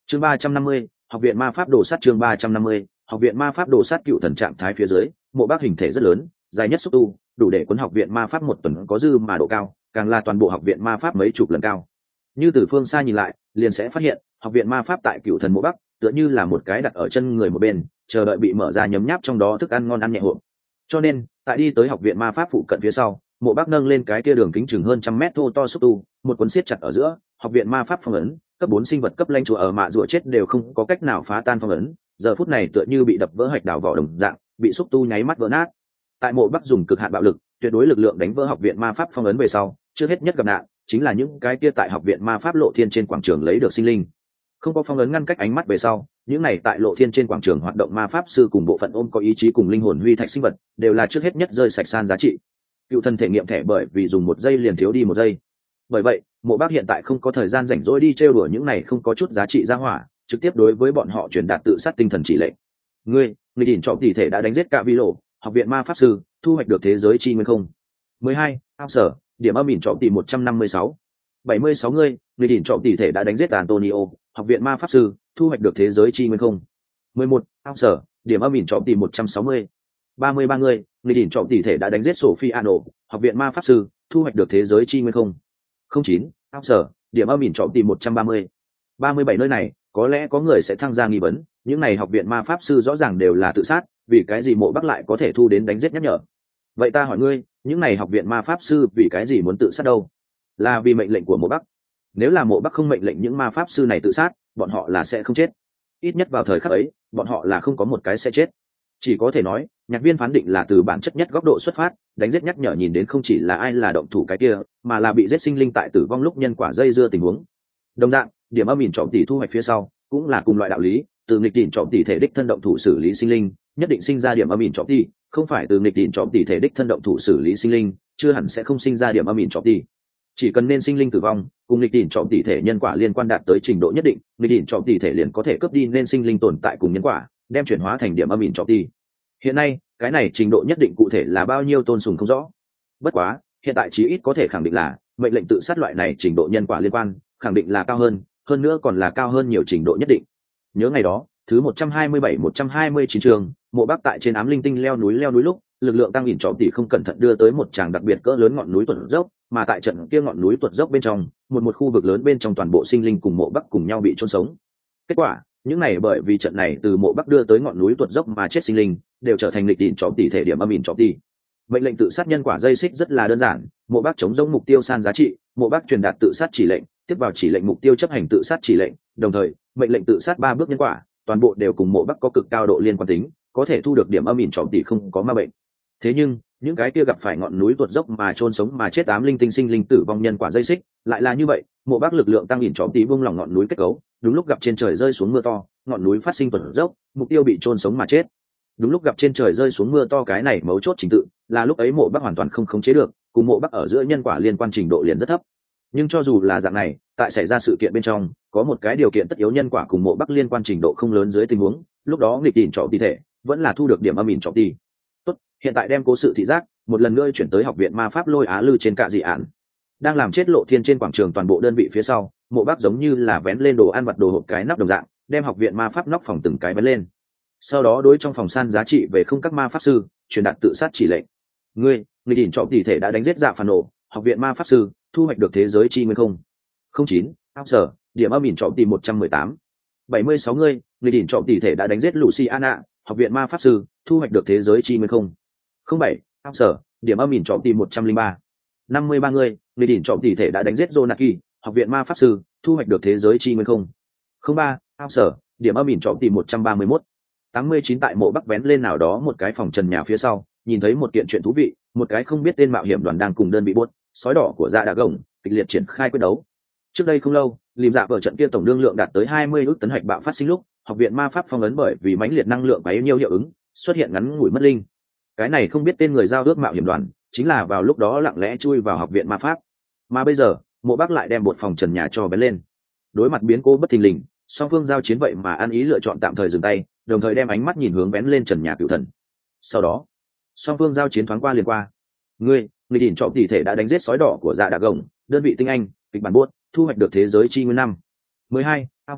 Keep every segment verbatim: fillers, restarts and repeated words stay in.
chương ba trăm năm mươi, học viện ma pháp đồ sắt. chương ba trăm năm mươi, học viện ma pháp đồ sắt. Cựu thần trạng thái phía dưới, mộ bác hình thể rất lớn, dài nhất xúc tu đủ để cuốn học viện ma pháp một tuần có dư mà độ cao càng là toàn bộ học viện ma pháp mấy chục lần cao. Như từ phương xa nhìn lại liền sẽ phát hiện học viện ma pháp tại cựu thần mộ bắc tựa như là một cái đặt ở chân người một bên chờ đợi bị mở ra nhấm nháp trong đó thức ăn ngon ăn nhẹ hộp. Cho nên tại đi tới học viện ma pháp phụ cận phía sau, mộ bắc nâng lên cái kia đường kính chừng hơn trăm mét thô to xúc tu, một cuốn siết chặt ở giữa. Học viện ma pháp phong ấn cấp bốn sinh vật cấp lanh chùa ở mạ rùa chết đều không có cách nào phá tan phong ấn, giờ phút này tựa như bị đập vỡ hạch đảo vỏ đồng dạng, bị xúc tu nháy mắt vỡ nát. Tại mộ bắc dùng cực hạn bạo lực tuyệt đối lực lượng đánh vỡ học viện ma pháp phong ấn về sau, trước hết nhất gặp nạn chính là những cái kia tại học viện ma pháp lộ thiên trên quảng trường lấy được sinh linh. Không có phong ấn ngăn cách ánh mắt về sau, những này tại lộ thiên trên quảng trường hoạt động ma pháp sư cùng bộ phận ôm có ý chí cùng linh hồn huy thạch sinh vật đều là trước hết nhất rơi sạch san giá trị. Cựu thần thể nghiệm thẻ bởi vì dùng một giây liền thiếu đi một giây, bởi vậy mộ bác hiện tại không có thời gian rảnh rỗi đi trêu đùa những này không có chút giá trị ra hỏa, trực tiếp đối với bọn họ truyền đạt tự sát tinh thần chỉ lệnh. Ngươi, người đỉnh trọng tỷ thể đã đánh giết cả vi lộ, học viện ma pháp sư thu hoạch được thế giới chi nguyên không. mười hai, ao sở, điểm âm ỉn trọng tỷ một trăm năm mươi sáu. bảy mươi sáu ngươi, người đỉnh trọng tỷ thể đã đánh giết Antonio, học viện ma pháp sư thu hoạch được thế giới chi nguyên không. mười một, ao sở, điểm âm ỉn trọng tỷ một trăm sáu mươi. ba mươi ba ngươi, người đỉnh trọng tỷ thể đã đánh giết Sophiano, học viện ma pháp sư thu hoạch được thế giới chi nguyên không. không chín, ao sở, điểm âm ỉn trọng tỷ một trăm ba mươi. ba mươi bảy nơi này có lẽ có người sẽ thăng ra nghi vấn, những này học viện ma pháp sư rõ ràng đều là tự sát, vì cái gì mộ bắc lại có thể thu đến đánh giết nhắc nhở? Vậy ta hỏi ngươi, những này học viện ma pháp sư vì cái gì muốn tự sát đâu? Là vì mệnh lệnh của mộ bắc. Nếu là mộ bắc không mệnh lệnh những ma pháp sư này tự sát, bọn họ là sẽ không chết. Ít nhất vào thời khắc ấy, bọn họ là không có một cái sẽ chết. Chỉ có thể nói, nhạc viên phán định là từ bản chất nhất góc độ xuất phát, đánh giết nhắc nhở nhìn đến không chỉ là ai là động thủ cái kia, mà là bị giết sinh linh tại tử vong lúc nhân quả dây dưa tình huống. Đồng dạng, điểm âm ỉn trọng tỷ thu hoạch phía sau cũng là cùng loại đạo lý, từ nghịch ỉn trọng tỷ thể đích thân động thủ xử lý sinh linh, nhất định sinh ra điểm âm ỉn trọng tỷ, không phải từ nghịch ỉn trọng tỷ thể đích thân động thủ xử lý sinh linh, chưa hẳn sẽ không sinh ra điểm âm ỉn trọng tỷ. Chỉ cần nên sinh linh tử vong cùng nghịch ỉn trọng tỷ thể nhân quả liên quan đạt tới trình độ nhất định, nghịch ỉn trọng tỷ thể liền có thể cướp đi nên sinh linh tồn tại cùng nhân quả, đem chuyển hóa thành điểm âm ỉn trọng tỷ. Hiện nay, cái này trình độ nhất định cụ thể là bao nhiêu tôn sùng không rõ. Bất quá, hiện tại chí ít có thể khẳng định là mệnh lệnh tự sát loại này trình độ nhân quả liên quan, khẳng định là cao hơn, hơn nữa còn là cao hơn nhiều trình độ nhất định. Nhớ ngày đó, thứ một trăm hai mươi bảy một trăm hai mươi chín trường, mộ bắc tại trên ám linh tinh leo núi leo núi lúc, lực lượng tăng ỉn trọng tỷ không cẩn thận đưa tới một tràng đặc biệt cỡ lớn ngọn núi tuột dốc, mà tại trận kia ngọn núi tuột dốc bên trong, một một khu vực lớn bên trong toàn bộ sinh linh cùng mộ bắc cùng nhau bị chôn sống. Kết quả, những này bởi vì trận này từ mộ bắc đưa tới ngọn núi tuột dốc mà chết sinh linh, đều trở thành lịch ỉn trọng tỷ thể điểm âm ỉn trọng tỷ. Mệnh lệnh tự sát nhân quả dây xích rất là đơn giản, mộ bắc chống giống mục tiêu san giá trị, mộ bắc truyền đạt tự sát chỉ lệnh, tiếp vào chỉ lệnh mục tiêu chấp hành tự sát chỉ lệnh, đồng thời mệnh lệnh tự sát ba bước nhân quả toàn bộ đều cùng mộ bắc có cực cao độ liên quan tính, có thể thu được điểm âm ỉn trọng tỷ không có ma bệnh. Thế nhưng những cái kia gặp phải ngọn núi tuột dốc mà chôn sống mà chết ám linh tinh sinh linh tử vong nhân quả dây xích lại là như vậy, mộ bắc lực lượng tăng ỉn trọng tỷ buông lỏng ngọn núi kết cấu, đúng lúc gặp trên trời rơi xuống mưa to, ngọn núi phát sinh tuột dốc, mục tiêu bị chôn sống mà chết. Đúng lúc gặp trên trời rơi xuống mưa to, cái này mấu chốt trình tự là lúc ấy mộ bắc hoàn toàn không khống chế được, cùng mộ bắc ở giữa nhân quả liên quan trình độ liền rất thấp. Nhưng cho dù là dạng này, tại xảy ra sự kiện bên trong có một cái điều kiện tất yếu nhân quả cùng mộ bắc liên quan trình độ không lớn dưới tình huống, lúc đó nghịch ỉn trọng tỷ thể vẫn là thu được điểm âm ỉn trọng tỷ. Tốt, hiện tại đem cố sự thị giác một lần nữa chuyển tới học viện ma pháp Lôi Á Lư trên cạ dị ản. Đang làm chết lộ thiên trên quảng trường toàn bộ đơn vị phía sau, mộ bắc giống như là vén lên đồ ăn vặt đồ hộp cái nắp đồng dạng, đem học viện ma pháp nóc phòng từng cái vén lên. Sau đó đối trong phòng san giá trị về không các ma pháp sư truyền đạt tự sát chỉ lệnh. Ngươi, người đỉnh trọng tỷ thể đã đánh giết dạ phản nổ, học viện ma pháp sư thu hoạch được thế giới chi nguyên không. không chín, ao sở, điểm âm ỉn trọng tỷ một trăm mười tám. bảy mươi sáu ngươi, người đỉnh trọng tỷ thể đã đánh giết Luciana, học viện ma pháp sư thu hoạch được thế giới chi nguyên không. không bảy, ao sở, điểm âm ỉn trọng tỷ một trăm linh ba. năm mươi ba ngươi, người đỉnh trọng tỷ thể đã đánh giết Zonaki, học viện ma pháp sư thu hoạch được thế giới chi nguyên không. không ba, ao sở, điểm âm ỉn trọng tỷ một trăm ba mươi mốt. tám mươi chín tại mộ bắc vén lên nào đó một cái phòng trần nhà phía sau, nhìn thấy một kiện chuyện thú vị, một cái không biết tên mạo hiểm đoàn đang cùng đơn vị buốt sói đỏ của dạ đạ gồng kịch liệt triển khai quyết đấu. Trước đây không lâu, lìm dạ vở trận kia tổng đương lượng đạt tới hai mươi ước tấn hạch bạo phát sinh lúc, học viện ma pháp phong ấn bởi vì mãnh liệt năng lượng bấy nhiêu hiệu ứng, xuất hiện ngắn ngủi mất linh. Cái này không biết tên người giao ước mạo hiểm đoàn, chính là vào lúc đó lặng lẽ chui vào học viện ma pháp. Mà bây giờ, mộ bắc lại đem bột phòng trần nhà cho vén lên. Đối mặt biến cố bất thình lình, song phương giao chiến vậy mà ăn ý lựa chọn tạm thời dừng tay, đồng thời đem ánh mắt nhìn hướng vén lên trần nhà cựu thần. Sau đó, song phương giao chiến thoáng qua liền qua. Ngươi, người đỉnh trọng tỷ thể đã đánh giết sói đỏ của dạ đạ gồng, đơn vị tinh anh, kịch bản buốt thu hoạch được thế giới chi nguyên năm. mười hai, ao sở,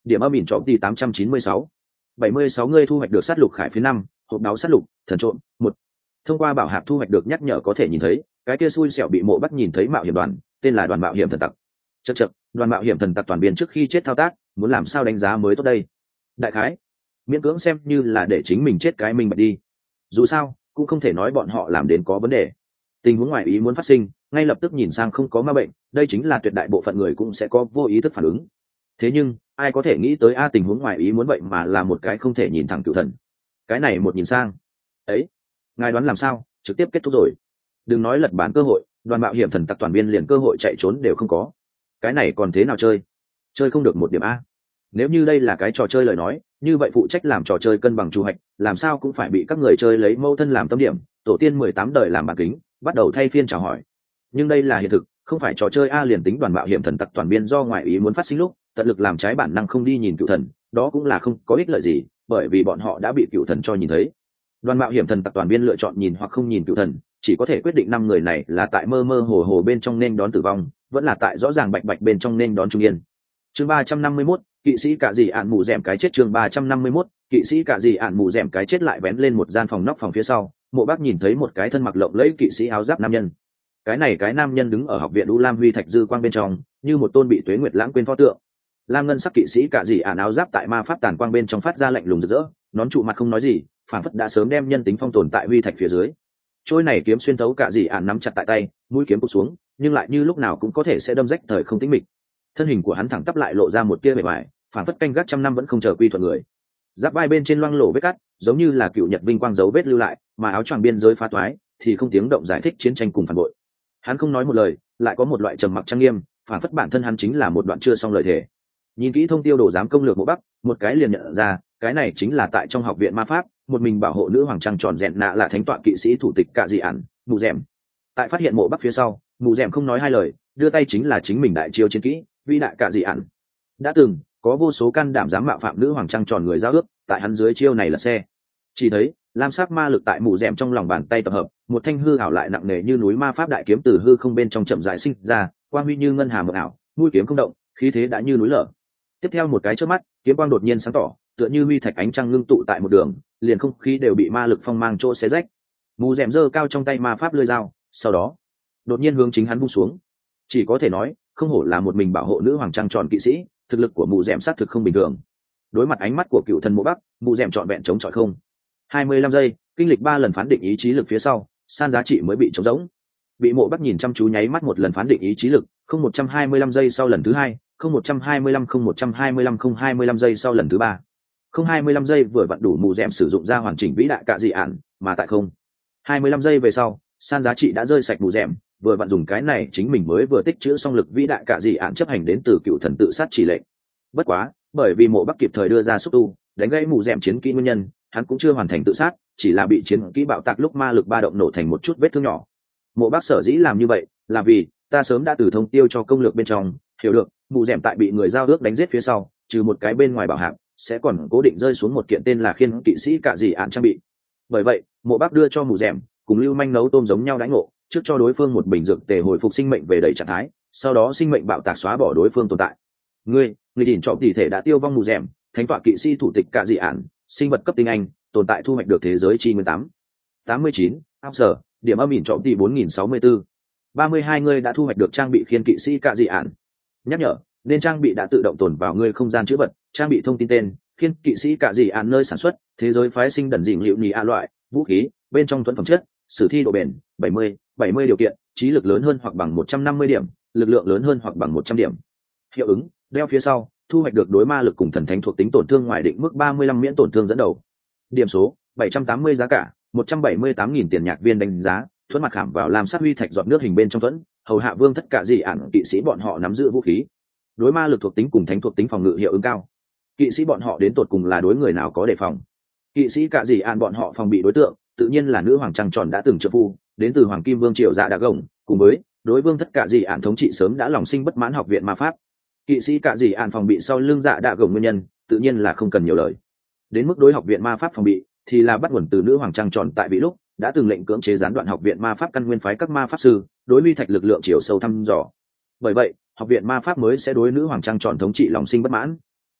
Điểm âm ỉn trộm đi tám trăm chín mươi sáu. bảy mươi sáu ngươi thu hoạch được sát lục khải phía năm, hộp đáo sát lục, thần trộm, một. Thông qua bảo hạp thu hoạch được nhắc nhở có thể nhìn thấy, cái kia xui xẻo bị Mộ Bắc nhìn thấy mạo hiểm đoàn, tên là đoàn mạo hiểm thần tặc. Chậc chậc, đoàn mạo hiểm thần tặc toàn biên trước khi chết thao tác, muốn làm sao đánh giá mới tốt đây? Đại khái, miễn cưỡng xem như là để chính mình chết cái mình bạch đi. Dù sao, cũng không thể nói bọn họ làm đến có vấn đề. Tình huống ngoài ý muốn phát sinh, ngay lập tức nhìn sang không có ma bệnh, đây chính là tuyệt đại bộ phận người cũng sẽ có vô ý thức phản ứng. Thế nhưng, ai có thể nghĩ tới a tình huống ngoài ý muốn vậy mà là một cái không thể nhìn thẳng cựu thần. Cái này một nhìn sang, ấy, ngài đoán làm sao, trực tiếp kết thúc rồi. Đừng nói lật bản cơ hội, đoàn mạo hiểm thần tặc toàn viên liền cơ hội chạy trốn đều không có. Cái này còn thế nào chơi? Chơi không được một điểm a. Nếu như đây là cái trò chơi lời nói, như vậy phụ trách làm trò chơi cân bằng chu hoạch, làm sao cũng phải bị các người chơi lấy mâu thân làm tâm điểm, tổ tiên mười tám đời làm bản kính, bắt đầu thay phiên chào hỏi. Nhưng đây là hiện thực, không phải trò chơi a liền tính đoàn mạo hiểm thần tặc toàn biên do ngoại ý muốn phát sinh lúc, tận lực làm trái bản năng không đi nhìn cựu thần, đó cũng là không có ích lợi gì, bởi vì bọn họ đã bị cựu thần cho nhìn thấy. Đoàn mạo hiểm thần tặc toàn biên lựa chọn nhìn hoặc không nhìn cựu thần, chỉ có thể quyết định năm người này là tại mơ mơ hồ hồ bên trong nên đón tử vong, vẫn là tại rõ ràng bạch bạch bên trong nên đón trung yên. Chương ba trăm năm mươi mốt, kỵ sĩ cả gì ạn mù rèm cái chết. Chương ba trăm năm mươi mốt, kỵ sĩ cả gì ạn mù rèm cái chết lại vén lên một gian phòng nóc phòng phía sau, Mộ Bác nhìn thấy một cái thân mặc lộng lẫy kỵ sĩ áo giáp nam nhân. Cái này cái nam nhân đứng ở học viện U Lam Huy Thạch dư quang bên trong, như một tôn bị Tuế Nguyệt lãng quên pho tượng. Lam ngân sắc kỵ sĩ cả gì ạn áo giáp tại ma pháp tàn quang bên trong phát ra lạnh lùng rực rỡ, nón trụ mặt không nói gì, phản phất đã sớm đem nhân tính phong tồn tại huy thạch phía dưới. Trôi này kiếm xuyên thấu cả gì ạn nắm chặt tại tay, mũi kiếm cụp xuống, nhưng lại như lúc nào cũng có thể sẽ đâm rách thời không tĩnh mịch. Thân hình của hắn thẳng tắp lại lộ ra một tia bề ngoài, phản phất canh gác trăm năm vẫn không chờ quy thuận người. Giáp vai bên trên loang lổ vết cắt, giống như là cựu nhật vinh quang dấu vết lưu lại, mà áo choàng biên giới phá toái, thì không tiếng động giải thích chiến tranh cùng phản bội. Hắn không nói một lời, lại có một loại trầm mặc trang nghiêm, phản phất bản thân hắn chính là một đoạn chưa xong lời thề. Nhìn kỹ thông tiêu đồ giám công lược Mộ Bắc, một cái liền nhận ra, cái này chính là tại trong học viện ma pháp, một mình bảo hộ nữ hoàng trăng tròn rèn nạ là thánh tọa kỵ sĩ thủ tịch cả dị ản, Mù Dẻm. Tại phát hiện Mộ Bắc phía sau, Mù Dẻm không nói hai lời, đưa tay chính là chính mình đại chiêu chiến kỹ, vĩ đại cả dị ản. Đã từng có vô số can đảm dám mạo phạm nữ hoàng trăng tròn người giao ước, tại hắn dưới chiêu này là xe. Chỉ thấy lam sắc ma lực tại Mù Dẻm trong lòng bàn tay tập hợp, một thanh hư ảo lại nặng nề như núi ma pháp đại kiếm từ hư không bên trong chậm rãi sinh ra, quang huy như ngân hà mờ ảo, mũi kiếm không động, khí thế đã như núi lở. Tiếp theo một cái chớp mắt, kiếm quang đột nhiên sáng tỏ, tựa như huy thạch ánh trăng ngưng tụ tại một đường, liền không khí đều bị ma lực phong mang chỗ xé rách. Mù Dẻm giơ cao trong tay ma pháp lưỡi dao, sau đó đột nhiên hướng chính hắn vung xuống. Chỉ có thể nói, không hổ là một mình bảo hộ nữ hoàng trăng tròn kỵ sĩ, thực lực của Mù Dẻm xác thực không bình thường. Đối mặt ánh mắt của cựu thần Mộ Bắc, Mù Dẻm trọn vẹn chống chọi không. hai mươi lăm giây, kinh lịch ba lần phán định ý chí lực phía sau, san giá trị mới bị trống rỗng. Bị Mộ Bắc nhìn chăm chú nháy mắt một lần phán định ý chí lực, không một trăm hai mươi lăm giây sau lần thứ hai, không một trăm hai mươi lăm không một trăm hai mươi lăm không hai mươi lăm giây sau lần thứ ba, không hai mươi lăm giây vừa vặn đủ Mù Dẻm sử dụng ra hoàn chỉnh vĩ đại cả dị ản, mà tại không hai mươi lăm giây về sau, san giá trị đã rơi sạch Mù Dẻm, vừa vặn dùng cái này chính mình mới vừa tích trữ xong lực vĩ đại cả dị ản chấp hành đến từ cựu thần tự sát chỉ lệnh. Bất quá, bởi vì Mộ Bắc kịp thời đưa ra xúc tu, đánh gãy Mù Dẻm chiến kỹ nguyên nhân, hắn cũng chưa hoàn thành tự sát, chỉ là bị chiến kỹ bạo tạc lúc ma lực ba động nổ thành một chút vết thương nhỏ. Mộ Bắc sở dĩ làm như vậy, là vì ta sớm đã từ thông tiêu cho công lược bên trong hiểu được, Mù Dẻm tại bị người giao ước đánh giết phía sau, trừ một cái bên ngoài bảo hạng, sẽ còn cố định rơi xuống một kiện tên là khiên kỵ sĩ cả dị ạn trang bị. Bởi vậy, Mộ Bắc đưa cho Mù Dẻm cùng Lưu Manh nấu tôm giống nhau đãi ngộ, trước cho đối phương một bình dược tề hồi phục sinh mệnh về đầy trạng thái, sau đó sinh mệnh bạo tạc xóa bỏ đối phương tồn tại. Ngươi, người đỉnh trọng tỷ thể đã tiêu vong Mù Dẻm, thánh tọa kỵ sĩ thủ tịch cả dị ạn, sinh vật cấp tinh anh, tồn tại thu hoạch được thế giới chi nguyên tám tám mươi chín, áp sở, điểm âm ỉn trọng tỷ bốn nghìn sáu mươi bốn. ba mươi hai ngươi đã thu hoạch được trang bị khiên kỵ sĩ cả dị ạn. Nhắc nhở, nên trang bị đã tự động tồn vào ngươi không gian chữ vật, trang bị thông tin tên, khiên kỵ sĩ cả dị ạn nơi sản xuất, thế giới phái sinh đần dịnh liệu nhì a loại, vũ khí, bên trong thuẫn phẩm chất, sử thi độ bền, bảy mươi, bảy mươi điều kiện, trí lực lớn hơn hoặc bằng một trăm năm mươi điểm, lực lượng lớn hơn hoặc bằng một trăm điểm. Hiệu ứng, đeo phía sau, thu hoạch được đối ma lực cùng thần thánh thuộc tính tổn thương ngoài định mức ba mươi lăm miễn tổn thương dẫn đầu. Điểm số, bảy trăm tám mươi giá cả, một trăm bảy mươi tám nghìn tiền nhạc viên đánh giá, thuẫn mặt khảm vào làm sát huy thạch giọt nước hình bên trong thuẫn, hầu hạ vương tất cả dị ản kỵ sĩ bọn họ nắm giữ vũ khí. Đối ma lực thuộc tính cùng thánh thuộc tính phòng ngự hiệu ứng cao. Kỵ sĩ bọn họ đến tột cùng là đối người nào có đề phòng. Kỵ sĩ cả dị ản bọn họ phòng bị đối tượng, tự nhiên là nữ hoàng trăng tròn đã từng trợ phu, đến từ hoàng kim vương triều dạ đạ gồng, cùng với đối vương tất cả dị ản thống trị sớm đã lòng sinh bất mãn học viện ma pháp. Kỵ sĩ cả dị ản phòng bị sau lưng dạ đạ gồng nguyên nhân, tự nhiên là không cần nhiều lời. Đến mức đối học viện ma pháp phòng bị, thì là bắt nguồn từ nữ hoàng trăng tròn tại vị lúc đã từng lệnh cưỡng chế gián đoạn học viện ma pháp căn nguyên phái các ma pháp sư đối vi thạch lực lượng chiều sâu thăm dò. Bởi vậy, học viện ma pháp mới sẽ đối nữ hoàng trăng tròn thống trị lòng sinh bất mãn.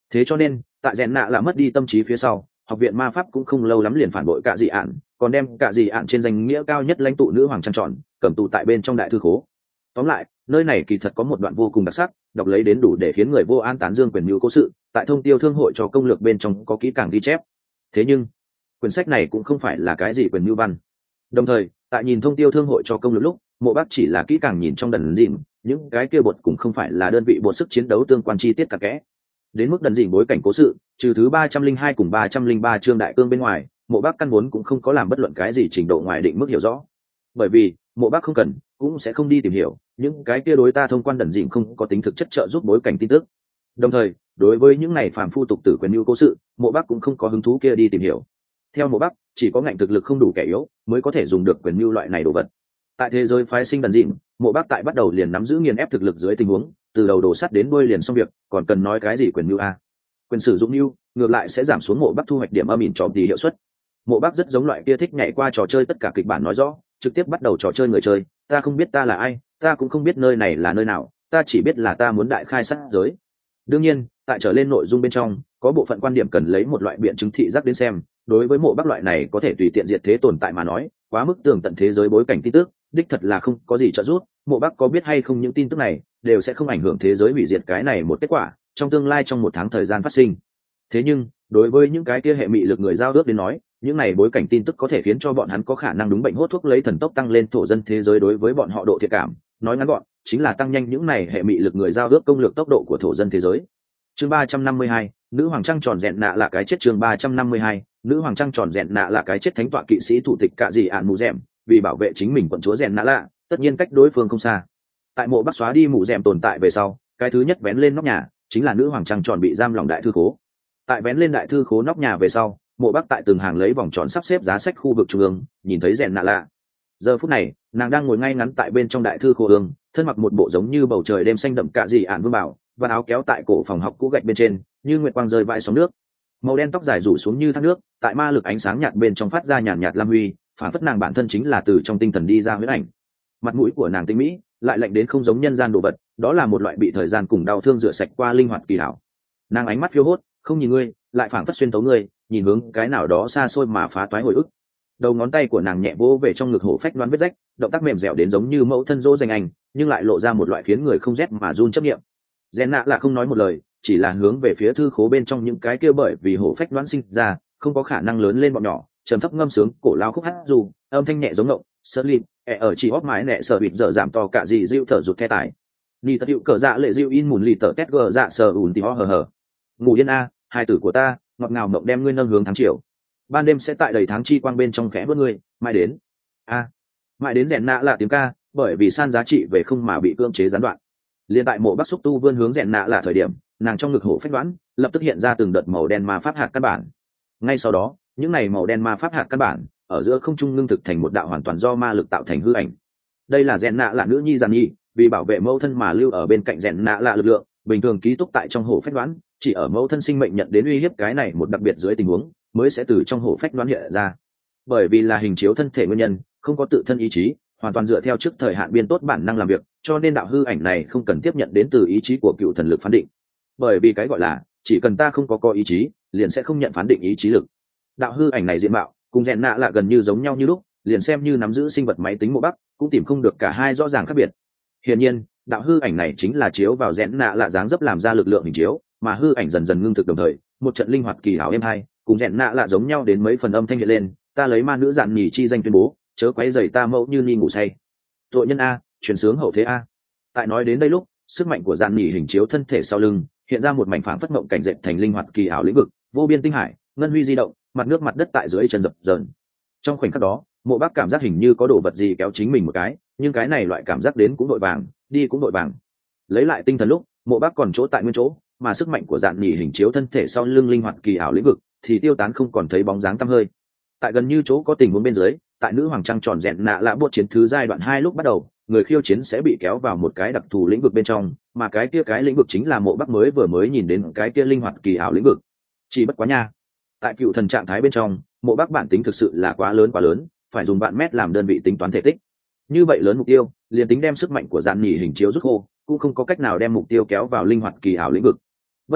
Thế cho nên tại rèn nạ là mất đi tâm trí phía sau, học viện ma pháp cũng không lâu lắm liền phản bội cả dị ạn, còn đem cả dị ạn trên danh nghĩa cao nhất lãnh tụ nữ hoàng trăng tròn cầm tù tại bên trong đại thư khố. Tóm lại, nơi này kỳ thật có một đoạn vô cùng đặc sắc, đọc lấy đến đủ để khiến người vô an tán dương quyền mưu cố sự, tại thông tiêu thương hội cho công lược bên trong có kỹ càng ghi chép. Thế nhưng quyển sách này cũng không phải là cái gì quyền mưu văn. Đồng thời tại nhìn thông tiêu thương hội cho công lược lúc, Mộ Bác chỉ là kỹ càng nhìn trong đần dìm, những cái kia bột cũng không phải là đơn vị bột sức chiến đấu tương quan chi tiết cả kẽ. Đến mức đần dìm bối cảnh cố sự, trừ thứ ba trăm linh hai cùng ba trăm linh ba chương đại cương bên ngoài, Mộ Bác căn vốn cũng không có làm bất luận cái gì trình độ ngoài định mức hiểu rõ. Bởi vì Mộ Bác không cần, cũng sẽ không đi tìm hiểu những cái kia đối ta thông quan đần dìm không có tính thực chất trợ giúp bối cảnh tin tức. Đồng thời, đối với những này phàm phu tục tử quyền mưu cố sự, Mộ Bác cũng không có hứng thú kia đi tìm hiểu. Theo Mộ Bác, chỉ có ngạnh thực lực không đủ kẻ yếu mới có thể dùng được quyền mưu loại này đồ vật. Tại thế giới phái sinh đần dìm, Mộ Bác tại bắt đầu liền nắm giữ nghiền ép thực lực dưới tình huống, từ đầu đổ sắt đến đuôi liền xong việc, còn cần nói cái gì quyền mưu a? Quyền sử dụng mưu ngược lại sẽ giảm xuống Mộ Bác thu hoạch điểm âm ỉn trộm thì hiệu suất. Mộ Bác rất giống loại kia thích nhảy qua trò chơi tất cả kịch bản nói rõ, trực tiếp bắt đầu trò chơi người chơi, ta không biết ta là ai, ta cũng không biết nơi này là nơi nào, ta chỉ biết là ta muốn đại khai sát giới. Đương nhiên, tại trở lên nội dung bên trong, có bộ phận quan điểm cần lấy một loại biện chứng thị giác đến xem, đối với Mộ Bác loại này có thể tùy tiện diệt thế tồn tại mà nói, quá mức tường tận thế giới bối cảnh tin tức, đích thật là không có gì trợ giúp. Mộ Bác có biết hay không những tin tức này đều sẽ không ảnh hưởng thế giới hủy diệt cái này một kết quả trong tương lai trong một tháng thời gian phát sinh. Thế nhưng đối với những cái kia hệ mị lực người giao ước đến nói, những này bối cảnh tin tức có thể khiến cho bọn hắn có khả năng đúng bệnh hốt thuốc lấy thần tốc tăng lên thổ dân thế giới đối với bọn họ độ thiệt cảm, nói ngắn gọn chính là tăng nhanh những này hệ mị lực người giao ước công lược tốc độ của thổ dân thế giới. Chương ba trăm năm mươi hai, nữ hoàng trăng tròn rèn nạ là cái chết. Chương ba trăm năm mươi hai, nữ hoàng trăng tròn rèn nạ là cái chết. Thánh tọa kỵ sĩ thủ tịch cạ dị ạn mù dẻm, vì bảo vệ chính mình quận chúa rèn nạ lạ, tất nhiên cách đối phương không xa. Tại Mộ Bác xóa đi mù dẻm tồn tại về sau, cái thứ nhất vén lên nóc nhà chính là nữ hoàng trăng tròn bị giam lòng đại thư khố. Tại vén lên đại thư khố nóc nhà về sau, Mộ Bác tại từng hàng lấy vòng tròn sắp xếp giá sách khu vực trung ương, nhìn thấy rèn nạ lạ. Giờ phút này, nàng đang ngồi ngay ngắn tại bên trong đại thư khố ương, thân mặc một bộ giống như bầu trời đêm xanh đậm cạ dị ạn vương bảo, và áo kéo tại cổ phòng học cũ gạch bên trên, như nguyệt quang rơi vãi sóng nước. Màu đen tóc dài rủ xuống như thác nước, tại ma lực ánh sáng nhạt bên trong phát ra nhàn nhạt lam huy, phản phất nàng bản thân chính là từ trong tinh thần đi ra huyễn ảnh. Mặt mũi của nàng tinh mỹ, lại lạnh đến không giống nhân gian đồ vật, đó là một loại bị thời gian cùng đau thương rửa sạch qua linh hoạt kỳ hảo. Nàng ánh mắt phiêu hốt, không nhìn ngươi, lại phảng phất xuyên tấu ngươi, nhìn hướng cái nào đó xa xôi mà phá toái hồi ức. Đầu ngón tay của nàng nhẹ vỗ về trong ngực hổ phách đoán vết rách, động tác mềm dẻo đến giống như mẫu thân dỗ dành anh, nhưng lại lộ ra một loại khiến người không rét mà run chấp niệm. Rèn nạ là không nói một lời, chỉ là hướng về phía thư khố bên trong những cái kia bởi vì hổ phách đoán sinh ra không có khả năng lớn lên bọn nhỏ, trầm thấp ngâm sướng cổ lao khúc hát dù, âm thanh nhẹ giống ngộng, sơ lịm, ẹ ở chỉ hóp mái nẹ sợ bịt dở giảm to cả gì dịu thở rụt the tải. Ni tật hiệu cờ dạ lệ dịu in mùn lì tở tét gờ dạ sờ ùn tì ho hờ hờ. Ngủ yên a, hai tử của ta, ngọt ngào mộng đem ngươi nâng hướng tháng chiều. Ban đêm sẽ tại đầy tháng chi quang bên trong khẽ vớt ngươi, mai đến. A, à, mai đến rèn nạ là tiếng ca, bởi vì san giá trị về không mà bị cưỡng chế gián đoạn. Liên tại Mộ Bác xúc tu vươn hướng rèn nạ là thời điểm, nàng trong ngực hổ phách đoán lập tức hiện ra từng đợt màu đen ma pháp hạt căn bản. Ngay sau đó, những này màu đen ma pháp hạt căn bản ở giữa không trung ngưng thực thành một đạo hoàn toàn do ma lực tạo thành hư ảnh. Đây là rèn nạ là nữ nhi giàn nhi, vì bảo vệ mẫu thân mà lưu ở bên cạnh rèn nạ là lực lượng bình thường ký túc tại trong hổ phách đoán, chỉ ở mẫu thân sinh mệnh nhận đến uy hiếp cái này một đặc biệt dưới tình huống mới sẽ từ trong hổ phách đoán hiện ra. Bởi vì là hình chiếu thân thể nguyên nhân, không có tự thân ý chí, hoàn toàn dựa theo trước thời hạn biên tốt bản năng làm việc, cho nên đạo hư ảnh này không cần tiếp nhận đến từ ý chí của cựu thần lực phán định. Bởi vì cái gọi là chỉ cần ta không có có ý chí, liền sẽ không nhận phán định ý chí lực. Đạo hư ảnh này diện mạo cùng rèn nạ là gần như giống nhau như lúc, liền xem như nắm giữ sinh vật máy tính Mộ Bác cũng tìm không được cả hai rõ ràng khác biệt. Hiển nhiên, đạo hư ảnh này chính là chiếu vào rèn nạ là dáng dấp làm ra lực lượng hình chiếu, mà hư ảnh dần dần ngưng thực đồng thời, một trận linh hoạt kỳ ảo êm hai, cùng rèn nạ là giống nhau đến mấy phần âm thanh hiện lên, ta lấy ma nữ dạn nhì chi danh tuyên bố, chớ quấy rầy ta mẫu như ni ngủ say. Tội nhân a, truyền sướng hậu thế a. Tại nói đến đây lúc, sức mạnh của dạn nhì hình chiếu thân thể sau lưng hiện ra một mảnh phảng phất mộng cảnh dệt thành linh hoạt kỳ ảo lĩnh vực, vô biên tinh hải, ngân huy di động, mặt nước mặt đất tại dưới chân dập dờn. Trong khoảnh khắc đó, Mộ Bác cảm giác hình như có đồ vật gì kéo chính mình một cái, nhưng cái này loại cảm giác đến cũng đội vàng, đi cũng đội vàng. Lấy lại tinh thần lúc, Mộ Bác còn chỗ tại nguyên chỗ, mà sức mạnh của dạn nhì hình chiếu thân thể sau lưng linh hoạt kỳ ảo lĩnh vực thì tiêu tán không còn thấy bóng dáng tăm hơi. Tại gần như chỗ có tình huống bên dưới, tại nữ hoàng trăng tròn rèn nạ lạ buộc chiến thứ giai đoạn hai lúc bắt đầu, người khiêu chiến sẽ bị kéo vào một cái đặc thù lĩnh vực bên trong, mà cái kia cái lĩnh vực chính là Mộ Bác mới vừa mới nhìn đến cái kia linh hoạt kỳ ảo lĩnh vực. Chỉ bất quá nha, tại cựu thần trạng thái bên trong, Mộ Bác bản tính thực sự là quá lớn quá lớn, phải dùng vạn mét làm đơn vị tính toán thể tích. Như vậy lớn mục tiêu, liền tính đem sức mạnh của dạn nhì hình chiếu rút khô, cũng không có cách nào đem mục tiêu kéo vào linh hoạt kỳ ảo lĩnh vực. Bất quá,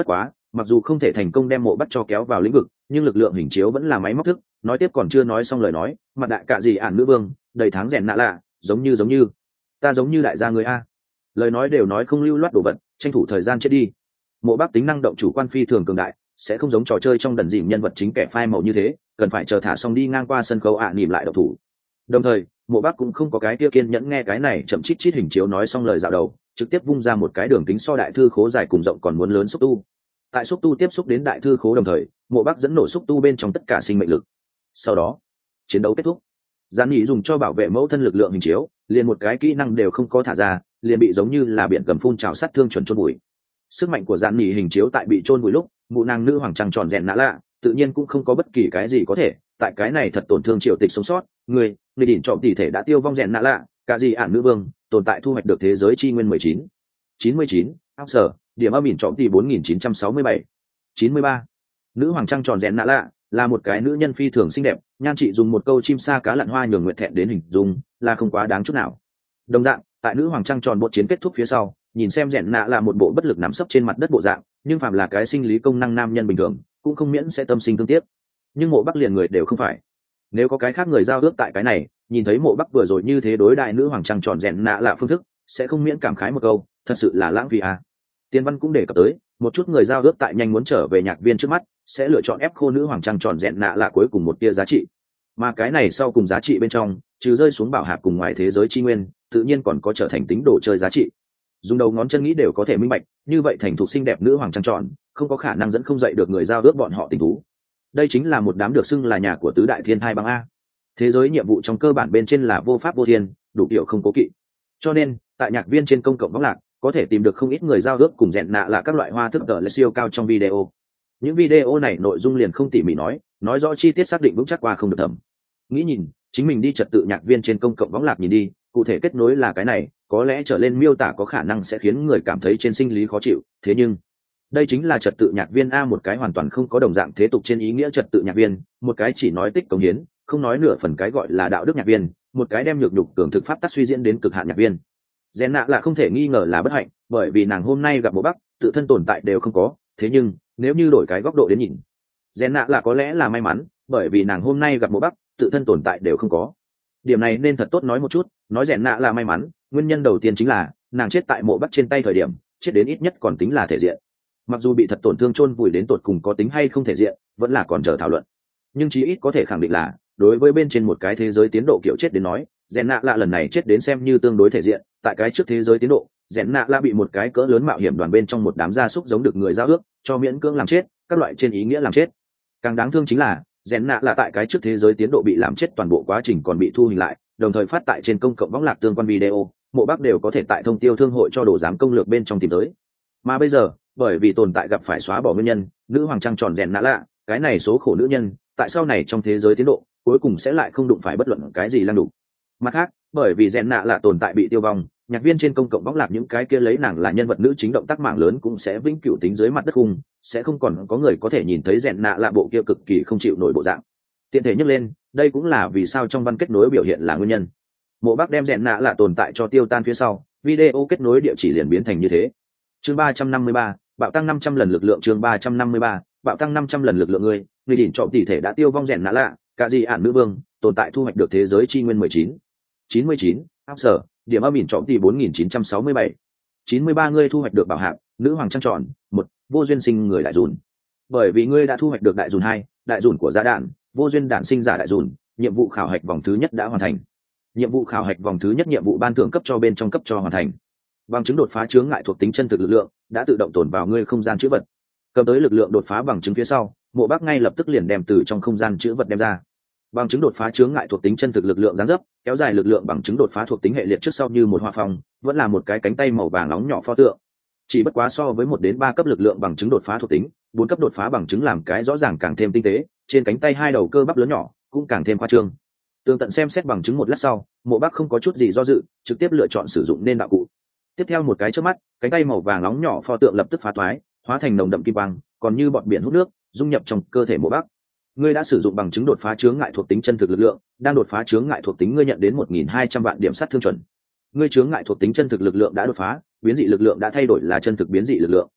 mặc dù không thể thành công đem mộ bắt cho kéo vào lĩnh vực, nhưng lực lượng hình chiếu vẫn là máy móc thức. Nói tiếp còn chưa nói xong lời nói, mặt đại cạ gì ản nữ vương đầy tháng rèn nạ lạ, giống như giống như ta giống như đại gia người a. Lời nói đều nói không lưu loát đồ vật, tranh thủ thời gian chết đi. Mộ bác tính năng động chủ quan phi thường cường đại, sẽ không giống trò chơi trong đần dìm nhân vật chính kẻ phai màu như thế, cần phải chờ thả xong đi ngang qua sân khấu ạ à, nỉm lại độc thủ. Đồng thời mộ bác cũng không có cái kia kiên nhẫn nghe cái này chậm chít chít hình chiếu nói xong lời dạo đầu, trực tiếp vung ra một cái đường kính so đại thư khố dài cùng rộng còn muốn lớn xúc tu. Tại xúc tu tiếp xúc đến đại thư khố đồng thời, mộ bác dẫn nổ xúc tu bên trong tất cả sinh mệnh lực. Sau đó chiến đấu kết thúc. Giản Nhĩ dùng cho bảo vệ mẫu thân lực lượng hình chiếu, liền một cái kỹ năng đều không có thả ra, liền bị giống như là biển cầm phun trào sát thương chuẩn chôn bụi. Sức mạnh của Giản Nhĩ hình chiếu tại bị chôn bụi lúc, mụ nàng nữ hoàng trăng tròn rèn nã lạ, tự nhiên cũng không có bất kỳ cái gì có thể, tại cái này thật tổn thương triều tịch sống sót, người, người đỉnh trọng tỷ thể đã tiêu vong rèn nã lạ, cả gì ản nữ vương, tồn tại thu hoạch được thế giới chi nguyên mười chín, chín mươi chín, áo sở, điểm âm ỉn trọng tỷ bốn nghìn chín trăm sáu mươi bảy, chín mươi ba. Nữ hoàng trăng tròn rèn nã lạ là một cái nữ nhân phi thường xinh đẹp, nhan chị dùng một câu chim sa cá lặn hoa nhường nguyện thẹn đến hình dung, là không quá đáng chút nào. Đồng dạng, tại nữ hoàng trăng tròn bộ chiến kết thúc phía sau, nhìn xem rèn nạ là một bộ bất lực nằm sấp trên mặt đất bộ dạng, nhưng phàm là cái sinh lý công năng nam nhân bình thường, cũng không miễn sẽ tâm sinh thương tiếc. Nhưng mộ bắc liền người đều không phải. Nếu có cái khác người giao ước tại cái này, nhìn thấy mộ bắc vừa rồi như thế đối đại nữ hoàng trăng tròn rèn nạ là phương thức, sẽ không miễn cảm khái một câu, thật sự là lãng phí à. Tiên văn cũng đề cập tới, một chút người giao ước tại nhanh muốn trở về nhạc viên trước mắt, sẽ lựa chọn ép khô nữ hoàng trăng tròn rèn nạ là cuối cùng một tia giá trị. Mà cái này sau cùng giá trị bên trong, trừ rơi xuống bảo hạp cùng ngoài thế giới chi nguyên, tự nhiên còn có trở thành tính đồ chơi giá trị. Dùng đầu ngón chân nghĩ đều có thể minh bạch, như vậy thành thục xinh đẹp nữ hoàng trăng tròn, không có khả năng dẫn không dậy được người giao ước bọn họ tình thú. Đây chính là một đám được xưng là nhà của tứ đại thiên thai băng a. Thế giới nhiệm vụ trong cơ bản bên trên là vô pháp vô thiên, đủ kiểu không cố kỵ. Cho nên, tại nhạc viên trên công cộng võng lạc, có thể tìm được không ít người giao ước cùng rèn nạ là các loại hoa thức tờ lệ siêu cao trong video. Những video này nội dung liền không tỉ mỉ nói, nói rõ chi tiết xác định vững chắc qua không được thẩm. Nghĩ nhìn, chính mình đi trật tự nhạc viên trên công cộng võng lạc nhìn đi, cụ thể kết nối là cái này, có lẽ trở lên miêu tả có khả năng sẽ khiến người cảm thấy trên sinh lý khó chịu, thế nhưng đây chính là trật tự nhạc viên a, một cái hoàn toàn không có đồng dạng thế tục trên ý nghĩa trật tự nhạc viên, một cái chỉ nói tích cống hiến, không nói nửa phần cái gọi là đạo đức nhạc viên, một cái đem nhược nhục tưởng thực pháp tác suy diễn đến cực hạn nhạc viên. Rèn nạ là không thể nghi ngờ là bất hạnh, bởi vì nàng hôm nay gặp mộ bắc, tự thân tồn tại đều không có, thế nhưng nếu như đổi cái góc độ đến nhìn, rèn nạ là có lẽ là may mắn, bởi vì nàng hôm nay gặp mộ bắc, tự thân tồn tại đều không có. Điểm này nên thật tốt nói một chút, nói rèn nạ là may mắn, nguyên nhân đầu tiên chính là nàng chết tại mộ bắc trên tay thời điểm, chết đến ít nhất còn tính là thể diện. Mặc dù bị thật tổn thương chôn vùi đến tột cùng có tính hay không thể diện, vẫn là còn chờ thảo luận. Nhưng chí ít có thể khẳng định là, đối với bên trên một cái thế giới tiến độ kiểu chết đến nói, rèn nạ là lần này chết đến xem như tương đối thể diện. Tại cái trước thế giới tiến độ, rèn nạ là bị một cái cỡ lớn mạo hiểm đoàn bên trong một đám gia súc giống được người giao ước cho miễn cưỡng làm chết, các loại trên ý nghĩa làm chết. Càng đáng thương chính là rèn nạ là tại cái trước thế giới tiến độ bị làm chết toàn bộ quá trình còn bị thu hình lại, đồng thời phát tại trên công cộng võng lạc tương quan video, mộ bác đều có thể tại thông tiêu thương hội cho đồ giám công lược bên trong tìm tới. Mà bây giờ, bởi vì tồn tại gặp phải xóa bỏ nguyên nhân, nữ hoàng trăng tròn rèn nạ lạ, cái này số khổ nữ nhân, tại sau này trong thế giới tiến độ, cuối cùng sẽ lại không đụng phải bất luận cái gì lăng đủ. Mặt khác, bởi vì rèn nạ lạ tồn tại bị tiêu vong, nhạc viên trên công cộng võng lạc những cái kia lấy nàng là nhân vật nữ chính động tác mạng lớn cũng sẽ vĩnh cửu tính dưới mặt đất khung, sẽ không còn có người có thể nhìn thấy rèn nạ lạ bộ kia cực kỳ không chịu nổi bộ dạng. Tiện thể nhắc lên, đây cũng là vì sao trong văn kết nối biểu hiện là nguyên nhân. Mộ bác đem rèn nạ lạ tồn tại cho tiêu tan phía sau, video kết nối địa chỉ liền biến thành như thế. Chương ba trăm năm mươi ba, bạo tăng năm trăm lần lực lượng. Chương ba trăm năm mươi ba, bạo tăng năm trăm lần lực lượng. Người người đỉnh trọng tỷ thể đã tiêu vong rèn nạ lạ, cả gì ản nữ vương, tồn tại thu hoạch được thế giới chi nguyên mười chín, chín mươi chín, áp sở, điểm âm ỉn trọng tỷ bốn nghìn chín trăm sáu mươi bảy, chín mươi ba. Ngươi thu hoạch được bảo hạng nữ hoàng trăng tròn một, vô duyên sinh người đại dùn. Bởi vì ngươi đã thu hoạch được đại dùn hai, đại dùn của gia đạn, vô duyên đản sinh giả đại dùn, nhiệm vụ khảo hạch vòng thứ nhất đã hoàn thành. Nhiệm vụ khảo hạch vòng thứ nhất nhiệm vụ ban thưởng cấp cho bên trong cấp cho hoàn thành. Bằng chứng đột phá chướng ngại thuộc tính chân thực lực lượng đã tự động tồn vào ngươi không gian chữ vật. Cầm tới lực lượng đột phá bằng chứng phía sau, mộ bác ngay lập tức liền đem từ trong không gian chữ vật đem ra. Bằng chứng đột phá chướng ngại thuộc tính chân thực lực lượng giáng dấp, kéo dài lực lượng bằng chứng đột phá thuộc tính hệ liệt trước sau như một hoa phong, vẫn là một cái cánh tay màu vàng nóng nhỏ pho tượng. Chỉ bất quá so với một đến ba cấp lực lượng bằng chứng đột phá thuộc tính, bốn cấp đột phá bằng chứng làm cái rõ ràng càng thêm tinh tế, trên cánh tay hai đầu cơ bắp lớn nhỏ cũng càng thêm khoa trương. Tường tận xem xét bằng chứng một lát sau, mộ bác không có chút gì do dự, trực tiếp lựa chọn sử dụng nên đạo cụ. Tiếp theo một cái chớp mắt, cánh tay màu vàng nóng nhỏ pho tượng lập tức phá toái, hóa thành nồng đậm kim quang, còn như bọt biển hút nước, dung nhập trong cơ thể mộ bác. Ngươi đã sử dụng bằng chứng đột phá chướng ngại thuộc tính chân thực lực lượng, đang đột phá chướng ngại thuộc tính ngươi nhận đến một nghìn hai trăm vạn điểm sát thương chuẩn. Ngươi chướng ngại thuộc tính chân thực lực lượng đã đột phá, biến dị lực lượng đã thay đổi là chân thực biến dị lực lượng.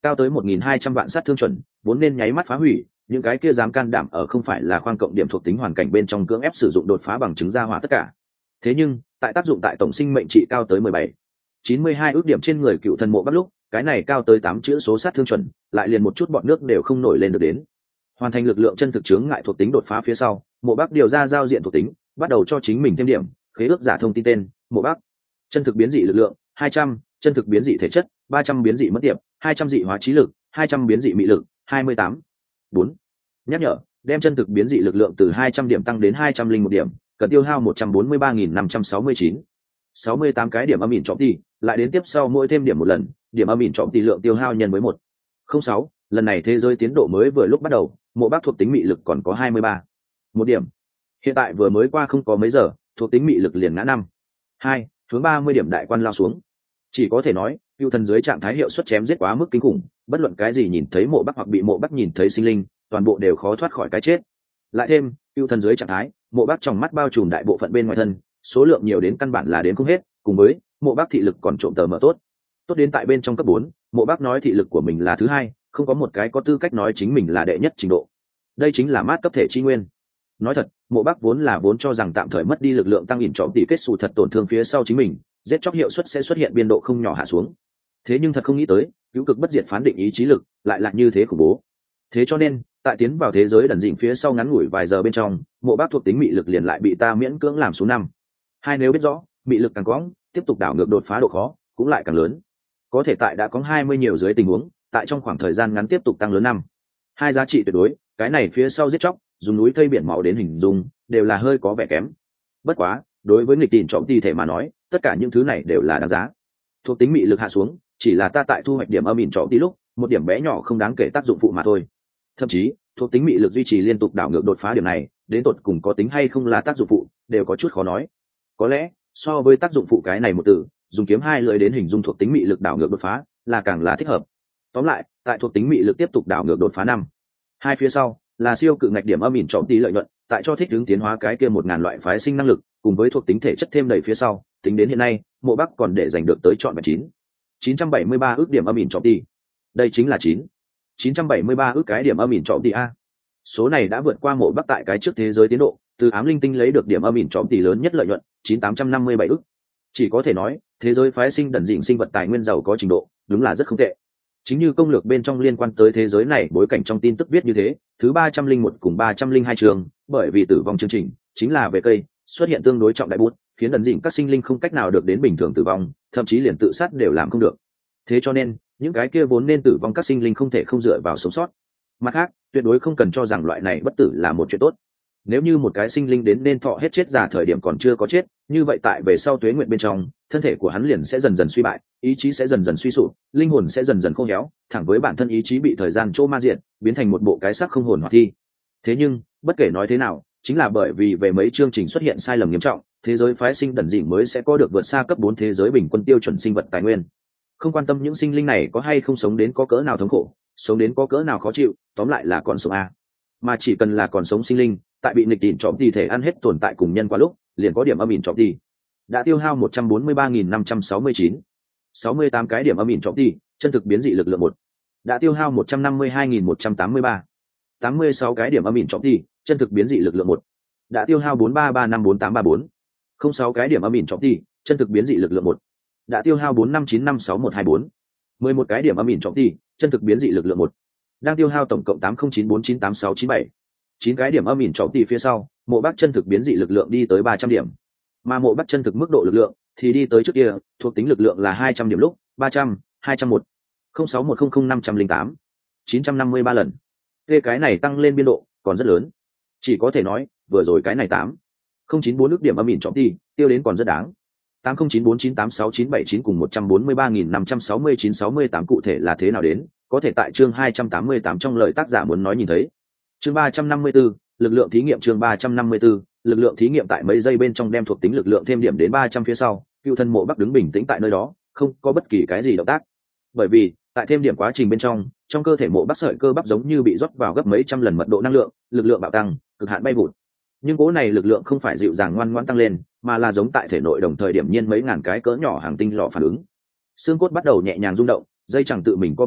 cao tới một nghìn hai trăm vạn sát thương chuẩn, vốn nên nháy mắt phá hủy, những cái kia dám can đảm ở không phải là khoang cộng điểm thuộc tính hoàn cảnh bên trong cưỡng ép sử dụng đột phá bằng chứng ra hỏa tất cả. Thế nhưng tại tác dụng tại tổng sinh mệnh trị cao tới mười bảy chín mươi hai ước điểm trên người cựu thần mộ bắt lúc, cái này cao tới tám chữ số sát thương chuẩn, lại liền một chút bọn nước đều không nổi lên được đến. Hoàn thành lực lượng chân thực chướng ngại thuộc tính đột phá phía sau, mộ bắc điều ra giao diện thuộc tính, bắt đầu cho chính mình thêm điểm, khế ước giả thông tin tên, mộ bắc. Chân thực biến dị lực lượng hai trăm, chân thực biến dị thể chất ba trăm, biến dị mất điểm hai trăm, dị hóa trí lực hai trăm, biến dị mị lực hai mươi tám. bốn. Nhắc nhở, đem chân thực biến dị lực lượng từ hai trăm điểm tăng đến hai trăm linh một điểm, cần tiêu hao một trăm bốn mươi ba nghìn năm trăm sáu mươi chín. sáu mươi tám cái điểm âm ỉn trọng tỷ, lại đến tiếp sau mỗi thêm điểm một lần, điểm âm ỉn trọng tỷ lượng tiêu hao nhân với một. không sáu, lần này thế giới tiến độ mới vừa lúc bắt đầu, mộ bác thuộc tính mị lực còn có hai mươi ba. một điểm. Hiện tại vừa mới qua không có mấy giờ, thuộc tính mị lực liền ngã năm. hai, hướng ba mươi điểm đại quan lao xuống. Chỉ có thể nói, cựu thần dưới trạng thái hiệu suất chém giết quá mức kinh khủng, bất luận cái gì nhìn thấy mộ bắc hoặc bị mộ bắc nhìn thấy sinh linh, toàn bộ đều khó thoát khỏi cái chết. Lại thêm, cựu thần dưới trạng thái, mộ bắc trong mắt bao trùm đại bộ phận bên ngoài thân, số lượng nhiều đến căn bản là đến không hết, cùng với mộ bắc thị lực còn trộm tờ mở tốt. Tốt đến tại bên trong cấp bốn, mộ bắc nói thị lực của mình là thứ hai, không có một cái có tư cách nói chính mình là đệ nhất trình độ. Đây chính là mát cấp thể chi nguyên. Nói thật, mộ bắc vốn là vốn cho rằng tạm thời mất đi lực lượng tăng ỉn trọm tỷ kết xù thật tổn thương phía sau chính mình, giết chóc hiệu suất sẽ xuất hiện biên độ không nhỏ hạ xuống. Thế nhưng thật không nghĩ tới, cứu cực bất diệt phán định ý chí lực lại là như thế khủng bố. Thế cho nên, tại tiến vào thế giới đần dịnh phía sau ngắn ngủi vài giờ bên trong, mộ bắc thuộc tính mị lực liền lại bị ta miễn cưỡng làm xuống năm. Hai, nếu biết rõ mị lực càng quõng, tiếp tục đảo ngược đột phá độ khó cũng lại càng lớn. Có thể tại đã có hai mươi nhiều dưới tình huống, tại trong khoảng thời gian ngắn tiếp tục tăng lớn năm. Hai giá trị tuyệt đối, cái này phía sau giết chóc, dùng núi thây biển máu đến hình dung, đều là hơi có vẻ kém. Bất quá, đối với nghịch tỉn trọng tỷ thể mà nói, tất cả những thứ này đều là đáng giá. Thuộc tính mị lực hạ xuống, chỉ là ta tại thu hoạch điểm âm ỉn trọng tỷ lúc, một điểm bé nhỏ không đáng kể tác dụng phụ mà thôi. Thậm chí, thuộc tính mị lực duy trì liên tục đảo ngược đột phá điểm này, đến tột cùng có tính hay không là tác dụng phụ, đều có chút khó nói. Có lẽ, so với tác dụng phụ cái này một từ, dùng kiếm hai lưỡi đến hình dung thuộc tính mị lực đảo ngược đột phá, là càng là thích hợp. Tóm lại, tại thuộc tính mị lực tiếp tục đảo ngược đột phá năm. Hai phía sau là siêu cự ngạch điểm âm ỉn trọng tỷ lợi nhuận, tại cho thích ứng tiến hóa cái kia một ngàn loại phái sinh năng lực, cùng với thuộc tính thể chất thêm đầy phía sau, tính đến hiện nay, mộ bắc còn để giành được tới chọn chín chín trăm bảy mươi ba ước điểm âm ỉn trọng tỷ. Đây chính là chín chín trăm bảy mươi ba ước cái điểm âm ỉn trọng tỷ a. Số này đã vượt qua mộ bắc tại cái trước thế giới tiến độ, từ ám linh tinh lấy được điểm âm ỉn trọng tỷ lớn nhất lợi nhuận chín tám trăm năm mươi bảy ước. Chỉ có thể nói, thế giới phái sinh đần dịnh sinh vật tài nguyên giàu có trình độ, đúng là rất không tệ. Chính như công lược bên trong liên quan tới thế giới này bối cảnh trong tin tức viết như thế, thứ ba trăm linh một cùng ba trăm linh hai trường, bởi vì tử vong chương trình chính là về cây xuất hiện tương đối trọng đại bút, khiến đần dịnh các sinh linh không cách nào được đến bình thường tử vong, thậm chí liền tự sát đều làm không được. Thế cho nên, những cái kia vốn nên tử vong các sinh linh không thể không dựa vào sống sót. Mặt khác, tuyệt đối không cần cho rằng loại này bất tử là một chuyện tốt. Nếu như một cái sinh linh đến nên thọ hết chết già thời điểm còn chưa có chết, như vậy tại về sau tuế nguyện bên trong, thân thể của hắn liền sẽ dần dần suy bại, ý chí sẽ dần dần suy sụp, linh hồn sẽ dần dần khô héo, thẳng với bản thân ý chí bị thời gian chỗ ma diện, biến thành một bộ cái xác không hồn hoạt thi. Thế nhưng, bất kể nói thế nào, chính là bởi vì về mấy chương trình xuất hiện sai lầm nghiêm trọng, thế giới phái sinh đần dịnh mới sẽ có được vượt xa cấp bốn thế giới bình quân tiêu chuẩn sinh vật tài nguyên. Không quan tâm những sinh linh này có hay không sống đến có cỡ nào thống khổ, sống đến có cỡ nào khó chịu, tóm lại là còn sống a. Mà chỉ cần là còn sống sinh linh, tại bị nghịch tỉn trọng tỷ thể ăn hết tồn tại cùng nhân qua lúc, liền có điểm âm ỉn trọng tỷ. Đã tiêu hao một trăm bốn mươi ba nghìn năm trăm sáu mươi chín. sáu mươi tám cái điểm âm ỉn trọng tỷ, chân thực biến dị lực lượng một. Đã tiêu hao một trăm năm mươi hai nghìn một trăm tám mươi ba. tám mươi sáu cái điểm âm ỉn trọng tỷ, chân thực biến dị lực lượng một. Đã tiêu hao bốn ba ba năm bốn tám ba bốn. không sáu cái điểm âm ỉn trọng tỷ, chân thực biến dị lực lượng một. Đã tiêu hao bốn năm chín năm sáu một hai bốn. mười một cái điểm âm ỉn trọng tỷ, chân thực biến dị lực lượng một. Đang tiêu hao tổng cộng tám không chín bốn chín tám sáu chín bảy. chín cái điểm âm ỉn trọng tỷ phía sau, mộ bắc chân thực biến dị lực lượng đi tới ba trăm điểm. Mà mộ bắc chân thực mức độ lực lượng thì đi tới trước kia, thuộc tính lực lượng là hai trăm điểm lúc, ba trăm, hai trăm một, không sáu một không không năm trăm linh tám, chín trăm năm mươi ba lần. Thế cái này tăng lên biên độ còn rất lớn. Chỉ có thể nói, vừa rồi cái này tám không chín bốn ước điểm âm ỉn trọng tỷ, tiêu đến còn rất đáng. tám không chín bốn chín tám sáu chín bảy chín cùng một trăm bốn mươi ba nghìn năm trăm sáu mươi chín sáu mươi tám cụ thể là thế nào đến, có thể tại chương hai trăm tám mươi tám trong lời tác giả muốn nói nhìn thấy. Chương ba trăm năm mươi tư, lực lượng thí nghiệm chương ba trăm năm mươi tư, lực lượng thí nghiệm tại mấy giây bên trong đem thuộc tính lực lượng thêm điểm đến ba trăm phía sau, cựu thân mộ bắc đứng bình tĩnh tại nơi đó, không có bất kỳ cái gì động tác. Bởi vì, tại thêm điểm quá trình bên trong, trong cơ thể mộ bắc sợi cơ bắp giống như bị rót vào gấp mấy trăm lần mật độ năng lượng, lực lượng bạo tăng, cực hạn bay vụt. Nhưng cố này lực lượng không phải dịu dàng ngoan ngoãn tăng lên, mà là giống tại thể nội đồng thời điểm nhiên mấy ngàn cái cỡ nhỏ hàng tinh lọ phản ứng. Xương cốt bắt đầu nhẹ nhàng rung động, dây chẳng tự mình co bảo,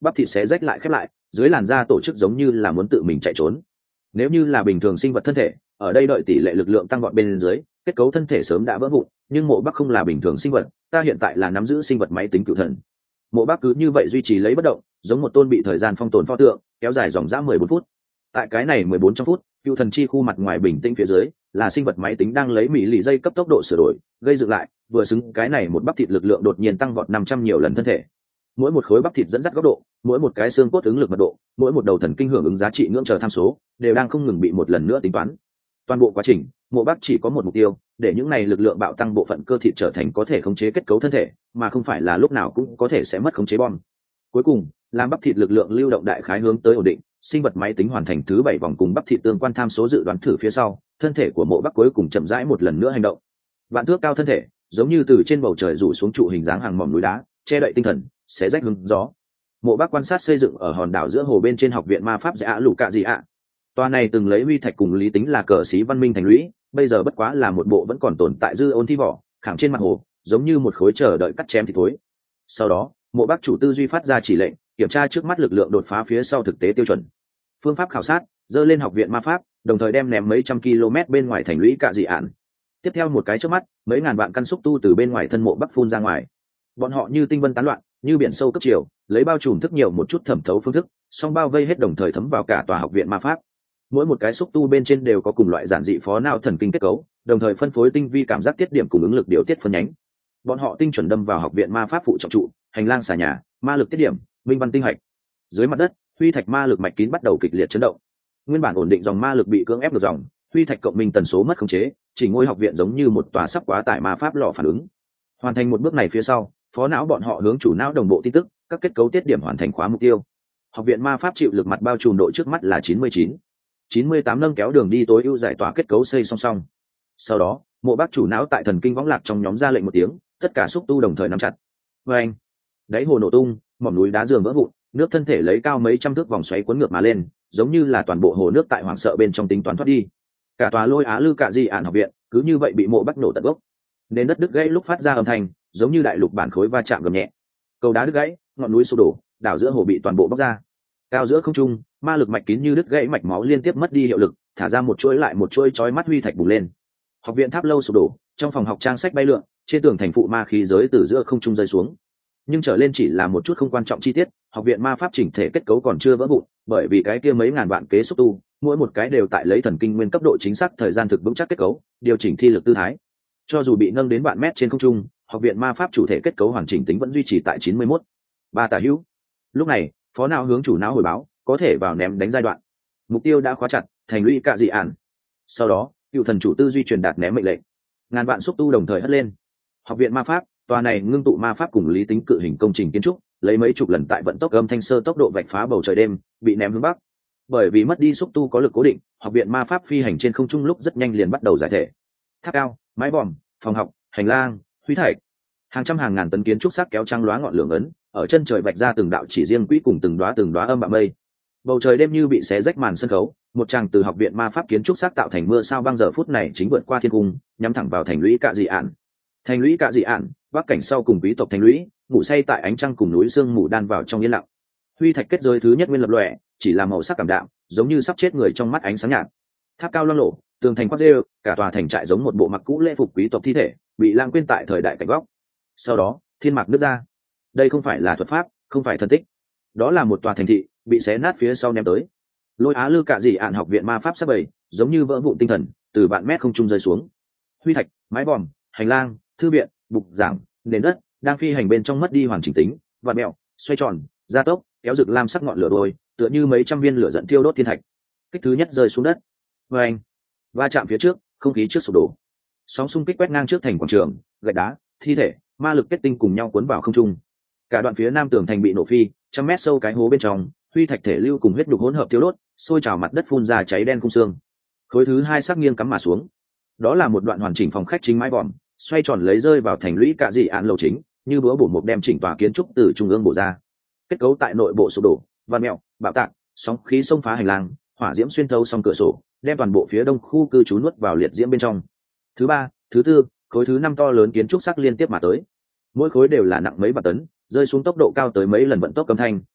bắp thịt xé rách lại khép lại, dưới làn da tổ chức giống như là muốn tự mình chạy trốn. Nếu như là bình thường sinh vật thân thể, ở đây đợi tỷ lệ lực lượng tăng vọt bên dưới, kết cấu thân thể sớm đã vỡ vụn, nhưng Mộ Bắc không là bình thường sinh vật, ta hiện tại là nắm giữ sinh vật máy tính cựu thần. Mộ Bắc cứ như vậy duy trì lấy bất động, giống một tôn bị thời gian phong tồn pho tượng, kéo dài dòng dã mười bốn phút. Tại cái này mười bốn trong phút, cựu thần chi khu mặt ngoài bình tĩnh phía dưới, là sinh vật máy tính đang lấy mỹ lì dây cấp tốc độ sửa đổi, gây dựng lại, vừa xứng cái này một bắp thịt lực lượng đột nhiên tăng vọt năm trăm nhiều lần thân thể. Mỗi một khối bắp thịt dẫn dắt góc độ, mỗi một cái xương cốt ứng lực mật độ, mỗi một đầu thần kinh hưởng ứng giá trị ngưỡng chờ tham số, đều đang không ngừng bị một lần nữa tính toán. Toàn bộ quá trình, Mộ Bắc chỉ có một mục tiêu, để những này lực lượng bạo tăng bộ phận cơ thịt trở thành có thể khống chế kết cấu thân thể, mà không phải là lúc nào cũng có thể sẽ mất khống chế bom. Cuối cùng, làm bắp thịt lực lượng lưu động đại khái hướng tới ổn định, sinh vật máy tính hoàn thành thứ bảy vòng cùng bắp thịt tương quan tham số dự đoán thử phía sau, thân thể của Mộ Bắc cuối cùng chậm rãi một lần nữa hành động. Vạn thước cao thân thể, giống như từ trên bầu trời rủ xuống trụ hình dáng hàng mỏm núi đá, che đậy tinh thần, xé rách hứng gió. Mộ Bắc quan sát xây dựng ở hòn đảo giữa hồ bên trên học viện ma pháp dạ lũ cạ gì ạ. Tòa này từng lấy huy thạch cùng lý tính là cờ sĩ văn minh thành lũy, bây giờ bất quá là một bộ vẫn còn tồn tại dư ôn thi vỏ, khảm trên mặt hồ, giống như một khối chờ đợi cắt chém thì thối. Sau đó, Mộ Bắc chủ tư duy phát ra chỉ lệnh, kiểm tra trước mắt lực lượng đột phá phía sau thực tế tiêu chuẩn. Phương pháp khảo sát, dơ lên học viện ma pháp, đồng thời đem ném mấy trăm km bên ngoài thành lũy cạ dị ạn. Tiếp theo một cái chớp mắt, mấy ngàn vạn căn xúc tu từ bên ngoài thân Mộ Bắc phun ra ngoài. Bọn họ như tinh vân tán loạn, như biển sâu cấp chiều, lấy bao trùm thức nhiều một chút thẩm thấu phương thức, song bao vây hết đồng thời thấm vào cả tòa học viện ma pháp. Mỗi một cái xúc tu bên trên đều có cùng loại giản dị phó não thần kinh kết cấu, đồng thời phân phối tinh vi cảm giác tiết điểm cùng ứng lực điều tiết phân nhánh. Bọn họ tinh chuẩn đâm vào học viện ma pháp phụ trọng trụ, hành lang xà nhà, ma lực tiết điểm, minh văn tinh hạch. Dưới mặt đất, huy thạch ma lực mạch kín bắt đầu kịch liệt chấn động. Nguyên bản ổn định dòng ma lực bị cưỡng ép ngược dòng, huy thạch cộng minh tần số mất khống chế, chỉ ngôi học viện giống như một tòa sắp quá tải ma pháp lò phản ứng. Hoàn thành một bước này phía sau, phó não bọn họ hướng chủ não đồng bộ tin tức, các kết cấu tiết điểm hoàn thành khóa mục tiêu. Học viện ma pháp chịu lực mặt bao trùm độ trước mắt là chín mươi chín. chín mươi tám nâng kéo đường đi tối ưu giải tỏa kết cấu xây song song. Sau đó, Mộ Bắc chủ não tại thần kinh võng lạc trong nhóm ra lệnh một tiếng, tất cả xúc tu đồng thời nắm chặt. Và anh, đáy hồ nổ tung, mỏm núi đá giường vỡ vụn, nước thân thể lấy cao mấy trăm thước vòng xoáy cuốn ngược mà lên, giống như là toàn bộ hồ nước tại hoảng sợ bên trong tính toán thoát đi. Cả tòa Lôi Á Lư Cạ Di Ản học viện cứ như vậy bị Mộ Bắc nổ tận gốc. Nên đất đứt gãy lúc phát ra âm thanh, giống như đại lục bản khối va chạm gầm nhẹ. Cầu đá đứt gãy, ngọn núi sụp đổ, đảo giữa hồ bị toàn bộ bóc ra. Cao giữa không trung, ma lực mạch kín như đứt gãy mạch máu liên tiếp mất đi hiệu lực, thả ra một chuỗi lại một chuỗi chói mắt huy thạch bùng lên. Học viện tháp lâu sụp đổ, trong phòng học trang sách bay lượn, trên tường thành phụ ma khí giới từ giữa không trung rơi xuống. Nhưng trở lên chỉ là một chút không quan trọng chi tiết, học viện ma pháp chỉnh thể kết cấu còn chưa vỡ vụn, bởi vì cái kia mấy ngàn vạn kế xúc tu, mỗi một cái đều tại lấy thần kinh nguyên cấp độ chính xác thời gian thực vững chắc kết cấu, điều chỉnh thi lực tư thái. Cho dù bị nâng đến vạn mét trên không trung, học viện ma pháp chủ thể kết cấu hoàn chỉnh tính vẫn duy trì tại chín mươi mốt. Ba tả hữu. Lúc này, phó não hướng chủ não hồi báo, có thể vào ném đánh giai đoạn. Mục tiêu đã khóa chặt, thành lũy cạ dị ản. Sau đó, cựu thần chủ tư duy truyền đạt ném mệnh lệnh. Ngàn vạn xúc tu đồng thời hất lên. Học viện ma pháp, tòa này ngưng tụ ma pháp cùng lý tính cự hình công trình kiến trúc, lấy mấy chục lần tại vận tốc âm thanh sơ tốc độ vạch phá bầu trời đêm, bị ném hướng bắc. Bởi vì mất đi xúc tu có lực cố định, học viện ma pháp phi hành trên không trung lúc rất nhanh liền bắt đầu giải thể. Tháp cao, mái vòm, phòng học, hành lang, huy thạch, hàng trăm hàng ngàn tấn kiến trúc sắc kéo trăng lóa ngọn lửa ấn, ở chân trời vạch ra từng đạo chỉ riêng quỹ cùng từng đóa từng đóa âm bạo mây. Bầu trời đêm như bị xé rách màn sân khấu, một tràng từ học viện ma pháp kiến trúc sắc tạo thành mưa sao băng giờ phút này chính vượt qua thiên cung, nhắm thẳng vào thành lũy cạ dị ản. Thành lũy cạ dị ản, bắc cảnh sau cùng quý tộc thành lũy, ngủ say tại ánh trăng cùng núi sương mù đan vào trong yên lặng. Huy thạch kết giới thứ nhất nguyên lập lòe, chỉ là màu sắc cảm đạm, giống như sắp chết người trong mắt ánh sáng nhạt. Tháp cao loang lổ, tường thành quát rêu, cả tòa thành trại giống một bộ mặc cũ lễ phục quý tộc thi thể, bị lãng quên tại thời đại cảnh góc. Sau đó, thiên mạc nứt ra. Đây không phải là thuật pháp, không phải thần tích, đó là một tòa thành thị bị xé nát phía sau ném tới. Lôi Á Lư Cạ Dị Ản học viện ma pháp sắp bầy, giống như vỡ vụn tinh thần, từ vạn mét không trung rơi xuống. Huy thạch, mái vòm, hành lang, thư viện, bục giảng, nền đất đang phi hành bên trong mất đi hoàn chỉnh tính, vặn mèo, xoay tròn, gia tốc, kéo rực lam sắc ngọn lửa đôi, tựa như mấy trăm viên lửa dẫn thiêu đốt thiên thạch. Kích thứ nhất rơi xuống đất. Và anh, va chạm phía trước, không khí trước sụp đổ. Sóng xung kích quét ngang trước thành quảng trường, gạch đá, thi thể, ma lực kết tinh cùng nhau cuốn vào không trung. Cả đoạn phía nam tường thành bị nổ phi, trăm mét sâu cái hố bên trong, huy thạch thể lưu cùng huyết nhục hỗn hợp thiêu đốt, sôi trào mặt đất phun ra cháy đen khung xương. Khối thứ hai sắc nghiêng cắm mà xuống. Đó là một đoạn hoàn chỉnh phòng khách chính mái vòm, xoay tròn lấy rơi vào thành lũy cạ dị ản lầu chính, như búa bổ một đem chỉnh tòa kiến trúc từ trung ương bổ ra. Kết cấu tại nội bộ sụp đổ, vặn mèo, bạo tạc, sóng khí xông phá hành lang, hỏa diễm xuyên thấu song cửa sổ, đem toàn bộ phía đông khu cư trú nuốt vào liệt diễm bên trong. Thứ ba, thứ tư, khối thứ năm to lớn kiến trúc sắc liên tiếp mà tới. Mỗi khối đều là nặng mấy vạn tấn, rơi xuống tốc độ cao tới mấy lần vận tốc âm thanh,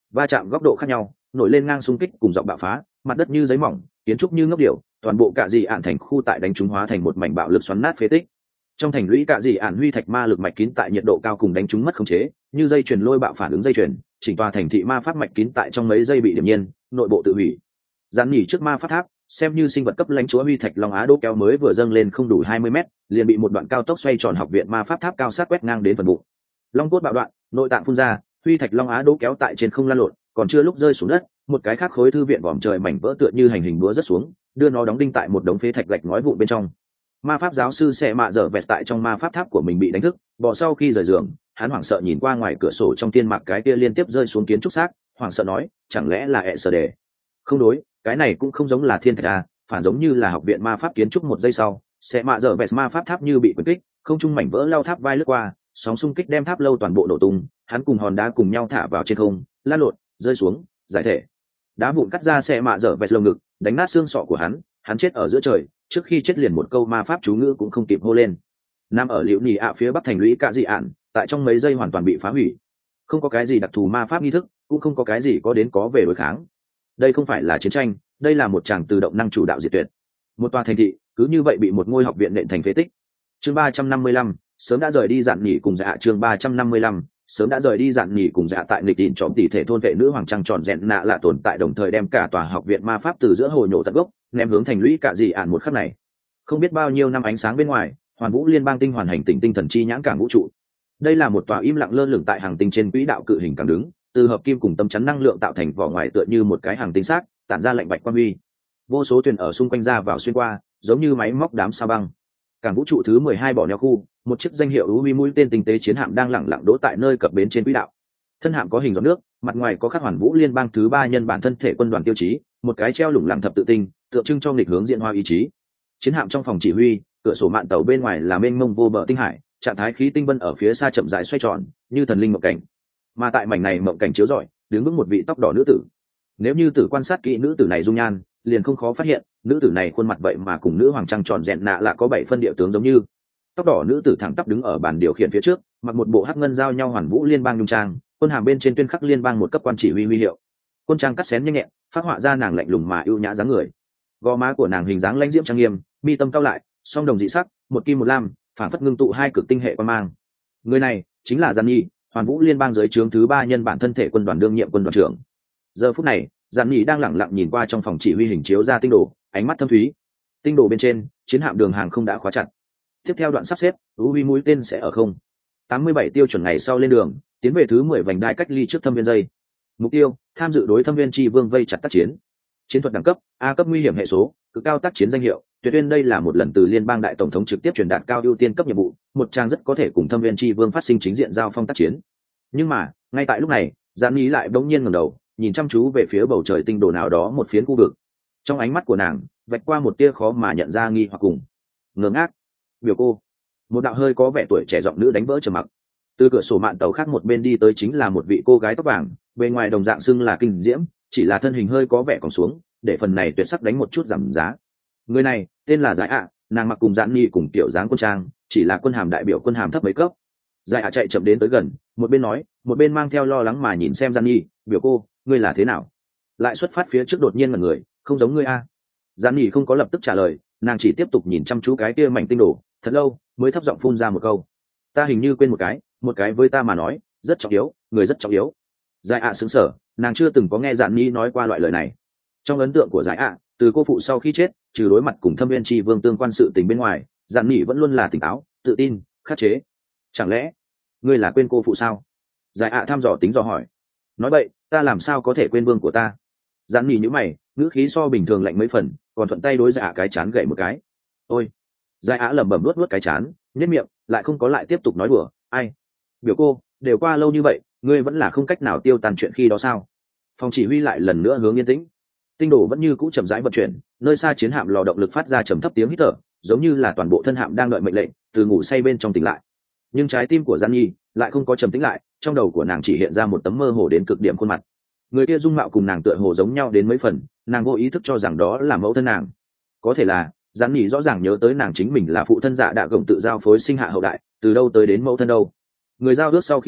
va chạm góc độ khác nhau nổi lên ngang xung kích cùng giọng bạo phá, mặt đất như giấy mỏng, kiến trúc như ngốc điểu, toàn bộ cạ dị ạn thành khu tại đánh trúng hóa thành một mảnh bạo lực xoắn nát phế tích. Trong thành lũy cạ dị ạn huy thạch ma lực mạch kín tại nhiệt độ cao cùng đánh trúng mất khống chế, như dây chuyền lôi bạo phản ứng dây chuyền, chỉnh tòa thành thị ma pháp mạch kín tại trong mấy giây bị điểm nhiên, nội bộ tự hủy. Gián nhỉ trước ma pháp tháp, xem như sinh vật cấp lãnh chúa huy thạch long á đô kéo mới vừa dâng lên không đủ hai mươi mét, liền bị một đoạn cao tốc xoay tròn học viện ma pháp tháp cao sát quét ngang đến phần bụng. Long cốt bạo đoạn, nội tạng phun ra, huy thạch long á đô kéo tại trên không lan lộn, còn chưa lúc rơi xuống đất, một cái khác khối thư viện vòm trời mảnh vỡ tựa như hành hình búa rất xuống, đưa nó đóng đinh tại một đống phế thạch gạch ngói vụn bên trong. Ma pháp giáo sư sẽ mạ dở vẹt tại trong ma pháp tháp của mình bị đánh thức, bỏ sau khi rời giường, hắn hoảng sợ nhìn qua ngoài cửa sổ trong thiên mạc cái kia liên tiếp rơi xuống kiến trúc xác, hoảng sợ nói, chẳng lẽ là ẹ sở đề? Không đối, cái này cũng không giống là thiên thạch à, phản giống như là học viện ma pháp kiến trúc. Một giây sau, sẽ mạ dở vẹt ma pháp tháp như bị quyền kích, không trung mảnh vỡ lao tháp vai lướt qua, sóng xung kích đem tháp lâu toàn bộ nổ tung, hắn cùng hòn đá cùng nhau thả vào trên không, lan lộn, rơi xuống, giải thể. Đá vụn cắt ra sẽ mạ dở vẹt lồng ngực, đánh nát xương sọ của hắn, hắn chết ở giữa trời, trước khi chết liền một câu ma pháp chú ngữ cũng không kịp hô lên. Nằm ở liễu nhì ạ phía bắc thành lũy cạ dị ạn, tại trong mấy giây hoàn toàn bị phá hủy, không có cái gì đặc thù ma pháp nghi thức, cũng không có cái gì có đến có về đối kháng. Đây không phải là chiến tranh, đây là một tràng tự động năng chủ đạo diệt tuyệt. Một tòa thành thị cứ như vậy bị một ngôi học viện nện thành phế tích. Chương ba trăm năm mươi lăm, sớm đã rời đi dạn nhỉ cùng dạ. Chương ba trăm năm mươi lăm, sớm đã rời đi dạn nhỉ cùng dạ. Tại nghịch đỉnh trộm tỷ thể thôn vệ nữ hoàng trăng tròn rẽn nạ là tồn tại, đồng thời đem cả tòa học viện ma pháp từ giữa hồ nhổ tận gốc, ném hướng thành lũy cạ dị ạn. Một khắc này, không biết bao nhiêu năm ánh sáng bên ngoài, hoàn vũ liên bang tinh hoàn hành tinh tinh thần chi nhãn cảng vũ trụ. Đây là một tòa im lặng lơ lửng tại hàng tinh trên quỹ đạo cự hình cảng đứng, từ hợp kim cùng tấm chắn năng lượng tạo thành vỏ ngoài tựa như một cái hàng tinh xác, tản ra lạnh bạch quang huy. Vô số thuyền ở xung quanh ra vào xuyên qua, giống như máy móc đám sao băng. Cảng vũ trụ thứ mười hai bỏ neo khu, một chiếc danh hiệu u huy mũi tên tinh tế chiến hạm đang lẳng lặng đỗ tại nơi cập bến trên quỹ đạo. Thân hạm có hình giọt nước, mặt ngoài có khắc hoàn vũ liên bang thứ ba nhân bản thân thể quân đoàn tiêu chí, một cái treo lủng lẳng thập tự tinh, tượng trưng cho nghịch hướng diện hoa ý chí. Chiến hạm trong phòng chỉ huy, cửa sổ mạn tàu bên ngoài là mênh mông vô bờ tinh hải, trạng thái khí tinh vân ở phía xa chậm rãi xoay tròn, như thần linh mộng cảnh. Mà tại mảnh này mộng cảnh chiếu rọi, đứng vững một vị tóc đỏ nữ tử. Nếu như tử quan sát kỹ nữ tử này dung nhan, liền không khó phát hiện, nữ tử này khuôn mặt vậy mà cùng nữ hoàng trăng tròn rẽn nạ là có bảy phân địa tướng giống như. Tóc đỏ nữ tử thẳng tắp đứng ở bàn điều khiển phía trước, mặc một bộ hắc ngân giao nhau hoàn vũ liên bang nhung trang, quân hàm bên trên tuyên khắc liên bang một cấp quan chỉ huy huy hiệu. Quân trang cắt xén nhanh nhẹn, phát họa ra nàng lạnh lùng mà ưu nhã dáng người. Gò má của nàng hình dáng lãnh diễm trang nghiêm, mi tâm cao lại, song đồng dị sắc, một kim một lam, phản phất ngưng tụ hai cực tinh hệ quan mang. Người này chính là Giản Nhi, hoàn vũ liên bang dưới trướng thứ ba nhân bản thân thể quân đoàn đương nhiệm quân đoàn trưởng. Giờ phút này, Giản Nhi đang lẳng lặng nhìn qua trong phòng chỉ huy hình chiếu ra tinh đồ, ánh mắt thâm thúy. Tinh đồ bên trên, chiến hạm đường hàng không đã khóa chặt. Tiếp theo đoạn sắp xếp, u huy mũi tên sẽ ở không tám mươi bảy tiêu chuẩn ngày sau lên đường, tiến về thứ mười vành đai cách ly trước thâm viên dây. Mục tiêu: tham dự đối thâm viên tri vương vây chặt tác chiến. Chiến thuật đẳng cấp: A cấp, nguy hiểm hệ số, cực cao, tác chiến danh hiệu tuyệt uyên. Đây là một lần từ liên bang đại tổng thống trực tiếp truyền đạt cao ưu tiên cấp nhiệm vụ, một trang rất có thể cùng thâm viên tri vương phát sinh chính diện giao phong tác chiến. Nhưng mà ngay tại lúc này, Giản Nhi lại bỗng nhiên ngẩng đầu, nhìn chăm chú về phía bầu trời tinh đồ nào đó một phiến khu vực. Trong ánh mắt của nàng vạch qua một tia khó mà nhận ra nghi hoặc cùng ngơ ngác. Biểu cô. Một đạo hơi có vẻ tuổi trẻ giọng nữ đánh vỡ trầm mặc. Từ cửa sổ mạn tàu khác một bên đi tới chính là một vị cô gái tóc vàng, bề ngoài đồng dạng xưng là kinh diễm, chỉ là thân hình hơi có vẻ còn xuống, để phần này tuyệt sắc đánh một chút giảm giá. Người này tên là Giải ạ, nàng mặc cùng Giản Nhi cùng tiểu dáng quân trang, chỉ là quân hàm đại biểu quân hàm thấp mấy cấp. Giải ạ chạy chậm đến tới gần, một bên nói, một bên mang theo lo lắng mà nhìn xem Giản Nhi. Biểu cô, ngươi là thế nào? Lại xuất phát phía trước đột nhiên mọi người, không giống ngươi a. Giản Nhi không có lập tức trả lời, nàng chỉ tiếp tục nhìn chăm chú cái kia mảnh tinh đồ, thật lâu mới thấp giọng phun ra một câu: ta hình như quên một cái, một cái với ta mà nói rất trọng yếu, người rất trọng yếu. Giải ạ sững sờ, nàng chưa từng có nghe Giản Nhi nói qua loại lời này. Trong ấn tượng của Giải ạ, từ cô phụ sau khi chết, trừ đối mặt cùng thâm viên tri vương tương quan sự tình bên ngoài, Giản Nhi vẫn luôn là tỉnh táo, tự tin, khắc chế. Chẳng lẽ ngươi là quên cô phụ sao? Giải ạ thăm dò tính dò hỏi. Nói vậy, ta làm sao có thể quên vương của ta? Giản Nhi nhíu mày, ngữ khí so bình thường lạnh mấy phần, còn thuận tay đối Giải ạ cái chán gậy một cái. Ôi! Giải ạ lẩm bẩm luốt luốt cái chán, nhếch miệng, lại không có lại tiếp tục nói đùa. Ai? Biểu cô, đều qua lâu như vậy, ngươi vẫn là không cách nào tiêu tan chuyện khi đó sao? Phòng chỉ huy lại lần nữa hướng yên tĩnh. Tinh đồ vẫn như cũ chậm rãi vận chuyển, nơi xa chiến hạm lò động lực phát ra trầm thấp tiếng hít thở, giống như là toàn bộ thân hạm đang đợi mệnh lệnh, từ ngủ say bên trong tỉnh lại. Nhưng trái tim của Giản Nhi lại không có trầm tĩnh lại, trong đầu của nàng chỉ hiện ra một tấm mơ hồ đến cực điểm khuôn mặt. Người kia dung mạo cùng nàng tựa hồ giống nhau đến mấy phần, nàng vô ý thức cho rằng đó là mẫu thân nàng. Có thể là, Giản Nhi rõ ràng nhớ tới nàng chính mình là phụ thân dạ đã gồng tự giao phối sinh hạ hậu đại, từ đâu tới đến mẫu thân đâu. Người giao ước sau khi chết,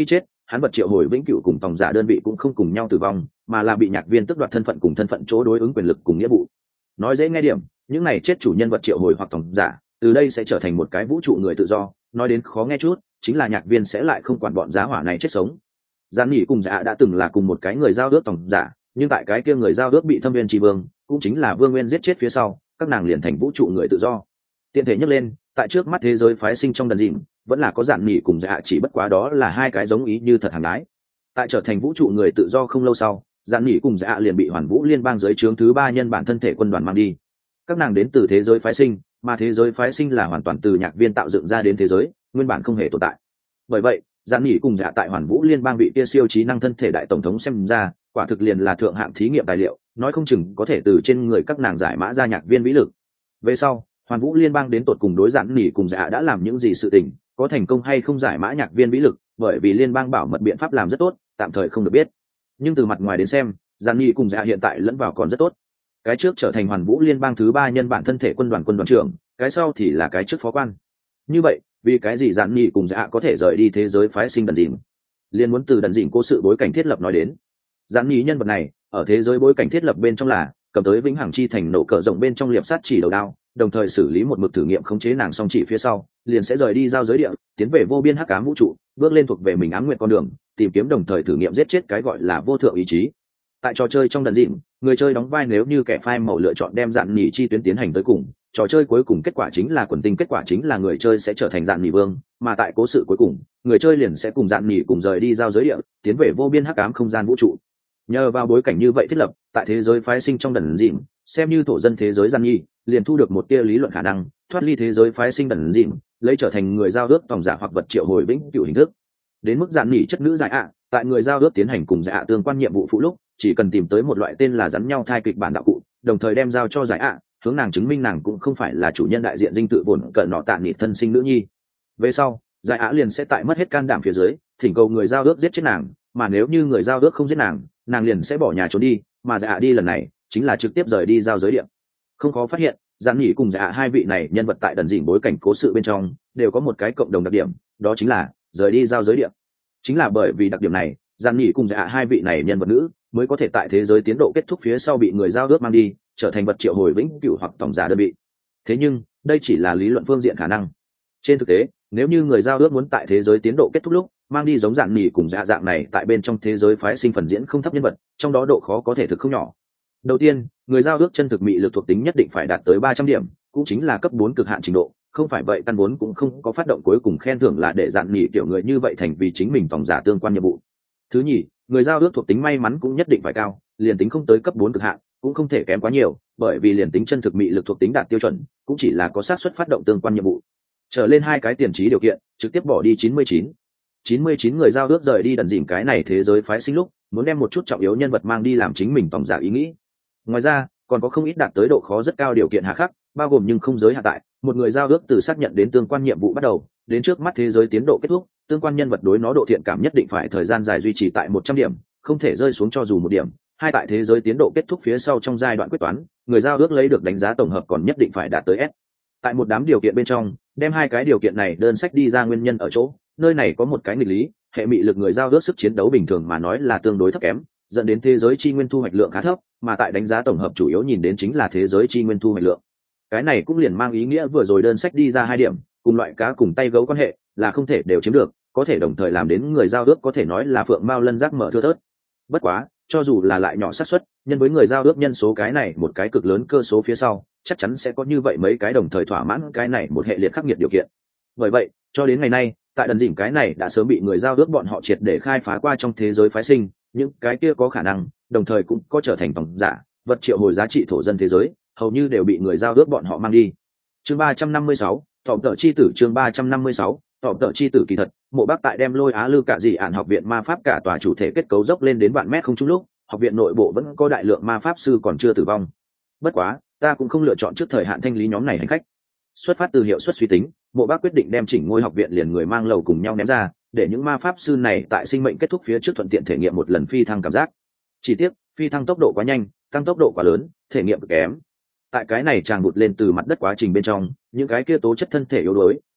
hắn vật triệu hồi vĩnh cửu cùng tòng giả đơn vị cũng không cùng nhau tử vong, mà là bị nhạc viên tước đoạt thân phận cùng thân phận chỗ đối ứng quyền lực cùng nghĩa vụ. Nói dễ nghe điểm, những này chết chủ nhân vật triệu hồi hoặc tòng giả từ đây sẽ trở thành một cái vũ trụ người tự do. Nói đến khó nghe chút, chính là nhạc viên sẽ lại không quản bọn giá hỏa này chết sống. Giản Nhĩ cùng Dạ đã từng là cùng một cái người giao ước tòng giả, nhưng tại cái kia người giao ước bị Thâm Viên Tri Vương, cũng chính là Vương Nguyên giết chết phía sau, các nàng liền thành vũ trụ người tự do. Tiện thể nhắc lên, tại trước mắt thế giới phái sinh trong đần dìm, vẫn là có Giản Nhĩ cùng Dạ, chỉ bất quá đó là hai cái giống ý như thật hàng đái. Tại trở thành vũ trụ người tự do không lâu sau, Giản Nhĩ cùng Dạ liền bị Hoàn Vũ Liên bang dưới trướng thứ ba nhân bản thân thể quân đoàn mang đi. Các nàng đến từ thế giới phái sinh, mà thế giới phái sinh là hoàn toàn từ nhạc viên tạo dựng ra đến thế giới, nguyên bản không hề tồn tại. Bởi vậy, Giản Nhĩ cùng Dạ tại Hoàn Vũ Liên bang bị kia siêu trí năng thân thể đại tổng thống xem ra, quả thực liền là thượng hạng thí nghiệm tài liệu, nói không chừng có thể từ trên người các nàng giải mã ra nhạc viên vĩ lực. Về sau, Hoàn Vũ Liên bang đến tột cùng đối Giản Nhĩ cùng Dạ đã làm những gì sự tình, có thành công hay không giải mã nhạc viên vĩ lực, bởi vì liên bang bảo mật biện pháp làm rất tốt, tạm thời không được biết. Nhưng từ mặt ngoài đến xem, Giản Nhĩ cùng Dạ hiện tại lẫn vào còn rất tốt. Cái trước trở thành Hoàn Vũ Liên bang thứ ba nhân bản thân thể quân đoàn quân đoàn trưởng, cái sau thì là cái trước phó quan. Như vậy, vì cái gì Giản Nhĩ cùng Dạ có thể rời đi thế giới phái sinh đần dìm? Liên muốn từ đần dìm cố sự bối cảnh thiết lập nói đến. Giản Nhĩ nhân vật này, ở thế giới bối cảnh thiết lập bên trong là cầm tới vĩnh hằng chi thành nổ cờ rộng bên trong liệp sát chỉ đầu đao, đồng thời xử lý một mực thử nghiệm khống chế nàng song chỉ phía sau, liền sẽ rời đi giao giới địa, tiến về vô biên hắc ám vũ trụ, bước lên thuộc về mình ám nguyện con đường, tìm kiếm đồng thời thử nghiệm giết chết cái gọi là vô thượng ý chí. Tại trò chơi trong đần dìm, người chơi đóng vai nếu như kẻ phai màu lựa chọn đem Giản Nhĩ chi tuyến tiến hành tới cùng, trò chơi cuối cùng kết quả chính là quần tinh, kết quả chính là người chơi sẽ trở thành Giản Nhĩ vương, mà tại cố sự cuối cùng, người chơi liền sẽ cùng Giản Nhĩ cùng rời đi giao giới địa, tiến về vô biên hắc ám không gian vũ trụ. Nhờ vào bối cảnh như vậy thiết lập, tại thế giới phái sinh trong đần dìm, xem như thổ dân thế giới Giản Nhĩ liền thu được một tia lý luận khả năng thoát ly thế giới phái sinh đần dìm, lấy trở thành người giao ước tòng giả hoặc vật triệu hồi vĩnh cửu hình thức. Đến mức Giản Nhĩ chất nữ Giải ạ, tại người giao ước tiến hành cùng Giải ạ tương quan nhiệm vụ phụ lúc, chỉ cần tìm tới một loại tên là rắn nhau thai kịch bản đạo cụ, đồng thời đem giao cho Giải ạ, hướng nàng chứng minh nàng cũng không phải là chủ nhân đại diện dinh tự vốn cận nọ tạ nịt thân sinh nữ nhi. Về sau, Giải ạ liền sẽ tại mất hết can đảm phía dưới, thỉnh cầu người giao ước giết chết nàng, mà nếu như người giao ước không giết nàng, nàng liền sẽ bỏ nhà trốn đi, mà Giải ạ đi lần này chính là trực tiếp rời đi giao giới địa. Không khó phát hiện, Giản Nhĩ cùng Dạ hai vị này nhân vật tại đần dìm bối cảnh cố sự bên trong đều có một cái cộng đồng đặc điểm, đó chính là rời đi giao giới địa. Chính là bởi vì đặc điểm này, Giản Nhĩ cùng Dạ hai vị này nhân vật nữ mới có thể tại thế giới tiến độ kết thúc phía sau bị người giao ước mang đi, trở thành vật triệu hồi vĩnh cửu hoặc tổng giả đơn vị. Thế nhưng, đây chỉ là lý luận phương diện khả năng. Trên thực tế, nếu như người giao ước muốn tại thế giới tiến độ kết thúc lúc mang đi giống Giản Nhĩ cùng Dạ dạng này tại bên trong thế giới phái sinh phần diễn không thấp nhân vật, trong đó độ khó có thể thực không nhỏ. Đầu tiên, người giao ước chân thực mị lực thuộc tính nhất định phải đạt tới ba trăm điểm, cũng chính là cấp bốn cực hạn trình độ, không phải vậy căn vốn cũng không có phát động cuối cùng khen thưởng là để Giản Nhĩ kiểu người như vậy thành vì chính mình tổng giả tương quan nhiệm vụ. Thứ nhì, người giao ước thuộc tính may mắn cũng nhất định phải cao, liền tính không tới cấp bốn cực hạn, cũng không thể kém quá nhiều, bởi vì liền tính chân thực mị lực thuộc tính đạt tiêu chuẩn, cũng chỉ là có xác suất phát động tương quan nhiệm vụ. Trở lên hai cái tiền trí điều kiện, trực tiếp bỏ đi chín mươi chín. chín mươi chín người giao ước rời đi đần dìm cái này thế giới phái sinh lúc, muốn đem một chút trọng yếu nhân vật mang đi làm chính mình tổng giả ý nghĩ. Ngoài ra, còn có không ít đạt tới độ khó rất cao điều kiện hà khắc, bao gồm nhưng không giới hạn tại một người giao ước từ xác nhận đến tương quan nhiệm vụ bắt đầu đến trước mắt thế giới tiến độ kết thúc, tương quan nhân vật đối nó độ thiện cảm nhất định phải thời gian dài duy trì tại một trăm điểm, không thể rơi xuống cho dù một điểm. Hai, tại thế giới tiến độ kết thúc phía sau trong giai đoạn quyết toán, người giao ước lấy được đánh giá tổng hợp còn nhất định phải đạt tới S. Tại một đám điều kiện bên trong, đem hai cái điều kiện này đơn sách đi ra nguyên nhân ở chỗ, nơi này có một cái nghịch lý, hệ mị lực người giao ước sức chiến đấu bình thường mà nói là tương đối thấp kém, dẫn đến thế giới chi nguyên thu hoạch lượng khá thấp, mà tại đánh giá tổng hợp chủ yếu nhìn đến chính là thế giới chi nguyên thu hoạch lượng. Cái này cũng liền mang ý nghĩa vừa rồi đơn sách đi ra hai điểm, cùng loại cá cùng tay gấu quan hệ là không thể đều chiếm được, có thể đồng thời làm đến người giao ước có thể nói là phượng mao lân giác mở thưa thớt. Bất quá, cho dù là lại nhỏ xác suất, nhân với người giao ước nhân số cái này một cái cực lớn cơ số phía sau, chắc chắn sẽ có như vậy mấy cái đồng thời thỏa mãn cái này một hệ liệt khắc nghiệt điều kiện. Bởi vậy, cho đến ngày nay, tại đần dìm cái này đã sớm bị người giao ước bọn họ triệt để khai phá qua trong thế giới phái sinh, những cái kia có khả năng, đồng thời cũng có trở thành tổng giả, vật triệu hồi giá trị thổ dân thế giới, hầu như đều bị người giao ước bọn họ mang đi. Chương ba trăm năm mươi sáu, tọm tợ chi tử. Chương ba trăm năm mươi sáu, tọm tợ chi tử. Kỳ thật, Mộ Bắc tại đem Lôi Á Lư cả dị ản học viện ma pháp cả tòa chủ thể kết cấu dốc lên đến vạn mét không trung lúc, học viện nội bộ vẫn có đại lượng ma pháp sư còn chưa tử vong. Bất quá, ta cũng không lựa chọn trước thời hạn thanh lý nhóm này hành khách. Xuất phát từ hiệu suất suy tính, Mộ Bắc quyết định đem chỉnh ngôi học viện liền người mang lầu cùng nhau ném ra, để những ma pháp sư này tại sinh mệnh kết thúc phía trước thuận tiện thể nghiệm một lần phi thăng cảm giác. Chỉ tiếc, phi thăng tốc độ quá nhanh, tăng tốc độ quá lớn, thể nghiệm cực kém. Tại cái này tràn vụt lên từ mặt đất quá trình bên trong, những cái kia tố chất thân thể yếu đuối,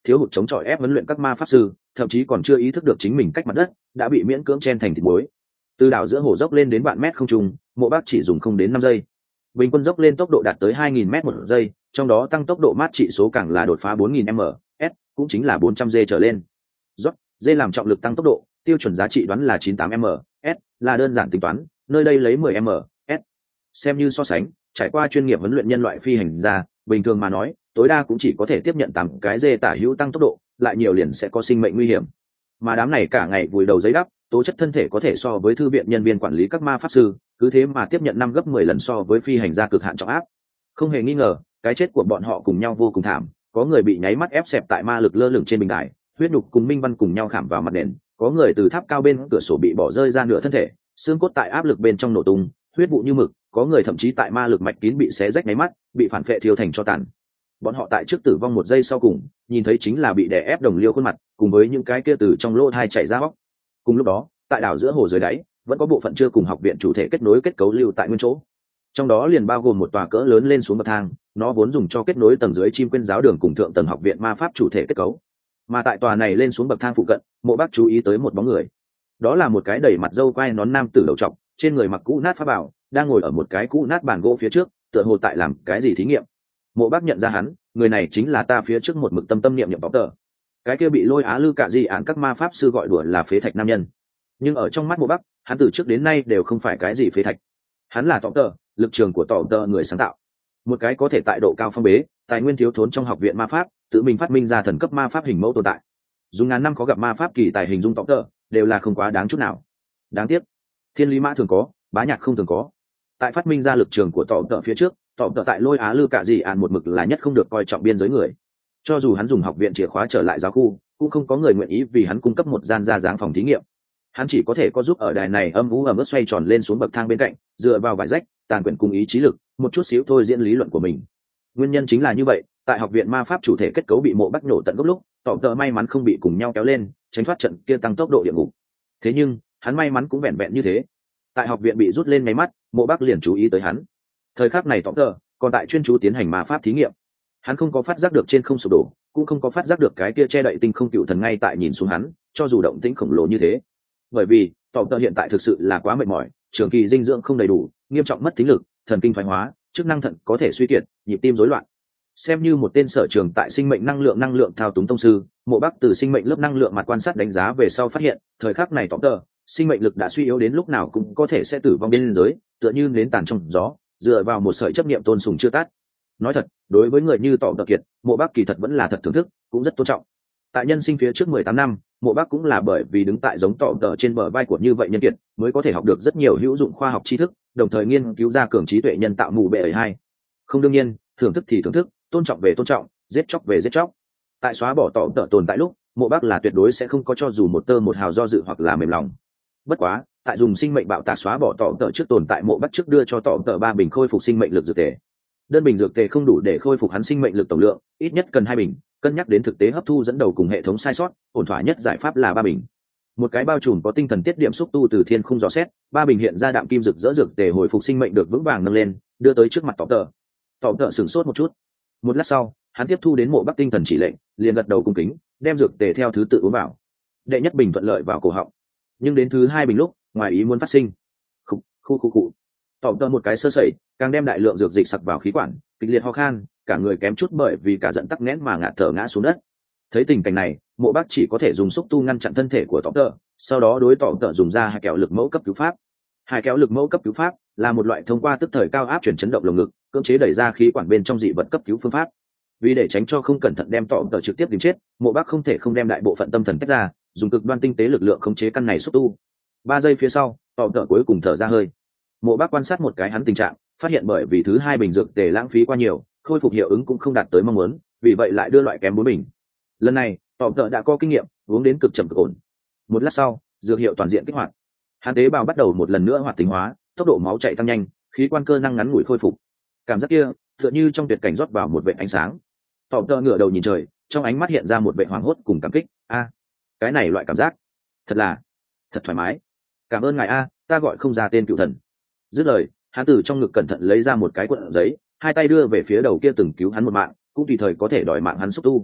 thiếu hụt chống chọi ép huấn luyện các ma pháp sư, thậm chí còn chưa ý thức được chính mình cách mặt đất đã bị miễn cưỡng chen thành thịt muối. Từ đảo giữa hồ dốc lên đến vạn mét không trung, Mộ Bác chỉ dùng không đến năm giây. Bình quân dốc lên tốc độ đạt tới hai nghìn mét một giây, trong đó tăng tốc độ mát trị số càng là đột phá bốn nghìn mét, cũng chính là bốn trăm G trở lên. Dốc, G làm trọng lực tăng tốc độ, tiêu chuẩn giá trị đoán là chín mươi tám mét, là đơn giản tính toán, nơi đây lấy mười mét. Xem như so sánh, trải qua chuyên nghiệp huấn luyện nhân loại phi hành gia, bình thường mà nói, tối đa cũng chỉ có thể tiếp nhận tám cái G tả hữu tăng tốc độ, lại nhiều liền sẽ có sinh mệnh nguy hiểm. Mà đám này cả ngày vùi đầu giấy đắp, tố chất thân thể có thể so với thư viện nhân viên quản lý các ma pháp sư, cứ thế mà tiếp nhận năm gấp mười lần so với phi hành gia cực hạn trọng áp. Không hề nghi ngờ, cái chết của bọn họ cùng nhau vô cùng thảm, có người bị nháy mắt ép xẹp tại ma lực lơ lửng trên bình đài, huyết nhục cùng minh văn cùng nhau khảm vào mặt nền, có người từ tháp cao bên cửa sổ bị bỏ rơi ra nửa thân thể, xương cốt tại áp lực bên trong nổ tung, huyết vụ như mực, có người thậm chí tại ma lực mạch kín bị xé rách nháy mắt, bị phản phệ thiêu thành cho tàn. Bọn họ tại trước tử vong một giây sau cùng, nhìn thấy chính là bị đè ép đồng liêu khuôn mặt, cùng với những cái kia từ trong lỗ thai chảy ra hốc. Cùng lúc đó, tại đảo giữa hồ dưới đáy, vẫn có bộ phận chưa cùng học viện chủ thể kết nối kết cấu lưu tại nguyên chỗ. Trong đó liền bao gồm một tòa cỡ lớn lên xuống bậc thang, nó vốn dùng cho kết nối tầng dưới chim quên giáo đường cùng thượng tầng học viện ma pháp chủ thể kết cấu. Mà tại tòa này lên xuống bậc thang phụ cận, Mộ Bác chú ý tới một bóng người. Đó là một cái đầy mặt râu quai nón nam tử đầu trọc, trên người mặc cũ nát pháp bảo, đang ngồi ở một cái cũ nát bàn gỗ phía trước, tựa hồ tại làm cái gì thí nghiệm. Mộ Bác nhận ra hắn, người này chính là ta phía trước một mực tâm tâm niệm niệm bóng tờ. Cái kia bị Lôi Á Lư Cạ Di án các ma pháp sư gọi đùa là phế thạch nam nhân. Nhưng ở trong mắt Mộ Bác, hắn từ trước đến nay đều không phải cái gì phế thạch. Hắn là Tọm Tờ, lực trường của Tọm Tờ người sáng tạo. Một cái có thể tại độ cao phong bế, tài nguyên thiếu thốn trong học viện ma pháp, tự mình phát minh ra thần cấp ma pháp hình mẫu tồn tại. Dùng ngàn năm có gặp ma pháp kỳ tài hình dung Tọm Tờ, đều là không quá đáng chút nào. Đáng tiếc, thiên lý mã thường có, bá nhạc không thường có. Tại phát minh ra lực trường của Tọm Tờ phía trước, Tọm Tờ tại Lôi Á Lư Cạ Di án một mực là nhất không được coi trọng biên giới người. Cho dù hắn dùng học viện chìa khóa trở lại giáo khu, cũng không có người nguyện ý vì hắn cung cấp một gian ra dáng phòng thí nghiệm. Hắn chỉ có thể có giúp ở đài này âm u ẩm ướt xoay tròn lên xuống bậc thang bên cạnh, dựa vào vải rách, tàn quyển cùng ý chí lực, một chút xíu thôi diễn lý luận của mình. Nguyên nhân chính là như vậy, tại học viện ma pháp chủ thể kết cấu bị Mộ Bác nổ tận gốc lúc, Tọm Tờ may mắn không bị cùng nhau kéo lên, tránh thoát trận kia tăng tốc độ địa ngục. Thế nhưng, hắn may mắn cũng vẹn vẹn như thế. Tại học viện bị rút lên máy mắt, Mộ Bác liền chú ý tới hắn. Thời khắc này Tọm Tờ còn tại chuyên chú tiến hành ma pháp thí nghiệm. Hắn không có phát giác được trên không sụp đổ, cũng không có phát giác được cái kia che đậy tinh không cựu thần ngay tại nhìn xuống hắn, cho dù động tĩnh khổng lồ như thế. Bởi vì Tọm Tờ hiện tại thực sự là quá mệt mỏi, trường kỳ dinh dưỡng không đầy đủ, nghiêm trọng mất thính lực, thần kinh thoái hóa, chức năng thận có thể suy kiệt, nhịp tim rối loạn. Xem như một tên sở trường tại sinh mệnh năng lượng năng lượng thao túng tông sư, Mộ Bác từ sinh mệnh lớp năng lượng mặt quan sát đánh giá về sau phát hiện, thời khắc này Tọm Tờ sinh mệnh lực đã suy yếu đến lúc nào cũng có thể sẽ tử vong bên giới, tựa như nến tàn trong gió, dựa vào một sợi chấp niệm tôn sùng chưa tắt. Nói thật, đối với người như Tọm Tờ kiệt, Mộ Bác kỳ thật vẫn là thật thưởng thức, cũng rất tôn trọng. Tại nhân sinh phía trước mười tám năm, Mộ Bác cũng là bởi vì đứng tại giống Tọm Tờ trên bờ vai của như vậy nhân kiệt, mới có thể học được rất nhiều hữu dụng khoa học tri thức, đồng thời nghiên cứu ra cường trí tuệ nhân tạo mù bệ ấy hai. Không, đương nhiên, thưởng thức thì thưởng thức, tôn trọng về tôn trọng, giết chóc về giết chóc. Tại xóa bỏ Tọm Tờ tồn tại lúc, Mộ Bác là tuyệt đối sẽ không có cho dù một tơ một hào do dự hoặc là mềm lòng. Bất quá, tại dùng sinh mệnh bạo tạc xóa bỏ Tọm Tờ trước tồn tại, Mộ Bác trước đưa cho Tọm Tờ ba bình khôi phục sinh mệnh lực dược tề. Đơn bình dược tề không đủ để khôi phục hắn sinh mệnh lực tổng lượng, ít nhất cần hai bình, cân nhắc đến thực tế hấp thu dẫn đầu cùng hệ thống sai sót, ổn thỏa nhất giải pháp là ba bình. Một cái bao trùm có tinh thần tiết điểm xúc tu từ thiên không dò xét, ba bình hiện ra đạm kim dược dỡ dược tề hồi phục sinh mệnh được vững vàng nâng lên, đưa tới trước mặt Tọm Tờ. Tọm Tờ sửng sốt một chút. Một lát sau, hắn tiếp thu đến Mộ Bác tinh thần chỉ lệnh, liền gật đầu cung kính, đem dược tề theo thứ tự uống vào. Đệ nhất bình thuận lợi vào cổ họng, nhưng đến thứ hai bình lúc, ngoài ý muốn phát sinh. Khụ khụ khụ khụ. Tọm Tờ một cái sơ sẩy, càng đem đại lượng dược dịch sặc vào khí quản, kịch liệt ho khan, cả người kém chút bởi vì cả giận tắc nghẽn mà ngạt thở ngã xuống đất. Thấy tình cảnh này, Mộ Bác chỉ có thể dùng xúc tu ngăn chặn thân thể của Tọm Tờ, sau đó đối Tọm Tờ dùng ra hai kéo lực mẫu cấp cứu pháp. Hai kéo lực mẫu cấp cứu pháp là một loại thông qua tức thời cao áp chuyển chấn động lồng ngực, cưỡng chế đẩy ra khí quản bên trong dị vật cấp cứu phương pháp. Vì để tránh cho không cẩn thận đem Tọm Tờ trực tiếp tìm chết, Mộ Bác không thể không đem đại bộ phận tâm thần tách ra, dùng cực đoan tinh tế lực lượng khống chế căn này xúc tu. Ba giây phía sau, Tọm Tờ cuối cùng thở ra hơi. Mộ Bác quan sát một cái hắn tình trạng, phát hiện bởi vì thứ hai bình dược tề lãng phí quá nhiều, khôi phục hiệu ứng cũng không đạt tới mong muốn, vì vậy lại đưa loại kém bốn bình. Lần này, Tọm Tờ đã có kinh nghiệm, uống đến cực chậm cực ổn. Một lát sau, dược hiệu toàn diện kích hoạt. Hắn tế bào bắt đầu một lần nữa hoạt tính hóa, tốc độ máu chạy tăng nhanh, khí quan cơ năng ngắn ngủi khôi phục. Cảm giác kia, tựa như trong tuyệt cảnh rót vào một vệt ánh sáng. Tọm Tờ ngửa đầu nhìn trời, trong ánh mắt hiện ra một vẻ hoảng hốt cùng cảm kích. A, cái này loại cảm giác, thật là, thật thoải mái. Cảm ơn ngài a, ta gọi không ra tên cựu thần. Dứt lời, hắn từ trong ngực cẩn thận lấy ra một cái cuộn giấy, hai tay đưa về phía đầu kia từng cứu hắn một mạng, cũng tùy thời có thể đòi mạng hắn xúc tu.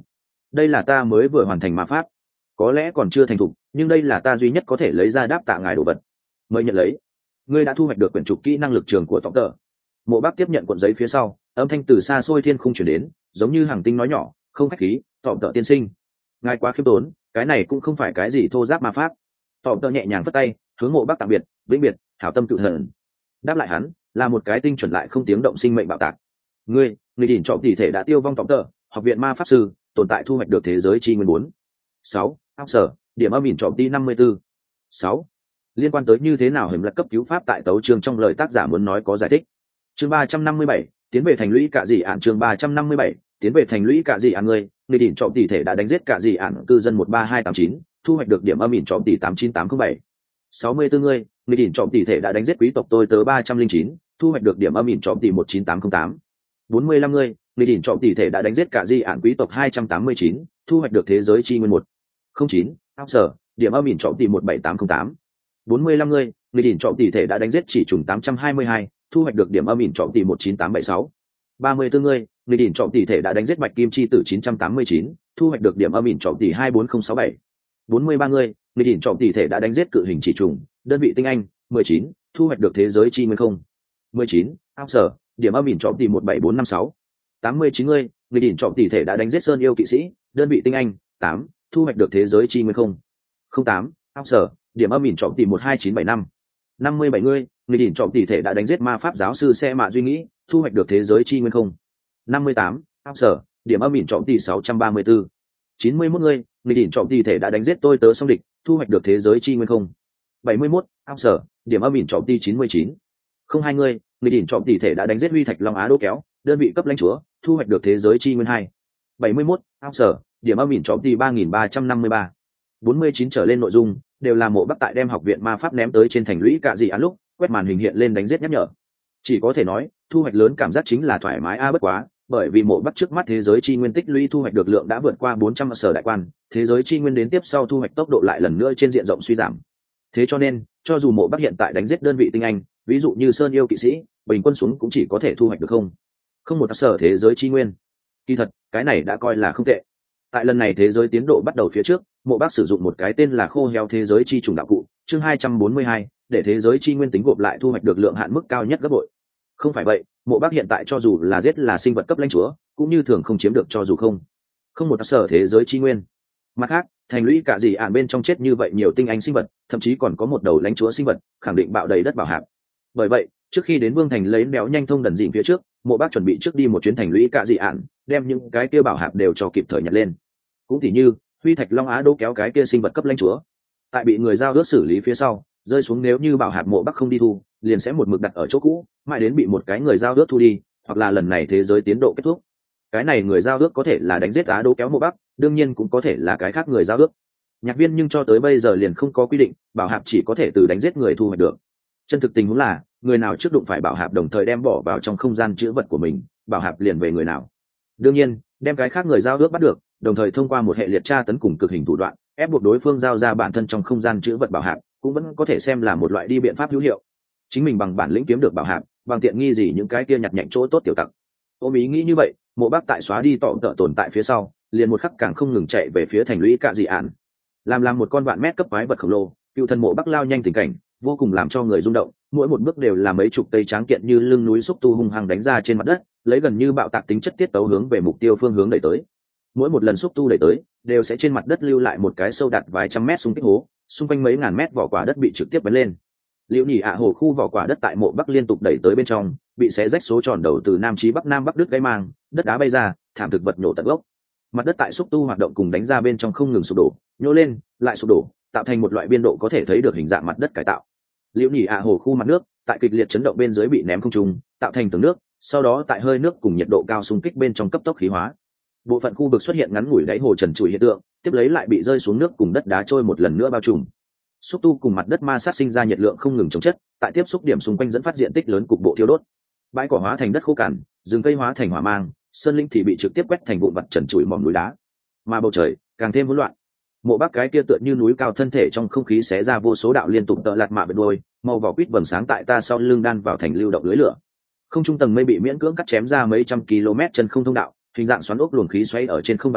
đây là ta mới vừa hoàn thành ma pháp, có lẽ còn chưa thành thục, nhưng đây là ta duy nhất có thể lấy ra đáp tạ ngài đồ vật, mời nhận lấy. Ngươi đã thu hoạch được quyển trục kỹ năng lực trường của tộc tờ. Mộ Bác tiếp nhận cuộn giấy phía sau, âm thanh từ xa xôi thiên khung chuyển đến, giống như hàng tinh nói nhỏ, không khách khí, tộc tờ tiên sinh, ngài quá khiêm tốn, cái này cũng không phải cái gì thô giáp ma pháp. Tộc tờ nhẹ nhàng phất tay, hướng Mộ Bác tạm biệt, vĩnh biệt, hảo tâm cự thần. Đáp lại hắn là một cái tinh chuẩn lại không tiếng động sinh mệnh bạo tạc. Ngươi, người đỉnh trọng tỷ thể đã tiêu vong tộc tờ, học viện ma pháp sư, tồn tại thu hoạch được thế giới chi nguyên bốn. Sáu, áo sở, điểm âm ỉn trọng tỷ năm mươi 54. Sáu, liên quan tới như thế nào hình là cấp cứu pháp tại tấu chương trong lời tác giả muốn nói có giải thích. Chương ba trăm năm mươi bảy, tiến về thành lũy cả gì ạn. Chương ba trăm năm mươi bảy, tiến về thành lũy cả gì ạn. Ngươi, người đỉnh trọng tỷ thể đã đánh giết cả gì ạn cư dân một ba hai tám chín, thu hoạch được điểm âm ỉn trọng tỷ tám chín tám không bảy. Sáu mươi tư người, người đỉnh trọng tỷ thể đã đánh giết quý tộc tôi tớ ba trăm linh chín, thu hoạch được điểm âm ỉn trọng tỷ một chín tám không tám. Bốn mươi lăm người, người đỉnh trọng tỷ thể đã đánh giết cả di ạn quý tộc hai trăm tám mươi chín, thu hoạch được thế giới chi nguyên một không chín, áo sở, điểm âm ỉn trọng tỷ một bảy tám không tám. Bốn mươi lăm người, người đỉnh trọng tỷ thể đã đánh giết chỉ trùng tám trăm hai mươi hai, thu hoạch được điểm âm ỉn trọng tỷ một chín tám bảy sáu. Ba mươi tư người, người đỉnh trọng tỷ thể đã đánh giết bạch kim chi tử chín trăm tám mươi chín, thu hoạch được điểm âm ỉn trọng tỷ hai bốn không sáu bảy. Bốn mươi ba người, người đỉnh trọng tỷ thể đã đánh giết cự hình chỉ trùng, đơn vị tinh anh mười chín, thu hoạch được thế giới chi nguyên không mười chín, áo sở, điểm âm ỉn trọng tỷ một bảy bốn năm sáu. Tám mươi chín người, người đỉnh trọng tỷ thể đã đánh giết sơn yêu kỵ sĩ, đơn vị tinh anh tám, thu hoạch được thế giới chi nguyên không không tám, áo sở, điểm âm ỉn trọng tỷ một hai chín bảy năm. Năm mươi bảy người, người đỉnh trọng tỷ thể đã đánh giết ma pháp giáo sư xe mạ duy nghĩ, thu hoạch được thế giới chi nguyên không năm mươi tám, áo sở, điểm âm ỉn trọng tỷ sáu trăm ba mươi tư. Chín mươi mốt người, người đỉnh trọng tỷ thể đã đánh giết tôi tớ song địch, thu hoạch được thế giới chi nguyên không bảy mươi mốt, áo sở, điểm âm ỉn trọng tỷ chín mươi chín. Không hai người, người đỉnh trọng tỷ thể đã đánh giết huy thạch long á đỗ kéo, đơn vị cấp lãnh chúa, thu hoạch được thế giới chi nguyên hai bảy mươi mốt, áo sở, điểm âm ỉn trọng tỷ ba nghìn ba trăm năm mươi ba. Bốn mươi chín trở lên nội dung đều là Mộ Bắc tại đem học viện ma pháp ném tới trên thành lũy cạ dị án lúc quét màn hình hiện lên đánh giết nhắc nhở. Chỉ có thể nói thu hoạch lớn cảm giác chính là thoải mái a bất quá, bởi vì Mộ Bắc trước mắt thế giới chi nguyên tích lũy thu hoạch được lượng đã vượt qua bốn trăm sở đại quan, thế giới chi nguyên đến tiếp sau thu hoạch tốc độ lại lần nữa trên diện rộng suy giảm. Thế cho nên cho dù Mộ Bắc hiện tại đánh giết đơn vị tinh anh, ví dụ như sơn yêu kỵ sĩ, bình quân xuống cũng chỉ có thể thu hoạch được không không một sở thế giới chi nguyên. Kỳ thật cái này đã coi là không tệ. Tại lần này thế giới tiến độ bắt đầu phía trước, Mộ Bắc sử dụng một cái tên là khô heo thế giới chi trùng đạo cụ, chương hai trăm bốn mươi hai, để thế giới chi nguyên tính gộp lại thu hoạch được lượng hạn mức cao nhất gấp bội. Không phải vậy, Mộ Bắc hiện tại cho dù là giết là sinh vật cấp lãnh chúa, cũng như thường không chiếm được cho dù không không một sở thế giới chi nguyên. Mặt khác, thành lũy cả gì ạn bên trong chết như vậy nhiều tinh anh sinh vật, thậm chí còn có một đầu lãnh chúa sinh vật, khẳng định bạo đầy đất bảo hạp. Bởi vậy, trước khi đến Vương thành lấy béo nhanh thông đần dịnh phía trước, Mộ Bắc chuẩn bị trước đi một chuyến thành lũy cả dị ạn, đem những cái kia bảo hạp đều cho kịp thời nhặt lên. Cũng tỉ như huy thạch long á đỗ kéo cái kia sinh vật cấp lãnh chúa, tại bị người giao ước xử lý phía sau rơi xuống, nếu như bảo hạp Mộ Bắc không đi thu, liền sẽ một mực đặt ở chỗ cũ, mãi đến bị một cái người giao ước thu đi, hoặc là lần này thế giới tiến độ kết thúc. Cái này người giao ước có thể là đánh giết á đỗ kéo Mộ Bắc, đương nhiên cũng có thể là cái khác người giao ước. Nhạc viên nhưng cho tới bây giờ liền không có quy định bảo hạp chỉ có thể từ đánh giết người thu hoạch được. Chân thực tình huống là người nào trước đụng phải bảo hạp đồng thời đem bỏ vào trong không gian chữ vật của mình, bảo hạp liền về người nào. Đương nhiên đem cái khác người giao ước bắt được, đồng thời thông qua một hệ liệt tra tấn cùng cực hình thủ đoạn ép buộc đối phương giao ra bản thân trong không gian chữ vật bảo hạp, cũng vẫn có thể xem là một loại đi biện pháp hữu hiệu. Chính mình bằng bản lĩnh kiếm được bảo hạp, bằng tiện nghi gì những cái kia nhặt nhạnh chỗ tốt tiểu tặc. Ôm ý nghĩ như vậy, Mộ Bắc tại xóa đi tọ tợ tồn tại phía sau, liền một khắc càng không ngừng chạy về phía thành lũy cạ dị ạn. Làm làm một con vạn mét cấp quái vật khổng lồ, cựu thần Mộ Bắc lao nhanh tình cảnh vô cùng làm cho người rung động, mỗi một bước đều là mấy chục cây tráng kiện như lưng núi xúc tu hung hăng đánh ra trên mặt đất, lấy gần như bạo tạc tính chất tiết tấu hướng về mục tiêu phương hướng đẩy tới. Mỗi một lần xúc tu đẩy tới đều sẽ trên mặt đất lưu lại một cái sâu đạt vài trăm mét xung kích hố, xung quanh mấy ngàn mét vỏ quả đất bị trực tiếp bắn lên. Liễu nhỉ ạ hồ khu vỏ quả đất tại Mộ Bắc liên tục đẩy tới bên trong, bị xé rách số tròn đầu từ nam chí bắc nam bắc đứt gãy mang, đất đá bay ra, thảm thực vật nổ tận gốc. Mặt đất tại xúc tu hoạt động cùng đánh ra bên trong không ngừng sụp đổ, nhô lên, lại sụp đổ, tạo thành một loại biên độ có thể thấy được hình dạng mặt đất cải tạo. Liễu nhỉ ạ hồ khu mặt nước tại kịch liệt chấn động bên dưới bị ném không trung, tạo thành tầng nước, sau đó tại hơi nước cùng nhiệt độ cao xung kích bên trong cấp tốc khí hóa. Bộ phận khu vực xuất hiện ngắn ngủi đáy hồ trần trụi hiện tượng, tiếp lấy lại bị rơi xuống nước cùng đất đá trôi một lần nữa bao trùm. Xúc tu cùng mặt đất ma sát sinh ra nhiệt lượng không ngừng chống chất, tại tiếp xúc điểm xung quanh dẫn phát diện tích lớn cục bộ thiêu đốt. Bãi cỏ hóa thành đất khô cằn, rừng cây hóa thành hỏa mang, sơn linh thì bị trực tiếp quét thành vụn vặt trần trụi mỏm núi đá. Mà bầu trời càng thêm hỗn loạn. Mộ Bắc cái kia tựa như núi cao thân thể trong không khí xé ra vô số đạo liên tục tợ lạt mạ bên đuôi, màu vỏ quýt vầng sáng tại ta sau lưng đan vào thành lưu động lưới lửa. Không trung tầng mây bị miễn cưỡng cắt chém ra mấy trăm km chân không thông đạo, hình dạng xoắn ốc luồng khí xoáy ở trên không bạt mèo,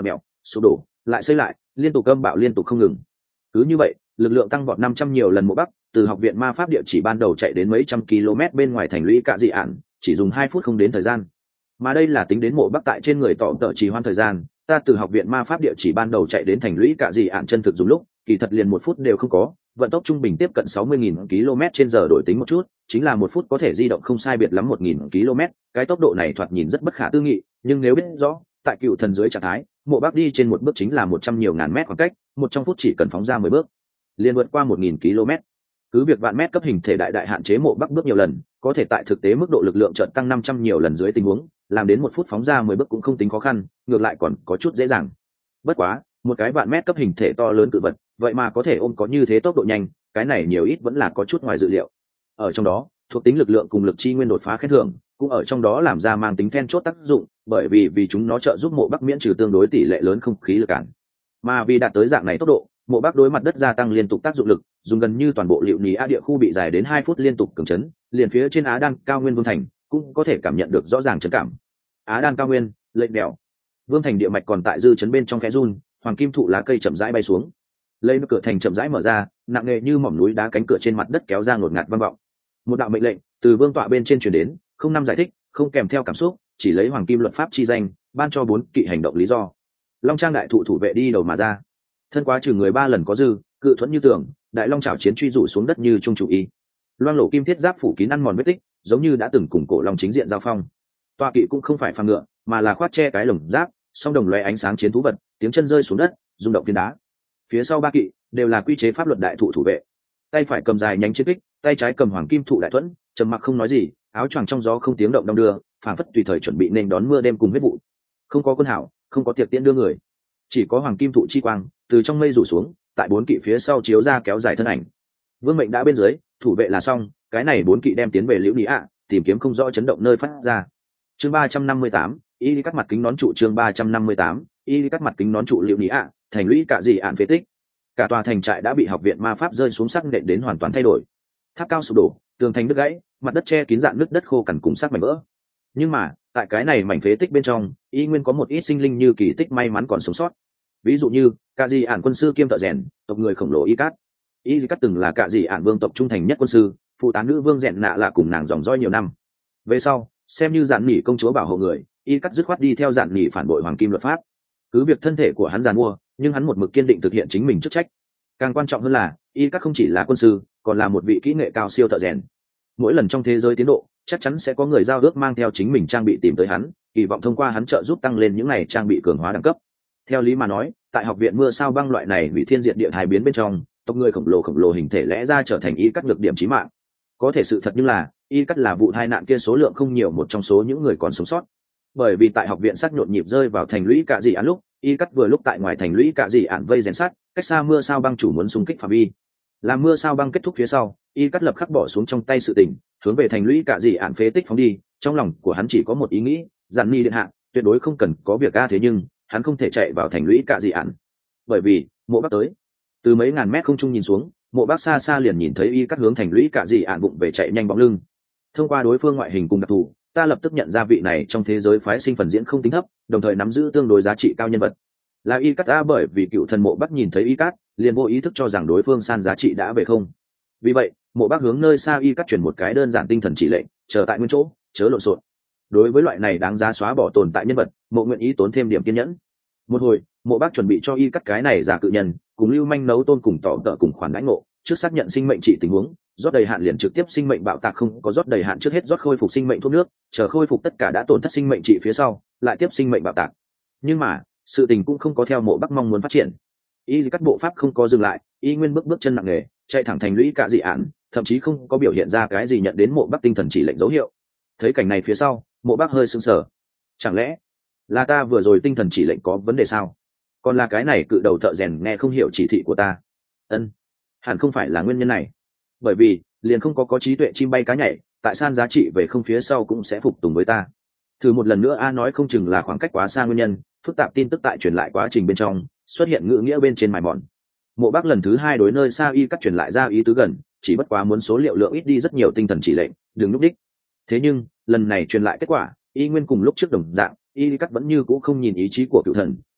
sụp đổ, lại xây lại, liên tục câm bạo liên tục không ngừng. Cứ như vậy, lực lượng tăng vọt năm trăm nhiều lần mộ bắc, từ học viện ma pháp địa chỉ ban đầu chạy đến mấy trăm km bên ngoài thành lũy Cạ Dị Ản, chỉ dùng hai phút không đến thời gian. Mà đây là tính đến mộ bắc tại trên người tọ tợ trì hoãn thời gian, ta từ học viện ma pháp địa chỉ ban đầu chạy đến thành lũy Cạ Dị Ản chân thực dùng lúc, kỳ thật liền một phút đều không có, vận tốc trung bình tiếp cận sáu mươi nghìn ki lô mét trên giờ, đổi tính một chút, chính là một phút có thể di động không sai biệt lắm một nghìn ki lô mét, cái tốc độ này thoạt nhìn rất bất khả tư nghị, nhưng nếu biết rõ, tại cựu thần dưới trạng thái, mộ bắc đi trên một bước chính là một trăm nhiều ngàn mét khoảng cách, một trong phút chỉ cần phóng ra mười bước, liền vượt qua một nghìn ki lô mét. Cứ việc vạn mét cấp hình thể đại đại hạn chế mộ bắc bước nhiều lần, có thể tại thực tế mức độ lực lượng chợt tăng năm trăm nhiều lần dưới tình huống, làm đến một phút phóng ra mười bước cũng không tính khó khăn, ngược lại còn có chút dễ dàng. Bất quá, một cái vạn mét cấp hình thể to lớn cự vật, vậy mà có thể ôm có như thế tốc độ nhanh, cái này nhiều ít vẫn là có chút ngoài dự liệu. Ở trong đó, thuộc tính lực lượng cùng lực chi nguyên đột phá khen thưởng, cũng ở trong đó làm ra mang tính then chốt tác dụng, bởi vì vì chúng nó trợ giúp mộ bắc miễn trừ tương đối tỷ lệ lớn không khí lực cản. Mà vì đạt tới dạng này tốc độ, mộ bắc đối mặt đất gia tăng liên tục tác dụng lực, dùng gần như toàn bộ liệu nhì a địa khu bị dài đến hai phút liên tục cường chấn, liền phía trên Á Đan cao nguyên vương thành cũng có thể cảm nhận được rõ ràng chấn cảm. Á Đan cao nguyên, lệnh đèo, vương thành địa mạch còn tại dư chấn bên trong khẽ run, hoàng kim thụ lá cây chậm rãi bay xuống, lấy cửa thành chậm rãi mở ra, nặng nề như mỏm núi đá cánh cửa trên mặt đất kéo ra ngột ngạt vang vọng. Một đạo mệnh lệnh từ vương tọa bên trên truyền đến, không năm giải thích, không kèm theo cảm xúc, chỉ lấy hoàng kim luật pháp chi danh, ban cho bốn kỵ hành động lý do. Long Trang đại thụ thủ vệ đi đầu mà ra, thân quá trừ người ba lần có dư, cự thuẫn như tường, đại long chảo chiến truy rủ xuống đất như trung chủ y. Loang lổ kim thiết giáp phủ kín ăn mòn vết tích, giống như đã từng cùng cổ long chính diện giao phong. Tọa kỵ cũng không phải phàm ngựa, mà là khoát che cái lồng giáp, song đồng lóe ánh sáng chiến thú vật, tiếng chân rơi xuống đất, rung động phiến đá. Phía sau ba kỵ đều là quy chế pháp luật đại thụ thủ vệ, tay phải cầm dài nhánh chiến kích, tay trái cầm hoàng kim thụ đại thuẫn, trầm mặc không nói gì, áo choàng trong gió không tiếng động đong đưa, phảng phất tùy thời chuẩn bị nên đón mưa đêm cùng huyết vụ. Không có quân hảo, không có tiệc tiễn đưa người, chỉ có hoàng kim thụ chi quang từ trong mây rủ xuống, tại bốn kỵ phía sau chiếu ra kéo dài thân ảnh. Vương mệnh đã bên dưới, thủ vệ là xong, cái này bốn kỵ đem tiến về liễu lý ạ, tìm kiếm không rõ chấn động nơi phát ra. Chương ba trăm năm mươi tám, y cắt mặt kính nón trụ. Chương ba trăm năm mươi tám, y cắt mặt kính nón trụ liễu lý ạ, thành lũy Cạ Dị Ản phế tích. Cả tòa thành trại đã bị học viện ma pháp rơi xuống sắc nện đến hoàn toàn thay đổi. Tháp cao sụp đổ, tường thành đứt gãy, mặt đất che kín dạn nứt đất khô cằn cùng xác mảnh vỡ. Nhưng mà, tại cái này mảnh phế tích bên trong, y nguyên có một ít sinh linh như kỳ tích may mắn còn sống sót. Ví dụ như Cạ Dị Ản quân sư kiêm thợ rèn, tộc người khổng lồ y cát. Y cát từng là Cạ Dị Ản vương tộc trung thành nhất quân sư, phụ tá nữ vương rèn nạ là cùng nàng dòng dõi nhiều năm. Về sau, xem như dạn nỉ công chúa bảo hộ người, y cát dứt khoát đi theo dạn nỉ phản bội hoàng kim luật pháp. Cứ việc thân thể của hắn giàn mua, nhưng hắn một mực kiên định thực hiện chính mình chức trách. Càng quan trọng hơn là, y cát không chỉ là quân sư, còn là một vị kỹ nghệ cao siêu thợ rèn. Mỗi lần trong thế giới tiến độ, chắc chắn sẽ có người giao ước mang theo chính mình trang bị tìm tới hắn, kỳ vọng thông qua hắn trợ giúp tăng lên những này trang bị cường hóa đẳng cấp. Theo lý mà nói, tại học viện mưa sao băng loại này hủy thiên diệt địa hai biến bên trong, tộc người khổng lồ khổng lồ hình thể lẽ ra trở thành y cắt nhược điểm chí mạng. Có thể sự thật như là, y cắt là vụ tai nạn kia số lượng không nhiều một trong số những người còn sống sót. Bởi vì tại học viện sắc nhộn nhịp rơi vào thành lũy Cạ Dị Ản lúc, y cắt vừa lúc tại ngoài thành lũy Cạ Dị Ản vây rèn sắt, cách xa mưa sao băng chủ muốn xung kích phạm vi. Làm mưa sao băng kết thúc phía sau, y cắt lập khắc bỏ xuống trong tay sự tình, hướng về thành lũy Cạ Dị Ản phế tích phóng đi. Trong lòng của hắn chỉ có một ý nghĩ, dặn ni điện hạ, tuyệt đối không cần có việc a. Thế nhưng hắn không thể chạy vào thành lũy Cạ Dị Ản, bởi vì mộ bắc tới. Từ mấy ngàn mét không trung nhìn xuống, mộ bắc xa xa liền nhìn thấy y cắt hướng thành lũy Cạ Dị Ản bụng về chạy nhanh bóng lưng. Thông qua đối phương ngoại hình cùng đặc thù, ta lập tức nhận ra vị này trong thế giới phái sinh phần diễn không tính thấp, đồng thời nắm giữ tương đối giá trị cao nhân vật. Là y cắt a, bởi vì cựu thần mộ bắc nhìn thấy y cắt, liền vô ý thức cho rằng đối phương san giá trị đã về không. Vì vậy, mộ bắc hướng nơi xa y cắt chuyển một cái đơn giản tinh thần chỉ lệnh, chờ tại nguyên chỗ, chớ lộn xộn. Đối với loại này đáng giá xóa bỏ tồn tại nhân vật, mộ nguyện ý tốn thêm điểm kiên nhẫn. Một hồi, mộ bác chuẩn bị cho y cắt cái này giả cự nhân cùng lưu manh nấu tôn cùng tỏ tợ cùng khoản đãi ngộ, trước xác nhận sinh mệnh trị tình huống, rót đầy hạn liền trực tiếp sinh mệnh bạo tạc, không có rót đầy hạn trước hết rót khôi phục sinh mệnh thuốc nước, chờ khôi phục tất cả đã tổn thất sinh mệnh trị phía sau lại tiếp sinh mệnh bạo tạc. Nhưng mà sự tình cũng không có theo mộ bắc mong muốn phát triển. Y cắt bộ pháp không có dừng lại, y nguyên bước bước chân nặng nề chạy thẳng thành lũy Cạ Dị Ản, thậm chí không có biểu hiện ra cái gì nhận đến mộ bắc tinh thần chỉ lệnh dấu hiệu. Thấy cảnh này phía sau, mộ bắc hơi sững sờ. Chẳng lẽ là ta vừa rồi tinh thần chỉ lệnh có vấn đề sao? Còn là cái này cự đầu thợ rèn nghe không hiểu chỉ thị của ta? Ân, hẳn không phải là nguyên nhân này. Bởi vì liền không có có trí tuệ chim bay cá nhảy, tại san giá trị về không phía sau cũng sẽ phục tùng với ta. Thử một lần nữa a, nói không chừng là khoảng cách quá xa nguyên nhân, phức tạp tin tức tại truyền lại quá trình bên trong xuất hiện ngữ nghĩa bên trên mài mòn. Mộ Bác lần thứ hai đối nơi xa y cắt truyền lại ra ý tứ gần, chỉ bất quá muốn số liệu lượng ít đi rất nhiều tinh thần chỉ lệnh, đừng lúc đích. Thế nhưng lần này truyền lại kết quả y nguyên cùng lúc trước đồng dạng, y cắt vẫn như cũ không nhìn ý chí của cựu thần,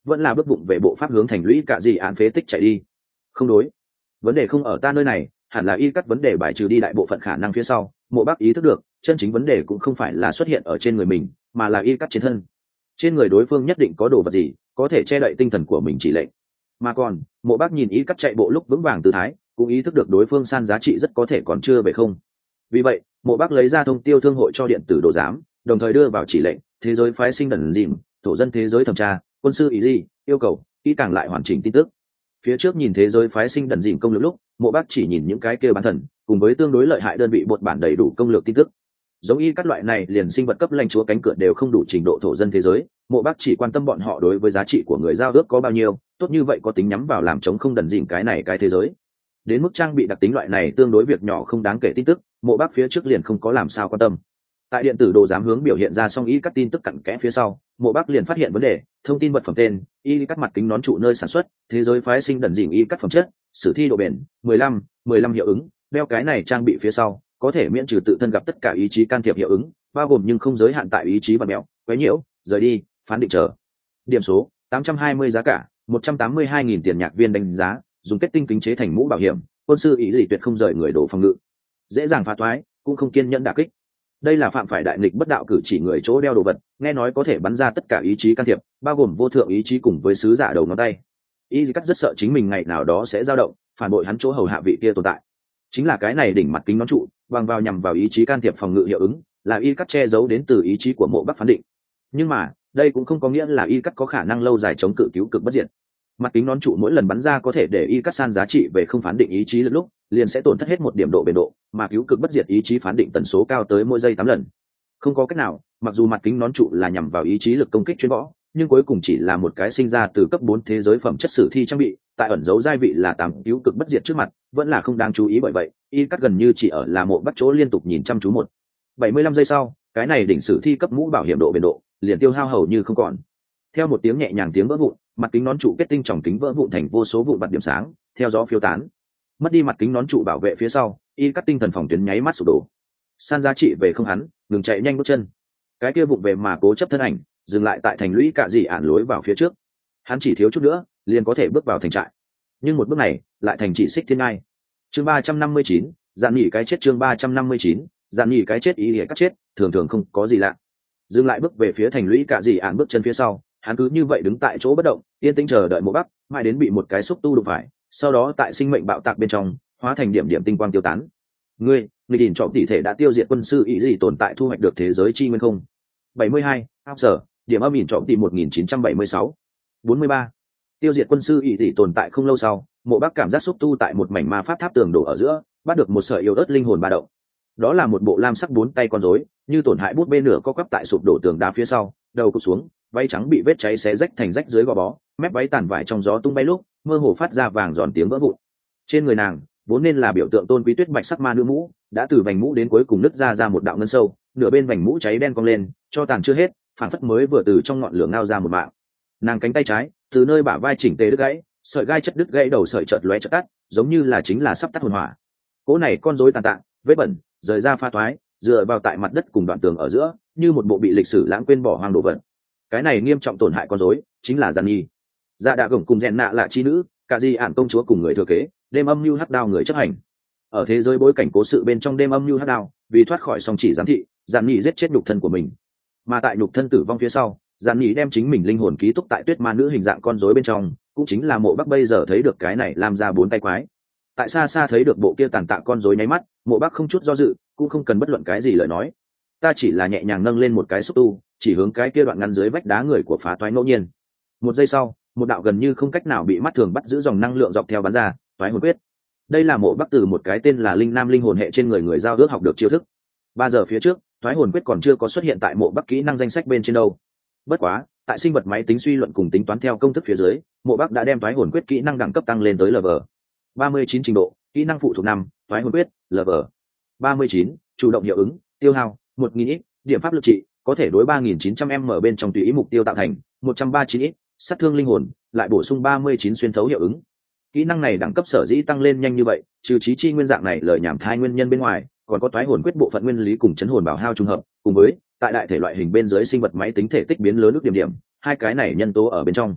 vẫn là bước vụng về bộ pháp hướng thành lũy cả gì án phế tích chạy đi. Không đối, vấn đề không ở ta nơi này, hẳn là y cắt vấn đề bài trừ đi đại bộ phận khả năng phía sau. Mộ Bác ý thức được chân chính vấn đề cũng không phải là xuất hiện ở trên người mình, mà là y cắt trên thân. Trên người đối phương nhất định có đồ vật gì có thể che đậy tinh thần của mình chỉ lệnh. Mà còn Mộ Bác nhìn y cắt chạy bộ lúc vững vàng tư thái, cũng ý thức được đối phương san giá trị rất có thể còn chưa về không. Vì vậy Mộ Bác lấy ra thông tiêu thương hội cho điện tử đồ giám, đồng thời đưa vào chỉ lệnh thế giới phái sinh đần dìm, thổ dân thế giới thẩm tra, quân sư ý gì yêu cầu kỹ càng lại hoàn chỉnh tin tức. Phía trước nhìn thế giới phái sinh đần dìm công lược lúc, Mộ Bác chỉ nhìn những cái kia bán thần cùng với tương đối lợi hại đơn vị bột bản đầy đủ công lược tin tức. Giống y các loại này liền sinh vật cấp lãnh chúa cánh cửa đều không đủ trình độ thổ dân thế giới, Mộ Bác chỉ quan tâm bọn họ đối với giá trị của người giao ước có bao nhiêu, tốt như vậy có tính nhắm vào làm chống không đần dìm cái này cái thế giới. Đến mức trang bị đặc tính loại này tương đối việc nhỏ không đáng kể tin tức, Mộ Bác phía trước liền không có làm sao quan tâm. Tại điện tử đồ giám hướng biểu hiện ra xong y các tin tức cặn kẽ phía sau, Mộ Bác liền phát hiện vấn đề, thông tin vật phẩm tên, y cắt mặt kính nón trụ nơi sản xuất, thế giới phái sinh đần dìm y cắt phẩm chất, sử thi độ bền, mười lăm, mười lăm hiệu ứng, đeo cái này trang bị phía sau, có thể miễn trừ tự thân gặp tất cả ý chí can thiệp hiệu ứng, bao gồm nhưng không giới hạn tại ý chí và mẹo, quấy nhiễu, rời đi, phán định chờ. Điểm số tám trăm hai mươi giá cả, một trăm tám mươi hai nghìn tiền nhạc viên đánh giá, dùng kết tinh kính chế thành mũ bảo hiểm, quân sư ý gì tuyệt không rời người đổ phòng ngự, dễ dàng phá thoái, cũng không kiên nhẫn đả kích. Đây là phạm phải đại nghịch bất đạo cử chỉ người chỗ đeo đồ vật, nghe nói có thể bắn ra tất cả ý chí can thiệp, bao gồm vô thượng ý chí cùng với sứ giả đầu ngón tay. Y cắt rất sợ chính mình ngày nào đó sẽ dao động, phản bội hắn chỗ hầu hạ vị kia tồn tại. Chính là cái này đỉnh mặt kính nón trụ, bằng vào nhằm vào ý chí can thiệp phòng ngự hiệu ứng, là y cắt che giấu đến từ ý chí của Mộ Bác phán định. Nhưng mà đây cũng không có nghĩa là y cắt có khả năng lâu dài chống cự cứu cực bất diệt. Mặt kính nón trụ mỗi lần bắn ra có thể để y cắt san giá trị về không phán định ý chí lúc liền sẽ tổn thất hết một điểm độ bền độ, mà cứu cực bất diệt ý chí phán định tần số cao tới mỗi giây tám lần. Không có cách nào, mặc dù mặt kính nón trụ là nhằm vào ý chí lực công kích chuyên võ, nhưng cuối cùng chỉ là một cái sinh ra từ cấp bốn thế giới phẩm chất sử thi trang bị, tại ẩn dấu giai vị là tám cứu cực bất diệt trước mặt, vẫn là không đáng chú ý. Bởi vậy y cắt gần như chỉ ở là Mộ Bác chỗ liên tục nhìn chăm chú một bảy mươi lăm giây sau, cái này đỉnh sử thi cấp mũ bảo hiểm độ bền độ liền tiêu hao hầu như không còn. Theo một tiếng nhẹ nhàng tiếng vỡ vụn, mặt kính nón trụ kết tinh tròng kính vỡ vụn thành vô số vụn bạt điểm sáng, theo gió phiêu tán. Mất đi mặt kính nón trụ bảo vệ phía sau, y cắt tinh thần phòng tuyến nháy mắt sụp đổ. San giá trị về không hắn, ngừng chạy nhanh bước chân. Cái kia vụng về mà cố chấp thân ảnh, dừng lại tại thành lũy cạ dị ản lối vào phía trước. Hắn chỉ thiếu chút nữa, liền có thể bước vào thành trại. Nhưng một bước này, lại thành chỉ xích thiên ngai. Chương ba trăm năm mươi chín, dạn nhỉ cái chết. Chương ba trăm năm mươi chín, dạn nhỉ cái chết. Ý nghĩa cắt chết, thường thường không có gì lạ. Dừng lại bước về phía thành lũy cạ dị ản bước chân phía sau, hắn cứ như vậy đứng tại chỗ bất động, yên tĩnh chờ đợi Mộ Bác, mãi đến bị một cái xúc tu đụng phải, sau đó tại sinh mệnh bạo tạc bên trong, hóa thành điểm điểm tinh quang tiêu tán. Ngươi, người nhìn trọng tỷ thể đã tiêu diệt quân sư ý gì tồn tại thu hoạch được thế giới chi nguyên không? bảy mươi hai, áp sở, điểm âm nhìn trọng tỷ một nghìn chín trăm bảy mươi sáu. bốn mươi ba. Tiêu diệt quân sư ý gì tồn tại không lâu sau, Mộ Bác cảm giác xúc tu tại một mảnh ma pháp tháp tường đổ ở giữa, bắt được một sợi yếu ớt linh hồn ba động. Đó là một bộ lam sắc bốn tay con rối, như tổn hại bút bê nửa co quắp tại sụp đổ tường đá phía sau, đầu cụp xuống, váy trắng bị vết cháy xé rách thành rách dưới gò bó, mép váy tàn vải trong gió tung bay lúc, mơ hồ phát ra vàng giòn tiếng vỡ vụn. Trên người nàng, vốn nên là biểu tượng tôn quý tuyết bạch sắc ma nữ mũ, đã từ vành mũ đến cuối cùng nứt ra ra một đạo ngân sâu, nửa bên vành mũ cháy đen cong lên, cho tàn chưa hết, phản phất mới vừa từ trong ngọn lửa ngao ra một mạng. Nàng cánh tay trái, từ nơi bả vai chỉnh tề đứt gãy, sợi gai chất đứt gãy đầu sợi chợt lóe chợt tắt, giống như là chính là sắp tắt hồn hỏa. Cỗ này con rối tàn tạ, vết bẩn, rời ra pha thoái, dựa vào tại mặt đất cùng đoạn tường ở giữa, như một bộ bị lịch sử lãng quên bỏ hoang đồ vật. Cái này nghiêm trọng tổn hại con rối chính là Giản Nhi. Dạ Đạ Gồng cùng Rèn Nạ là chi nữ, cả Di ản công chúa cùng người thừa kế, đêm âm mưu hắc đao người chấp hành. Ở thế giới bối cảnh cố sự bên trong đêm âm mưu hắc đao, vì thoát khỏi song chỉ giám thị, Giản Nhi giết chết nhục thân của mình. Mà tại nhục thân tử vong phía sau, Giản Nhi đem chính mình linh hồn ký túc tại tuyết ma nữ hình dạng con rối bên trong, cũng chính là Mộ Bác bây giờ thấy được cái này làm ra bốn tay quái. Tại xa xa thấy được bộ kia tàn tạ con rối nháy mắt, Mộ Bác không chút do dự, cũng không cần bất luận cái gì lời nói. Ta chỉ là nhẹ nhàng nâng lên một cái xúc tu, chỉ hướng cái kia đoạn ngăn dưới vách đá người của phá toái ngẫu nhiên. Một giây sau, một đạo gần như không cách nào bị mắt thường bắt giữ dòng năng lượng dọc theo bắn ra, toái hồn quyết. Đây là Mộ Bác từ một cái tên là linh nam linh hồn hệ trên người người giao ước học được chiêu thức. Ba giờ phía trước, toái hồn quyết còn chưa có xuất hiện tại Mộ Bác kỹ năng danh sách bên trên đâu. Bất quá, tại sinh vật máy tính suy luận cùng tính toán theo công thức phía dưới, Mộ Bác đã đem toái hồn quyết kỹ năng đẳng cấp tăng lên tới level ba mươi chín trình độ, kỹ năng phụ thuộc năm, toái hồn quyết, level ba mươi chín, chủ động hiệu ứng, tiêu hao một nghìn ít, điểm pháp lực trị, có thể đối ba nghìn chín trăm m bên trong tùy ý mục tiêu tạo thành một trăm ba mươi chín ít, sát thương linh hồn, lại bổ sung ba mươi chín xuyên thấu hiệu ứng. Kỹ năng này đẳng cấp sở dĩ tăng lên nhanh như vậy, trừ trí chi nguyên dạng này lời nhảm thai nguyên nhân bên ngoài, còn có toái hồn quyết bộ phận nguyên lý cùng chấn hồn bảo hao trùng hợp, cùng với tại đại thể loại hình bên dưới sinh vật máy tính thể tích biến lớn ước điểm điểm, hai cái này nhân tố ở bên trong.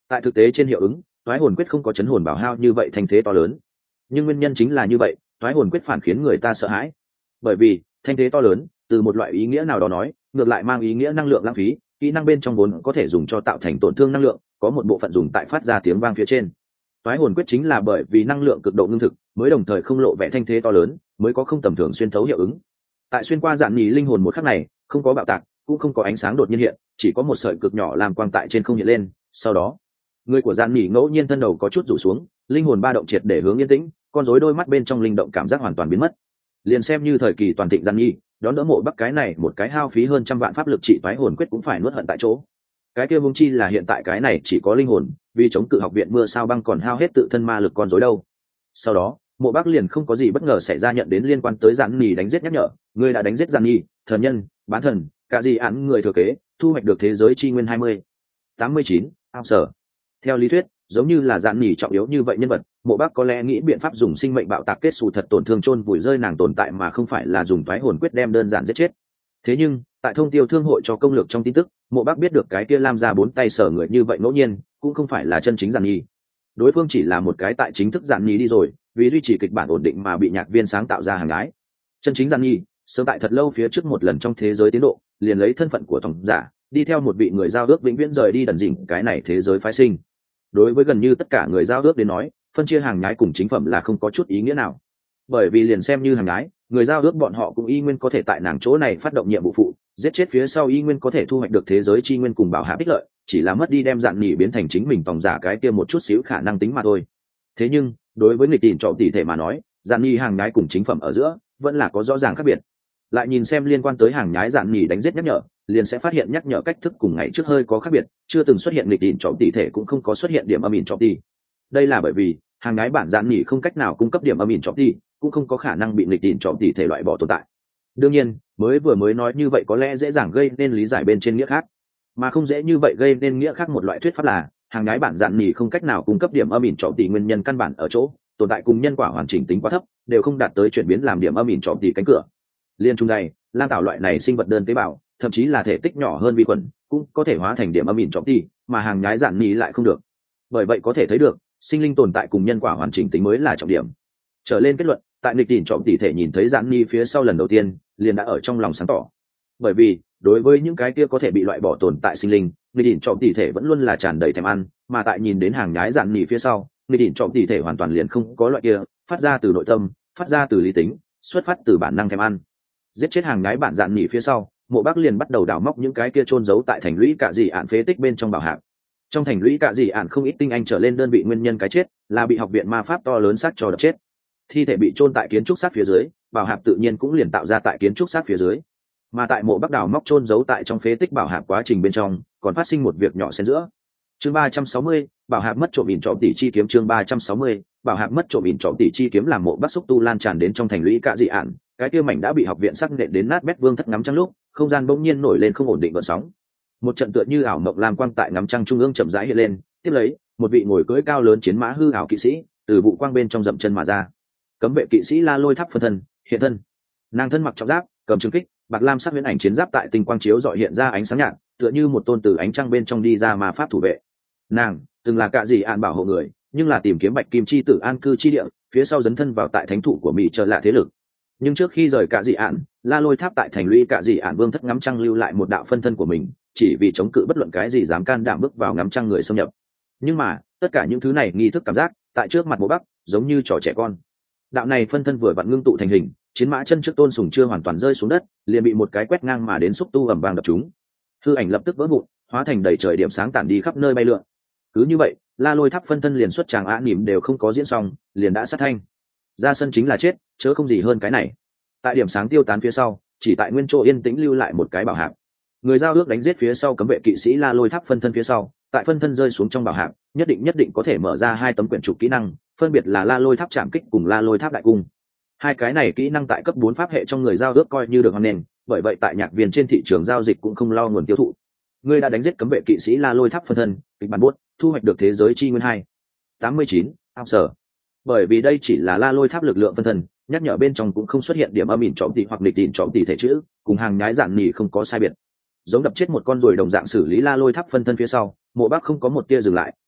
Tại thực tế trên hiệu ứng, toái hồn quyết không có chấn hồn bảo hao như vậy thanh thế to lớn, nhưng nguyên nhân chính là như vậy, toái hồn quyết phản khiến người ta sợ hãi. Bởi vì thanh thế to lớn, từ một loại ý nghĩa nào đó nói, ngược lại mang ý nghĩa năng lượng lãng phí, kỹ năng bên trong vốn có thể dùng cho tạo thành tổn thương năng lượng, có một bộ phận dùng tại phát ra tiếng vang phía trên. Toái hồn quyết chính là bởi vì năng lượng cực độ ngưng thực, mới đồng thời không lộ vẻ thanh thế to lớn, mới có không tầm thường xuyên thấu hiệu ứng. Tại xuyên qua dạn nhì linh hồn một khắc này, không có bạo tạc, cũng không có ánh sáng đột nhiên hiện, chỉ có một sợi cực nhỏ làm quang tại trên không hiện lên. Sau đó, người của dạn nhì ngẫu nhiên thân đầu có chút rủ xuống, linh hồn ba động triệt để hướng yên tĩnh, con rối đôi mắt bên trong linh động cảm giác hoàn toàn biến mất. Liền xem như thời kỳ toàn thịnh dạn nhì, đón đỡ mộ bắc cái này một cái hao phí hơn trăm vạn pháp lực trị toái hồn quyết cũng phải nuốt hận tại chỗ. Cái kia vung chi là hiện tại cái này chỉ có linh hồn, vì chống cự học viện mưa sao băng còn hao hết tự thân ma lực con rối đâu. Sau đó, mộ bắc liền không có gì bất ngờ xảy ra nhận đến liên quan tới dạn nhì đánh giết nhắc nhở, người đã đánh giết dạn nhì, thần nhân, bán thần, cả gì án người thừa kế, thu hoạch được thế giới chi nguyên hai mươi. tám mươi chín, ao sở. Theo lý thuyết, giống như là dạn nhì trọng yếu như vậy nhân vật, mộ bắc có lẽ nghĩ biện pháp dùng sinh mệnh bạo tạc kết xù thật tổn thương chôn vùi rơi nàng tồn tại mà không phải là dùng toái hồn quyết đem đơn giản giết chết. Thế nhưng, tại thông tiêu thương hội cho công lược trong tin tức, mộ bắc biết được cái kia lam ra bốn tay sở người như vậy ngẫu nhiên, cũng không phải là chân chính dạn nhì. Đối phương chỉ là một cái tại chính thức dạn nhì đi rồi, vì duy trì kịch bản ổn định mà bị nhạc viên sáng tạo ra hàng gái. Chân chính dạn nhì, sớm tại thật lâu phía trước một lần trong thế giới tiến độ, liền lấy thân phận của tổng giả, đi theo một vị người giao ước vĩnh viễn rời đi đần dỉnh cái này thế giới phái sinh. Đối với gần như tất cả người giao ước đến nói, phân chia hàng nhái cùng chính phẩm là không có chút ý nghĩa nào, bởi vì liền xem như hàng nhái, người giao ước bọn họ cũng y nguyên có thể tại nàng chỗ này phát động nhiệm vụ phụ, giết chết phía sau y nguyên có thể thu hoạch được thế giới chi nguyên cùng bảo hạ ích lợi, chỉ là mất đi đem dạn nhì biến thành chính mình tòng giả cái kia một chút xíu khả năng tính mà thôi. Thế nhưng đối với nghịch tìm trọ tỷ thể mà nói, dạn nhì hàng nhái cùng chính phẩm ở giữa vẫn là có rõ ràng khác biệt. Lại nhìn xem liên quan tới hàng nhái dạn nhì đánh giết nhắc nhở, liền sẽ phát hiện nhắc nhở cách thức cùng ngày trước hơi có khác biệt, chưa từng xuất hiện nghịch tìm trọ tỷ thể cũng không có xuất hiện điểm âm ỉn trọ tỷ. Đây là bởi vì hàng nhái bản dạn nhì không cách nào cung cấp điểm âm ỉn trọ tỷ, cũng không có khả năng bị nghịch tìm trọ tỷ thể loại bỏ tồn tại. Đương nhiên, mới vừa mới nói như vậy có lẽ dễ dàng gây nên lý giải bên trên nghĩa khác, mà không dễ như vậy gây nên nghĩa khác một loại thuyết pháp là hàng nhái bản dạn nhì không cách nào cung cấp điểm âm ỉn trọ tỷ nguyên nhân căn bản ở chỗ tồn tại cùng nhân quả hoàn chỉnh tính quá thấp, đều không đạt tới chuyển biến làm điểm âm ỉn trọ tỷ cánh cửa. Liên trung này, lang tạo loại này sinh vật đơn tế bào, thậm chí là thể tích nhỏ hơn vi khuẩn, cũng có thể hóa thành điểm âm ỉn trọ tỷ, mà hàng nhái dạn nhì lại không được. Bởi vậy có thể thấy được, sinh linh tồn tại cùng nhân quả hoàn chỉnh tính mới là trọng điểm. Trở lên kết luận, tại nghịch tìm trọ tỷ thể nhìn thấy dạn nhì phía sau lần đầu tiên, liền đã ở trong lòng sáng tỏ. Bởi vì đối với những cái kia có thể bị loại bỏ tồn tại sinh linh, nghịch tìm trọ tỷ thể vẫn luôn là tràn đầy thèm ăn, mà tại nhìn đến hàng nhái dạn nhì phía sau, nghịch tìm trọ tỷ thể hoàn toàn liền không có loại kia phát ra từ nội tâm, phát ra từ lý tính, xuất phát từ bản năng thèm ăn. Giết chết hàng nhái bản dạn nhì phía sau, mộ bắc liền bắt đầu đào móc những cái kia chôn giấu tại thành lũy cạ dị ạn phế tích bên trong bảo hạc. Trong thành lũy cạ dị ạn không ít tinh anh trở lên đơn vị nguyên nhân cái chết là bị học viện ma pháp to lớn sát cho đập chết. Thi thể bị chôn tại kiến trúc sát phía dưới, bảo hạc tự nhiên cũng liền tạo ra tại kiến trúc sát phía dưới. Mà tại mộ bắc đào móc chôn giấu tại trong phế tích bảo hạc quá trình bên trong, còn phát sinh một việc nhỏ xen giữa. Chương ba trăm sáu mươi, bảo hạc mất trộm ỉn trộm tỷ chi kiếm. Chương ba trăm sáu mươi, bảo hạc mất trộm ỉn trộm tỷ chi kiếm làm mộ bắc xúc tu lan tràn đến trong thành lũy cạ dị ạn, cái kia mảnh đã bị học viện sắc nện đến nát bét vương thất ngắm trăng lúc, không gian bỗng nhiên nổi lên không ổn định gợn sóng. Một trận tựa như ảo mộng lam quang tại ngắm trăng trung ương chậm rãi hiện lên, tiếp lấy, một vị ngồi cưỡi cao lớn chiến mã hư ảo kỵ sĩ, từ vụ quang bên trong dậm chân mà ra. Cấm vệ kỵ sĩ La Lôi Tháp phân thân, hiện thân. Nàng thân mặc trọng giáp, cầm trường kích, bạc lam sắc huyễn ảnh chiến giáp tại tinh quang chiếu rọi hiện ra ánh sáng nhạt, tựa như một tôn từ ánh trăng bên trong đi ra mà pháp thủ vệ. Nàng từng là cạ dị ạn bảo hộ người, nhưng là tìm kiếm bạch kim chi tử an cư chi địa, phía sau dấn thân vào tại thánh thủ của mỹ trở lạ thế lực. Nhưng trước khi rời cạ dị ạn, La Lôi Tháp tại thành lũy cạ dị ạn vương thất ngắm trăng lưu lại một đạo phân thân của mình, chỉ vì chống cự bất luận cái gì dám can đảm bước vào ngắm trăng người xâm nhập. Nhưng mà tất cả những thứ này nghi thức cảm giác tại trước mặt mộ bắc giống như trò trẻ con. Đạo này phân thân vừa vặn ngưng tụ thành hình, chiến mã chân trước tôn sùng chưa hoàn toàn rơi xuống đất, liền bị một cái quét ngang mà đến xúc tu ầm vang đập chúng. Hư ảnh lập tức vỡ vụn, hóa thành đầy trời điểm sáng tản đi khắp nơi bay lượn. Cứ như vậy, La Lôi Tháp phân thân liền xuất tràng á nỉm đều không có diễn xong, liền đã sát thanh. Ra sân chính là chết, chớ không gì hơn cái này. Tại điểm sáng tiêu tán phía sau, chỉ tại nguyên chỗ yên tĩnh lưu lại một cái bảo hạc. Người giao ước đánh giết phía sau cấm vệ kỵ sĩ La Lôi Tháp phân thân phía sau, tại phân thân rơi xuống trong bảo hạc, nhất định nhất định có thể mở ra hai tấm quyển trục kỹ năng, phân biệt là La Lôi Tháp chạm kích cùng La Lôi Tháp đại cung. Hai cái này kỹ năng tại cấp bốn pháp hệ trong người giao ước coi như được hoan nghênh, bởi vậy tại nhạc viên trên thị trường giao dịch cũng không lo nguồn tiêu thụ. Người đã đánh giết cấm vệ kỵ sĩ La Lôi Tháp phân thân, kịch bản buốt, thu hoạch được thế giới chi nguyên hai. tám mươi chín, ao sở. Bởi vì đây chỉ là La Lôi Tháp lực lượng phân thân, nhắc nhở bên trong cũng không xuất hiện điểm âm ỉn trộm tỷ hoặc nghịch ỉn trộm tỷ thể chữ, cùng hàng nhái dạng nhì không có sai biệt. Giống đập chết một con ruồi đồng dạng xử lý La Lôi Tháp phân thân phía sau, mộ bắc không có một tia dừng lại,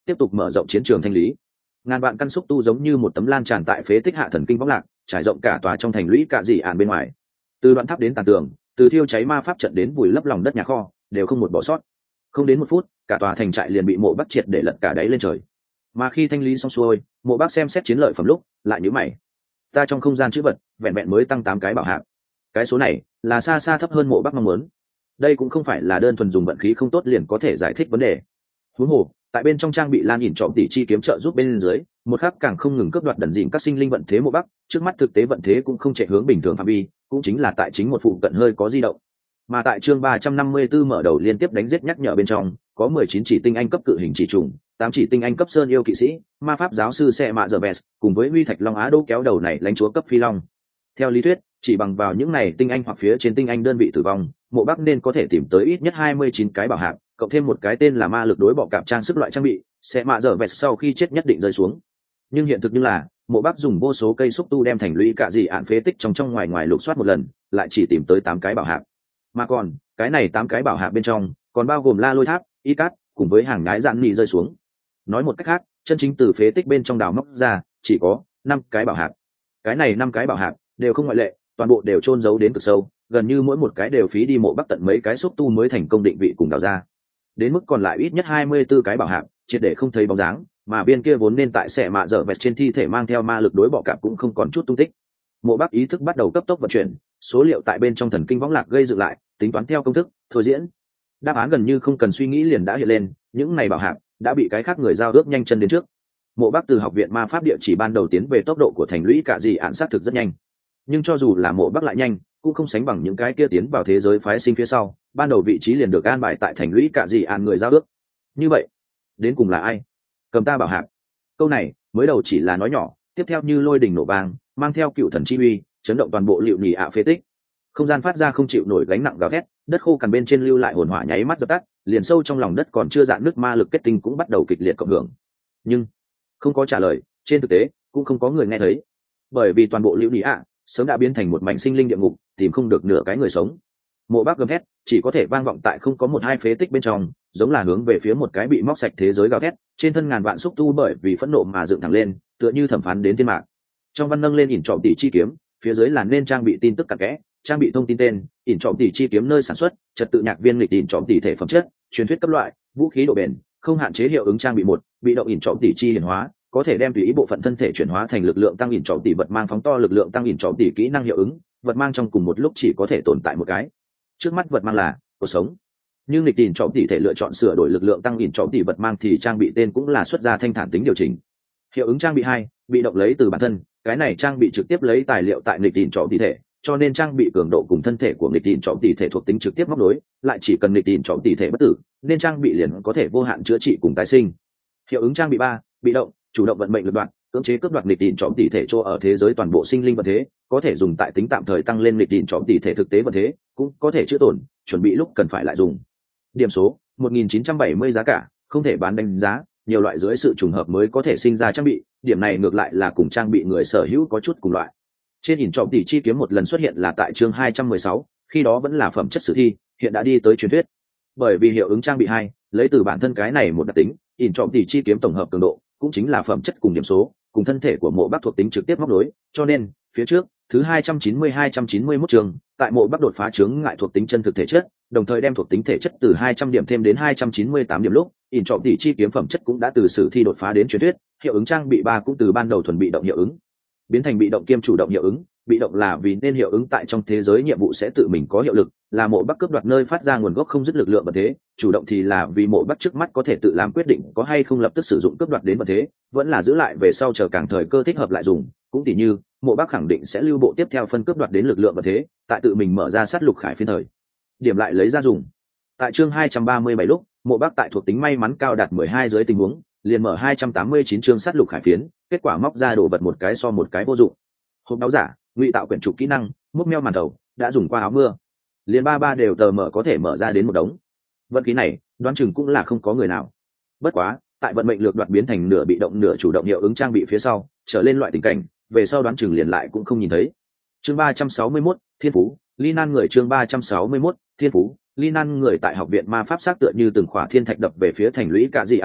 tiếp tục mở rộng chiến trường thanh lý. Ngàn vạn căn xúc tu giống như một tấm lan tràn tại phế tích hạ thần kinh võng lạc, trải rộng cả tòa trong thành lũy cả dị ản bên ngoài. Từ đoạn tháp đến tàn tường, từ thiêu cháy ma pháp trận đến vùi lấp lòng đất nhà kho, đều không một bỏ sót. Không đến một phút, cả tòa thành trại liền bị Mộ Bắc triệt để lật cả đáy lên trời. Mà khi thanh lý xong xuôi, Mộ Bắc xem xét chiến lợi phẩm lúc, lại nhíu mày. Ta trong không gian chữ vật, vẹn vẹn mới tăng tám cái bảo hạng. Cái số này là xa xa thấp hơn Mộ Bắc mong muốn. Đây cũng không phải là đơn thuần dùng vận khí không tốt liền có thể giải thích vấn đề. Huống hồ, tại bên trong trang bị lan ỉn trọng tỷ chi kiếm trợ giúp bên dưới, một khắc càng không ngừng cướp đoạt đần dịn các sinh linh vận thế Mộ Bắc, trước mắt thực tế vận thế cũng không chạy hướng bình thường phạm vi, cũng chính là tại chính một phụ cận hơi có di động. Mà tại chương ba trăm năm mươi tư mở đầu liên tiếp đánh giết nhắc nhở bên trong, có mười chín chỉ tinh anh cấp cự hình chỉ trùng, tám chỉ tinh anh cấp sơn yêu kỵ sĩ, ma pháp giáo sư xe mạ giờ vest, cùng với huy thạch long á đô kéo đầu này lãnh chúa cấp phi long. Theo lý thuyết, chỉ bằng vào những này tinh anh hoặc phía trên tinh anh đơn vị tử vong, Mộ Bắc nên có thể tìm tới ít nhất hai mươi chín cái bảo hạng, cộng thêm một cái tên là ma lực đối bọ cạp trang sức loại trang bị, sẽ mạ giờ vest sau khi chết nhất định rơi xuống. Nhưng hiện thực như là, Mộ Bắc dùng vô số cây xúc tu đem thành lũy cả dị ạn phế tích trong trong ngoài ngoài lục soát một lần, lại chỉ tìm tới tám cái bảo hạng. Mà còn, cái này tám cái bảo hạng bên trong, còn bao gồm la lôi tháp, y cát, cùng với hàng nhái dạn nỉ rơi xuống. Nói một cách khác, chân chính từ phế tích bên trong đào móc ra, chỉ có năm cái bảo hạng. Cái này năm cái bảo hạng đều không ngoại lệ, toàn bộ đều chôn giấu đến cực sâu, gần như mỗi một cái đều phí đi Mộ Bắc tận mấy cái xúc tu mới thành công định vị cùng đào ra. Đến mức còn lại ít nhất hai mươi tư cái bảo hạng, triệt để không thấy bóng dáng, mà bên kia vốn nên tại xẻ mạ dở vẹt trên thi thể mang theo ma lực đối bọ cạp cũng không còn chút tung tích. Mộ Bắc ý thức bắt đầu cấp tốc vận chuyển, số liệu tại bên trong thần kinh võng lạc gây dựng lại, tính toán theo công thức thôi diễn. Đáp án gần như không cần suy nghĩ liền đã hiện lên, những này bảo hạng đã bị cái khác người giao ước nhanh chân đến trước. Mộ Bắc từ học viện ma pháp địa chỉ ban đầu tiến về tốc độ của thành lũy cả dị ạn sát thực rất nhanh, nhưng cho dù là Mộ Bắc lại nhanh, cũng không sánh bằng những cái kia tiến vào thế giới phái sinh phía sau, ban đầu vị trí liền được an bài tại thành lũy cả dị ạn người giao ước. Như vậy, đến cùng là ai cầm ta bảo hạng? Câu này mới đầu chỉ là nói nhỏ, tiếp theo như lôi đình nổ vang, mang theo cựu thần chi uy, chấn động toàn bộ liệu nhì ạ phế tích. Không gian phát ra không chịu nổi gánh nặng gào thét, đất khô cằn bên trên lưu lại hồn hỏa nháy mắt dập tắt, liền sâu trong lòng đất còn chưa dạn nước ma lực kết tinh cũng bắt đầu kịch liệt cộng hưởng. Nhưng không có trả lời, trên thực tế cũng không có người nghe thấy, bởi vì toàn bộ liễu nhì ạ sớm đã biến thành một mảnh sinh linh địa ngục, tìm không được nửa cái người sống. Mộ Bắc gầm thét chỉ có thể vang vọng tại không có một hai phế tích bên trong, giống là hướng về phía một cái bị móc sạch thế giới gào thét, trên thân ngàn vạn xúc tu bởi vì phẫn nộ mà dựng thẳng lên, tựa như thẩm phán đến thiên mạng. Trong văn nâng lên ỉn trọm tỷ chi kiếm, phía dưới là nên trang bị tin tức cặn kẽ, trang bị thông tin tên, ỉn trọm tỷ chi kiếm nơi sản xuất, trật tự nhạc viên lịch ỉn trọm tỷ thể phẩm chất, truyền thuyết cấp loại, vũ khí độ bền, không hạn chế hiệu ứng trang bị một, bị động ỉn trọm tỷ chi hiển hóa, có thể đem tùy ý bộ phận thân thể chuyển hóa thành lực lượng tăng ỉn trọm tỷ vật mang phóng to lực lượng tăng ỉn trọm tỷ kỹ năng hiệu ứng, vật mang trong cùng một lúc chỉ có thể tồn tại một cái. Trước mắt vật mang là cuộc sống, nhưng lịch ỉn trọm tỷ thể lựa chọn sửa đổi lực lượng tăng ỉn trọm tỷ vật mang thì trang bị tên cũng là xuất ra thanh thản tính điều chỉnh. Hiệu ứng trang bị hai, bị động lấy từ bản thân, cái này trang bị trực tiếp lấy tài liệu tại lịch ỉn trọm tỷ thể, cho nên trang bị cường độ cùng thân thể của lịch ỉn trọm tỷ thể thuộc tính trực tiếp móc nối, lại chỉ cần lịch ỉn trọm tỷ thể bất tử, nên trang bị liền có thể vô hạn chữa trị cùng tái sinh. Hiệu ứng trang bị ba, bị động, chủ động vận mệnh lực đoạn, cưỡng chế cướp đoạt lịch ỉn trọm tỷ thể chỗ ở thế giới toàn bộ sinh linh vận thế, có thể dùng tại tính tạm thời tăng lên lịch ỉn trọm tỷ thể thực tế vận thế, cũng có thể chữa tổn, chuẩn bị lúc cần phải lại dùng. Điểm số một nghìn chín trăm bảy mươi giá cả, không thể bán đánh giá, nhiều loại dưới sự trùng hợp mới có thể sinh ra trang bị, điểm này ngược lại là cùng trang bị người sở hữu có chút cùng loại. Trên ỉn trọm tỷ chi kiếm một lần xuất hiện là tại chương hai trăm mười sáu, khi đó vẫn là phẩm chất sử thi, hiện đã đi tới truyền thuyết. Bởi vì hiệu ứng trang bị hai, lấy từ bản thân cái này một đặc tính, ỉn trọm tỷ chi kiếm tổng hợp cường độ, cũng chính là phẩm chất cùng điểm số, cùng thân thể của Mộ Bắc thuộc tính trực tiếp móc nối, cho nên phía trước thứ hai trăm chín mươi hai trăm chín mươi mốt trường, tại Mộ Bắc đột phá chướng ngại thuộc tính chân thực thể chất, đồng thời đem thuộc tính thể chất từ hai trăm điểm thêm đến hai trăm chín mươi tám điểm lúc, ỉn trọm tỷ chi kiếm phẩm chất cũng đã từ sử thi đột phá đến truyền thuyết, hiệu ứng trang bị ba cũng từ ban đầu thuần bị động hiệu ứng biến thành bị động kiêm chủ động hiệu ứng. Bị động là vì nên hiệu ứng tại trong thế giới nhiệm vụ sẽ tự mình có hiệu lực, là Mộ Bắc cướp đoạt nơi phát ra nguồn gốc không dứt lực lượng vật thế. Chủ động thì là vì Mộ Bắc trước mắt có thể tự làm quyết định có hay không lập tức sử dụng cướp đoạt đến vật thế, vẫn là giữ lại về sau chờ càng thời cơ thích hợp lại dùng. Cũng tỉ như Mộ Bắc khẳng định sẽ lưu bộ tiếp theo phân cướp đoạt đến lực lượng vật thế, tại tự mình mở ra sát lục khải phiên thời điểm lại lấy ra dùng. Tại chương hai trăm ba mươi bảy lúc, Mộ Bắc tại thuộc tính may mắn cao đạt mười hai dưới tình huống, liền mở hai trăm tám mươi chín chương sát lục khải phiến, kết quả móc ra đồ vật một cái so một cái vô dụng. Hộp đáo giả, ngụy tạo quyển trục kỹ năng, múc meo màn đầu, đã dùng qua áo mưa, liền ba ba đều tờ mở có thể mở ra đến một đống. Vận khí này, đoán chừng cũng là không có người nào. Bất quá, tại vận mệnh lược đoạt biến thành nửa bị động nửa chủ động hiệu ứng trang bị phía sau, trở lên loại tình cảnh, về sau đoán chừng liền lại cũng không nhìn thấy. Chương ba trăm sáu mươi mốt, Thiên Phú, Ly Nan người chương ba trăm sáu mươi mốt, Thiên Phú, Ly Nan người tại học viện ma pháp xác tựa như từng khỏa thiên thạch đập về phía thành lũy cả dị án lúc,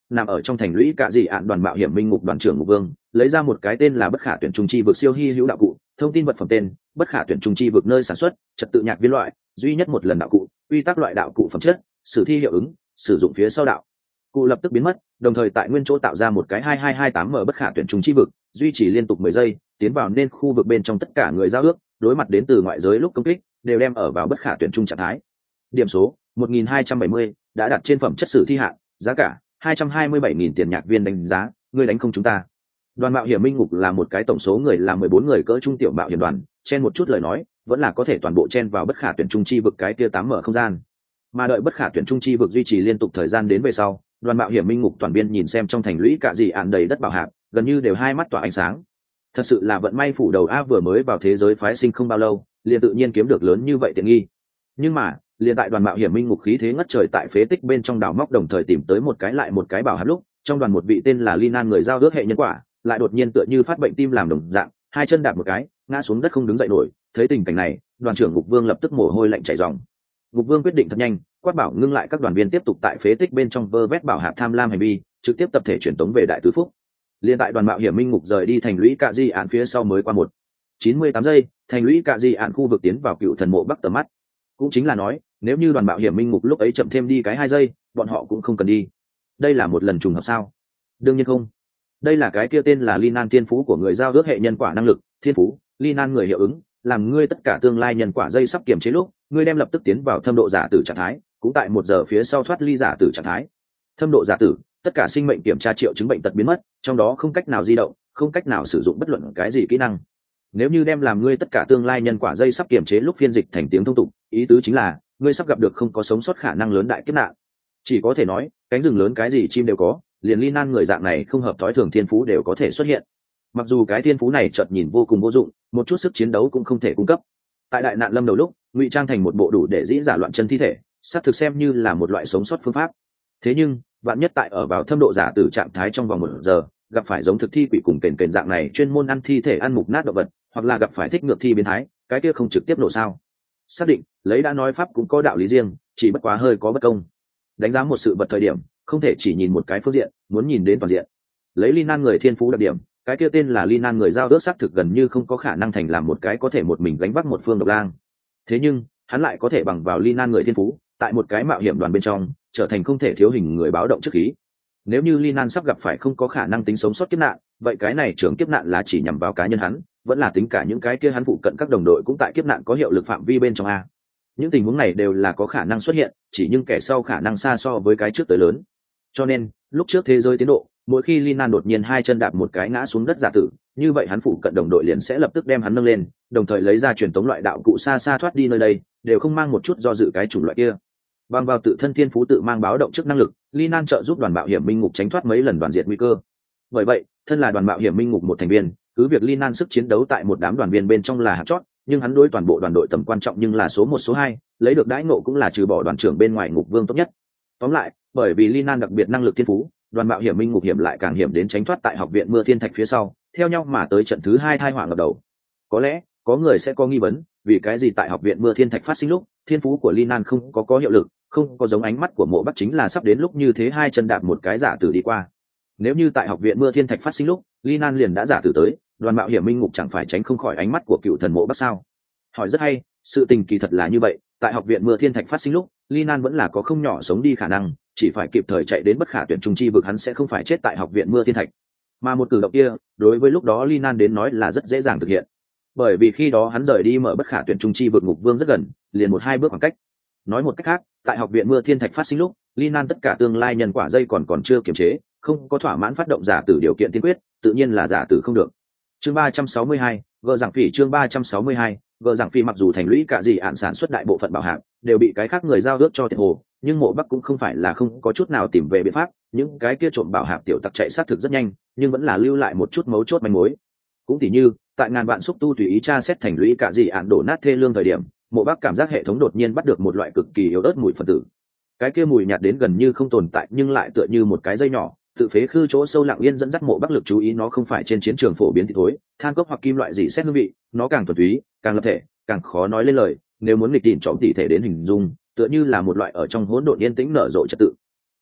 nằm ở trong thành lũy cạ dị ạn đoàn mạo hiểm minh ngục đoàn trưởng ngục vương lấy ra một cái tên là bất khả tuyển trung chi vực siêu hy hữu đạo cụ, thông tin vật phẩm tên bất khả tuyển trung chi vực nơi sản xuất, trật tự nhạc viên loại, duy nhất một lần đạo cụ, quy tắc loại đạo cụ phẩm chất, sử thi hiệu ứng, sử dụng phía sau đạo cụ lập tức biến mất, đồng thời tại nguyên chỗ tạo ra một cái hai hai hai tám m bất khả tuyển trung chi vực, duy trì liên tục mười giây, tiến vào nên khu vực bên trong tất cả người giao ước đối mặt đến từ ngoại giới lúc công kích đều đem ở vào bất khả tuyển trung trạng thái. Điểm số một nghìn hai trăm bảy mươi, đã đặt trên phẩm chất sử thi hạn, giá cả hai trăm hai mươi bảy nghìn tiền nhạc viên đánh giá, người đánh không chúng ta. Đoàn mạo hiểm minh ngục là một cái tổng số người là mười bốn người cỡ trung tiểu mạo hiểm đoàn, chen một chút lời nói vẫn là có thể toàn bộ chen vào bất khả tuyển trung chi vực cái kia tám mở không gian. Mà đợi bất khả tuyển trung chi vực duy trì liên tục thời gian đến về sau, đoàn mạo hiểm minh ngục toàn biên nhìn xem trong thành lũy cạ dị ạn đầy đất bảo hạp, gần như đều hai mắt tỏa ánh sáng. Thật sự là vận may phủ đầu a, vừa mới vào thế giới phái sinh không bao lâu liền tự nhiên kiếm được lớn như vậy tiện nghi. Nhưng mà liền tại đoàn mạo hiểm minh ngục khí thế ngất trời tại phế tích bên trong đào móc đồng thời tìm tới một cái lại một cái bảo hạp lúc, trong đoàn một vị tên là Linan người giao ước hệ nhân quả lại đột nhiên tựa như phát bệnh tim làm đồng dạng, hai chân đạp một cái ngã xuống đất không đứng dậy nổi. Thấy tình cảnh này, đoàn trưởng ngục vương lập tức mồ hôi lạnh chảy ròng. Ngục vương quyết định thật nhanh, quát bảo ngưng lại các đoàn viên tiếp tục tại phế tích bên trong vơ vét bảo hạp tham lam hành vi, trực tiếp tập thể chuyển tống về đại tứ phúc. Liên tại đoàn mạo hiểm minh ngục rời đi thành lũy cạ di ạn phía sau mới qua một chín mươi tám giây, thành lũy cạ di ạn khu vực tiến vào cựu thần mộ bắc tầm mắt. Cũng chính là nói, nếu như đoàn mạo hiểm minh ngục lúc ấy chậm thêm đi cái hai giây, bọn họ cũng không cần đi. Đây là một lần trùng hợp sao? Đương nhiên không. Đây là cái kia tên là Linan thiên phú của người giao ước hệ nhân quả năng lực, thiên phú, Linan người hiệu ứng, làm ngươi tất cả tương lai nhân quả dây sắp kiềm chế lúc, ngươi đem lập tức tiến vào thâm độ giả tử trạng thái, cũng tại một giờ phía sau thoát ly giả tử trạng thái. Thâm độ giả tử, tất cả sinh mệnh kiểm tra triệu chứng bệnh tật biến mất, trong đó không cách nào di động, không cách nào sử dụng bất luận cái gì kỹ năng. Nếu như đem làm ngươi tất cả tương lai nhân quả dây sắp kiềm chế lúc phiên dịch thành tiếng thông tục, ý tứ chính là ngươi sắp gặp được không có sống sót khả năng lớn đại kiếp nạn. Chỉ có thể nói, cánh rừng lớn cái gì chim đều có, liền Linan người dạng này không hợp thói thường thiên phú đều có thể xuất hiện. Mặc dù cái thiên phú này chợt nhìn vô cùng vô dụng, một chút sức chiến đấu cũng không thể cung cấp. Tại đại nạn lâm đầu lúc, ngụy trang thành một bộ đủ để dĩ giả loạn chân thi thể, xác thực xem như là một loại sống sót phương pháp. Thế nhưng, vạn nhất tại ở vào thâm độ giả tử trạng thái trong vòng một giờ, gặp phải giống thực thi quỷ cùng kền kền dạng này chuyên môn ăn thi thể ăn mục nát động vật, hoặc là gặp phải thích ngược thi biến thái, cái kia không trực tiếp nổ sao? Xác định, lấy đã nói pháp cũng có đạo lý riêng, chỉ bất quá hơi có bất công. Đánh giá một sự vật thời điểm, không thể chỉ nhìn một cái phương diện, muốn nhìn đến toàn diện. Lấy Linan người thiên phú đặc điểm, cái kia tên là Linan người giao ước xác thực gần như không có khả năng thành làm một cái có thể một mình gánh vác một phương độc lang. Thế nhưng, hắn lại có thể bằng vào Linan người thiên phú, tại một cái mạo hiểm đoàn bên trong, trở thành không thể thiếu hình người báo động trước khí. Nếu như Linan sắp gặp phải không có khả năng tính sống sót kiếp nạn, vậy cái này trưởng kiếp nạn là chỉ nhằm vào cá nhân hắn, vẫn là tính cả những cái kia hắn phụ cận các đồng đội cũng tại kiếp nạn có hiệu lực phạm vi bên trong a. Những tình huống này đều là có khả năng xuất hiện, chỉ nhưng kẻ sau khả năng xa so với cái trước tới lớn. Cho nên, lúc trước thế giới tiến độ, mỗi khi Linan đột nhiên hai chân đạp một cái ngã xuống đất giả tử, như vậy hắn phụ cận đồng đội liền sẽ lập tức đem hắn nâng lên, đồng thời lấy ra truyền tống loại đạo cụ xa xa thoát đi nơi đây, đều không mang một chút do dự cái chủng loại kia. Bằng vào tự thân thiên phú tự mang báo động trước năng lực, Linan trợ giúp đoàn mạo hiểm minh ngục tránh thoát mấy lần đoàn diệt nguy cơ. Bởi vậy, thân là đoàn mạo hiểm minh ngục một thành viên, cứ việc Linan sức chiến đấu tại một đám đoàn viên bên trong là hạt chót, nhưng hắn đối toàn bộ đoàn đội tầm quan trọng nhưng là số một số hai, lấy được đãi ngộ cũng là trừ bỏ đoàn trưởng bên ngoài ngục vương tốt nhất. Tóm lại, bởi vì Linan đặc biệt năng lực thiên phú, đoàn mạo hiểm minh ngục hiểm lại càng hiểm đến tránh thoát tại học viện mưa thiên thạch phía sau, theo nhau mà tới trận thứ hai thai họa ngập đầu. Có lẽ, có người sẽ có nghi vấn, vì cái gì tại học viện mưa thiên thạch phát sinh lúc, thiên phú của Linan không có có hiệu lực, không có giống ánh mắt của Mộ Bắc chính là sắp đến lúc như thế hai chân đạp một cái giả tử đi qua. Nếu như tại học viện mưa thiên thạch phát sinh lúc, Linan liền đã giả tử tới, đoàn mạo hiểm minh ngục chẳng phải tránh không khỏi ánh mắt của cựu thần Mộ Bắc sao? Hỏi rất hay, sự tình kỳ thật là như vậy, tại học viện mưa thiên thạch phát sinh lúc, Linan vẫn là có không nhỏ sống đi khả năng, chỉ phải kịp thời chạy đến bất khả tuyển trung chi vực hắn sẽ không phải chết tại học viện mưa thiên thạch. Mà một cử động kia, đối với lúc đó Linan đến nói là rất dễ dàng thực hiện. Bởi vì khi đó hắn rời đi mở bất khả tuyển trung chi vực ngục vương rất gần, liền một hai bước khoảng cách. Nói một cách khác, tại học viện mưa thiên thạch phát sinh lúc, Linan tất cả tương lai nhân quả dây còn còn chưa kiềm chế, không có thỏa mãn phát động giả tử điều kiện tiên quyết, tự nhiên là giả tử không được. Chương ba trăm sáu mươi hai, gờ giảng phỉ chương ba trăm sáu mươi hai, gờ giảng phỉ mặc dù thành lũy cả gì ạn sản xuất đại bộ phận bảo hạng đều bị cái khác người giao ước cho thiệt hồ, nhưng Mộ Bắc cũng không phải là không có chút nào tìm về biện pháp, những cái kia trộm bảo hạng tiểu tặc chạy sát thực rất nhanh, nhưng vẫn là lưu lại một chút mấu chốt manh mối. Cũng tỉ như, tại ngàn vạn xúc tu tùy ý tra xét thành lũy cả gì ạn đổ nát thê lương thời điểm, Mộ Bắc cảm giác hệ thống đột nhiên bắt được một loại cực kỳ yếu ớt mùi phân tử. Cái kia mùi nhạt đến gần như không tồn tại nhưng lại tựa như một cái dây nhỏ, tự phế khư chỗ sâu lặng yên dẫn dắt Mộ Bắc lực chú ý nó không phải trên chiến trường phổ biến thì thối, than cốc hoặc kim loại gì xét hương vị, nó càng thuần túy, càng lập thể, càng khó nói lên lời, nếu muốn nghịch tìm trọng tỉ thể đến hình dung, tựa như là một loại ở trong hỗn độn yên tĩnh nở rộ trật tự.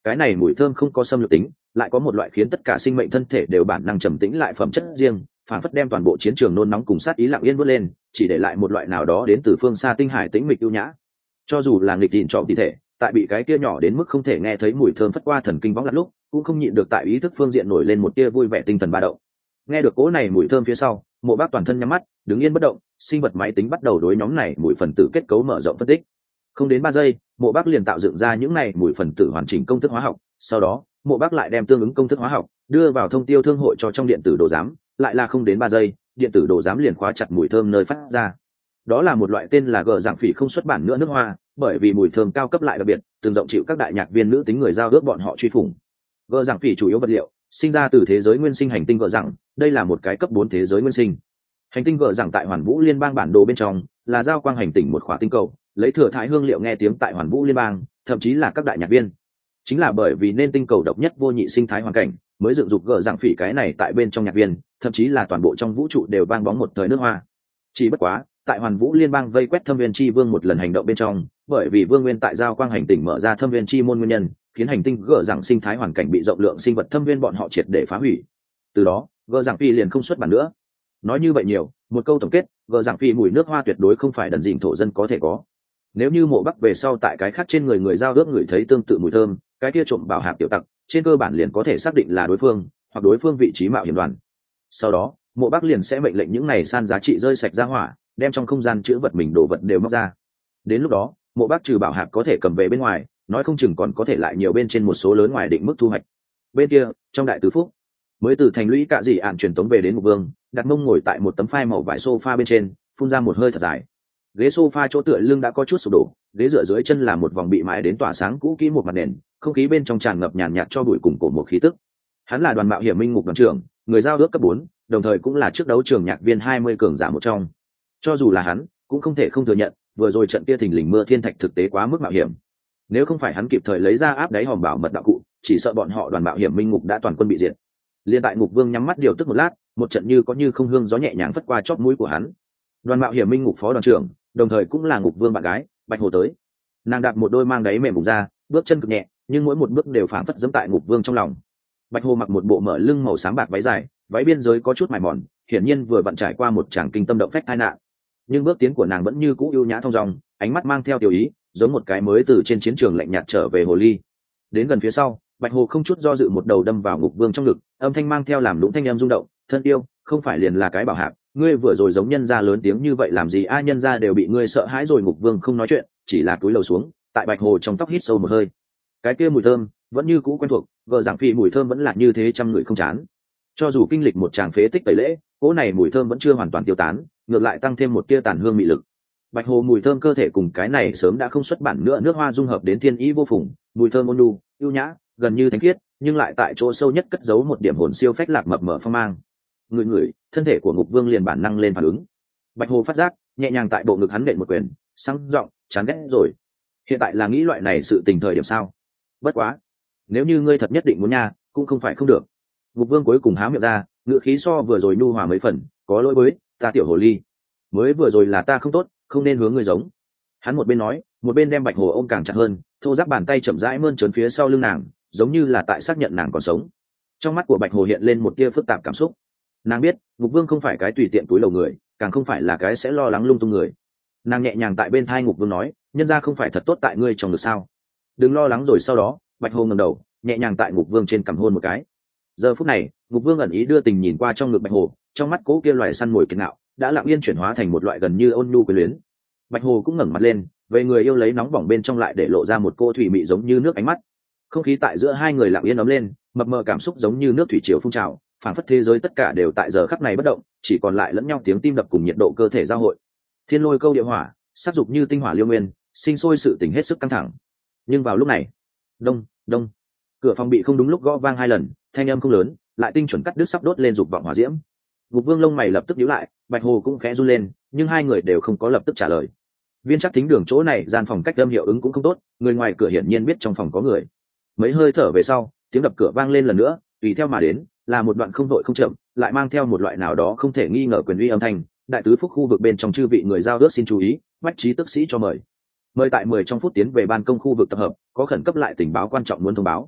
cái này mùi thơm không có xâm lược tính, lại có một loại khiến tất cả sinh mệnh thân thể đều bản năng trầm tĩnh lại phẩm chất riêng, phản phất đem toàn bộ chiến trường nôn nóng cùng sát ý lặng yên vút lên, chỉ để lại một loại nào đó đến từ phương xa tinh hải tĩnh mịch ưu nhã. Cho dù là nghịch đỉnh trọ tỷ thể, tại bị cái kia nhỏ đến mức không thể nghe thấy mùi thơm phất qua thần kinh võng lặt lúc, cũng không nhịn được tại ý thức phương diện nổi lên một tia vui vẻ tinh thần ba động. Nghe được cỗ này mùi thơm phía sau, Mộ Bác toàn thân nhắm mắt, đứng yên bất động, sinh vật máy tính bắt đầu đối nhóm này mùi phần tử kết cấu mở rộng phân tích. Không đến ba giây, Mộ Bác liền tạo dựng ra những này mùi phần tử hoàn chỉnh công thức hóa học, sau đó, Mộ Bác lại đem tương ứng công thức hóa học đưa vào thông tiêu thương hội cho trong điện tử đồ giám, lại là không đến ba giây, điện tử đồ giám liền khóa chặt mùi thơm nơi phát ra. Đó là một loại tên là gờ dạng phỉ không xuất bản nữa nước hoa, bởi vì mùi thơm cao cấp lại đặc biệt, từng rộng chịu các đại nhạc viên nữ tính người giao ước bọn họ truy phủng. Gờ dạng phỉ chủ yếu vật liệu sinh ra từ thế giới nguyên sinh hành tinh gờ dạng, đây là một cái cấp bốn thế giới nguyên sinh. Hành tinh gờ dạng tại Hoàn Vũ Liên bang bản đồ bên trong, là giao quang hành tinh một khóa tinh cầu, lấy thừa thải hương liệu nghe tiếng tại Hoàn Vũ Liên bang, thậm chí là các đại nhạc viên. Chính là bởi vì nên tinh cầu độc nhất vô nhị sinh thái hoàn cảnh, mới dựng dục gờ dạng phỉ cái này tại bên trong nhạc viên, thậm chí là toàn bộ trong vũ trụ đều vang bóng một thời nước hoa. Chỉ bất quá, tại Hoàn Vũ Liên bang vây quét Thâm Viên Chi Vương một lần hành động bên trong, bởi vì Vương Nguyên tại giao quang hành tinh mở ra Thâm Viên Chi môn nguyên nhân, khiến hành tinh gờ dạng sinh thái hoàn cảnh bị rộng lượng sinh vật thâm viên bọn họ triệt để phá hủy. Từ đó, gờ dạng phỉ liền không xuất bản nữa. Nói như vậy nhiều, một câu tổng kết, gờ dạng phỉ mùi nước hoa tuyệt đối không phải đần dìm thổ dân có thể có. Nếu như Mộ Bắc về sau tại cái khác trên người người giao ước người thấy tương tự mùi thơm, cái kia trộm bảo hạp tiểu tặc, trên cơ bản liền có thể xác định là đối phương, hoặc đối phương vị trí mạo hiểm đoàn. Sau đó, Mộ Bắc liền sẽ mệnh lệnh những này san giá trị rơi sạch ra hỏa, đem trong không gian chứa vật mình đồ vật đều móc ra. Đến lúc đó, Mộ Bắc trừ bảo hạp có thể cầm về bên ngoài, nói không chừng còn có thể lại nhiều bên trên một số lớn ngoài định mức thu hoạch. Bên kia, trong đại tứ phúc, mới từ thành lũy Cạ Dị Ản truyền tống về đến Ngục Vương, đặt mông ngồi tại một tấm phai màu vải sofa bên trên, phun ra một hơi thật dài. Ghế sofa chỗ tựa lưng đã có chút sụp đổ, ghế dựa dưới chân là một vòng bị mài đến tỏa sáng cũ kỹ một mặt nền, không khí bên trong tràn ngập nhàn nhạt cho bụi cùng cổ một khí tức. Hắn là đoàn mạo hiểm minh ngục đoàn trưởng, người giao ước cấp bốn, đồng thời cũng là trước đấu trường nhạc viên hai mươi cường giả một trong. Cho dù là hắn, cũng không thể không thừa nhận, vừa rồi trận kia thình lình mưa thiên thạch thực tế quá mức mạo hiểm. Nếu không phải hắn kịp thời lấy ra áp đáy hòm bảo mật đạo cụ, chỉ sợ bọn họ đoàn mạo hiểm minh ngục đã toàn quân bị diệt. Liên tại Ngục Vương nhắm mắt điều tức một lát, một trận như có như không hương gió nhẹ nhàng phất qua chóp mũi của hắn. Đoàn mạo hiểm minh ngục phó đoàn trưởng, đồng thời cũng là Ngục Vương bạn gái, Bạch Hồ tới. Nàng đạp một đôi mang đáy mềm bụng ra, bước chân cực nhẹ, nhưng mỗi một bước đều phảng phất giẫm tại Ngục Vương trong lòng. Bạch Hồ mặc một bộ mở lưng màu xám bạc váy dài, váy biên giới có chút mài mòn, hiển nhiên vừa vặn trải qua một tràng kinh tâm động phách tai nạn. Nhưng bước tiến của nàng vẫn như cũ ưu nhã thong dong, ánh mắt mang theo tiểu ý, giống một cái mới từ trên chiến trường lạnh nhạt trở về hồ ly. Đến gần phía sau, Bạch Hồ không chút do dự một đầu đâm vào Ngục Vương trong ngực, âm thanh mang theo làm lũng thanh em rung động, "Thân yêu, không phải liền là cái bảo hạp, ngươi vừa rồi giống nhân gia lớn tiếng như vậy làm gì a?" Nhân gia đều bị ngươi sợ hãi rồi. Ngục Vương không nói chuyện, chỉ là cúi đầu xuống, tại Bạch Hồ trong tóc hít sâu một hơi. Cái kia mùi thơm vẫn như cũ quen thuộc, gờ dạng phỉ mùi thơm vẫn là như thế trăm người không chán. Cho dù kinh lịch một tràng phế tích tẩy lễ, cỗ này mùi thơm vẫn chưa hoàn toàn tiêu tán, ngược lại tăng thêm một tia tàn hương mị lực. Bạch Hồ mùi thơm cơ thể cùng cái này sớm đã không xuất bản nữa nước hoa dung hợp đến thiên ý vô phùng, mùi thơm ôn nhu, ưu nhã, gần như thánh khiết, nhưng lại tại chỗ sâu nhất cất giấu một điểm hồn siêu phách lạc mập mờ phong mang. Người người, thân thể của Ngục Vương liền bản năng lên phản ứng. Bạch Hồ phát giác, nhẹ nhàng tại bộ ngực hắn nện một quyền, sang giọng, "Chán ghét rồi. Hiện tại là nghĩ loại này sự tình thời điểm sao? Bất quá, nếu như ngươi thật nhất định muốn nha, cũng không phải không được." Ngục Vương cuối cùng há miệng ra, ngữ khí so vừa rồi nhu hòa mấy phần, "Có lỗi với ta tiểu hồ ly, mới vừa rồi là ta không tốt, không nên hướng ngươi giống." Hắn một bên nói, một bên đem Bạch Hồ ôm càng chặt hơn, thô ráp bàn tay chậm rãi mơn trớn phía sau lưng nàng, giống như là tại xác nhận nàng còn sống. Trong mắt của Bạch Hồ hiện lên một tia phức tạp cảm xúc. Nàng biết, Ngục Vương không phải cái tùy tiện túi lầu người, càng không phải là cái sẽ lo lắng lung tung người. Nàng nhẹ nhàng tại bên thai Ngục Vương nói, "Nhân gia không phải thật tốt tại ngươi trong được sao? Đừng lo lắng." Rồi sau đó, Bạch Hồ ngẩng đầu, nhẹ nhàng tại Ngục Vương trên cằm hôn một cái. Giờ phút này, Ngục Vương ẩn ý đưa tình nhìn qua trong ngực Bạch Hồ, trong mắt cố kia loài săn mồi kiệt ngạo đã lặng yên chuyển hóa thành một loại gần như ôn nhu quyến luyến. Bạch Hồ cũng ngẩng mặt lên, về người yêu lấy nóng bỏng bên trong lại để lộ ra một cô thủy mị giống như nước ánh mắt. Không khí tại giữa hai người lặng yên ấm lên, mập mờ cảm xúc giống như nước thủy triều phun trào, phảng phất thế giới tất cả đều tại giờ khắc này bất động, chỉ còn lại lẫn nhau tiếng tim đập cùng nhiệt độ cơ thể giao hội. Thiên lôi câu địa hỏa, sát dục như tinh hỏa liêu nguyên, sinh sôi sự tình hết sức căng thẳng. Nhưng vào lúc này, đông đông, cửa phòng bị không đúng lúc gõ vang hai lần, thanh âm không lớn, lại tinh chuẩn cắt đứt sắp đốt lên dục vọng hỏa diễm. Ngục Vương lông mày lập tức nhíu lại, Bạch Hồ cũng khẽ run lên, nhưng hai người đều không có lập tức trả lời. Viên chắc thính đường chỗ này gian phòng cách âm hiệu ứng cũng không tốt, người ngoài cửa hiển nhiên biết trong phòng có người. Mấy hơi thở về sau, tiếng đập cửa vang lên lần nữa, tùy theo mà đến là một đoạn không đội không chậm, lại mang theo một loại nào đó không thể nghi ngờ quyền uy âm thanh. "Đại tứ phúc khu vực bên trong chư vị người giao ước xin chú ý, bách trí tức sĩ cho mời. Mời tại mười trong phút tiến về ban công khu vực tập hợp, có khẩn cấp lại tình báo quan trọng muốn thông báo,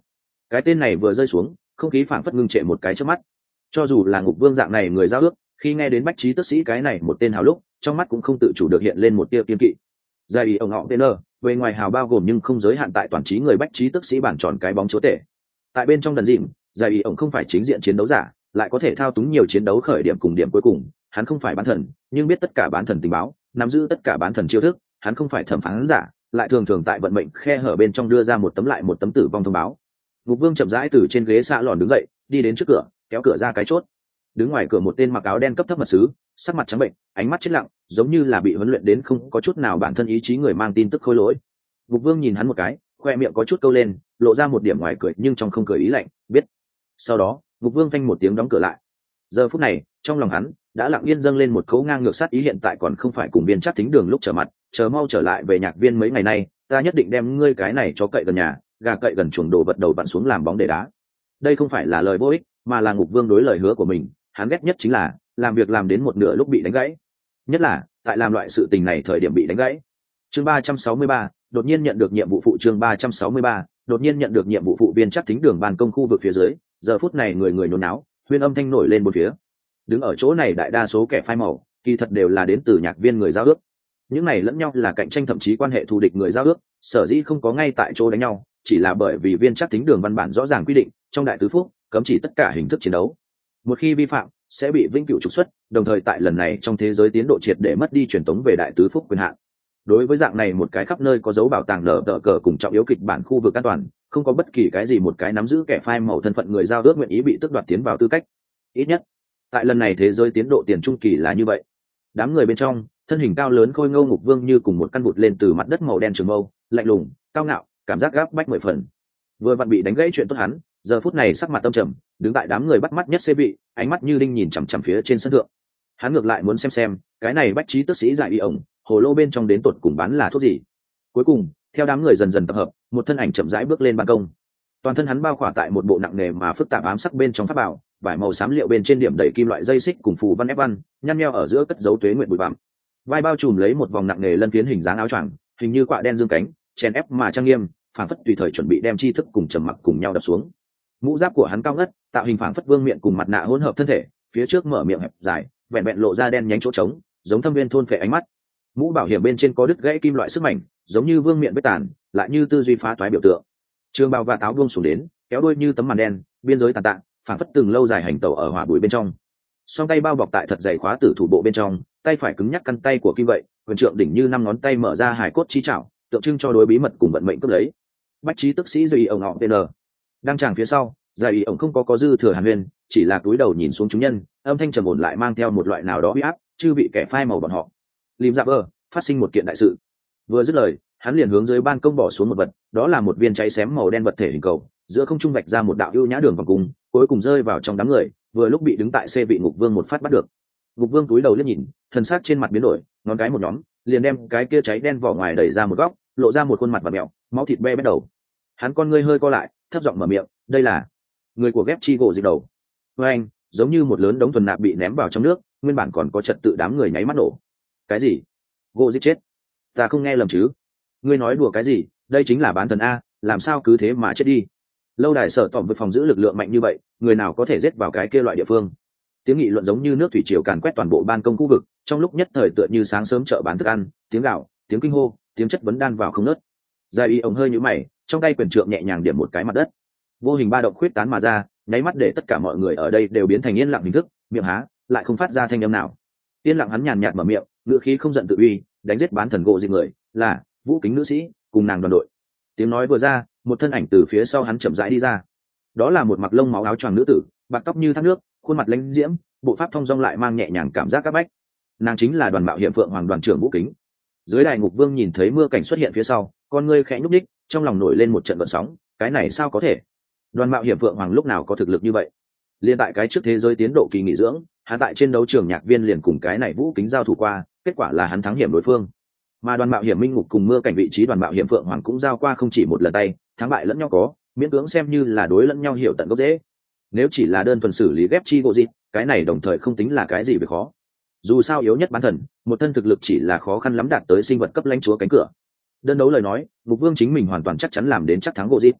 Cái tên này vừa rơi xuống, không khí phảng phất ngưng trệ một cái trước mắt. Cho dù là Ngục Vương dạng này người giao ước, khi nghe đến bách trí tức sĩ cái này một tên hào lúc, trong mắt cũng không tự chủ được hiện lên một tia kiên kỵ. Giai ý ông họ tên nơ, về ngoài hào bao gồm nhưng không giới hạn tại toàn trí người bách trí tức sĩ bản tròn cái bóng chúa tể. Tại bên trong đần dịm, Giai ý ông không phải chính diện chiến đấu giả, lại có thể thao túng nhiều chiến đấu khởi điểm cùng điểm cuối cùng. Hắn không phải bán thần, nhưng biết tất cả bán thần tình báo, nắm giữ tất cả bán thần chiêu thức. Hắn không phải thẩm phán giả, lại thường thường tại vận mệnh khe hở bên trong đưa ra một tấm lại một tấm tử vong thông báo. Ngục Vương chậm rãi từ trên ghế xạ lòn đứng dậy, đi đến trước cửa, kéo cửa ra cái chốt. Đứng ngoài cửa một tên mặc áo đen cấp thấp mật sứ, sắc mặt trắng bệnh, ánh mắt chết lặng, giống như là bị huấn luyện đến không có chút nào bản thân ý chí người mang tin tức khôi lỗi. Ngục Vương nhìn hắn một cái, khoe miệng có chút câu lên, lộ ra một điểm ngoài cười nhưng trong không cười ý lạnh, biết. Sau đó, Ngục Vương phanh một tiếng đóng cửa lại. Giờ phút này, trong lòng hắn đã lặng yên dâng lên một cấu ngang ngược sát ý, hiện tại còn không phải cùng Viên Trác Thính Đường lúc trở mặt, chờ mau trở lại về Nhạc Viên mấy ngày nay, ta nhất định đem ngươi cái này cho cậy gần nhà, gà cậy gần chuồng đồ vật đầu vặn xuống làm bóng để đá. Đây không phải là lời vô ích, mà là Ngục Vương đối lời hứa của mình. Hắn ghét nhất chính là làm việc làm đến một nửa lúc bị đánh gãy, nhất là tại làm loại sự tình này thời điểm bị đánh gãy. Chương ba trăm sáu mươi ba, đột nhiên nhận được nhiệm vụ phụ. Chương ba trăm sáu mươi ba, đột nhiên nhận được nhiệm vụ phụ. Viên Trác Thính Đường ban công khu vực phía dưới, giờ phút này người người nôn náo, huyên âm thanh nổi lên bốn phía. Đứng ở chỗ này đại đa số kẻ phai màu, kỳ thật đều là đến từ Nhạc Viên người giao ước. Những này lẫn nhau là cạnh tranh, thậm chí quan hệ thù địch người giao ước, sở dĩ không có ngay tại chỗ đánh nhau, chỉ là bởi vì Viên Trác Thính Đường văn bản rõ ràng quy định, trong đại tứ phúc cấm chỉ tất cả hình thức chiến đấu. Một khi vi phạm, sẽ bị vĩnh cửu trục xuất, đồng thời tại lần này trong thế giới tiến độ triệt để mất đi truyền thống về đại tứ phúc quyền hạn. Đối với dạng này một cái khắp nơi có dấu bảo tàng nở tờ cờ cùng trọng yếu kịch bản khu vực an toàn, không có bất kỳ cái gì một cái nắm giữ kẻ phai màu thân phận người giao ước nguyện ý bị tước đoạt tiến vào tư cách. Ít nhất tại lần này thế giới tiến độ tiền trung kỳ là như vậy. Đám người bên trong, thân hình cao lớn khôi ngô Ngục Vương như cùng một căn vụt lên từ mặt đất màu đen trường mâu, lạnh lùng, cao ngạo, cảm giác gáp bách mười phần. Vừa vặn bị đánh gãy chuyện tốt hắn, giờ phút này sắc mặt tâm trầm, đứng tại đám người bắt mắt nhất xê vị, ánh mắt như đinh nhìn chằm chằm phía trên sân thượng. Hắn ngược lại muốn xem xem cái này bách trí tức sĩ Giải Y ổng hồ lô bên trong đến tột cùng bán là thuốc gì. Cuối cùng, theo đám người dần dần tập hợp, một thân ảnh chậm rãi bước lên ban công. Toàn thân hắn bao khỏa tại một bộ nặng nề mà phức tạp ám sắc bên trong pháp bảo, vải màu xám liệu bên trên điểm đầy kim loại dây xích cùng phù văn ép văn, nhăn nheo ở giữa cất dấu tuế nguyện bụi bặm. Vai bao trùm lấy một vòng nặng nề lân phiến hình dáng áo choàng, hình như quạ đen dương cánh, chèn ép mà trang nghiêm, phảng phất tùy thời chuẩn bị đem tri thức cùng trầm mặc cùng nhau đập xuống. Mũ giáp của hắn cao ngất, tạo hình phảng phất vương miện cùng mặt nạ hỗn hợp thân thể, phía trước mở miệng hẹp dài, vẹn vẹn lộ ra đen nhánh chỗ trống, giống thâm viên thôn phệ ánh mắt. Mũ bảo hiểm bên trên có đứt gãy kim loại sức mảnh, giống như vương miện vết tàn, lại như tư duy phá toái biểu tượng. Trường bào và áo buông xuống đến, kéo đuôi như tấm màn đen, biên giới tàn tạ, phảng phất từng lâu dài hành tẩu ở hỏa bụi bên trong. Song tay bao bọc tại thật dày khóa tử thủ bộ bên trong, tay phải cứng nhắc căn tay của kim vậy, quyền trượng đỉnh như năm ngón tay mở ra hài cốt chi chảo, tượng trưng cho đối bí mật cùng vận mệnh cướp lấy. Bách trí tức sĩ Duy ổng ngọ tên đang tràng phía sau, Giải Y ổng không có có dư thừa hàn huyên, chỉ là cúi đầu nhìn xuống chúng nhân, âm thanh trầm ổn lại mang theo một loại nào đó uy áp, chưa bị kẻ phai màu bọn họ. Lim Dạ Bơ, phát sinh một kiện đại sự. Vừa dứt lời, hắn liền hướng dưới ban công bỏ xuống một vật, đó là một viên cháy xém màu đen vật thể hình cầu, giữa không trung vạch ra một đạo ưu nhã đường vòng cung, cuối cùng rơi vào trong đám người, vừa lúc bị đứng tại xe vị Ngục Vương một phát bắt được. Ngục Vương cúi đầu liếc nhìn, thần sắc trên mặt biến đổi, ngón cái một nhóm, liền đem cái kia cháy đen vỏ ngoài đẩy ra một góc, lộ ra một khuôn mặt vặn mèo, máu thịt be bét đầu. Hắn con ngươi hơi co lại, thấp giọng mở miệng, đây là người của ghép chi gỗ dịch đầu. Với anh, giống như một lớn đống thuần nạp bị ném vào trong nước, nguyên bản còn có trật tự đám người nháy mắt nổ. Cái gì? Gỗ dịch chết? Ta không nghe lầm chứ? Ngươi nói đùa cái gì? Đây chính là bán thần a, làm sao cứ thế mà chết đi? Lâu đài sở tỏm với phòng giữ lực lượng mạnh như vậy, người nào có thể giết vào cái kia loại địa phương? Tiếng nghị luận giống như nước thủy triều càn quét toàn bộ ban công khu vực, trong lúc nhất thời tựa như sáng sớm chợ bán thức ăn, tiếng gạo, tiếng kinh hô, tiếng chất vấn đan vào không ngớt. Giải Y ổng hơi nhíu mày, trong tay quyền trượng nhẹ nhàng điểm một cái mặt đất, vô hình ba động khuyết tán mà ra, nháy mắt để tất cả mọi người ở đây đều biến thành yên lặng hình thức, miệng há lại không phát ra thanh âm nào. Yên lặng hắn nhàn nhạt mở miệng, ngữ khí không giận tự uy, đánh giết bán thần gỗ dịch người là Vũ Kính nữ sĩ cùng nàng đoàn đội. Tiếng nói vừa ra, một thân ảnh từ phía sau hắn chậm rãi đi ra. Đó là một mặc lông máu áo choàng nữ tử, bạc tóc như thác nước, khuôn mặt lãnh diễm, bộ pháp thông dong lại mang nhẹ nhàng cảm giác các bách. Nàng chính là Đoàn Mạo Hiểm Phượng Hoàng đoàn trưởng Vũ Kính. Dưới đài Ngục Vương nhìn thấy mưa cảnh xuất hiện phía sau, con ngươi khẽ nhúc nhích, trong lòng nổi lên một trận vận sóng, cái này sao có thể? Đoàn Mạo Hiểm Phượng Hoàng lúc nào có thực lực như vậy? Liên tại cái trước thế giới tiến độ kỳ nghỉ dưỡng, hắn tại trên đấu trường Nhạc Viên liền cùng cái này Vũ Kính giao thủ qua, kết quả là hắn thắng hiểm đối phương. Mà Đoàn Mạo Hiểm Minh Ngục cùng mưa cảnh vị trí Đoàn Mạo Hiểm Phượng Hoàng cũng giao qua không chỉ một lần tay, thắng bại lẫn nhau có, miễn cưỡng xem như là đối lẫn nhau hiểu tận gốc dễ. Nếu chỉ là đơn thuần xử lý ghép chi gỗ gì, cái này đồng thời không tính là cái gì về khó. Dù sao yếu nhất bán thần, một thân thực lực chỉ là khó khăn lắm đạt tới sinh vật cấp lãnh chúa cánh cửa. Đơn đấu lời nói, Ngục Vương chính mình hoàn toàn chắc chắn làm đến chắc thắng gỗ gì.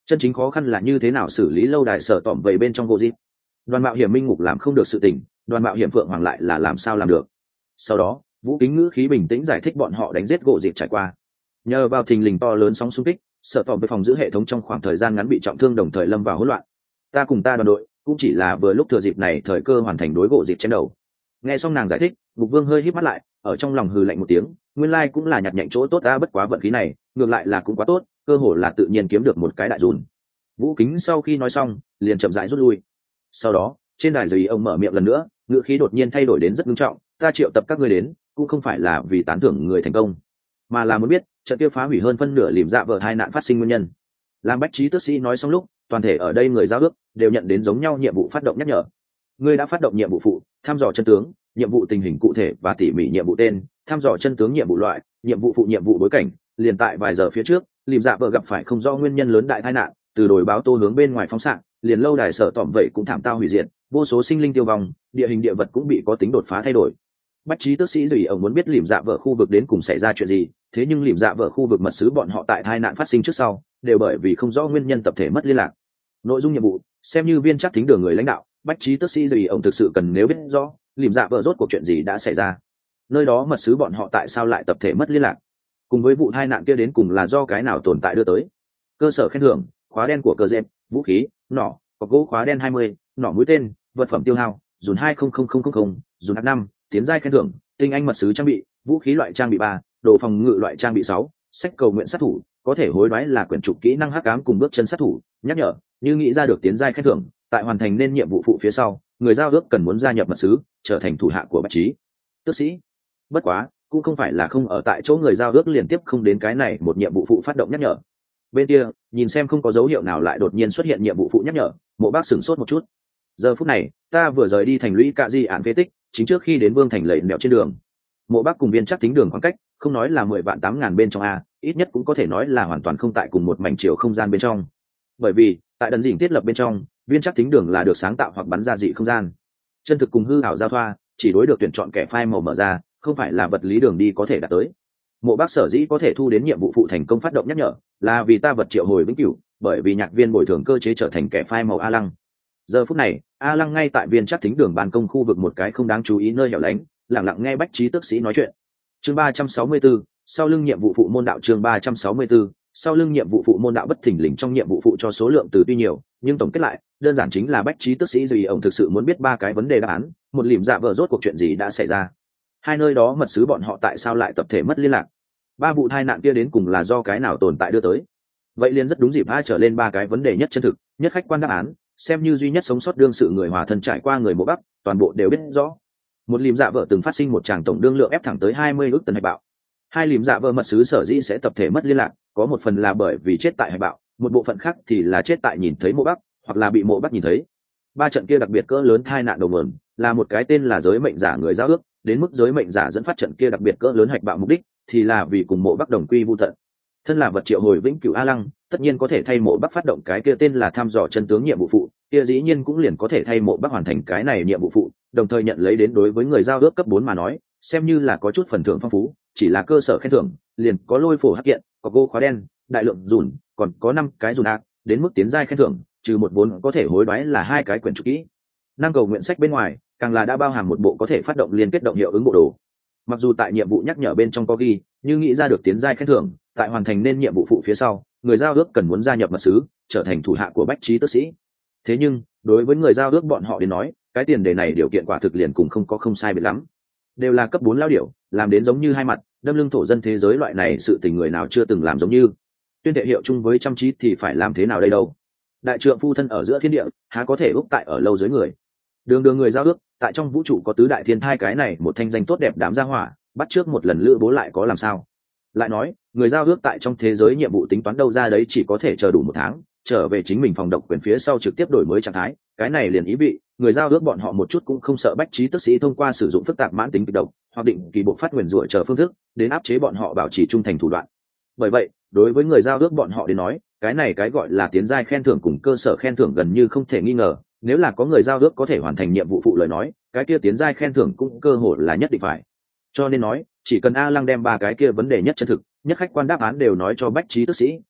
chân chính khó khăn là như thế nào xử lý lâu đài sở tỏm vầy bên trong gỗ dịp. Đoàn mạo hiểm minh ngục làm không được sự tình, đoàn mạo hiểm phượng hoàng lại là làm sao làm được. Sau đó Vũ Kính ngữ khí bình tĩnh giải thích bọn họ đánh giết gỗ dịp trải qua. Nhờ vào thình lình to lớn sóng xung kích, sở tỏm với phòng giữ hệ thống trong khoảng thời gian ngắn bị trọng thương, đồng thời lâm vào hỗn loạn. Ta cùng ta đoàn đội cũng chỉ là vừa lúc thừa dịp này thời cơ hoàn thành đối gỗ dịp chém đầu. Nghe xong nàng giải thích, Ngục Vương hơi híp mắt lại, ở trong lòng hừ lạnh một tiếng, nguyên lai cũng là nhặt nhạnh chỗ tốt ta, bất quá vận khí này ngược lại là cũng quá tốt, cơ hồ là tự nhiên kiếm được một cái đại dùn. Vũ Kính sau khi nói xong liền chậm rãi rút lui. Sau đó trên đài giấy ông mở miệng lần nữa, ngữ khí đột nhiên thay đổi đến rất nghiêm trọng, ta triệu tập các ngươi đến cũng không phải là vì tán thưởng người thành công, mà là muốn biết trận kia phá hủy hơn phân nửa lìm dạ vợ hai nạn phát sinh nguyên nhân. Làm Bách Trí Tước Sĩ nói xong lúc, toàn thể ở đây người giao ước đều nhận đến giống nhau nhiệm vụ phát động nhắc nhở. Ngươi đã phát động nhiệm vụ phụ, thăm dò chân tướng, nhiệm vụ tình hình cụ thể và tỉ mỉ nhiệm vụ tên, thăm dò chân tướng nhiệm vụ loại, nhiệm vụ phụ nhiệm vụ bối cảnh. Liền tại vài giờ phía trước, lìm dạ vợ gặp phải không do nguyên nhân lớn đại tai nạn, từ đồi báo tô hướng bên ngoài phóng xạ, liền lâu đài sở tỏm vậy cũng thảm tao hủy diệt, vô số sinh linh tiêu vong, địa hình địa vật cũng bị có tính đột phá thay đổi. Bách Trí Tước Sĩ gì ông muốn biết lìm dạ vợ khu vực đến cùng xảy ra chuyện gì, thế nhưng lìm dạ vợ khu vực mật sứ bọn họ tại tai nạn phát sinh trước sau đều bởi vì không rõ nguyên nhân tập thể mất liên lạc. Nội dung nhiệm vụ xem như viên chắc thính đường người lãnh đạo, Bách Trí Tước Sĩ gì ông thực sự cần nếu biết rõ lìm dạ vợ rốt cuộc chuyện gì đã xảy ra, nơi đó mật sứ bọn họ tại sao lại tập thể mất liên lạc, cùng với vụ tai nạn kia đến cùng là do cái nào tồn tại đưa tới. Cơ sở khen thưởng, khóa đen của cơ dẹp, vũ khí, nỏ, có gỗ khóa đen hai mươi, nỏ mũi tên, vật phẩm tiêu hao, dùn hai không không không không không, dùn h năm, tiến giai khen thưởng, tinh anh mật sứ trang bị, vũ khí loại trang bị ba, đồ phòng ngự loại trang bị sáu, sách cầu nguyện sát thủ, có thể hối đoái là quyển trục kỹ năng hắc ám cùng bước chân sát thủ. Nhắc nhở, như nghĩ ra được tiến giai khen thưởng, tại hoàn thành nên nhiệm vụ phụ phía sau, người giao ước cần muốn gia nhập mật sứ, trở thành thủ hạ của Bách Trí Tước Sĩ. Bất quá cũng không phải là không ở tại chỗ người giao ước liền tiếp không đến cái này một nhiệm vụ phụ phát động nhắc nhở. Bên kia nhìn xem không có dấu hiệu nào lại đột nhiên xuất hiện nhiệm vụ phụ nhắc nhở, Mộ Bác sửng sốt một chút. Giờ phút này ta vừa rời đi thành lũy Cạ Di ạn phế tích, chính trước khi đến Vương thành lầy mèo trên đường. Mộ Bác cùng viên chắc tính đường khoảng cách không nói là mười vạn tám ngàn bên trong a, ít nhất cũng có thể nói là hoàn toàn không tại cùng một mảnh chiều không gian bên trong. Bởi vì tại đần dỉnh thiết lập bên trong, viên chắc tính đường là được sáng tạo hoặc bắn ra dị không gian, chân thực cùng hư ảo giao thoa, chỉ đối được tuyển chọn kẻ phai màu mở ra, không phải là vật lý đường đi có thể đạt tới. Mộ Bác sở dĩ có thể thu đến nhiệm vụ phụ thành công phát động nhắc nhở, là vì ta vật triệu hồi vĩnh cửu, bởi vì nhạc viên bồi thường cơ chế trở thành kẻ phai màu A Lăng. Giờ phút này, A Lăng ngay tại viên chắc thính đường ban công khu vực một cái không đáng chú ý nơi hẻo lánh, lặng lặng nghe Bách Trí Tước Sĩ nói chuyện. Chương ba trăm sáu mươi 34, sau lưng nhiệm vụ phụ môn đạo. Chương ba trăm sáu mươi 34, sau lưng nhiệm vụ phụ môn đạo. Bất thình lình trong nhiệm vụ phụ cho số lượng từ tuy nhiều, nhưng tổng kết lại đơn giản chính là Bách Trí Tước Sĩ gì ông thực sự muốn biết ba cái vấn đề đáp án, một lìm dạ vợ rốt cuộc chuyện gì đã xảy ra, hai nơi đó mật sứ bọn họ tại sao lại tập thể mất liên lạc, ba vụ tai nạn kia đến cùng là do cái nào tồn tại đưa tới. Vậy liền rất đúng dịp a trở lên ba cái vấn đề nhất chân thực, nhất khách quan đáp án, xem như duy nhất sống sót đương sự người hòa thân trải qua người Mộ Bắc, toàn bộ đều biết rõ. Một lìm dạ vợ từng phát sinh một tràng tổng đương lượng ép thẳng tới hai mươi ức tấn hạch bạo. Hai lìm dạ vợ mật sứ sở dĩ sẽ tập thể mất liên lạc, có một phần là bởi vì chết tại hạch bạo, một bộ phận khác thì là chết tại nhìn thấy Mộ Bắc, hoặc là bị Mộ Bắc nhìn thấy. Ba trận kia đặc biệt cỡ lớn tai nạn đầu nguồn, là một cái tên là giới mệnh giả người giao ước, đến mức giới mệnh giả dẫn phát trận kia đặc biệt cỡ lớn hạch bạo mục đích thì là vì cùng Mộ Bắc đồng quy vu tận. Thân là vật triệu hồi vĩnh cửu A Lăng, tất nhiên có thể thay Mộ Bắc phát động cái kia tên là thăm dò chân tướng nhiệm vụ phụ, kia dĩ nhiên cũng liền có thể thay Mộ Bắc hoàn thành cái này nhiệm vụ phụ, đồng thời nhận lấy đến đối với người giao ước cấp bốn mà nói, xem như là có chút phần thưởng phong phú, chỉ là cơ sở khen thưởng, liền có lôi phổ hắc kiện, có gỗ khóa đen, đại lượng dùn, còn có năm cái dùn ác, đến mức tiến giai khen thưởng, trừ một vốn có thể hối đoái là hai cái quyển trục kỹ. Năng cầu nguyện sách bên ngoài, càng là đã bao hàm một bộ có thể phát động liên kết động hiệu ứng bộ đồ. Mặc dù tại nhiệm vụ nhắc nhở bên trong có ghi, như nghĩ ra được tiến giai khen thưởng, tại hoàn thành nên nhiệm vụ phụ phía sau, người giao ước cần muốn gia nhập mật sứ, trở thành thủ hạ của Bách Trí Tước Sĩ. Thế nhưng đối với người giao ước bọn họ đến nói, cái tiền đề này điều kiện quả thực liền cùng không có không sai biệt lắm, đều là cấp bốn lao điểu, làm đến giống như hai mặt, đâm lưng thổ dân thế giới loại này sự tình người nào chưa từng làm giống như. Tuyên thệ hiệu chung với chăm trí thì phải làm thế nào đây đâu? Đại trượng phu thân ở giữa thiên địa, há có thể ước tại ở lâu dưới người. Đường đường người giao ước, tại trong vũ trụ có tứ đại thiên thai cái này một thanh danh tốt đẹp đám gia hỏa, bắt trước một lần lữ bố lại có làm sao? Lại nói, người giao ước tại trong thế giới nhiệm vụ tính toán đâu ra đấy chỉ có thể chờ đủ một tháng, trở về chính mình phòng độc quyền phía sau trực tiếp đổi mới trạng thái, cái này liền ý vị người giao ước bọn họ một chút cũng không sợ Bách Trí Tước Sĩ thông qua sử dụng phức tạp mãn tính kịch độc hoặc định kỳ bộ phát nguyền rủa chờ phương thức đến áp chế bọn họ bảo trì trung thành thủ đoạn. Bởi vậy đối với người giao ước bọn họ đến nói, cái này cái gọi là tiến giai khen thưởng cùng cơ sở khen thưởng gần như không thể nghi ngờ, nếu là có người giao ước có thể hoàn thành nhiệm vụ phụ lời nói, cái kia tiến giai khen thưởng cũng cơ hội là nhất định phải. Cho nên nói chỉ cần A Lăng đem ba cái kia vấn đề nhất chân thực nhất khách quan đáp án đều nói cho Bách Trí Tước Sĩ,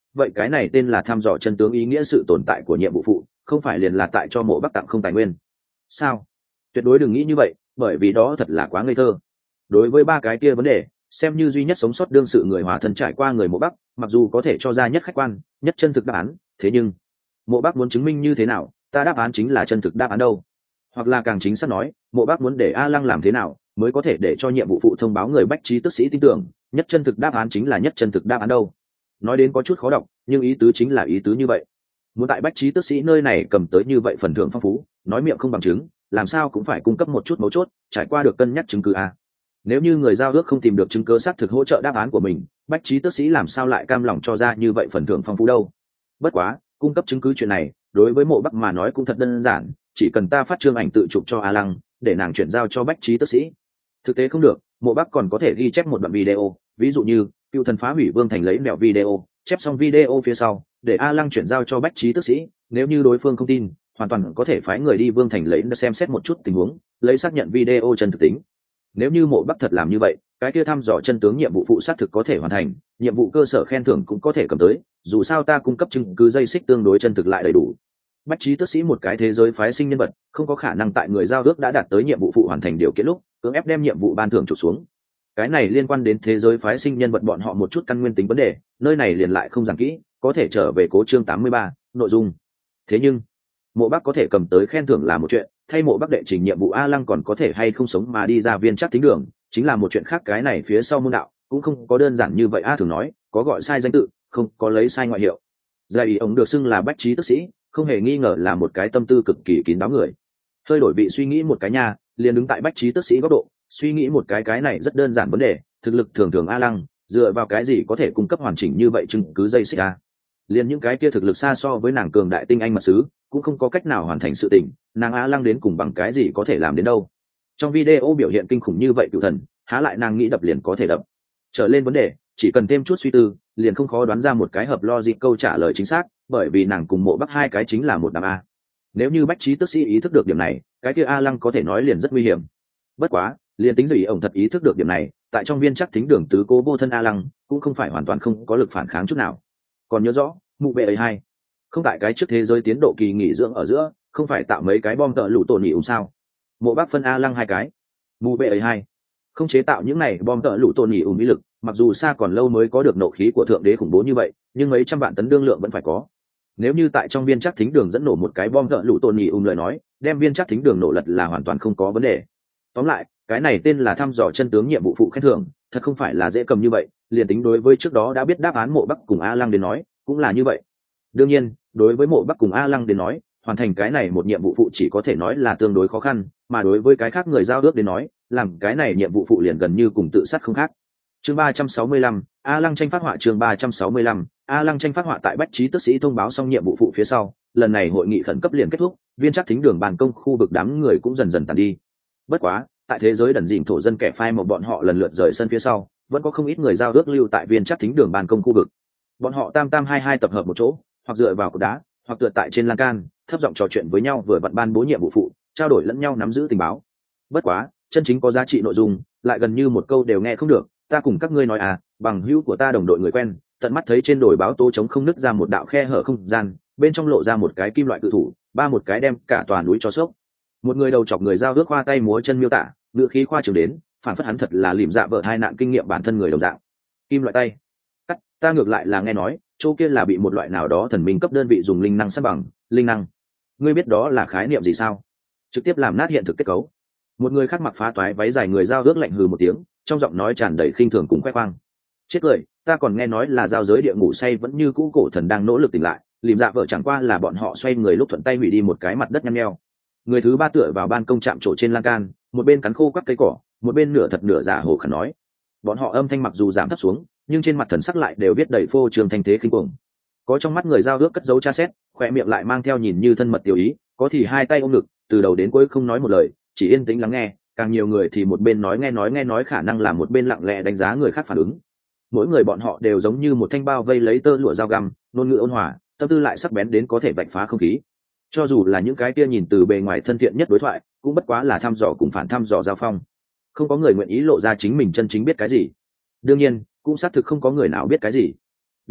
vậy cái này tên là thăm dò chân tướng ý nghĩa sự tồn tại của nhiệm vụ phụ không phải liền là tại cho mộ bắc tặng không tài nguyên sao? Tuyệt đối đừng nghĩ như vậy, bởi vì đó thật là quá ngây thơ. Đối với ba cái kia vấn đề, xem như duy nhất sống sót đương sự người hòa thân trải qua người mộ bắc, mặc dù có thể cho ra nhất khách quan nhất chân thực đáp án, thế nhưng mộ bắc muốn chứng minh như thế nào ta đáp án chính là chân thực đáp án đâu? Hoặc là càng chính xác nói, mộ bắc muốn để A Lăng làm thế nào mới có thể để cho nhiệm vụ phụ thông báo người bách trí tức sĩ tin tưởng nhất chân thực đáp án chính là nhất chân thực đáp án đâu? Nói đến có chút khó đọc, nhưng ý tứ chính là ý tứ như vậy. Muốn tại bách trí tức sĩ nơi này cầm tới như vậy phần thưởng phong phú, nói miệng không bằng chứng, làm sao cũng phải cung cấp một chút mấu chốt, trải qua được cân nhắc chứng cứ a. Nếu như người giao ước không tìm được chứng cứ xác thực hỗ trợ đáp án của mình, bách trí tức sĩ làm sao lại cam lòng cho ra như vậy phần thưởng phong phú đâu? Bất quá, cung cấp chứng cứ chuyện này, đối với mộ bắc mà nói cũng thật đơn giản, chỉ cần ta phát trương ảnh tự chụp cho A Lăng, để nàng chuyển giao cho bách trí tức sĩ. Thực tế không được, mộ bắc còn có thể ghi chép một đoạn video, ví dụ như cựu thần phá hủy vương thành lấy mẹo video, chép xong video phía sau, để A Lăng chuyển giao cho bách trí tức sĩ, nếu như đối phương không tin, hoàn toàn có thể phái người đi vương thành lấy xem xét một chút tình huống, lấy xác nhận video chân thực tính. Nếu như mộ bắc thật làm như vậy, cái kia thăm dò chân tướng nhiệm vụ phụ xác thực có thể hoàn thành, nhiệm vụ cơ sở khen thưởng cũng có thể cầm tới, dù sao ta cung cấp chứng cứ dây xích tương đối chân thực lại đầy đủ. Bách trí tức sĩ một cái thế giới phái sinh nhân vật, không có khả năng tại người giao ước đã đạt tới nhiệm vụ phụ hoàn thành điều kiện lúc cưỡng ép đem nhiệm vụ ban thưởng trục xuống. Cái này liên quan đến thế giới phái sinh nhân vật bọn họ một chút căn nguyên tính vấn đề, nơi này liền lại không giảng kỹ, có thể trở về cố chương tám mươi ba, nội dung. Thế nhưng mộ bắc có thể cầm tới khen thưởng là một chuyện, thay mộ bắc đệ trình nhiệm vụ A Lăng còn có thể hay không sống mà đi ra viên chắc thính đường chính là một chuyện khác. Cái này phía sau môn đạo cũng không có đơn giản như vậy. A thường nói có gọi sai danh tự, không có lấy sai ngoại hiệu. Gia ý ông được xưng là bách trí tức sĩ, không hề nghi ngờ là một cái tâm tư cực kỳ kín đáo người. Hơi đổi vị suy nghĩ một cái nhà, liền đứng tại bách trí tức sĩ góc độ, suy nghĩ một cái cái này rất đơn giản vấn đề, thực lực thường thường A Lăng dựa vào cái gì có thể cung cấp hoàn chỉnh như vậy chứng cứ dây xích A? Liền những cái kia thực lực xa so với nàng cường đại tinh anh mật sứ cũng không có cách nào hoàn thành sự tình, nàng A Lăng đến cùng bằng cái gì có thể làm đến đâu? Trong video biểu hiện kinh khủng như vậy cựu thần, há lại nàng nghĩ đập liền có thể đập? Trở lên vấn đề, chỉ cần thêm chút suy tư, liền không khó đoán ra một cái hợp logic câu trả lời chính xác, bởi vì nàng cùng mộ bắc hai cái chính là một đám A. Nếu như bách trí tức sĩ ý thức được điểm này, cái kia A Lăng có thể nói liền rất nguy hiểm. Bất quá, liền tính dù ổng thật ý thức được điểm này, tại trong viên chắc thính đường tứ cố vô thân A Lăng cũng không phải hoàn toàn không có lực phản kháng chút nào. Còn nhớ rõ mụ vệ ấy hay không, tại cái trước thế giới tiến độ kỳ nghỉ dưỡng ở giữa không phải tạo mấy cái bom tợ lụ tổn nhị ủng sao? Mộ bắc phân A Lăng hai cái, mụ vệ ấy hay không chế tạo những này bom tợ lụ tổn nhị ủng mỹ lực, mặc dù xa còn lâu mới có được nộ khí của thượng đế khủng bố như vậy, nhưng mấy trăm vạn tấn đương lượng vẫn phải có. Nếu như tại trong viên chắc thính đường dẫn nổ một cái bom tợ lụ tổn nhị ủng lời nói, đem viên chắc thính đường nổ lật là hoàn toàn không có vấn đề. Tóm lại, cái này tên là thăm dò chân tướng nhiệm vụ phụ khen thưởng, thật không phải là dễ cầm như vậy. Liền tính đối với trước đó đã biết đáp án mộ bắc cùng A Lăng đến nói cũng là như vậy. Đương nhiên, đối với mộ bắc cùng A Lăng đến nói, hoàn thành cái này một nhiệm vụ phụ chỉ có thể nói là tương đối khó khăn, mà đối với cái khác người giao ước đến nói, làm cái này nhiệm vụ phụ liền gần như cùng tự sát không khác. Chương ba trăm sáu mươi lăm, A Lăng tranh phát họa. Chương ba trăm sáu mươi lăm, A Lăng tranh phát họa. Tại bách trí tức sĩ thông báo xong nhiệm vụ phụ phía sau, lần này hội nghị khẩn cấp liền kết thúc, viên chắc thính đường bàn công khu vực đám người cũng dần dần tàn đi. Bất quá, tại thế giới đần dìm thổ dân kẻ phai một bọn họ lần lượt rời sân phía sau, vẫn có không ít người giao ước lưu tại viên chắc thính đường bàn công khu vực. Bọn họ tam tam hai hai tập hợp một chỗ, hoặc dựa vào cột đá, hoặc tựa tại trên lan can, thấp giọng trò chuyện với nhau, vừa vặn ban bố nhiệm vụ phụ, trao đổi lẫn nhau nắm giữ tình báo. Bất quá, chân chính có giá trị nội dung, lại gần như một câu đều nghe không được. Ta cùng các ngươi nói à, bằng hữu của ta đồng đội người quen, tận mắt thấy trên đồi báo tố chống không nứt ra một đạo khe hở không gian, bên trong lộ ra một cái kim loại cự thủ, ba một cái đem cả tòa núi cho sốc. Một người đầu chọc người giao ước khoa tay múa chân miêu tả, ngữ khí khoa trương đến, phản phất hắn thật là lìm dạ vợ hai nạn kinh nghiệm bản thân người đồng dạng. Kim loại tay, cắt, ta ngược lại là nghe nói, chỗ kia là bị một loại nào đó thần minh cấp đơn vị dùng linh năng sát bằng, linh năng. Ngươi biết đó là khái niệm gì sao? Trực tiếp làm nát hiện thực kết cấu. Một người khác mặc phá toái váy dài người giao ước lạnh hừ một tiếng, trong giọng nói tràn đầy khinh thường cùng khoe khoang. Chết cười, ta còn nghe nói là giao giới địa ngủ say vẫn như cũ cổ thần đang nỗ lực tỉnh lại, lìm dạ vợ chẳng qua là bọn họ xoay người lúc thuận tay hủy đi một cái mặt đất nhăn nheo. Người thứ ba tựa vào ban công chạm trổ trên lan can, một bên cắn khô quắt cây cỏ, một bên nửa thật nửa giả hồ khẩn nói. Bọn họ âm thanh mặc dù giảm thấp xuống, nhưng trên mặt thần sắc lại đều viết đầy phô trương thanh thế khinh cuồng. Có trong mắt người giao ước cất dấu tra xét, khỏe miệng lại mang theo nhìn như thân mật tiểu ý, có thì hai tay ôm ngực, từ đầu đến cuối không nói một lời, chỉ yên tĩnh lắng nghe. Càng nhiều người thì một bên nói nghe nói nghe nói khả năng là một bên lặng lẽ đánh giá người khác phản ứng. Mỗi người bọn họ đều giống như một thanh bao vây lấy tơ lụa dao găm, ngôn ngữ ôn hòa, tâm tư lại sắc bén đến có thể vạch phá không khí. Cho dù là những cái kia nhìn từ bề ngoài thân thiện nhất đối thoại, cũng bất quá là thăm dò cùng phản thăm dò giao phong. Không có người nguyện ý lộ ra chính mình chân chính biết cái gì. Đương nhiên, cũng xác thực không có người nào biết cái gì. Vì vậy,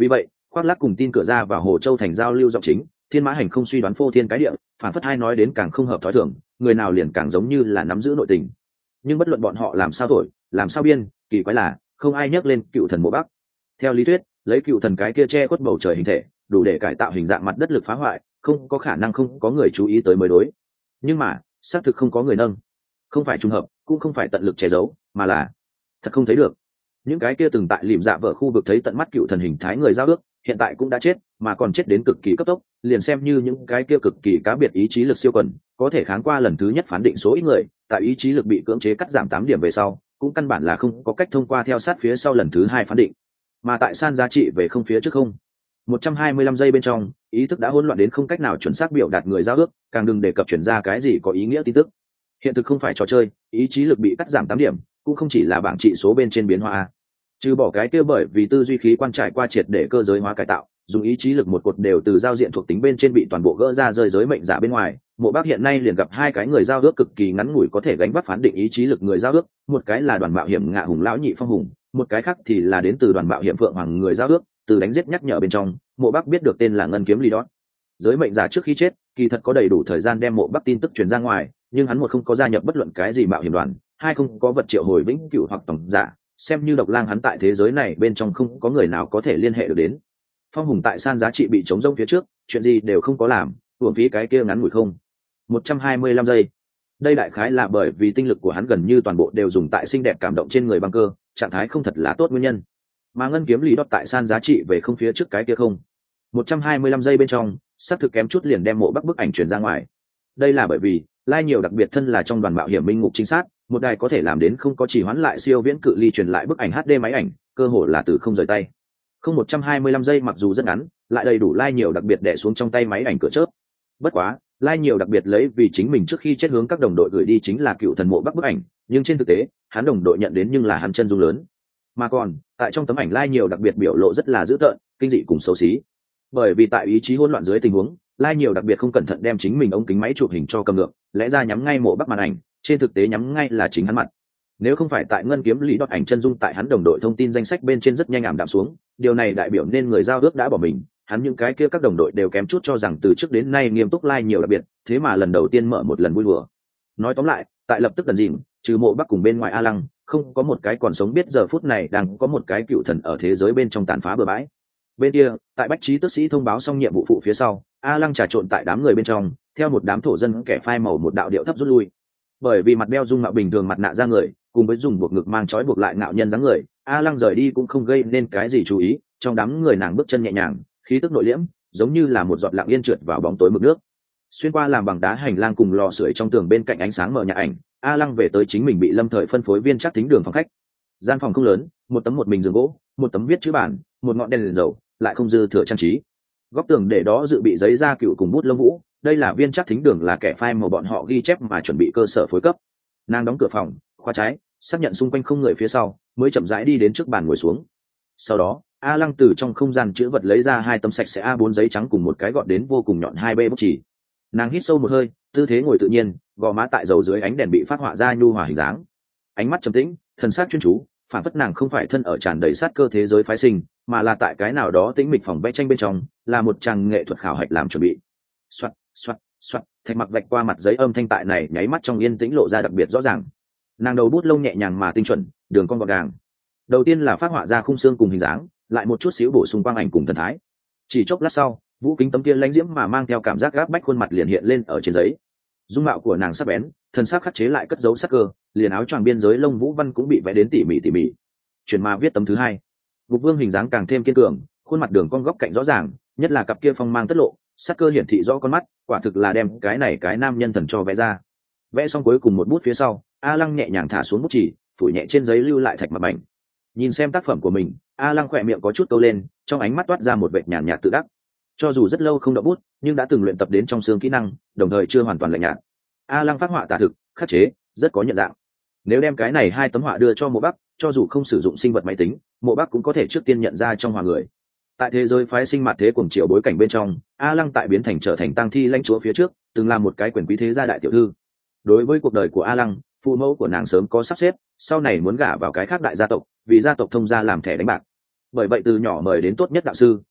khoác lác cùng tin cửa ra và hồ châu thành giao lưu giọng chính, thiên mã hành không suy đoán phô thiên cái địa, phản phất hai nói đến càng không hợp thói thường, người nào liền càng giống như là nắm giữ nội tình. Nhưng bất luận bọn họ làm sao thổi, làm sao biên, kỳ quái là không ai nhắc lên cựu thần mộ bắc. Theo lý thuyết, lấy cựu thần cái kia che khuất bầu trời hình thể, đủ để cải tạo hình dạng mặt đất lực phá hoại, không có khả năng không có người chú ý tới mới đối. Nhưng mà xác thực không có người nâng, không phải trùng hợp, cũng không phải tận lực che giấu, mà là thật không thấy được. Những cái kia từng tại lìm dạ vợ khu vực thấy tận mắt cựu thần hình thái người giao ước, hiện tại cũng đã chết, mà còn chết đến cực kỳ cấp tốc, liền xem như những cái kia cực kỳ cá biệt ý chí lực siêu quần, có thể kháng qua lần thứ nhất phán định số ít người, tại ý chí lực bị cưỡng chế cắt giảm tám điểm về sau, cũng căn bản là không có cách thông qua theo sát phía sau lần thứ hai phán định. Mà tại san giá trị về không phía trước không một trăm hai mươi lăm giây bên trong, ý thức đã hỗn loạn đến không cách nào chuẩn xác biểu đạt người giao ước, càng đừng đề cập chuyển ra cái gì có ý nghĩa tin tức. Hiện thực không phải trò chơi, ý chí lực bị cắt giảm tám điểm, cũng không chỉ là bảng trị số bên trên biến hóa, trừ bỏ cái kia bởi vì tư duy khí quan trải qua triệt để cơ giới hóa cải tạo, dùng ý chí lực một cột đều từ giao diện thuộc tính bên trên bị toàn bộ gỡ ra rơi giới mệnh giả bên ngoài. Mộ Bác hiện nay liền gặp hai cái người giao ước cực kỳ ngắn ngủi có thể gánh vác phán định ý chí lực người giao ước, một cái là đoàn mạo hiểm Ngạ Hùng lão nhị Phong Hùng, một cái khác thì là đến từ đoàn mạo hiểm Phượng Hoàng người giao ước. Từ đánh giết nhắc nhở bên trong, Mộ Bác biết được tên là Ngân Kiếm Ly Đót. Giới mệnh giả trước khi chết, kỳ thật có đầy đủ thời gian đem Mộ Bác tin tức truyền ra ngoài, nhưng hắn một không có gia nhập bất luận cái gì mạo hiểm đoàn, hai không có vật triệu hồi vĩnh cửu hoặc tổng giả, xem như độc lang hắn tại thế giới này bên trong không có người nào có thể liên hệ được đến. Phong Hùng tại san giá trị bị chống rông phía trước, chuyện gì đều không có làm, uổng phí cái kia ngắn ngủi không một trăm hai mươi lăm giây. Đây đại khái là bởi vì tinh lực của hắn gần như toàn bộ đều dùng tại xinh đẹp cảm động trên người băng cơ, trạng thái không thật là tốt nguyên nhân. Mà Ngân Kiếm Lý Đót tại san giá trị về không phía trước cái kia không một trăm hai mươi lăm giây bên trong, xác thực kém chút liền đem Mộ Bắc bức ảnh truyền ra ngoài. Đây là bởi vì lai nhiều đặc biệt thân là trong đoàn mạo hiểm minh ngục chính xác, một đài có thể làm đến không có chỉ hoán lại siêu viễn cự ly truyền lại bức ảnh hát đê máy ảnh, cơ hội là từ không rời tay. Không một trăm hai mươi lăm giây mặc dù rất ngắn, lại đầy đủ lai nhiều đặc biệt đè xuống trong tay máy ảnh cửa chớp. Bất quá, lai nhiều đặc biệt lấy vì chính mình trước khi chết hướng các đồng đội gửi đi chính là cựu thần Mộ Bắc bức ảnh, nhưng trên thực tế, hắn đồng đội nhận đến nhưng là hắn chân dung lớn. Mà còn, tại trong tấm ảnh lai nhiều đặc biệt biểu lộ rất là dữ tợn, kinh dị cùng xấu xí. Bởi vì tại ý chí hỗn loạn dưới tình huống, lai nhiều đặc biệt không cẩn thận đem chính mình ống kính máy chụp hình cho cầm ngược, lẽ ra nhắm ngay Mộ Bắc màn ảnh, trên thực tế nhắm ngay là chính hắn mặt. Nếu không phải tại Ngân Kiếm Lý Đót ảnh chân dung tại hắn đồng đội thông tin danh sách bên trên rất nhanh ảm đạm xuống, điều này đại biểu nên người giao ước đã bỏ mình, hắn những cái kia các đồng đội đều kém chút cho rằng từ trước đến nay nghiêm túc lai nhiều đặc biệt, thế mà lần đầu tiên mở một lần vui đùa. Nói tóm lại, tại lập tức đần dìm, trừ Mộ Bắc cùng bên ngoài A Lăng, không có một cái còn sống biết giờ phút này đang có một cái cựu thần ở thế giới bên trong tàn phá bừa bãi. Bên kia, tại Bách Trí Tức Sĩ thông báo xong nhiệm vụ phụ phía sau, A Lăng trà trộn tại đám người bên trong, theo một đám thổ dân kẻ phai màu một đạo điệu thấp rút lui. Bởi vì mặt đeo dung mạo bình thường mặt nạ ra người, cùng với dùng buộc ngực mang trói buộc lại ngạo nhân dáng người, A Lăng rời đi cũng không gây nên cái gì chú ý, trong đám người nàng bước chân nhẹ nhàng, khí tức nội liễm, giống như là một giọt lặng yên trượt vào bóng tối mực nước. Xuyên qua làm bằng đá hành lang cùng lò sưởi trong tường bên cạnh ánh sáng mở nhà ảnh, A Lăng về tới chính mình bị Lâm Thời phân phối viên chắc thính đường phòng khách. Gian phòng không lớn, một tấm một mình giường gỗ, một tấm viết chữ bản, một ngọn đèn liền dầu, lại không dư thừa trang trí. Góc tường để đó dự bị giấy da cựu cùng bút lông vũ, đây là viên chắc thính đường là kẻ phai màu bọn họ ghi chép mà chuẩn bị cơ sở phối cấp. Nàng đóng cửa phòng, khóa trái, xác nhận xung quanh không người phía sau, mới chậm rãi đi đến trước bàn ngồi xuống. Sau đó, A Lăng từ trong không gian chữ vật lấy ra hai tấm sạch sẽ A bốn giấy trắng cùng một cái gọn đến vô cùng nhọn hai b bút chỉ. Nàng hít sâu một hơi, tư thế ngồi tự nhiên, gò má tại dầu dưới ánh đèn bị phát họa ra nhu hòa hình dáng. Ánh mắt trầm tĩnh, thần sắc chuyên chú, phản phất nàng không phải thân ở tràn đầy sát cơ thế giới phái sinh, mà là tại cái nào đó tĩnh mịch phòng vẽ tranh bên trong, là một trang nghệ thuật khảo hạch làm chuẩn bị. Soạt, soạt, soạt, thạch mặc vạch qua mặt giấy âm thanh tại này nháy mắt trong yên tĩnh lộ ra đặc biệt rõ ràng. Nàng đầu bút lông nhẹ nhàng mà tinh chuẩn, đường cong gọn gàng. Đầu tiên là phát họa ra khung xương cùng hình dáng, lại một chút xíu bổ sung quang ảnh cùng thần thái. Chỉ chốc lát sau, vũ kính tấm kia lãnh diễm mà mang theo cảm giác gáp bách khuôn mặt liền hiện lên ở trên giấy. Dung mạo của nàng sắc bén, thần sắc khắc chế lại cất giấu sắc cơ, liền áo choàng biên giới lông vũ văn cũng bị vẽ đến tỉ mỉ tỉ mỉ. Chuyển mà viết tấm thứ hai, Ngục Vương hình dáng càng thêm kiên cường, khuôn mặt đường cong góc cạnh rõ ràng, nhất là cặp kia phong mang tất lộ, sắc cơ hiển thị rõ con mắt, quả thực là đem cái này cái nam nhân thần cho vẽ ra. Vẽ xong cuối cùng một bút phía sau, A Lăng nhẹ nhàng thả xuống bút chỉ, phủi nhẹ trên giấy lưu lại thạch mặt mảnh. Nhìn xem tác phẩm của mình, A Lăng khỏe miệng có chút câu lên, trong ánh mắt toát ra một vệt nhàn nhạt tự đắc. Cho dù rất lâu không đọc bút, nhưng đã từng luyện tập đến trong xương kỹ năng, đồng thời chưa hoàn toàn lạnh nhạt. A Lăng phát họa tả thực, khắc chế, rất có nhận dạng. Nếu đem cái này hai tấm họa đưa cho Mộ Bắc, cho dù không sử dụng sinh vật máy tính, Mộ Bắc cũng có thể trước tiên nhận ra trong họa người. Tại thế giới phái sinh mặt thế cuồng chiều bối cảnh bên trong, A Lăng tại biến thành trở thành tang thi lãnh chúa phía trước, từng là một cái quyền quý thế gia đại tiểu thư. Đối với cuộc đời của A Lăng, phụ mẫu của nàng sớm có sắp xếp, sau này muốn gả vào cái khác đại gia tộc, vì gia tộc thông gia làm thẻ đánh bạc. Bởi vậy từ nhỏ mời đến tốt nhất đạo sư,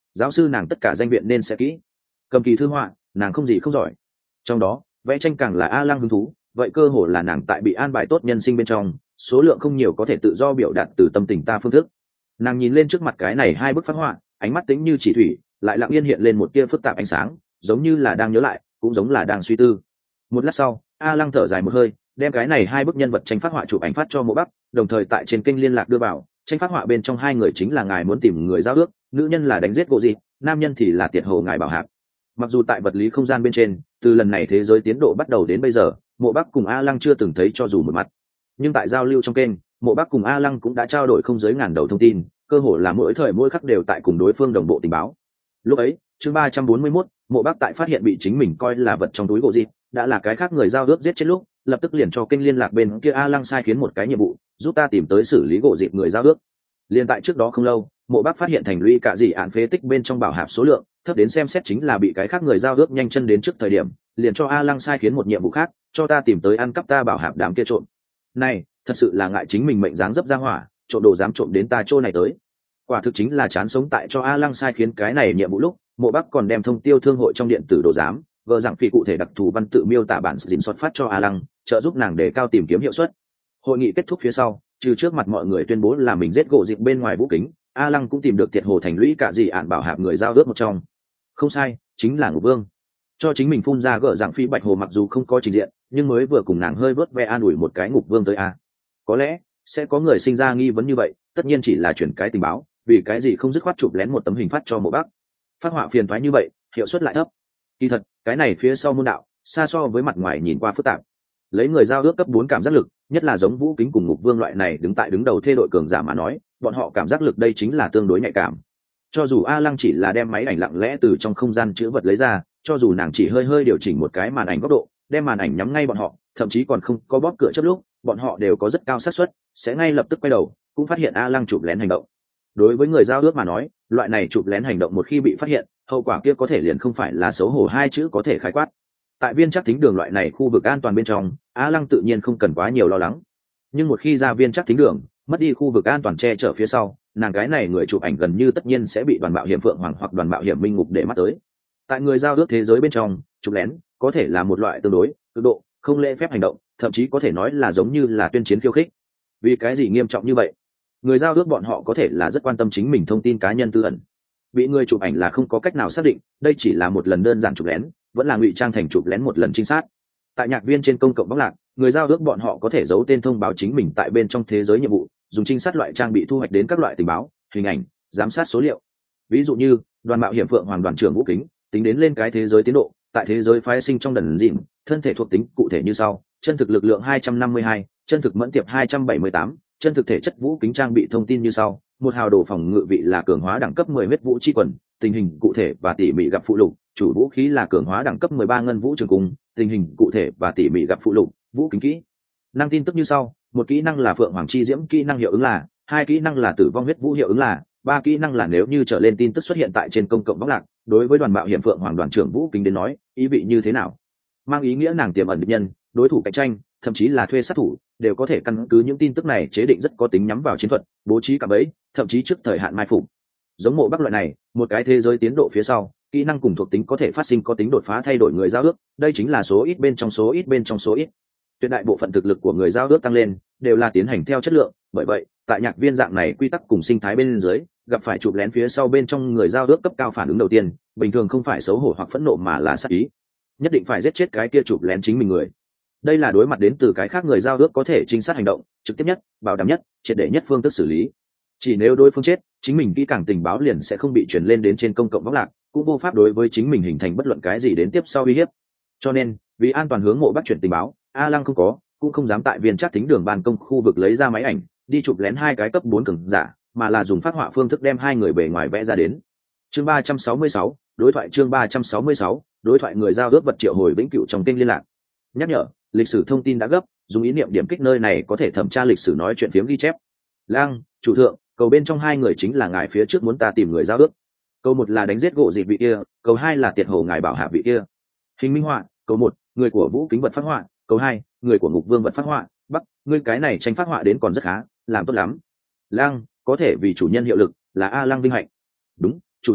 giáo sư nàng tất cả danh viện nên sẽ kỹ, cầm kỳ thư họa nàng không gì không giỏi, trong đó vẽ tranh càng là A Lăng hứng thú. Vậy cơ hồ là nàng tại bị an bài tốt nhân sinh bên trong số lượng không nhiều có thể tự do biểu đạt từ tâm tình ta phương thức. Nàng nhìn lên trước mặt cái này hai bức phát họa, ánh mắt tĩnh như chỉ thủy, lại lặng yên hiện lên một tia phức tạp ánh sáng, giống như là đang nhớ lại, cũng giống là đang suy tư. Một lát sau, A Lăng thở dài một hơi, đem cái này hai bức nhân vật tranh phát họa chụp ảnh phát cho Mộ Bắc, đồng thời tại trên kênh liên lạc đưa vào. Tranh phát họa bên trong hai người chính là ngài muốn tìm người giao ước, nữ nhân là đánh giết gỗ gì, nam nhân thì là tiệt hồ ngài bảo hạp. Mặc dù tại vật lý không gian bên trên, từ lần này thế giới tiến độ bắt đầu đến bây giờ, Mộ Bắc cùng A Lăng chưa từng thấy cho dù một mặt, nhưng tại giao lưu trong kênh, Mộ Bắc cùng A Lăng cũng đã trao đổi không dưới ngàn đầu thông tin, cơ hồ là mỗi thời mỗi khắc đều tại cùng đối phương đồng bộ tình báo. Lúc ấy, chương ba trăm bốn mươi mốt, Mộ Bắc tại phát hiện bị chính mình coi là vật trong túi gỗ gì, đã là cái khác người giao ước giết chết lúc, lập tức liền cho kênh liên lạc bên kia A Lăng sai khiến một cái nhiệm vụ, giúp ta tìm tới xử lý gỗ dịp người giao ước. Liên tại trước đó không lâu, Mộ Bắc phát hiện thành lũy cả gì án phế tích bên trong bảo hạp số lượng thấp đến xem xét chính là bị cái khác người giao ước nhanh chân đến trước thời điểm, liền cho A Lăng sai khiến một nhiệm vụ khác, cho ta tìm tới ăn cắp ta bảo hạp đám kia trộm. Này, thật sự là ngại chính mình mệnh dáng dấp ra hỏa, trộm đồ dám trộm đến ta chỗ này tới. Quả thực chính là chán sống tại cho A Lăng sai khiến cái này nhiệm vụ lúc, Mộ Bắc còn đem thông tiêu thương hội trong điện tử đồ giám, vờ rằng phi cụ thể đặc thù văn tự miêu tả bản dính xuất phát cho A Lăng, trợ giúp nàng đề cao tìm kiếm hiệu suất. Hội nghị kết thúc phía sau, trừ trước mặt mọi người tuyên bố là mình giết gỗ dịp bên ngoài vũ kính, A Lăng cũng tìm được Tiệt Hồ thành lũy cả gì ạn bảo hạp người giao ước một trong. Không sai, chính là Ngục Vương. Cho chính mình phun ra gỡ dạng phi bạch hồ mặc dù không có trình diện, nhưng mới vừa cùng nàng hơi vớt ve an ủi một cái Ngục Vương tới a. Có lẽ sẽ có người sinh ra nghi vấn như vậy, tất nhiên chỉ là chuyển cái tình báo, vì cái gì không dứt khoát chụp lén một tấm hình phát cho Mộ Bắc. Phát họa phiền toái như vậy, hiệu suất lại thấp. Kỳ thật, cái này phía sau môn đạo, xa so với mặt ngoài nhìn qua phức tạp. Lấy người giao ước cấp bốn cảm giác lực, nhất là giống Vũ Kính cùng Ngục Vương loại này đứng tại đứng đầu thê đội cường giả mà nói, bọn họ cảm giác lực đây chính là tương đối nhạy cảm. Cho dù A Lăng chỉ là đem máy ảnh lặng lẽ từ trong không gian chữ vật lấy ra, cho dù nàng chỉ hơi hơi điều chỉnh một cái màn ảnh góc độ, đem màn ảnh nhắm ngay bọn họ, thậm chí còn không có bóp cửa chớp lúc, bọn họ đều có rất cao xác suất sẽ ngay lập tức quay đầu, cũng phát hiện A Lăng chụp lén hành động. Đối với người giao ước mà nói, loại này chụp lén hành động một khi bị phát hiện, hậu quả kia có thể liền không phải là xấu hổ hai chữ có thể khái quát. Tại viên chắc thính đường loại này khu vực an toàn bên trong, A Lăng tự nhiên không cần quá nhiều lo lắng. Nhưng một khi ra viên chắc thính đường, mất đi khu vực an toàn che chở phía sau, nàng gái này người chụp ảnh gần như tất nhiên sẽ bị đoàn mạo hiểm phượng hoàng hoặc đoàn mạo hiểm minh ngục để mắt tới. Tại người giao ước thế giới bên trong, chụp lén có thể là một loại tương đối cực độ không lễ phép hành động, thậm chí có thể nói là giống như là tuyên chiến khiêu khích. Vì cái gì nghiêm trọng như vậy? Người giao ước bọn họ có thể là rất quan tâm chính mình thông tin cá nhân tư ẩn, bị người chụp ảnh là không có cách nào xác định đây chỉ là một lần đơn giản chụp lén, vẫn là ngụy trang thành chụp lén một lần trinh sát. Tại nhạc viên trên công cộng bóc lạc, người giao ước bọn họ có thể giấu tên thông báo chính mình tại bên trong thế giới nhiệm vụ, dùng trinh sát loại trang bị thu hoạch đến các loại tình báo, hình ảnh, giám sát số liệu. Ví dụ như đoàn mạo hiểm phượng hoàng đoàn trưởng Vũ Kính tính đến lên cái thế giới tiến độ, tại thế giới phái sinh trong đần dịn, thân thể thuộc tính cụ thể như sau: chân thực lực lượng hai trăm năm mươi hai, chân thực mẫn tiệp hai trăm bảy mươi tám, chân thực thể chất Vũ Kính trang bị thông tin như sau: một hào đồ phòng ngự vị là cường hóa đẳng cấp mười huyết vũ chi quần, tình hình cụ thể và tỉ mỉ gặp phụ lục, chủ vũ khí là cường hóa đẳng cấp mười ba ngân vũ trường cung, tình hình cụ thể và tỉ mỉ gặp phụ lục, Vũ Kính kỹ năng tin tức như sau: một kỹ năng là phượng hoàng chi diễm kỹ năng hiệu ứng là, hai kỹ năng là tử vong huyết vũ hiệu ứng là, ba kỹ năng là nếu như trở lên tin tức xuất hiện tại trên công cộng bóc lạc. Đối với đoàn mạo hiểm phượng hoàng đoàn trưởng Vũ Kính đến nói, ý vị như thế nào? Mang ý nghĩa nàng tiềm ẩn địch nhân, đối thủ cạnh tranh, thậm chí là thuê sát thủ, đều có thể căn cứ những tin tức này chế định rất có tính nhắm vào chiến thuật, bố trí cạm bẫy, thậm chí trước thời hạn mai phục. Giống Mộ Bắc loại này, một cái thế giới tiến độ phía sau, kỹ năng cùng thuộc tính có thể phát sinh có tính đột phá thay đổi người giao ước, đây chính là số ít bên trong số ít bên trong số ít. Tuyệt đại bộ phận thực lực của người giao ước tăng lên đều là tiến hành theo chất lượng, bởi vậy, tại nhạc viên dạng này quy tắc cùng sinh thái bên dưới, gặp phải chụp lén phía sau bên trong người giao ước cấp cao phản ứng đầu tiên, bình thường không phải xấu hổ hoặc phẫn nộ mà là sát ý. Nhất định phải giết chết cái kia chụp lén chính mình người. Đây là đối mặt đến từ cái khác người giao ước có thể trinh sát hành động trực tiếp nhất, bảo đảm nhất, triệt để nhất phương thức xử lý. Chỉ nếu đối phương chết, chính mình kỹ càng tình báo liền sẽ không bị truyền lên đến trên công cộng bóc lạc, cũng vô pháp đối với chính mình hình thành bất luận cái gì đến tiếp sau uy hiếp. Cho nên, vì an toàn hướng Mộ Bắc chuyển tình báo, A Lăng không có, cũng không dám tại viên chắc thính đường ban công khu vực lấy ra máy ảnh, đi chụp lén hai cái cấp bốn cường giả, mà là dùng phát họa phương thức đem hai người bề ngoài vẽ ra đến. Chương ba trăm sáu mươi sáu, đối thoại chương ba trăm sáu mươi sáu, đối thoại người giao ước vật triệu hồi vĩnh cửu trong kênh liên lạc. Nhắc nhở, lịch sử thông tin đã gấp, dùng ý niệm điểm kích nơi này có thể thẩm tra lịch sử nói chuyện phiếm ghi chép. Lang, chủ thượng, cầu bên trong hai người chính là ngài phía trước muốn ta tìm người giao ước. Câu một là đánh giết gỗ dịp vị kia, câu hai là tiệt hồ ngài bảo hạ vị kia. Hình minh họa, câu một, người của Vũ Kính vật phát họa, câu hai, người của Ngục Vương vật phát họa. Bắc, ngươi cái này tranh phát họa đến còn rất khá, làm tốt lắm. Lang, có thể vì chủ nhân hiệu lực, là A Lăng vinh hạnh. Đúng, chủ thượng,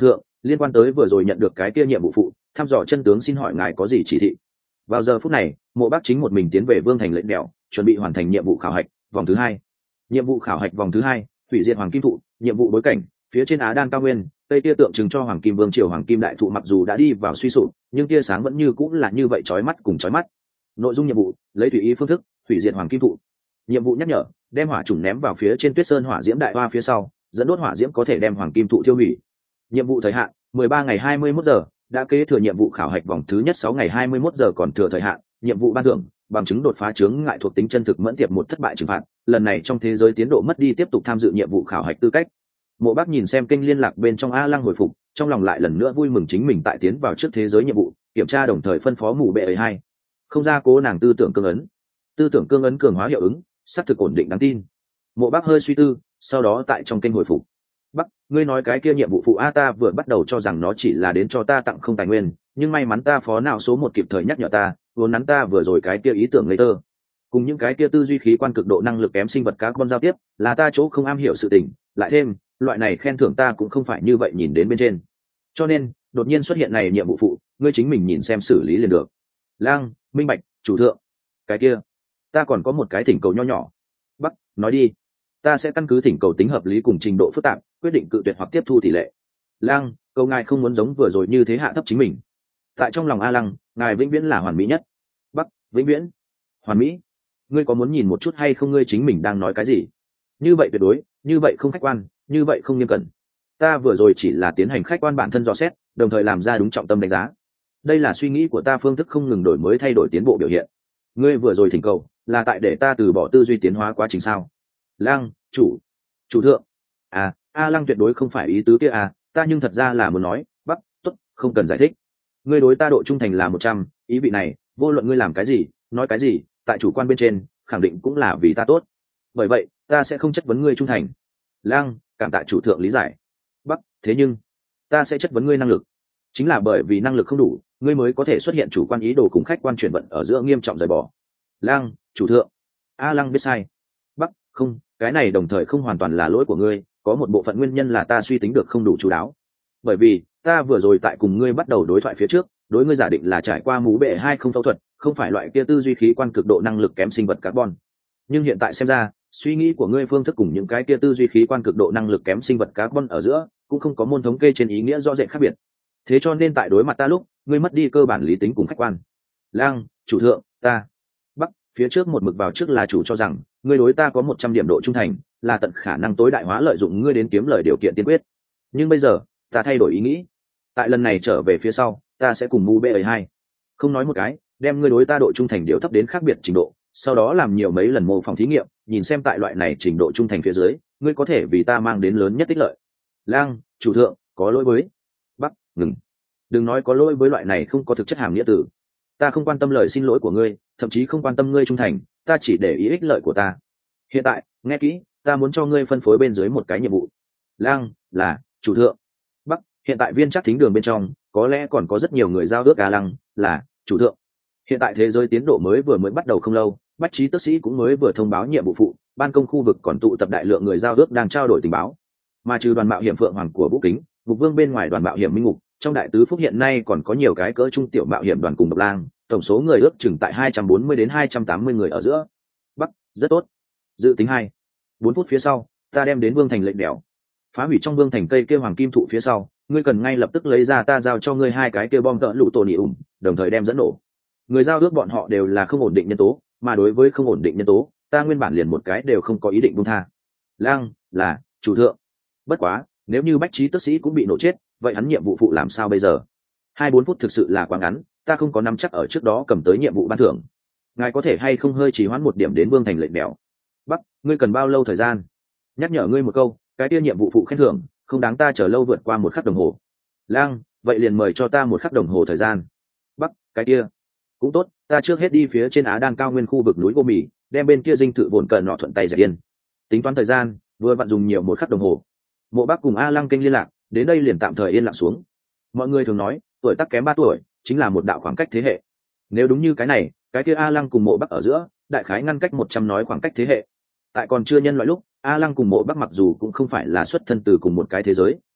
liên quan tới vừa rồi nhận được cái kia nhiệm vụ phụ, thăm dò chân tướng, xin hỏi ngài có gì chỉ thị? Vào giờ phút này, Mộ Bác chính một mình tiến về Vương thành lệnh đèo, chuẩn bị hoàn thành nhiệm vụ khảo hạch vòng thứ hai. Nhiệm vụ khảo hạch vòng thứ hai, hủy diệt hoàng kim thụ. Nhiệm vụ bối cảnh, phía trên Á Đan cao nguyên, tây tia tượng trưng cho hoàng kim vương triều hoàng kim đại thụ mặc dù đã đi vào suy sụp, nhưng tia sáng vẫn như cũng là như vậy chói mắt cùng chói mắt. Nội dung nhiệm vụ, lấy tùy ý phương thức hủy diệt hoàng kim thụ. Nhiệm vụ nhắc nhở, đem hỏa trùng ném vào phía trên tuyết sơn hỏa diễm đại hoa phía sau, dẫn đốt hỏa diễm có thể đem hoàng kim thụ tiêu hủy. Nhiệm vụ thời hạn, mười ba ngày hai mươi mốt giờ, đã kế thừa nhiệm vụ khảo hạch vòng thứ nhất sáu ngày hai mươi mốt giờ còn thừa thời hạn. Nhiệm vụ ban thưởng, bằng chứng đột phá chướng ngại thuộc tính chân thực mẫn tiệp một thất bại trừng phạt, lần này trong thế giới tiến độ mất đi tiếp tục tham dự nhiệm vụ khảo hạch tư cách. Mộ Bác nhìn xem kênh liên lạc bên trong A Lăng hồi phục, trong lòng lại lần nữa vui mừng chính mình tại tiến vào trước thế giới nhiệm vụ kiểm tra, đồng thời phân phó mù bệ ấy hai không ra cố nàng tư tưởng cương ấn. Tư tưởng cương ấn cường hóa hiệu ứng, xác thực ổn định đáng tin. Mộ Bác hơi suy tư, sau đó tại trong kênh hồi phục: Bắc, ngươi nói cái kia nhiệm vụ phụ a, ta vừa bắt đầu cho rằng nó chỉ là đến cho ta tặng không tài nguyên, nhưng may mắn ta phó não số một kịp thời nhắc nhở ta, vốn nắn ta vừa rồi cái kia ý tưởng ngây thơ cùng những cái kia tư duy khí quan cực độ năng lực kém sinh vật carbon giao tiếp là ta chỗ không am hiểu sự tình, lại thêm loại này khen thưởng ta cũng không phải như vậy nhìn đến bên trên, cho nên đột nhiên xuất hiện này nhiệm vụ phụ, ngươi chính mình nhìn xem xử lý liền được. Lang, minh bạch, chủ thượng. Cái kia, ta còn có một cái thỉnh cầu nho nhỏ. Bắc, nói đi. Ta sẽ căn cứ thỉnh cầu tính hợp lý cùng trình độ phức tạp, quyết định cự tuyệt hoặc tiếp thu tỷ lệ. Lang, câu ngài không muốn giống vừa rồi như thế hạ thấp chính mình. Tại trong lòng A Lăng, ngài vĩnh viễn là hoàn mỹ nhất. Bắc, vĩnh viễn hoàn mỹ. Ngươi có muốn nhìn một chút hay không, ngươi chính mình đang nói cái gì? Như vậy tuyệt đối, như vậy không khách quan, như vậy không nghiêm cẩn. Ta vừa rồi chỉ là tiến hành khách quan bản thân dò xét, đồng thời làm ra đúng trọng tâm đánh giá. Đây là suy nghĩ của ta, phương thức không ngừng đổi mới thay đổi tiến bộ biểu hiện. Ngươi vừa rồi thỉnh cầu là tại để ta từ bỏ tư duy tiến hóa quá trình sao? Lăng, chủ, chủ thượng. À, A Lăng tuyệt đối không phải ý tứ kia à, ta nhưng thật ra là muốn nói, Bắc, tốt, không cần giải thích. Ngươi đối ta độ trung thành là một trăm, ý vị này, vô luận ngươi làm cái gì, nói cái gì, tại chủ quan bên trên, khẳng định cũng là vì ta tốt. Bởi vậy, ta sẽ không chất vấn ngươi trung thành. Lăng, cảm tạ chủ thượng lý giải. Bắc, thế nhưng, ta sẽ chất vấn ngươi năng lực. Chính là bởi vì năng lực không đủ, ngươi mới có thể xuất hiện chủ quan ý đồ cùng khách quan chuyển vận ở giữa nghiêm trọng rời bỏ. Lăng, chủ thượng. A Lăng biết sai. Bắc, không, cái này đồng thời không hoàn toàn là lỗi của ngươi, có một bộ phận nguyên nhân là ta suy tính được không đủ chú đáo. Bởi vì, ta vừa rồi tại cùng ngươi bắt đầu đối thoại phía trước, đối ngươi giả định là trải qua mũ bệ hai không phẫu thuật, không phải loại kia tư duy khí quan cực độ năng lực kém sinh vật carbon. Nhưng hiện tại xem ra, suy nghĩ của ngươi phương thức cùng những cái kia tư duy khí quan cực độ năng lực kém sinh vật carbon ở giữa, cũng không có môn thống kê trên ý nghĩa rõ rệt khác biệt. Thế cho nên tại đối mặt ta lúc, ngươi mất đi cơ bản lý tính cùng khách quan. Lang, chủ thượng, ta. Bắc, phía trước một mực vào trước là chủ cho rằng, ngươi đối ta có một trăm điểm độ trung thành, là tận khả năng tối đại hóa lợi dụng ngươi đến kiếm lời điều kiện tiên quyết. Nhưng bây giờ, ta thay đổi ý nghĩ. Tại lần này trở về phía sau, ta sẽ cùng mu bê ấy hai không nói một cái, đem ngươi đối ta độ trung thành điều thấp đến khác biệt trình độ, sau đó làm nhiều mấy lần mô phỏng thí nghiệm, nhìn xem tại loại này trình độ trung thành phía dưới, ngươi có thể vì ta mang đến lớn nhất ích lợi. Lang, chủ thượng, có lỗi với. Bắc, ngừng. Đừng nói có lỗi với loại này không có thực chất hàm nghĩa từ. Ta không quan tâm lời xin lỗi của ngươi, thậm chí không quan tâm ngươi trung thành, ta chỉ để ý ích lợi của ta. Hiện tại, nghe kỹ, ta muốn cho ngươi phân phối bên dưới một cái nhiệm vụ. Lang, là chủ thượng. Bắc, hiện tại viên chắc thính đường bên trong, có lẽ còn có rất nhiều người giao ước. A Lăng, là chủ thượng. Hiện tại thế giới tiến độ mới vừa mới bắt đầu không lâu, Bách Trí Tức Sĩ cũng mới vừa thông báo nhiệm vụ phụ, ban công khu vực còn tụ tập đại lượng người giao ước đang trao đổi tình báo. Mà trừ đoàn mạo hiểm Phượng Hoàng của Vũ Kính, Ngục Vương bên ngoài đoàn mạo hiểm Minh Ngục, trong đại tứ phúc hiện nay còn có nhiều cái cỡ trung tiểu mạo hiểm đoàn cùng Độc Lang, tổng số người ước chừng tại hai trăm bốn mươi đến hai trăm tám mươi người ở giữa. Bắc, rất tốt. Dự tính hai bốn phút phía sau, ta đem đến Vương thành lệnh đèo. Phá hủy trong Vương thành cây kia hoàng kim thụ phía sau, ngươi cần ngay lập tức lấy ra ta giao cho ngươi hai cái kia bom cỡ lũ tổ nỉ ủng, đồng thời đem dẫn nổ. Người giao ước bọn họ đều là không ổn định nhân tố, mà đối với không ổn định nhân tố, ta nguyên bản liền một cái đều không có ý định buông tha. Lang, là chủ thượng. Bất quá, nếu như Bách Trí Tức Sĩ cũng bị nổ chết, vậy hắn nhiệm vụ phụ làm sao bây giờ? Hai bốn phút thực sự là quá ngắn, ta không có nắm chắc ở trước đó cầm tới nhiệm vụ ban thưởng. Ngài có thể hay không hơi trì hoãn một điểm đến Vương thành lệnh đèo? Bắc, ngươi cần bao lâu thời gian? Nhắc nhở ngươi một câu, cái kia nhiệm vụ phụ khen thưởng không đáng ta chờ lâu vượt qua một khắc đồng hồ. Lang, vậy liền mời cho ta một khắc đồng hồ thời gian. Bắc, cái kia cũng tốt, ta trước hết đi phía trên Á Đan cao nguyên khu vực núi Gô Mì, đem bên kia dinh thự vồn cần nọ thuận tay giải yên. Tính toán thời gian, vừa vặn dùng nhiều một khắc đồng hồ. Mộ Bác cùng A Lăng kênh liên lạc, đến đây liền tạm thời yên lặng xuống. Mọi người thường nói, tuổi tác kém ba tuổi, chính là một đạo khoảng cách thế hệ. Nếu đúng như cái này, cái kia A Lăng cùng Mộ Bác ở giữa, đại khái ngăn cách một trăm nói khoảng cách thế hệ. Tại còn chưa nhân loại lúc, A Lăng cùng Mộ Bác mặc dù cũng không phải là xuất thân từ cùng một cái thế giới,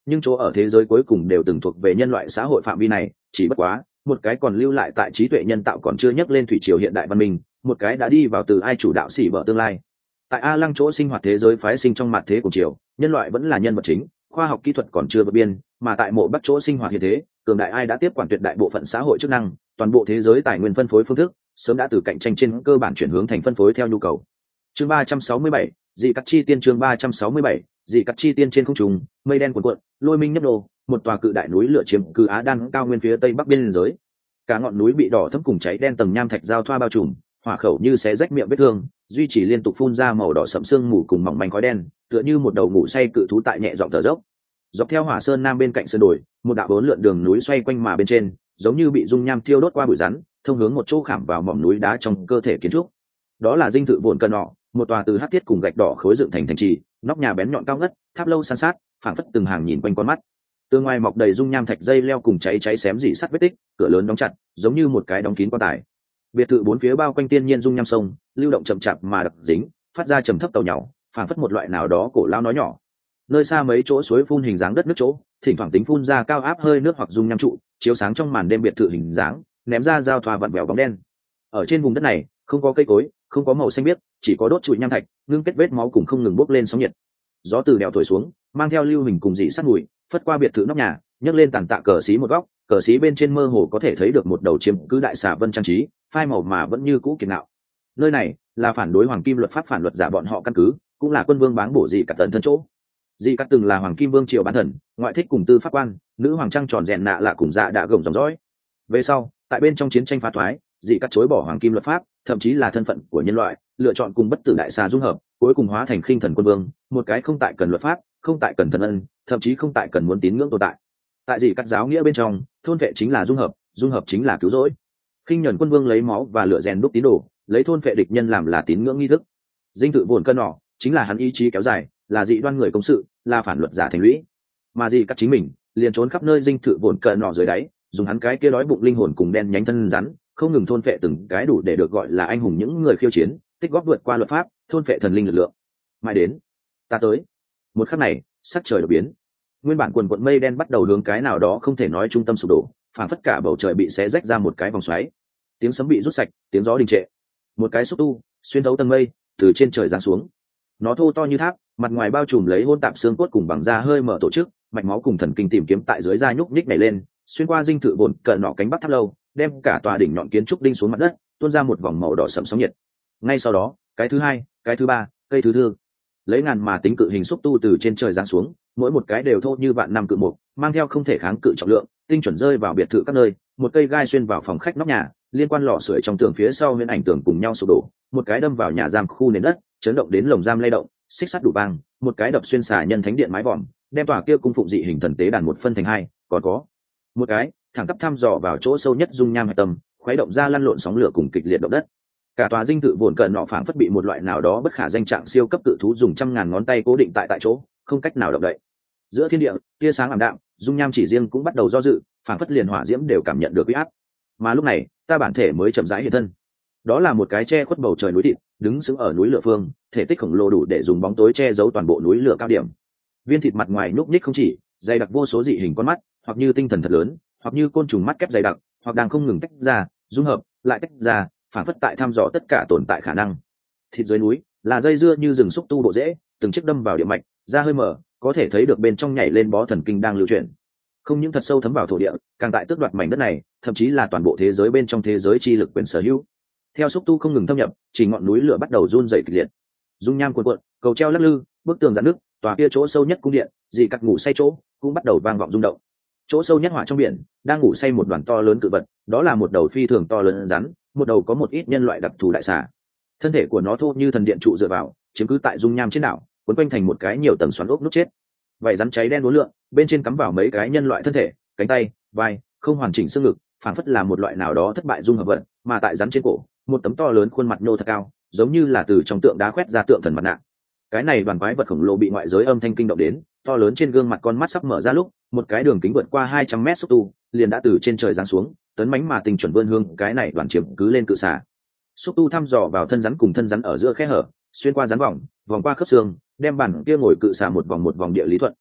nhưng chỗ ở thế giới cuối cùng đều từng thuộc về nhân loại xã hội phạm vi này, chỉ bất quá một cái còn lưu lại tại trí tuệ nhân tạo còn chưa nhắc lên thủy triều hiện đại văn minh, một cái đã đi vào từ ai chủ đạo xỉ vợ tương lai. Tại A Lăng chỗ sinh hoạt thế giới phái sinh trong mặt thế của triều, nhân loại vẫn là nhân vật chính, khoa học kỹ thuật còn chưa vượt biên, mà tại mộ Bắc chỗ sinh hoạt hiện thế, cường đại ai đã tiếp quản tuyệt đại bộ phận xã hội chức năng, toàn bộ thế giới tài nguyên phân phối phương thức sớm đã từ cạnh tranh trên cơ bản chuyển hướng thành phân phối theo nhu cầu. Chương ba trăm sáu mươi bảy, dị cắt chi tiên. Chương ba trăm sáu mươi bảy, dị cắt chi tiên. Trên không trung, mây đen cuồn cuộn, lôi minh nhấp nô, một tòa cự đại núi lửa chiếm cứ Á Đan cao nguyên phía tây bắc biên giới. Cả ngọn núi bị đỏ thẫm cùng cháy đen tầng nham thạch giao thoa bao trùm, hỏa khẩu như xé rách miệng vết thương, duy trì liên tục phun ra màu đỏ sẫm sương mù cùng mỏng manh khói đen, tựa như một đầu ngủ say cự thú tại nhẹ giọng thở dốc. Dọc theo hỏa sơn nam bên cạnh sơn đồi, một đạo bốn lượn đường núi xoay quanh mà bên trên, giống như bị dung nham thiêu đốt qua bụi rắn, thông hướng một chỗ khảm vào mỏm núi đá trong cơ thể kiến trúc. Đó là dinh thự vồn cân nọ, một tòa từ hắc thiết cùng gạch đỏ khối dựng thành thành trì, nóc nhà bén nhọn cao ngất, tháp lâu san sát, phảng phất từng hàng nhìn quanh con mắt. Từ ngoài mọc đầy dung nham thạch dây leo cùng cháy cháy xém rỉ sắt vết tích, cửa lớn đóng chặt, giống như một cái đóng kín quan tài. Biệt thự bốn phía bao quanh tiên nhiên dung nham sông, lưu động chậm chạp mà đặc dính, phát ra trầm thấp tàu nhỏ, phảng phất một loại nào đó cổ lao nói nhỏ. Nơi xa mấy chỗ suối phun hình dáng đất nước chỗ, thỉnh thoảng tính phun ra cao áp hơi nước hoặc dung nham trụ, chiếu sáng trong màn đêm biệt thự hình dáng, ném ra giao thoa vặn vẹo bóng đen. Ở trên vùng đất này, không có cây cối, không có màu xanh biếc, chỉ có đốt trụi nham thạch, ngưng kết vết máu cùng không ngừng bốc lên sóng nhiệt. Gió từ đèo thổi xuống, mang theo lưu hình cùng dị sắt mùi, phất qua biệt thự nóc nhà, nhấc lên tàn tạ cờ xí một góc, cờ xí bên trên mơ hồ có thể thấy được một đầu chiếm cứ đại xà vân trang trí, phai màu mà vẫn như cũ kiệt ngạo. Nơi này là phản đối hoàng kim luật pháp phản luật giả bọn họ căn cứ, cũng là quân vương báng bổ dị cả tận thân chỗ. Dị cắt từng là hoàng kim vương triều bán thần, ngoại thích cùng tư pháp quan, nữ hoàng trăng tròn rèn nạ lạ cùng dạ đã gồng dòng dõi. Về sau, tại bên trong chiến tranh phá thoái, dị cắt chối bỏ hoàng kim luật pháp, thậm chí là thân phận của nhân loại, lựa chọn cùng bất tử đại xà dung hợp, cuối cùng hóa thành khinh thần quân vương, một cái không tại cần luật pháp, không tại cần thần ân, thậm chí không tại cần muốn tín ngưỡng tồn tại. Tại dị cắt giáo nghĩa bên trong, thôn vệ chính là dung hợp, dung hợp chính là cứu rỗi. Khinh nhẫn quân vương lấy máu và lửa rèn đúc tín đồ, lấy thôn vệ địch nhân làm là tín ngưỡng nghi thức. Dinh thự vồn cân nọ chính là hắn ý chí kéo dài, là dị đoan người công sự, là phản luật giả thành lũy. Mà dị cắt chính mình liền trốn khắp nơi dinh thự vồn cân nọ dưới đáy, dùng hắn cái kia đói bụng linh hồn cùng đen nhánh thân rắn, không ngừng thôn phệ từng cái đủ để được gọi là anh hùng những người khiêu chiến, tích góp vượt qua luật pháp, thôn phệ thần linh lực lượng. Mãi đến, ta tới. Một khắc này, sắc trời đột biến. Nguyên bản quần quần mây đen bắt đầu hướng cái nào đó không thể nói trung tâm sụp đổ, phản phất cả bầu trời bị xé rách ra một cái vòng xoáy. Tiếng sấm bị rút sạch, tiếng gió đình trệ. Một cái xúc tu xuyên thấu tầng mây, từ trên trời giáng xuống. Nó thô to như tháp, mặt ngoài bao trùm lấy hôn tạp xương cốt cùng bằng da hơi mở tổ chức, mạch máu cùng thần kinh tìm kiếm tại dưới da nhúc nhích nảy lên, xuyên qua dinh thự vồn cận nọ cánh bắc tháp lâu, đem cả tòa đỉnh nhọn kiến trúc đinh xuống mặt đất, tuôn ra một vòng màu đỏ sẫm sóng nhiệt. Ngay sau đó, cái thứ hai, cái thứ ba, cây thứ tư, lấy ngàn mà tính cự hình xúc tu từ trên trời giáng xuống, mỗi một cái đều thô như vạn năm cự mục, mang theo không thể kháng cự trọng lượng, tinh chuẩn rơi vào biệt thự các nơi. Một cây gai xuyên vào phòng khách nóc nhà, liên quan lò sưởi trong tường phía sau huyễn ảnh tường cùng nhau sụp đổ, một cái đâm vào nhà giam khu nền đất, chấn động đến lồng giam lay động, xích sắt đủ vang, một cái đập xuyên xà nhân thánh điện mái vòm, đem tòa kia cung phụng dị hình thần tế đàn một phân thành hai, còn có một cái thẳng tắp thăm dò vào chỗ sâu nhất dung nham hạch tâm, khuấy động ra lăn lộn sóng lửa cùng kịch liệt động đất. Cả tòa dinh thự vồn cận nọ phảng phất bị một loại nào đó bất khả danh trạng siêu cấp cự thú dùng trăm ngàn ngón tay cố định tại tại chỗ, không cách nào động đậy. Giữa thiên địa, tia sáng ảm đạm, dung nham chỉ riêng cũng bắt đầu do dự, phảng phất liền hỏa diễm đều cảm nhận được uy áp. Mà lúc này, ta bản thể mới chậm rãi hiện thân. Đó là một cái che khuất bầu trời núi thịt, đứng sững ở núi lửa phương, thể tích khổng lồ đủ để dùng bóng tối che giấu toàn bộ núi lửa cao điểm. Viên thịt mặt ngoài núc ních không chỉ, dày đặc vô số dị hình con mắt, hoặc như tinh thần thật lớn, hoặc như côn trùng mắt kép dày đặc, hoặc đang không ngừng tách ra, dung hợp, lại tách ra, phản phất tại thăm dò tất cả tồn tại khả năng. Thịt dưới núi là dây dưa như rừng xúc tu bộ rễ, từng chiếc đâm vào địa mạch, da hơi mở, có thể thấy được bên trong nhảy lên bó thần kinh đang lưu chuyển. Không những thật sâu thấm vào thổ địa, càng tại tước đoạt mảnh đất này, thậm chí là toàn bộ thế giới bên trong thế giới chi lực quyền sở hữu. Theo xúc tu không ngừng thâm nhập, chỉ ngọn núi lửa bắt đầu run rẩy kịch liệt. Dung nham cuộn cuộn, cầu treo lắc lư, bức tường rạn nứt, tòa kia chỗ sâu nhất cung điện, dị cắt ngủ say chỗ, cũng bắt đầu vang vọng rung động. Chỗ sâu nhất hỏa trong biển, đang ngủ say một đoàn to lớn cự vật, đó là một đầu phi thường to lớn rắn, một đầu có một ít nhân loại đặc thù đại xà. Thân thể của nó thô như thần điện trụ dựa vào, chiếm cứ tại dung nham trên đảo, quấn quanh thành một cái nhiều tầng xoắn ốc nút chết. Vảy rắn cháy đen uốn lượn, bên trên cắm vào mấy cái nhân loại thân thể, cánh tay, vai, không hoàn chỉnh xương ngực, phảng phất là một loại nào đó thất bại dung hợp vật, mà tại rắn trên cổ, một tấm to lớn khuôn mặt nhô thật cao, giống như là từ trong tượng đá khoét ra tượng thần mặt nạ. Cái này đoàn quái vật khổng lồ bị ngoại giới âm thanh kinh động đến, to lớn trên gương mặt con mắt sắp mở ra lúc, một cái đường kính vượt qua hai trăm mét xúc tu liền đã từ trên trời giáng xuống, tấn mãnh mà tình chuẩn vươn hương cái này đoàn chiếm cứ lên cự xà. Xúc tu thăm dò vào thân rắn cùng thân rắn ở giữa khe hở, xuyên qua rắn vòng, vòng qua khớp xương, đem bản kia ngồi cự xà một vòng một vòng địa lý thuận.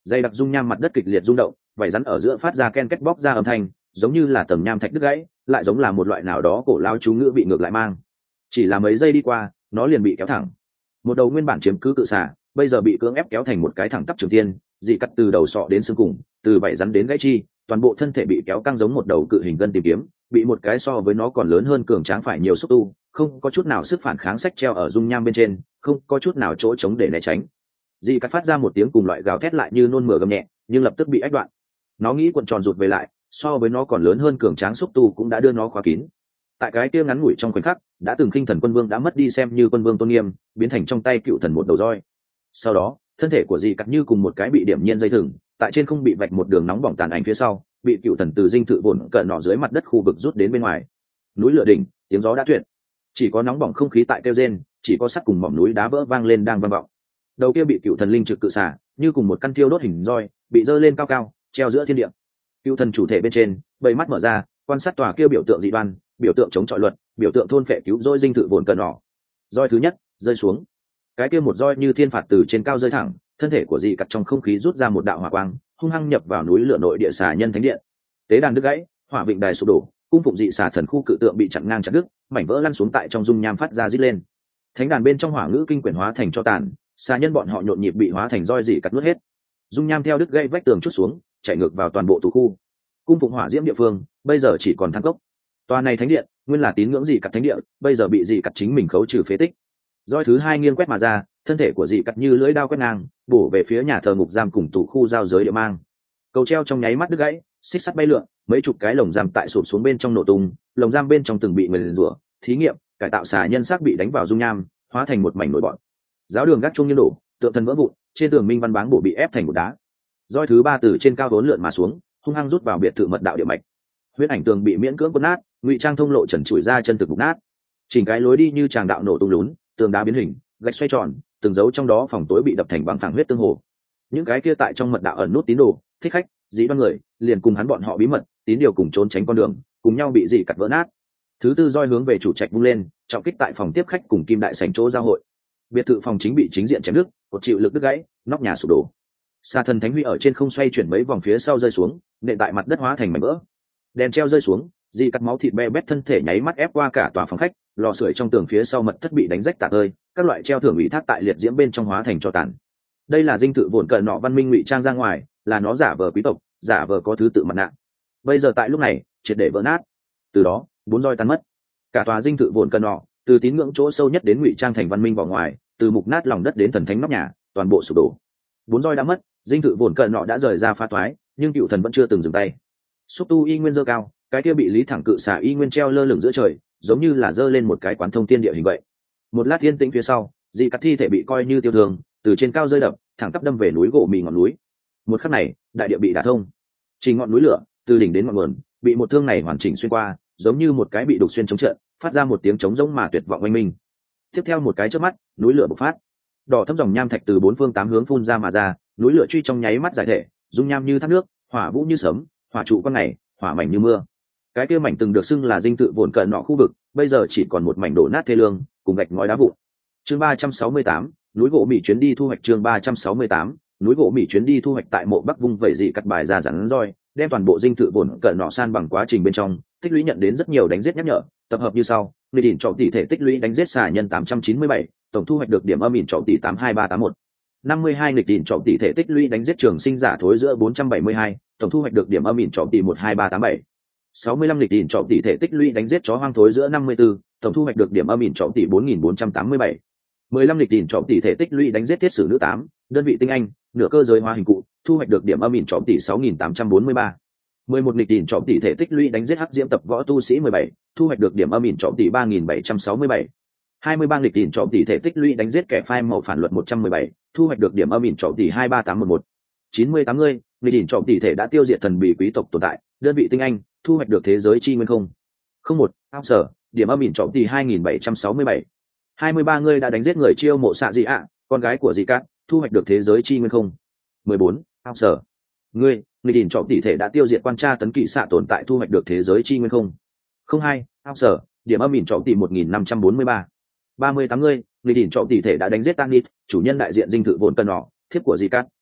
dày đặc dung nham mặt đất kịch liệt rung động, vảy rắn ở giữa phát ra ken két bóc ra âm thanh, giống như là tầng nham thạch đứt gãy, lại giống là một loại nào đó cổ lao chú ngữ bị ngược lại mang. Chỉ là mấy giây đi qua, nó liền bị kéo thẳng. Một đầu nguyên bản chiếm cứ cự xà, bây giờ bị cưỡng ép kéo thành một cái thẳng tắp trường tiên, dị cắt từ đầu sọ đến xương cùng, từ vảy rắn đến gãy chi, toàn bộ thân thể bị kéo căng giống một đầu cự hình gân tìm kiếm, bị một cái so với nó còn lớn hơn cường tráng phải nhiều xúc tu, không có chút nào sức phản kháng sách treo ở dung nham bên trên, không có chút nào chỗ trống để né tránh. Dị cắt phát ra một tiếng cùng loại gào thét lại như nôn mửa gầm nhẹ, nhưng lập tức bị ách đoạn. Nó nghĩ cuộn tròn rụt về lại, so với nó còn lớn hơn cường tráng xúc tu cũng đã đưa nó khóa kín. Tại cái kia ngắn ngủi trong khoảnh khắc, đã từng khinh thần quân vương đã mất đi xem như quân vương tôn nghiêm, biến thành trong tay cựu thần một đầu roi. Sau đó, thân thể của dị cắt như cùng một cái bị điểm nhiên dây thừng, tại trên không bị vạch một đường nóng bỏng tàn ảnh phía sau, bị cựu thần từ dinh thự vồn cận nọ dưới mặt đất khu vực rút đến bên ngoài. Núi lửa đỉnh, tiếng gió đã tuyệt, chỉ có nóng bỏng không khí tại kêu rên, chỉ có sắt cùng mỏm núi đá vỡ vang lên đang vang vọng. Đầu kia bị cựu thần linh trực cự xả, như cùng một căn thiêu đốt hình roi, bị dơ lên cao cao, treo giữa thiên địa. Cựu thần chủ thể bên trên, bầy mắt mở ra, quan sát tòa kia biểu tượng dị đoan, biểu tượng chống chọi luật, biểu tượng thôn phệ cứu rỗi dinh thự vồn cận nọ. Roi thứ nhất rơi xuống, cái kia một roi như thiên phạt từ trên cao rơi thẳng, thân thể của dị cắt trong không khí rút ra một đạo hỏa quang, hung hăng nhập vào núi lửa nội địa xà nhân thánh điện. Tế đàn đứt gãy, hỏa vịnh đài sụp đổ, cung phụng dị xà thần khu cự tượng bị chặn ngang chặt đứt, mảnh vỡ lăn xuống tại trong dung nham phát ra rít lên. Thánh đàn bên trong hỏa ngữ kinh quyển hóa thành cho tàn, xà nhân bọn họ nhộn nhịp bị hóa thành roi dị cắt nuốt hết. Dung nham theo đứt gãy vách tường chút xuống, chạy ngược vào toàn bộ tù khu. Cung phụng hỏa diễm địa phương, bây giờ chỉ còn than cốc. Tòa này thánh điện, nguyên là tín ngưỡng dị cắt thánh địa, bây giờ bị dị cắt chính mình khấu trừ phế tích. Roi thứ hai nghiêng quét mà ra, thân thể của dị cắt như lưỡi đao quét ngang, bổ về phía nhà thờ ngục giam cùng tù khu giao giới địa mang. Cầu treo trong nháy mắt đứt gãy, xích sắt bay lượn, mấy chục cái lồng giam tại sụp xuống bên trong nổ tung, lồng giam bên trong từng bị người rủa, thí nghiệm, cải tạo xà nhân xác bị đánh vào dung nham, hóa thành một mảnh nổi bọn. Giáo đường gác chuông nghiêng đổ, tượng thần vỡ vụn, trên tường minh văn báng bổ bị ép thành một đá. Roi thứ ba từ trên cao vốn lượn mà xuống, hung hăng rút vào biệt thự mật đạo địa mạch. Huyết ảnh tường bị miễn cưỡng quấn nát, ngụy trang thông lộ trần trụi ra chân thực mục nát. Chỉnh cái lối đi như tràng đạo nổ tung lún, tường đá biến hình, gạch xoay tròn, từng dấu trong đó phòng tối bị đập thành băng phẳng huyết tương hồ. Những cái kia tại trong mật đạo ẩn nút tín đồ, thích khách, dĩ đoan người, liền cùng hắn bọn họ bí mật, tín điều cùng trốn tránh con đường, cùng nhau bị dị cắt vỡ nát. Thứ tư roi hướng về chủ trạch vung lên, trọng kích tại phòng tiếp khách cùng kim đại sảnh chỗ giao hội. Biệt thự phòng chính bị chính diện chém đứt, cột chịu lực đứt gãy, nóc nhà sụp đổ. Sa thần thánh huy ở trên không xoay chuyển mấy vòng phía sau rơi xuống, nện tại mặt đất hóa thành mảnh vỡ. Đèn treo rơi xuống, dị cắt máu thịt be bét thân thể nháy mắt ép qua cả tòa phòng khách, lò sưởi trong tường phía sau mật thất bị đánh rách tạc ơi, các loại treo thưởng ủy thác tại liệt diễm bên trong hóa thành cho tàn. Đây là dinh thự vồn cận nọ văn minh ngụy trang ra ngoài, là nó giả vờ quý tộc, giả vờ có thứ tự mặt nạ. Bây giờ tại lúc này, triệt để vỡ nát. Từ đó, bốn roi tan mất. Cả tòa dinh thự vồn cận nọ, từ tín ngưỡng chỗ sâu nhất đến ngụy trang thành văn minh vào ngoài, từ mục nát lòng đất đến thần thánh nóc nhà, toàn bộ sụp đổ. Bốn roi đã mất, dinh thự vồn cận nọ đã rời ra phá toái, nhưng cựu thần vẫn chưa từng dừng tay. Xúc tu y nguyên dơ cao, cái kia bị lý thẳng cự xả y nguyên treo lơ lửng giữa trời, giống như là dơ lên một cái quán thông thiên địa hình vậy. Một lát yên tĩnh phía sau, dị cắt thi thể bị coi như tiêu thương, từ trên cao rơi đập, thẳng tắp đâm về núi gỗ mì ngọn núi. Một khắc này, đại địa bị đả thông, chỉ ngọn núi lửa từ đỉnh đến ngọn nguồn bị một thương này hoàn chỉnh xuyên qua, giống như một cái bị đục xuyên chống trận, phát ra một tiếng trống rỗng mà tuyệt vọng oanh minh. Tiếp theo một cái chớp mắt, núi lửa bộc phát, đỏ thấm dòng nham thạch từ bốn phương tám hướng phun ra mà ra, núi lửa truy trong nháy mắt giải thể, dung nham như thác nước, hỏa vũ như sấm, hỏa trụ con ngày, hỏa mảnh như mưa. Cái kia mảnh từng được xưng là dinh thự vồn cận nọ khu vực, bây giờ chỉ còn một mảnh đổ nát thê lương, cùng gạch ngói đá vụn. Chương ba trăm sáu mươi tám, núi gỗ mỹ chuyến đi thu hoạch. Chương ba trăm sáu mươi tám, núi gỗ mỹ chuyến đi thu hoạch. Tại mộ Bắc vung vẩy dị cắt bài ra rắn roi, đem toàn bộ dinh thự vồn cận nọ san bằng quá trình bên trong, tích lũy nhận đến rất nhiều đánh giết nhắc nhở, tập hợp như sau: người đỉnh trọng tỷ thể tích lũy đánh giết xà nhân tám trăm chín mươi bảy, tổng thu hoạch được điểm âm ỉn trọng tỷ tám hai ba tám một. năm mươi hai nghịch đỉnh trọng tỷ thể tích lũy đánh giết trường sinh giả thối giữa bốn trăm bảy mươi hai, tổng thu hoạch được điểm âm ỉn trọng tỷ một hai ba tám bảy. sáu mươi lăm lịch đỉnh trọng tỷ thể tích lũy đánh giết chó hoang thối giữa năm mươi tư, tổng thu hoạch được điểm âm ỉn trọng tỷ bốn nghìn bốn trăm tám mươi bảy. mười lăm lịch đỉnh trọng tỷ thể tích lũy đánh giết thiết sử nữ tám, đơn vị tinh anh, nửa cơ giới hóa hình cụ, thu hoạch được điểm âm ỉn trọng tỷ sáu nghìn tám trăm bốn mươi ba. mười một lịch đỉnh trọng tỷ thể tích lũy đánh giết hắc diễm tập võ tu sĩ mười bảy, thu hoạch được điểm âm ỉn trọng tỷ ba nghìn bảy trăm sáu mươi bảy. hai mươi ba lịch đỉnh trọng tỷ thể tích lũy đánh giết kẻ phai màu phản luật một trăm mười bảy, thu hoạch được điểm âm ỉn trọng tỷ hai ba tám một một. chín mươi tám mươi, lịch đỉnh trọng tỷ thể đã tiêu diệt thần bì quý tộc tồn tại, đơn vị tinh anh, thu hoạch được thế giới chi nguyên không. không một, ao sở, điểm âm ỉn trọng tỷ hai nghìn bảy trăm sáu mươi bảy. hai mươi ba người đã đánh giết người chiêu mộ xạ dị ạ, con gái của dị cát, thu hoạch được thế giới chi nguyên không. mười bốn, ao sở, ngươi, người đỉnh trọng tỷ thể đã tiêu diệt quan tra tấn kỵ xạ tồn tại, thu hoạch được thế giới chi nguyên không. không hai, ao sở, điểm âm ỉn trọng tỷ một nghìn năm trăm bốn mươi ba. ba mươi tám người, người đỉnh trọng tỷ thể đã đánh giết Tanit, chủ nhân đại diện dinh thự vồn cận nọ, thiếp của dị cát,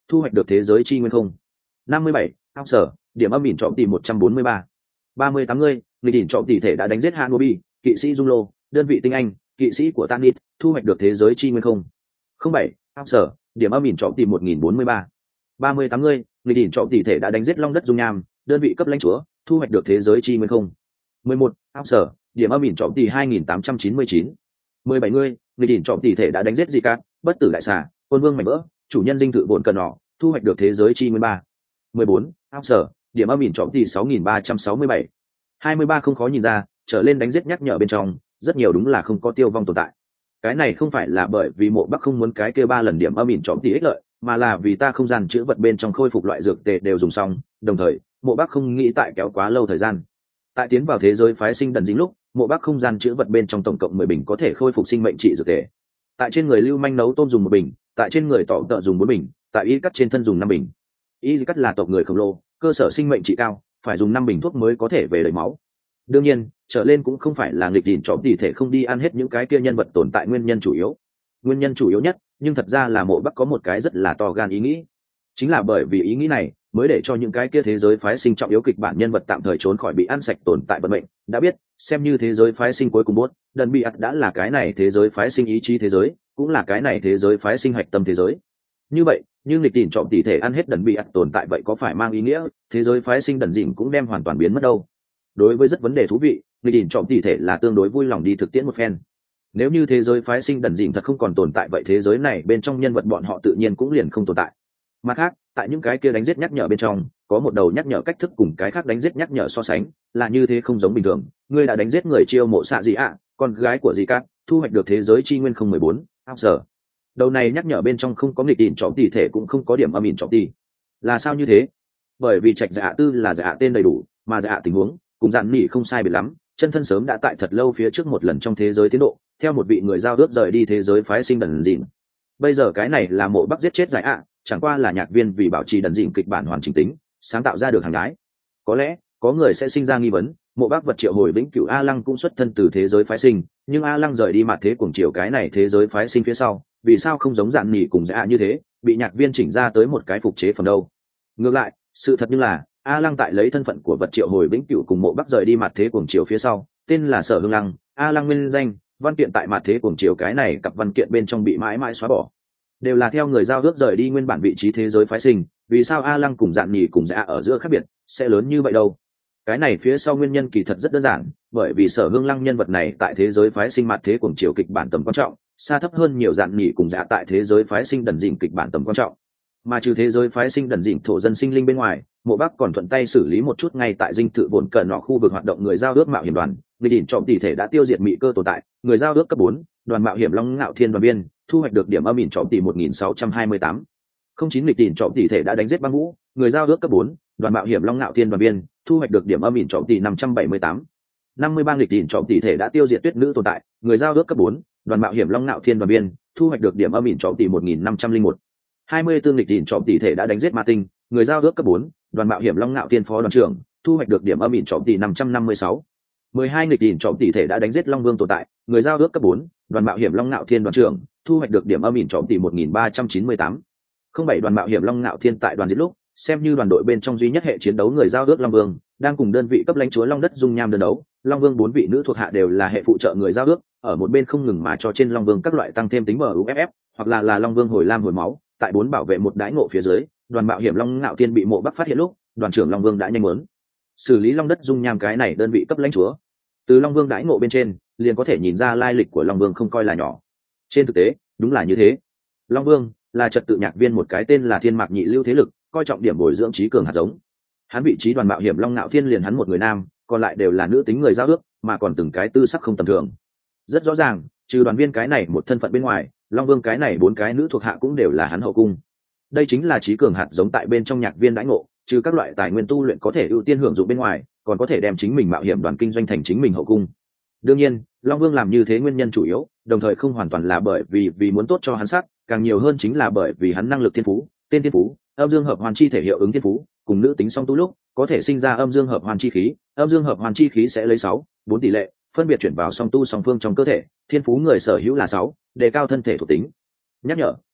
thu hoạch được thế giới chi nguyên không. Năm mươi bảy, ao sở, điểm âm ỉn trọng tỷ một trăm bốn mươi ba. Ba mươi tám mươi, nghịch ỉn trọng tỷ thể đã đánh giết Hanobi, kỵ sĩ Dung Lô, đơn vị tinh anh, kỵ sĩ của Tanit, thu hoạch được thế giới chi nguyên không. Không bảy, ao sở, điểm âm ỉn trọng tỷ một nghìn bốn mươi ba. Ba mươi tám mươi, nghịch ỉn trọng tỷ thể đã đánh giết Long đất Dung Nham, đơn vị cấp lãnh chúa, thu hoạch được thế giới chi nguyên không. Mười một, ao sở, điểm âm ỉn trọng tỷ hai nghìn tám trăm chín mươi chín. Mười bảy mươi, nghịch ỉn trọng tỷ thể đã đánh giết Di Cát, bất tử đại xà, quân vương mảnh vỡ, chủ nhân dinh thự bổn cần nỏ, thu hoạch được thế giới chi nguyên ba. Mười bốn, ao sở, điểm âm ỉn trọng tỷ sáu nghìn ba trăm sáu mươi bảy. Hai mươi ba không khó nhìn ra, trở lên đánh giết nhắc nhở bên trong, rất nhiều đúng là không có tiêu vong tồn tại. Cái này không phải là bởi vì Mộ Bắc không muốn cái kia ba lần điểm âm ỉn trọng tỷ ích lợi, mà là vì ta không gian chữ vật bên trong khôi phục loại dược tề đều dùng xong, đồng thời, Mộ Bắc không nghĩ tại kéo quá lâu thời gian. Tại tiến vào thế giới phái sinh đần dính lúc, Mộ Bắc không gian chữ vật bên trong tổng cộng mười bình có thể khôi phục sinh mệnh trị dược tề. Tại trên người Lưu Manh nấu tôm dùng một bình, tại trên người Tọ Tợ dùng bốn bình, tại Y Cắt trên thân dùng năm bình. Y Cắt là tộc người khổng lồ, cơ sở sinh mệnh trị cao, phải dùng năm bình thuốc mới có thể về đầy máu. Đương nhiên, trở lên cũng không phải là nghịch đỉnh trọng tỷ thể không đi ăn hết những cái kia nhân vật tồn tại nguyên nhân chủ yếu. Nguyên nhân chủ yếu nhất, nhưng thật ra là Mộ Bắc có một cái rất là to gan ý nghĩ. Chính là bởi vì ý nghĩ này, mới để cho những cái kia thế giới phái sinh trọng yếu kịch bản nhân vật tạm thời trốn khỏi bị ăn sạch tồn tại vận mệnh. Đã biết, xem như thế giới phái sinh cuối cùng bốt, đần bị ắt đã là cái này thế giới phái sinh ý chí thế giới, cũng là cái này thế giới phái sinh hạch tâm thế giới. Như vậy, nhưng nghịch đỉnh trọng tỷ thể ăn hết đần bị ắt tồn tại vậy có phải mang ý nghĩa thế giới phái sinh đần dịnh cũng đem hoàn toàn biến mất đâu? Đối với rất vấn đề thú vị, nghịch đỉnh trọng tỷ thể là tương đối vui lòng đi thực tiễn một phen. Nếu như thế giới phái sinh đần dịnh thật không còn tồn tại vậy thế giới này bên trong nhân vật bọn họ tự nhiên cũng liền không tồn tại. Mặt khác, tại những cái kia đánh giết nhắc nhở bên trong, có một đầu nhắc nhở cách thức cùng cái khác đánh giết nhắc nhở so sánh, là như thế không giống bình thường. Ngươi đã đánh giết người chiêu mộ xạ gì ạ, con gái của gì cát, thu hoạch được thế giới chi nguyên không mười bốn, ao sở. Đầu này nhắc nhở bên trong không có nghịch đỉnh trọng tỷ thể cũng không có điểm âm ỉn trọng tỷ. Là sao như thế? Bởi vì trạch dạ tư là dạ tên đầy đủ, mà dạ tình huống cùng dạn nỉ không sai biệt lắm, chân thân sớm đã tại thật lâu phía trước một lần trong thế giới tiến độ, theo một vị người giao ước rời đi thế giới phái sinh đần dịnh. Bây giờ cái này là Mộ Bắc giết chết giải ạ, chẳng qua là nhạc viên vì bảo trì đần dịnh kịch bản hoàn chỉnh tính, sáng tạo ra được hàng đái. Có lẽ có người sẽ sinh ra nghi vấn, Mộ Bắc vật triệu hồi vĩnh cửu A Lăng cũng xuất thân từ thế giới phái sinh, nhưng A Lăng rời đi mặt thế cuồng chiều cái này thế giới phái sinh phía sau, vì sao không giống dạn nỉ cùng dạ như thế, bị nhạc viên chỉnh ra tới một cái phục chế phần đâu? Ngược lại, sự thật như là A Lăng tại lấy thân phận của vật triệu hồi vĩnh cửu cùng Mộ Bắc rời đi mặt thế cuồng chiều phía sau, tên là Sở Hương Lăng, A Lăng nguyên danh, văn kiện tại mặt thế cuồng chiều cái này cặp văn kiện bên trong bị mãi mãi xóa bỏ, đều là theo người giao ước rời đi nguyên bản vị trí thế giới phái sinh. Vì sao A Lăng cùng dạn nỉ cùng dạ ở giữa khác biệt sẽ lớn như vậy đâu? Cái này phía sau nguyên nhân kỳ thật rất đơn giản, bởi vì Sở Hương Lăng nhân vật này tại thế giới phái sinh mặt thế cuồng chiều kịch bản tầm quan trọng xa thấp hơn nhiều dạn nỉ cùng dạ tại thế giới phái sinh đần dịnh kịch bản tầm quan trọng. Mà trừ thế giới phái sinh đần dịnh thổ dân sinh linh bên ngoài, Mộ Bắc còn thuận tay xử lý một chút ngay tại dinh thự vốn cận nọ khu vực hoạt động người giao ước mạo hiểm đoàn, nghịch đỉnh trọng tỷ thể đã tiêu diệt mị cơ tồn tại, người giao ước cấp bốn, đoàn mạo hiểm Long Ngạo Thiên đoàn viên, thu hoạch được điểm âm ỉn trọng tỷ một nghìn sáu trăm hai mươi tám. Không chín nghịch đỉnh trọng tỷ thể đã đánh giết băng vũ, người giao ước cấp bốn, đoàn mạo hiểm Long Ngạo Thiên đoàn viên, thu hoạch được điểm âm ỉn trọng tỷ năm trăm bảy mươi tám. Năm mươi ba nghịch đỉnh trọng tỷ thể đã tiêu diệt tuyết nữ tồn tại, người giao ước cấp bốn, đoàn mạo hiểm Long Ngạo Thiên đoàn viên, thu hoạch được điểm âm ỉn trọng tỷ một nghìn năm trăm lẻ một. hai mươi tư nghịch đỉnh trọng tỷ thể đã đánh giết ma tinh, người giao ước cấp bốn, đoàn mạo hiểm Long Ngạo Thiên phó đoàn trưởng, thu hoạch được điểm âm ỉn trọng tỷ năm trăm năm mươi sáu. mười hai nghịch đỉnh trọng tỷ thể đã đánh giết Long Vương tồn tại, người giao ước cấp bốn, đoàn mạo hiểm Long Ngạo Thiên đoàn trưởng, thu hoạch được điểm âm ỉn trọng tỷ một nghìn ba trăm chín mươi tám. Không bảy đoàn mạo hiểm Long Ngạo Thiên tại đoàn giết lúc, xem như đoàn đội bên trong duy nhất hệ chiến đấu người giao ước Long Vương, đang cùng đơn vị cấp lãnh chúa Long đất Dung Nham đơn đấu. Long Vương bốn vị nữ thuộc hạ đều là hệ phụ trợ người giao ước, ở một bên không ngừng mà cho trên Long Vương các loại tăng thêm tính bờ u ép ép, hoặc là là Long Vương hồi lam hồi máu. Tại bốn bảo vệ một đái ngộ phía dưới, đoàn mạo hiểm Long Ngạo Thiên bị Mộ Bắc phát hiện lúc, đoàn trưởng Long Vương đã nhanh muốn xử lý Long đất Dung Nham cái này đơn vị cấp lãnh chúa. Từ Long Vương đái ngộ bên trên, liền có thể nhìn ra lai lịch của Long Vương không coi là nhỏ. Trên thực tế, đúng là như thế. Long Vương là trật tự nhạc viên một cái tên là Thiên Mạc Nhị Lưu thế lực, coi trọng điểm bồi dưỡng trí cường hạt giống. Hắn vị trí đoàn mạo hiểm Long Ngạo Thiên liền hắn một người nam, còn lại đều là nữ tính người giao ước, mà còn từng cái tư sắc không tầm thường. Rất rõ ràng, trừ đoàn viên cái này một thân phận bên ngoài, Long Vương cái này bốn cái nữ thuộc hạ cũng đều là hắn hậu cung. Đây chính là trí cường hạt giống tại bên trong nhạc viên đãi ngộ, trừ các loại tài nguyên tu luyện có thể ưu tiên hưởng dụng bên ngoài, còn có thể đem chính mình mạo hiểm đoàn kinh doanh thành chính mình hậu cung. Đương nhiên, Long Vương làm như thế nguyên nhân chủ yếu, đồng thời không hoàn toàn là bởi vì vì muốn tốt cho hắn sát, càng nhiều hơn chính là bởi vì hắn năng lực thiên phú, tên thiên phú, âm dương hợp hoàn chi thể hiệu ứng thiên phú, cùng nữ tính song tu lúc, có thể sinh ra âm dương hợp hoàn chi khí, âm dương hợp hoàn chi khí sẽ lấy sáu, bốn tỷ lệ, phân biệt chuyển vào song tu song phương trong cơ thể, thiên phú người sở hữu là sáu, đề cao thân thể thuộc tính. Nhắc nhở,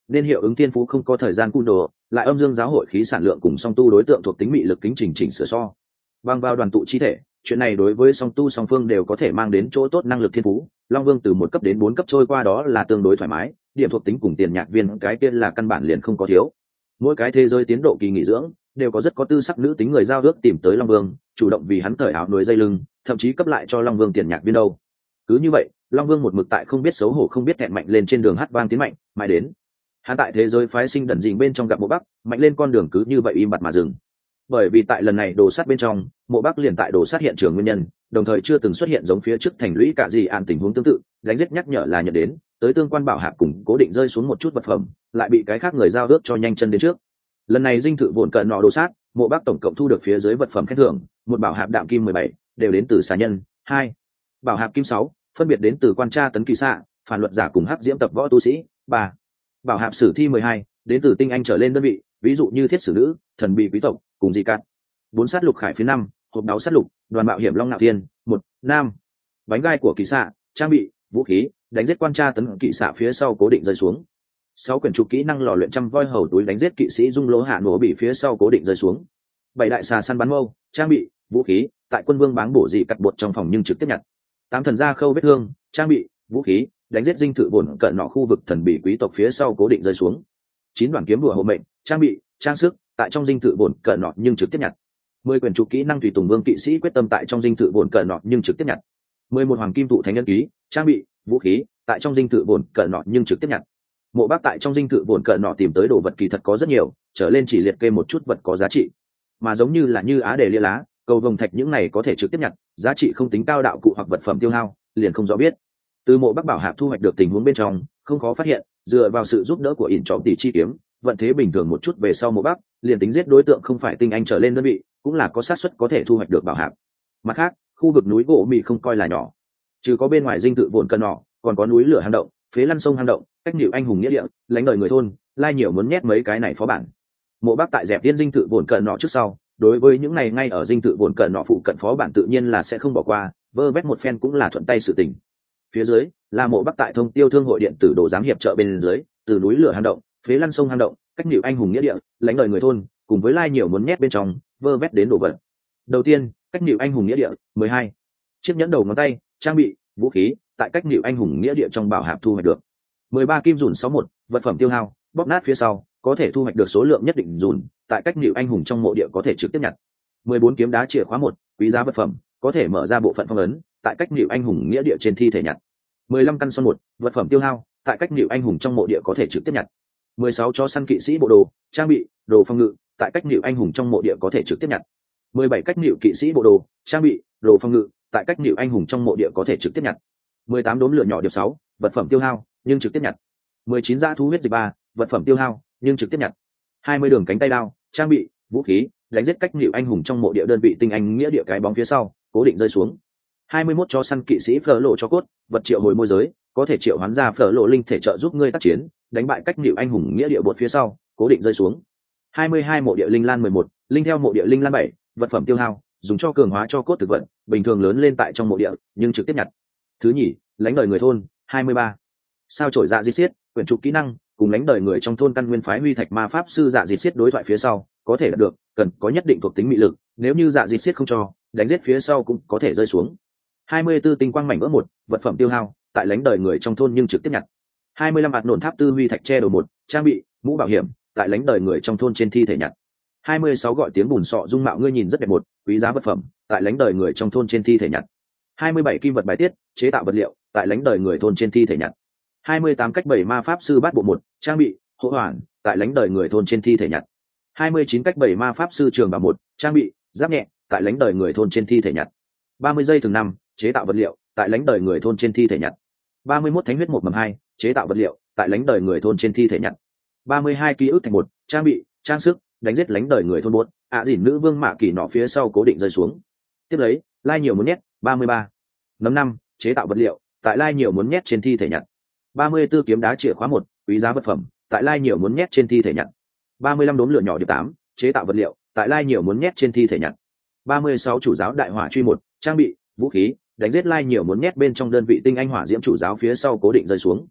nên hiệu ứng thiên phú không có thời gian cung đồ, lại âm dương giáo hội khí sản lượng cùng song tu đối tượng thuộc tính mị lực kính chỉnh chỉnh sửa so bằng vào đoàn tụ chi thể. Chuyện này đối với song tu song phương đều có thể mang đến chỗ tốt. Năng lực thiên phú long vương từ một cấp đến bốn cấp trôi qua đó là tương đối thoải mái, điểm thuộc tính cùng tiền nhạc viên cái kia là căn bản liền không có thiếu. Mỗi cái thế giới tiến độ kỳ nghỉ dưỡng đều có rất có tư sắc nữ tính người giao ước tìm tới long vương, chủ động vì hắn cởi áo núi dây lưng, thậm chí cấp lại cho long vương tiền nhạc viên đâu. Cứ như vậy long vương một mực tại không biết xấu hổ không biết thẹn mạnh lên trên đường hát vang tiến mạnh mãi đến hắn tại thế giới phái sinh đần dình bên trong gặp mộ bắc, mạnh lên con đường cứ như vậy im bặt mà dừng. Bởi vì tại lần này đồ sát bên trong, mộ bắc liền tại đồ sát hiện trường nguyên nhân, đồng thời chưa từng xuất hiện giống phía trước thành lũy cả gì án tình huống tương tự, đánh giết nhắc nhở là nhận đến tới tương quan bảo hạp cùng cố định rơi xuống một chút vật phẩm, lại bị cái khác người giao ước cho nhanh chân đến trước. Lần này dinh thự vụn cận nọ đồ sát, mộ bắc tổng cộng thu được phía dưới vật phẩm khen thưởng, một bảo hạp đạm kim mười bảy, đều đến từ xà nhân, hai bảo hạp kim sáu, phân biệt đến từ quan tra tấn kỳ xạ, phản luật giả cùng hắc diễm tập võ tu sĩ, ba bảo hạp sử thi mười hai, đến từ tinh anh trở lên đơn vị, ví dụ như thiết sử nữ, thần bị quý tộc cùng gì cạn. Bốn sát lục khải phía năm, hộp đáo sát lục, đoàn mạo hiểm long nạo thiên, một nam bánh gai của kỳ xạ, trang bị vũ khí, đánh giết quan tra tấn kỵ xạ phía sau cố định rơi xuống. Sáu quyển trục kỹ năng lò luyện trăm voi hầu túi đánh giết kỵ sĩ dung lỗ hạ nổ bị phía sau cố định rơi xuống. Bảy đại xà săn bắn mâu, trang bị vũ khí, tại quân vương báng bổ dị cắt bột trong phòng nhưng trực tiếp nhặt. Tám thần gia khâu vết thương, trang bị vũ khí, đánh giết dinh thự bổn cận nọ khu vực thần bị quý tộc phía sau cố định rơi xuống. Chín đoàn kiếm đùa hộ mệnh, trang bị trang sức, tại trong dinh thự bổn cận nọ nhưng trực tiếp nhặt. Mười quyển trục kỹ năng tùy tùng vương kỵ sĩ quyết tâm tại trong dinh thự bổn cận nọ nhưng trực tiếp nhặt. Mười một hoàng kim tụ thánh nhân ký, trang bị vũ khí, tại trong dinh thự bổn cận nọ nhưng trực tiếp nhặt. Mộ bác tại trong dinh thự bổn cận nọ tìm tới đồ vật kỳ thật có rất nhiều, trở lên chỉ liệt kê một chút vật có giá trị, mà giống như là như á đề lia lá, cầu vồng thạch những này có thể trực tiếp nhặt, giá trị không tính cao đạo cụ hoặc vật phẩm tiêu hao liền không rõ biết. Từ mộ bắc bảo hạp thu hoạch được tình huống bên trong không khó phát hiện, dựa vào sự giúp đỡ của ỉn chó tỷ chi kiếm, vận thế bình thường một chút về sau mộ bắc liền tính giết đối tượng không phải tinh anh trở lên đơn vị cũng là có xác suất có thể thu hoạch được bảo hạp. Mặt khác khu vực núi gỗ mì không coi là nhỏ, trừ có bên ngoài dinh tự vồn cân nọ còn có núi lửa hang động, phế lăn sông hang động, cách nịu anh hùng nghĩa địa, lánh đời người thôn, lai nhiều muốn nhét mấy cái này phó bản. Mộ bắc tại dẹp tiên dinh tự vồn cân nọ trước sau, đối với những này ngay ở dinh tự vồn cân nọ phụ cận phó bản tự nhiên là sẽ không bỏ qua, vơ vét một phen cũng là thuận tay sự tình. Phía dưới là mộ bắc tại thông tiêu thương hội điện tử đồ giám hiệp trợ bên dưới, từ núi lửa hang động, phế lăn sông hang động, cách nịu anh hùng nghĩa địa, lánh đời người thôn, cùng với lai nhiều muốn nhét bên trong vơ vét đến đồ vật. Đầu tiên cách nịu anh hùng nghĩa địa mười hai, chiếc nhẫn đầu ngón tay, trang bị vũ khí, tại cách nịu anh hùng nghĩa địa trong bảo hạp thu hoạch được. Mười ba kim dùn sáu một, vật phẩm tiêu hao, bóp nát phía sau có thể thu hoạch được số lượng nhất định dùn, tại cách nịu anh hùng trong mộ địa có thể trực tiếp nhặt. Mười bốn kiếm đá chìa khóa một, quý giá vật phẩm, có thể mở ra bộ phận phong ấn, tại cách nịu anh hùng nghĩa địa trên thi thể nhặt. Mười lăm căn son một, vật phẩm tiêu hao, tại cách nịu anh hùng trong mộ địa có thể trực tiếp nhặt. Mười sáu chó săn kỵ sĩ bộ đồ, trang bị đồ phòng ngự, tại cách nịu anh hùng trong mộ địa có thể trực tiếp nhặt. Mười bảy cách nịu kỵ sĩ bộ đồ, trang bị đồ phòng ngự, tại cách nịu anh hùng trong mộ địa có thể trực tiếp nhặt. Mười tám đốm lửa nhỏ điệp sáu, vật phẩm tiêu hao nhưng trực tiếp nhặt. Mười chín dã thú huyết dịch ba, vật phẩm tiêu hao nhưng trực tiếp nhặt. Hai mươi đường cánh tay đao, trang bị vũ khí, đánh giết cách nịu anh hùng trong mộ địa đơn vị tinh anh nghĩa địa cái bóng phía sau cố định rơi xuống. Hai mươi mốt cho săn kỵ sĩ phở lộ cho cốt, vật triệu hồi môi giới, có thể triệu hoán ra phở lộ linh thể trợ giúp ngươi tác chiến, đánh bại cách nịu anh hùng nghĩa địa bột phía sau cố định rơi xuống. Hai mươi hai mộ địa linh lan mười một, linh theo mộ địa linh lan bảy, vật phẩm tiêu hao dùng cho cường hóa cho cốt thực vật, bình thường lớn lên tại trong mộ địa nhưng trực tiếp nhặt. Thứ nhì lánh đời người thôn hai mươi ba, sao trổi dạ di xiết, quyển trục kỹ năng cùng lánh đời người trong thôn căn nguyên phái huy thạch ma pháp sư dạ di xiết đối thoại phía sau có thể đạt được, cần có nhất định thuộc tính mị lực, nếu như dạ di xiết không cho đánh giết phía sau cũng có thể rơi xuống. Hai mươi 24 tinh quang mảnh vỡ một, vật phẩm tiêu hao tại lánh đời người trong thôn nhưng trực tiếp nhặt. Hai mươi lăm hạt nổn tháp tư huy thạch che đầu một, trang bị mũ bảo hiểm, tại lánh đời người trong thôn trên thi thể nhặt. Hai mươi sáu gọi tiếng bùn sọ dung mạo ngươi nhìn rất đẹp một, quý giá vật phẩm, tại lánh đời người trong thôn trên thi thể nhặt. Hai mươi bảy kim vật bài tiết, chế tạo vật liệu, tại lánh đời người thôn trên thi thể nhặt. Hai mươi tám cách bảy ma pháp sư bát bộ một, trang bị hộ hoàn, tại lánh đời người thôn trên thi thể nhặt. Hai mươi chín cách bảy ma pháp sư trường bảo một, trang bị giáp nhẹ, tại lánh đời người thôn trên thi thể nhặt. Ba mươi giây thường năm, chế tạo vật liệu, tại lánh đời người thôn trên thi thể nhặt. Ba mươi mốt thánh huyết một mầm hai, chế tạo vật liệu, tại lánh đời người thôn trên thi thể nhặt. Ba mươi hai ký ức thành một, trang bị trang sức, đánh giết lánh đời người thôn bốn, ạ à dỉn nữ vương mạ kỳ nọ phía sau cố định rơi xuống. Tiếp lấy lai nhiều muốn nhét ba mươi ba, nấm năm, chế tạo vật liệu, tại lai nhiều muốn nhét trên thi thể nhặt. Ba mươi 34 kiếm đá chìa khóa một, quý giá vật phẩm, tại lai nhiều muốn nhét trên thi thể nhặt. Ba mươi lăm đốm lửa nhỏ điệp tám, chế tạo vật liệu, tại lai nhiều muốn nhét trên thi thể nhặt. Ba mươi sáu chủ giáo đại hỏa truy một, trang bị vũ khí, đánh giết lai nhiều muốn nhét bên trong đơn vị tinh anh hỏa diễm chủ giáo phía sau cố định rơi xuống.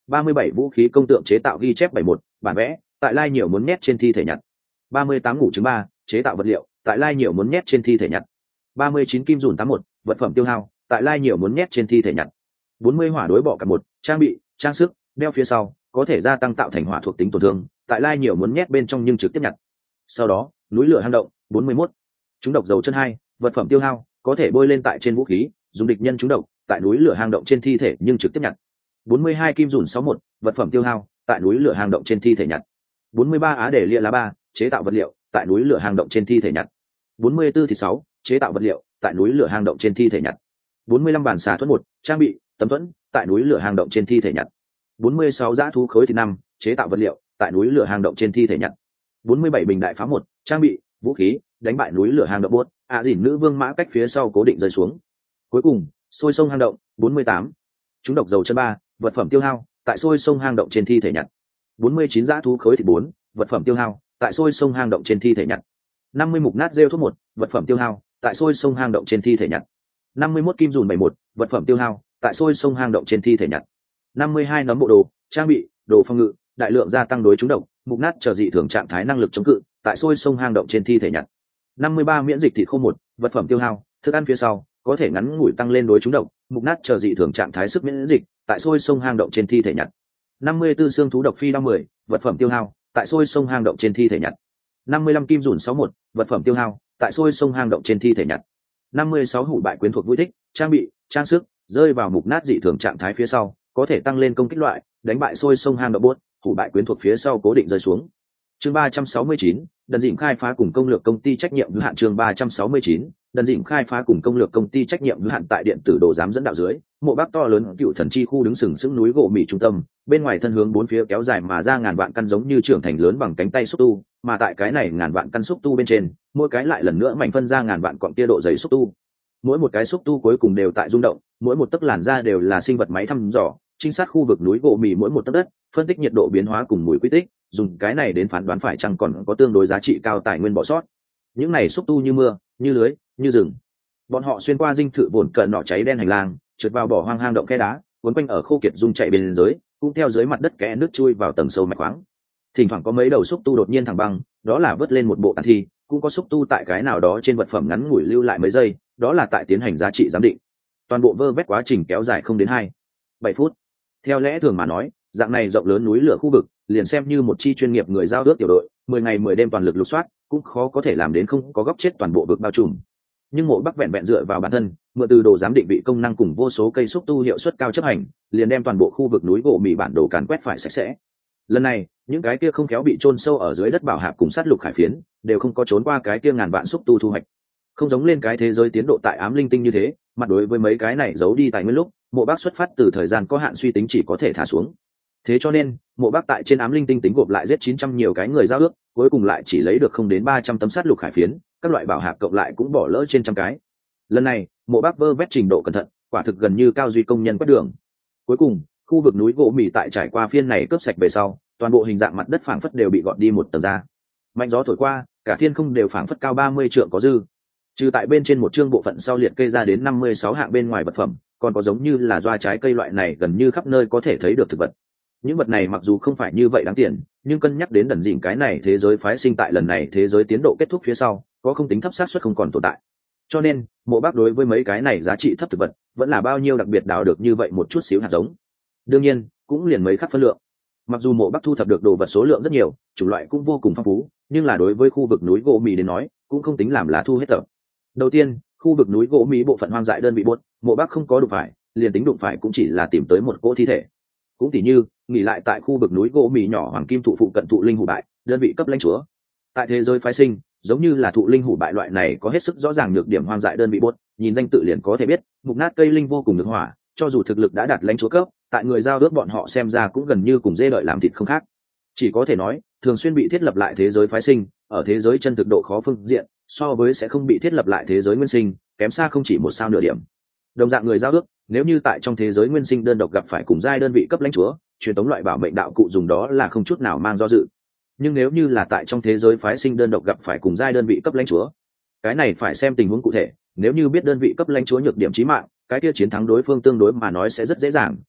ba mươi bảy vũ khí công tượng chế tạo ghi chép bảy một bản vẽ tại lai nhiều muốn nhét trên thi thể nhặt. ba mươi tám ngủ trứng ba chế tạo vật liệu tại lai nhiều muốn nhét trên thi thể nhặt. ba mươi chín kim dùn tám một vật phẩm tiêu hao tại lai nhiều muốn nhét trên thi thể nhặt. bốn mươi hỏa đối bọ cạp một trang bị trang sức đeo phía sau có thể gia tăng tạo thành hỏa thuộc tính tổn thương tại lai nhiều muốn nhét bên trong nhưng trực tiếp nhặt. Sau đó núi lửa hang động bốn mươi mốt chúng độc dầu chân hai vật phẩm tiêu hao có thể bôi lên tại trên vũ khí dùng địch nhân trúng độc tại núi lửa hang động trên thi thể nhưng trực tiếp nhặt. bốn mươi hai kim dùn sáu một vật phẩm tiêu hao tại núi lửa hang động trên thi thể nhặt. bốn mươi ba á để lia lá ba chế tạo vật liệu tại núi lửa hang động trên thi thể nhặt. bốn mươi tư thịt sáu chế tạo vật liệu tại núi lửa hang động trên thi thể nhặt. bốn mươi lăm bản xà thuẫn một trang bị tấm thuẫn tại núi lửa hang động trên thi thể nhặt. bốn mươi sáu dã thú khối thịt năm chế tạo vật liệu tại núi lửa hang động trên thi thể nhặt. bốn mươi bảy bình đại pháo một trang bị vũ khí đánh bại núi lửa hang động bốt ạ dỉn nữ vương mã cách phía sau cố định rơi xuống. Cuối cùng sôi sông hang động bốn mươi tám chúng độc dầu chân ba vật phẩm tiêu hao tại sôi sông hang động trên thi thể nhặt. bốn mươi chín dã thú khối thịt bốn vật phẩm tiêu hao tại sôi sông hang động trên thi thể nhặt. năm mươi mục nát rêu thuốc một vật phẩm tiêu hao tại sôi sông hang động trên thi thể nhặt. năm mươi mốt kim dùn bảy một vật phẩm tiêu hao tại sôi sông hang động trên thi thể nhặt. năm mươi hai nấm bộ đồ trang bị đồ phòng ngự đại lượng gia tăng đối trúng độc mục nát chờ dị thường trạng thái năng lực chống cự tại sôi sông hang động trên thi thể nhặt. năm mươi ba miễn dịch thịt khô một vật phẩm tiêu hao thức ăn phía sau có thể ngắn ngủi tăng lên đối trúng độc mục nát chờ dị thường trạng thái sức miễn dịch tại sôi sông hang động trên thi thể nhặt. năm mươi b ố xương thú độc phi đau mười vật phẩm tiêu hao tại sôi sông hang động trên thi thể nhặt. năm mươi lăm kim dùn sáu một vật phẩm tiêu hao tại sôi sông hang động trên thi thể nhặt. năm mươi sáu hủ bại quyến thuộc vui thích trang bị trang sức rơi vào mục nát dị thường trạng thái phía sau có thể tăng lên công kích loại đánh bại sôi sông hang động bốt hủ bại quyến thuộc phía sau cố định rơi xuống. Chương ba trăm sáu mươi chín đần dịnh khai phá cùng công lược công ty trách nhiệm hữu hạn. Chương ba trăm sáu mươi chín đần dịnh khai phá cùng công lược công ty trách nhiệm hữu hạn. Tại điện tử đồ giám dẫn đạo dưới mộ bác to lớn cựu thần chi khu đứng sừng sững núi gỗ mì trung tâm, bên ngoài thân hướng bốn phía kéo dài mà ra ngàn vạn căn giống như trưởng thành lớn bằng cánh tay xúc tu, mà tại cái này ngàn vạn căn xúc tu bên trên mỗi cái lại lần nữa mảnh phân ra ngàn vạn cọng tia độ dày xúc tu. Mỗi một cái xúc tu cuối cùng đều tại rung động, mỗi một tấc làn da đều là sinh vật máy thăm dò trinh sát khu vực núi gỗ mì mỗi một tấc đất, phân tích nhiệt độ biến hóa cùng mùi quy tích, dùng cái này đến phán đoán phải chăng còn có tương đối giá trị cao tài nguyên bỏ sót. Những này xúc tu như mưa như lưới như rừng, bọn họ xuyên qua dinh thự bồn cận nọ cháy đen hành lang, trượt vào bỏ hoang hang động khe đá, cuốn quanh ở khô kiệt dung chạy bên dưới, cũng theo dưới mặt đất kẽ nước chui vào tầng sâu mạch khoáng. Thỉnh thoảng có mấy đầu xúc tu đột nhiên thẳng băng, đó là vớt lên một bộ tàn thi, cũng có xúc tu tại cái nào đó trên vật phẩm ngắn ngủi lưu lại mấy giây, đó là tại tiến hành giá trị giám định. Toàn bộ vơ vét quá trình kéo dài không đến hai bảy phút. Theo lẽ thường mà nói, dạng này rộng lớn núi lửa khu vực liền xem như một chi chuyên nghiệp người giao ước tiểu đội mười ngày mười đêm toàn lực lục soát cũng khó có thể làm đến không có góc chết toàn bộ vực bao trùm. Nhưng mộ bắc vẹn vẹn dựa vào bản thân mượn từ đồ giám định vị công năng cùng vô số cây xúc tu hiệu suất cao chấp hành, liền đem toàn bộ khu vực núi gỗ mì bản đồ càn quét phải sạch sẽ. Lần này những cái kia không khéo bị chôn sâu ở dưới đất bảo hạp cùng sát lục khải phiến đều không có trốn qua cái kia ngàn vạn xúc tu thu hoạch. Không giống lên cái thế giới tiến độ tại ám linh tinh như thế, mặt đối với mấy cái này giấu đi tại nguyên lúc mộ bác xuất phát từ thời gian có hạn suy tính chỉ có thể thả xuống. Thế cho nên mộ bác tại trên ám linh tinh tính gộp lại giết chín trăm nhiều cái người giao ước, cuối cùng lại chỉ lấy được không đến ba trăm tấm sát lục khải phiến, các loại bảo hạp cộng lại cũng bỏ lỡ trên trăm cái. Lần này mộ bác vơ vét trình độ cẩn thận quả thực gần như cao duy công nhân quét đường. Cuối cùng khu vực núi gỗ mì tại trải qua phiên này cướp sạch về sau, toàn bộ hình dạng mặt đất phảng phất đều bị gọt đi một tầng da. Mạnh gió thổi qua, cả thiên không đều phảng phất cao ba mươi trượng có dư. Trừ tại bên trên một chương bộ phận sau liệt kê ra đến năm mươi sáu hạng bên ngoài vật phẩm, còn có giống như là doa trái cây loại này gần như khắp nơi có thể thấy được thực vật. Những vật này mặc dù không phải như vậy đáng tiền, nhưng cân nhắc đến đần dịnh cái này thế giới phái sinh tại lần này thế giới tiến độ kết thúc phía sau, có không tính thấp xác suất không còn tồn tại. Cho nên mộ bác đối với mấy cái này giá trị thấp thực vật vẫn là bao nhiêu đặc biệt đào được như vậy một chút xíu hạt giống. Đương nhiên cũng liền mấy khắc phân lượng. Mặc dù mộ bác thu thập được đồ vật số lượng rất nhiều, chủng loại cũng vô cùng phong phú, nhưng là đối với khu vực núi gỗ mì đến nói cũng không tính làm là thu hết tập. Đầu tiên, khu vực núi gỗ mì bộ phận hoang dại đơn vị buốt, mộ bác không có đụng phải, liền tính đụng phải cũng chỉ là tìm tới một cỗ thi thể. Cũng tỉ như nghỉ lại tại khu vực núi gỗ mì nhỏ hoàng kim thụ phụ cận thụ linh hủ bại, đơn vị cấp lãnh chúa. Tại thế giới phái sinh, giống như là thụ linh hủ bại loại này có hết sức rõ ràng nhược điểm hoang dại đơn vị buốt, nhìn danh tự liền có thể biết, mục nát cây linh vô cùng được hỏa, cho dù thực lực đã đạt lãnh chúa cấp, tại người giao ước bọn họ xem ra cũng gần như cùng dê đợi làm thịt không khác. Chỉ có thể nói, thường xuyên bị thiết lập lại thế giới phái sinh, ở thế giới chân thực độ khó phương diện, so với sẽ không bị thiết lập lại thế giới nguyên sinh, kém xa không chỉ một sao nửa điểm. Đồng dạng người giao ước, nếu như tại trong thế giới nguyên sinh đơn độc gặp phải cùng giai đơn vị cấp lãnh chúa, truyền tống loại bảo mệnh đạo cụ dùng đó là không chút nào mang do dự. Nhưng nếu như là tại trong thế giới phái sinh đơn độc gặp phải cùng giai đơn vị cấp lãnh chúa, cái này phải xem tình huống cụ thể, nếu như biết đơn vị cấp lãnh chúa nhược điểm chí mạng, cái kia chiến thắng đối phương tương đối mà nói sẽ rất dễ dàng,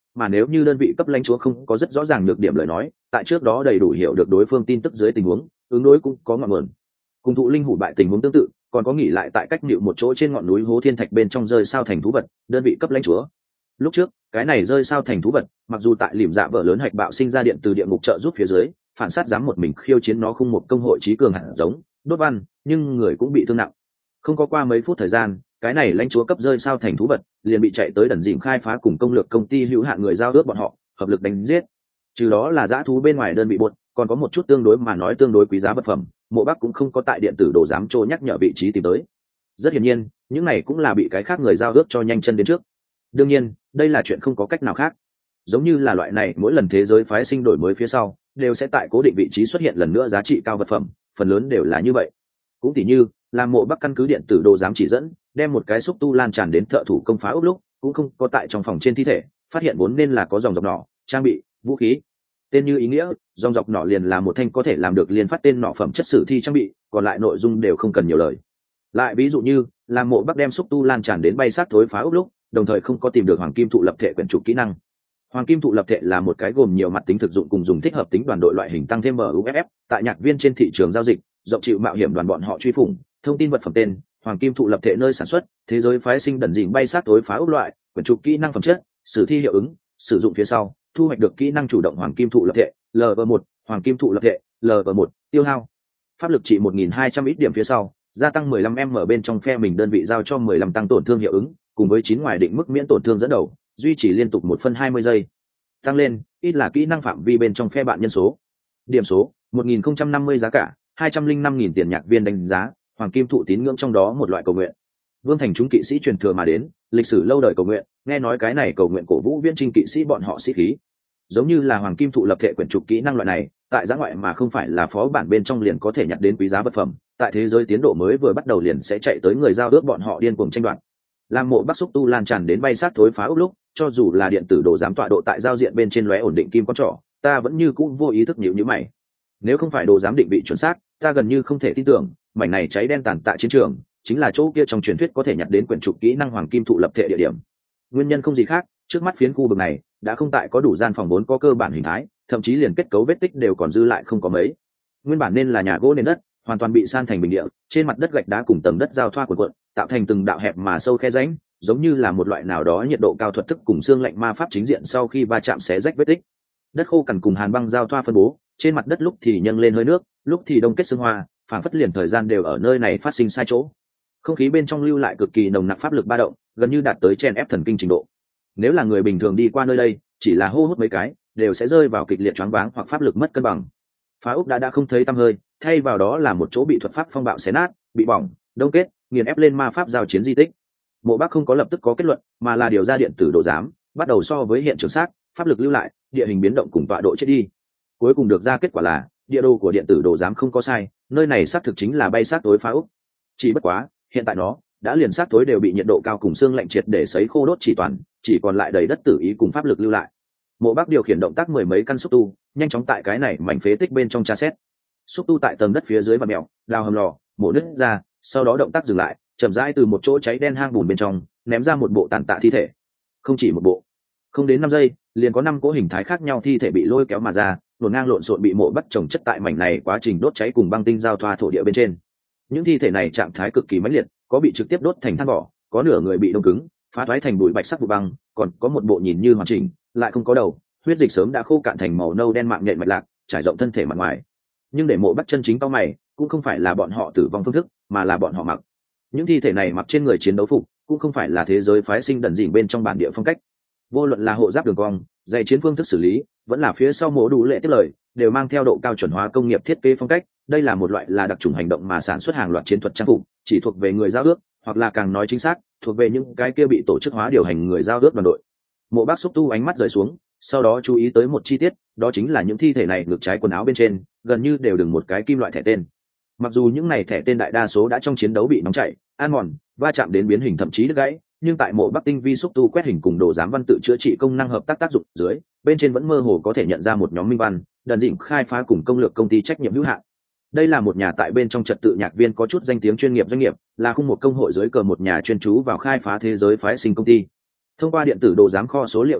mà nếu như đơn vị cấp lãnh chúa không có rất rõ ràng nhược điểm lời nói, tại trước đó đầy đủ hiểu được đối phương tin tức dưới tình huống, ứng đối cũng có ngọn nguồn. Cùng thụ linh hủ bại tình huống tương tự, còn có nghỉ lại tại cách nịu một chỗ trên ngọn núi hố thiên thạch bên trong rơi sao thành thú vật, đơn vị cấp lãnh chúa. Lúc trước, cái này rơi sao thành thú vật, mặc dù tại liềm dạ vợ lớn hạch bạo sinh ra điện từ địa ngục trợ giúp phía dưới, phản sát dám một mình khiêu chiến nó khung một công hội trí cường hạt giống, đốt văn, nhưng người cũng bị thương nặng. Không có qua mấy phút thời gian, cái này lãnh chúa cấp rơi sao thành thú vật, liền bị chạy tới đần dìm khai phá cùng công lược công ty hữu hạn người giao ước bọn họ, hợp lực đánh giết. Trừ đó là dã thú bên ngoài đơn vị buột, còn có một chút tương đối mà nói tương đối quý giá vật phẩm, Mộ Bắc cũng không có tại điện tử đồ giám trô nhắc nhở vị trí tìm tới. Rất hiển nhiên, những này cũng là bị cái khác người giao ước cho nhanh chân đến trước. Đương nhiên, đây là chuyện không có cách nào khác. Giống như là loại này mỗi lần thế giới phái sinh đổi mới phía sau, đều sẽ tại cố định vị trí xuất hiện lần nữa giá trị cao vật phẩm, phần lớn đều là như vậy. Cũng tỉ như, làm Mộ Bắc căn cứ điện tử đồ giám chỉ dẫn, đem một cái xúc tu lan tràn đến thợ thủ công phá ốc lúc, cũng không có tại trong phòng trên thi thể, phát hiện vốn nên là có dòng dọc nỏ, trang bị, vũ khí. Tên như ý nghĩa, dòng dọc nỏ liền là một thanh có thể làm được liên phát tên nỏ phẩm chất sử thi trang bị, còn lại nội dung đều không cần nhiều lời. Lại ví dụ như, làm Mộ Bắc đem xúc tu lan tràn đến bay sát thối phá ốc lúc, đồng thời không có tìm được hoàng kim thụ lập thể quyển trục kỹ năng. Hoàng kim thụ lập thể là một cái gồm nhiều mặt tính thực dụng cùng dùng thích hợp tính đoàn đội loại hình tăng thêm em u ép ép, tại nhạc viên trên thị trường giao dịch, rộng chịu mạo hiểm đoàn bọn họ truy phủng, thông tin vật phẩm tên, hoàng kim thụ lập thể nơi sản xuất, thế giới phái sinh đần dình bay sát thối phá ốc loại, quyển trục kỹ năng phẩm chất, sử thi hiệu ứng, sử dụng phía sau, thu hoạch được kỹ năng chủ động hoàng kim thụ lập thể, L V một, hoàng kim thụ lập thể, L V một, tiêu hao. Pháp lực trị một nghìn hai trăm ít điểm phía sau, gia tăng mười lăm em ở bên trong phe mình đơn vị giao cho mười lăm tăng tổn thương hiệu ứng, cùng với chín ngoài định mức miễn tổn thương dẫn đầu, duy trì liên tục một phân hai mươi giây. Tăng lên, ít là kỹ năng phạm vi bên trong phe bạn nhân số. Điểm số, một nghìn không trăm năm mươi giá cả, hai trăm linh năm nghìn tiền nhạc viên đánh giá, hoàng kim thụ tín ngưỡng trong đó một loại cầu nguyện. Vương thành chúng kỵ sĩ truyền thừa mà đến, lịch sử lâu đời cầu nguyện, nghe nói cái này cầu nguyện cổ vũ viễn trinh kỵ sĩ bọn họ sĩ khí. Giống như là hoàng kim thụ lập thể quyển trục kỹ năng loại này, tại giã ngoại mà không phải là phó bản bên trong liền có thể nhặt đến quý giá vật phẩm, tại thế giới tiến độ mới vừa bắt đầu liền sẽ chạy tới người giao ước bọn họ điên cuồng tranh đoạt. Làm Mộ Bắc xúc tu lan tràn đến bay sát thối phá ốc lúc, cho dù là điện tử đồ giám tọa độ tại giao diện bên trên lóe ổn định kim con trỏ, ta vẫn như cũ vô ý thức nhíu nhíu mày. Nếu không phải đồ giám định vị chuẩn xác, ta gần như không thể tin tưởng, mảnh này cháy đen tàn tạ chiến trường, chính là chỗ kia trong truyền thuyết có thể nhặt đến quyển trục kỹ năng hoàng kim thụ lập thể địa điểm. Nguyên nhân không gì khác, trước mắt phiến khu vực này đã không tại có đủ gian phòng vốn có cơ bản hình thái, thậm chí liền kết cấu vết tích đều còn dư lại không có mấy. Nguyên bản nên là nhà gỗ nền đất, hoàn toàn bị san thành bình địa, trên mặt đất gạch đá cùng tầng đất giao thoa cuộn cuộn, tạo thành từng đạo hẹp mà sâu khe rãnh, giống như là một loại nào đó nhiệt độ cao thuật thức cùng xương lạnh ma pháp chính diện sau khi va chạm xé rách vết tích. Đất khô cằn cùng hàn băng giao thoa phân bố, trên mặt đất lúc thì nhân lên hơi nước, lúc thì đông kết sương hoa, phản phất liền thời gian đều ở nơi này phát sinh sai chỗ. Không khí bên trong lưu lại cực kỳ nồng nặc pháp lực ba động, gần như đạt tới chen ép thần kinh trình độ. Nếu là người bình thường đi qua nơi đây, chỉ là hô hút mấy cái, đều sẽ rơi vào kịch liệt choáng váng hoặc pháp lực mất cân bằng. Phá ốc đã đã không thấy tăm hơi, thay vào đó là một chỗ bị thuật pháp phong bạo xé nát, bị bỏng, đông kết, nghiền ép lên ma pháp giao chiến di tích. Mộ Bắc không có lập tức có kết luận, mà là điều ra điện tử đồ giám, bắt đầu so với hiện trường xác, pháp lực lưu lại, địa hình biến động cùng tọa độ chết đi. Cuối cùng được ra kết quả là, địa đồ của điện tử đồ giám không có sai, nơi này xác thực chính là bay sát tối phá ốc. Chỉ bất quá, hiện tại nó đã liền sát tối đều bị nhiệt độ cao cùng xương lạnh triệt để sấy khô đốt chỉ toàn, chỉ còn lại đầy đất tử ý cùng pháp lực lưu lại. Mộ Bắc điều khiển động tác mười mấy căn xúc tu, nhanh chóng tại cái này mảnh phế tích bên trong tra xét. Xúc tu tại tầng đất phía dưới và mèo, đào hầm lò, mổ nứt ra, sau đó động tác dừng lại, chậm rãi từ một chỗ cháy đen hang bùn bên trong ném ra một bộ tàn tạ thi thể. Không chỉ một bộ, không đến năm giây, liền có năm cỗ hình thái khác nhau thi thể bị lôi kéo mà ra, luồn ngang lộn xộn bị Mộ Bắc trồng chất tại mảnh này quá trình đốt cháy cùng băng tinh giao thoa thổ địa bên trên. Những thi thể này trạng thái cực kỳ mãnh liệt, có bị trực tiếp đốt thành than cỏ, có nửa người bị đông cứng, phá thoái thành bụi bạch sắc vụ băng, còn có một bộ nhìn như hoàn chỉnh, lại không có đầu, huyết dịch sớm đã khô cạn thành màu nâu đen mạng nhện mạch lạc, trải rộng thân thể mặt ngoài. Nhưng để Mộ Bắc chân chính cao mày, cũng không phải là bọn họ tử vong phương thức, mà là bọn họ mặc. Những thi thể này mặc trên người chiến đấu phục, cũng không phải là thế giới phái sinh đần dỉn bên trong bản địa phong cách. Vô luận là hộ giáp đường cong, dày chiến phương thức xử lý, vẫn là phía sau mổ đủ lệ tiếp lời, đều mang theo độ cao chuẩn hóa công nghiệp thiết kế phong cách. Đây là một loại là đặc trùng hành động mà sản xuất hàng loạt chiến thuật trang phục, chỉ thuộc về người giao ước, hoặc là càng nói chính xác, thuộc về những cái kia bị tổ chức hóa điều hành người giao ước đoàn đội. Mộ Bắc xúc tu ánh mắt rời xuống, sau đó chú ý tới một chi tiết, đó chính là những thi thể này ngược trái quần áo bên trên gần như đều đừng một cái kim loại thẻ tên. Mặc dù những này thẻ tên đại đa số đã trong chiến đấu bị nóng chảy, ăn mòn, va chạm đến biến hình thậm chí đứt gãy, nhưng tại Mộ Bắc tinh vi xúc tu quét hình cùng đồ giám văn tự chữa trị công năng hợp tác tác dụng dưới, bên trên vẫn mơ hồ có thể nhận ra một nhóm minh văn, đần dịnh khai phá cùng công lược công ty trách nhiệm hữu hạn. Đây là một nhà tại bên trong trật tự nhạc viên có chút danh tiếng chuyên nghiệp doanh nghiệp, là khung một công hội dưới cờ một nhà chuyên chú vào khai phá thế giới phái sinh công ty. Thông qua điện tử đồ giám kho số liệu tiết lời,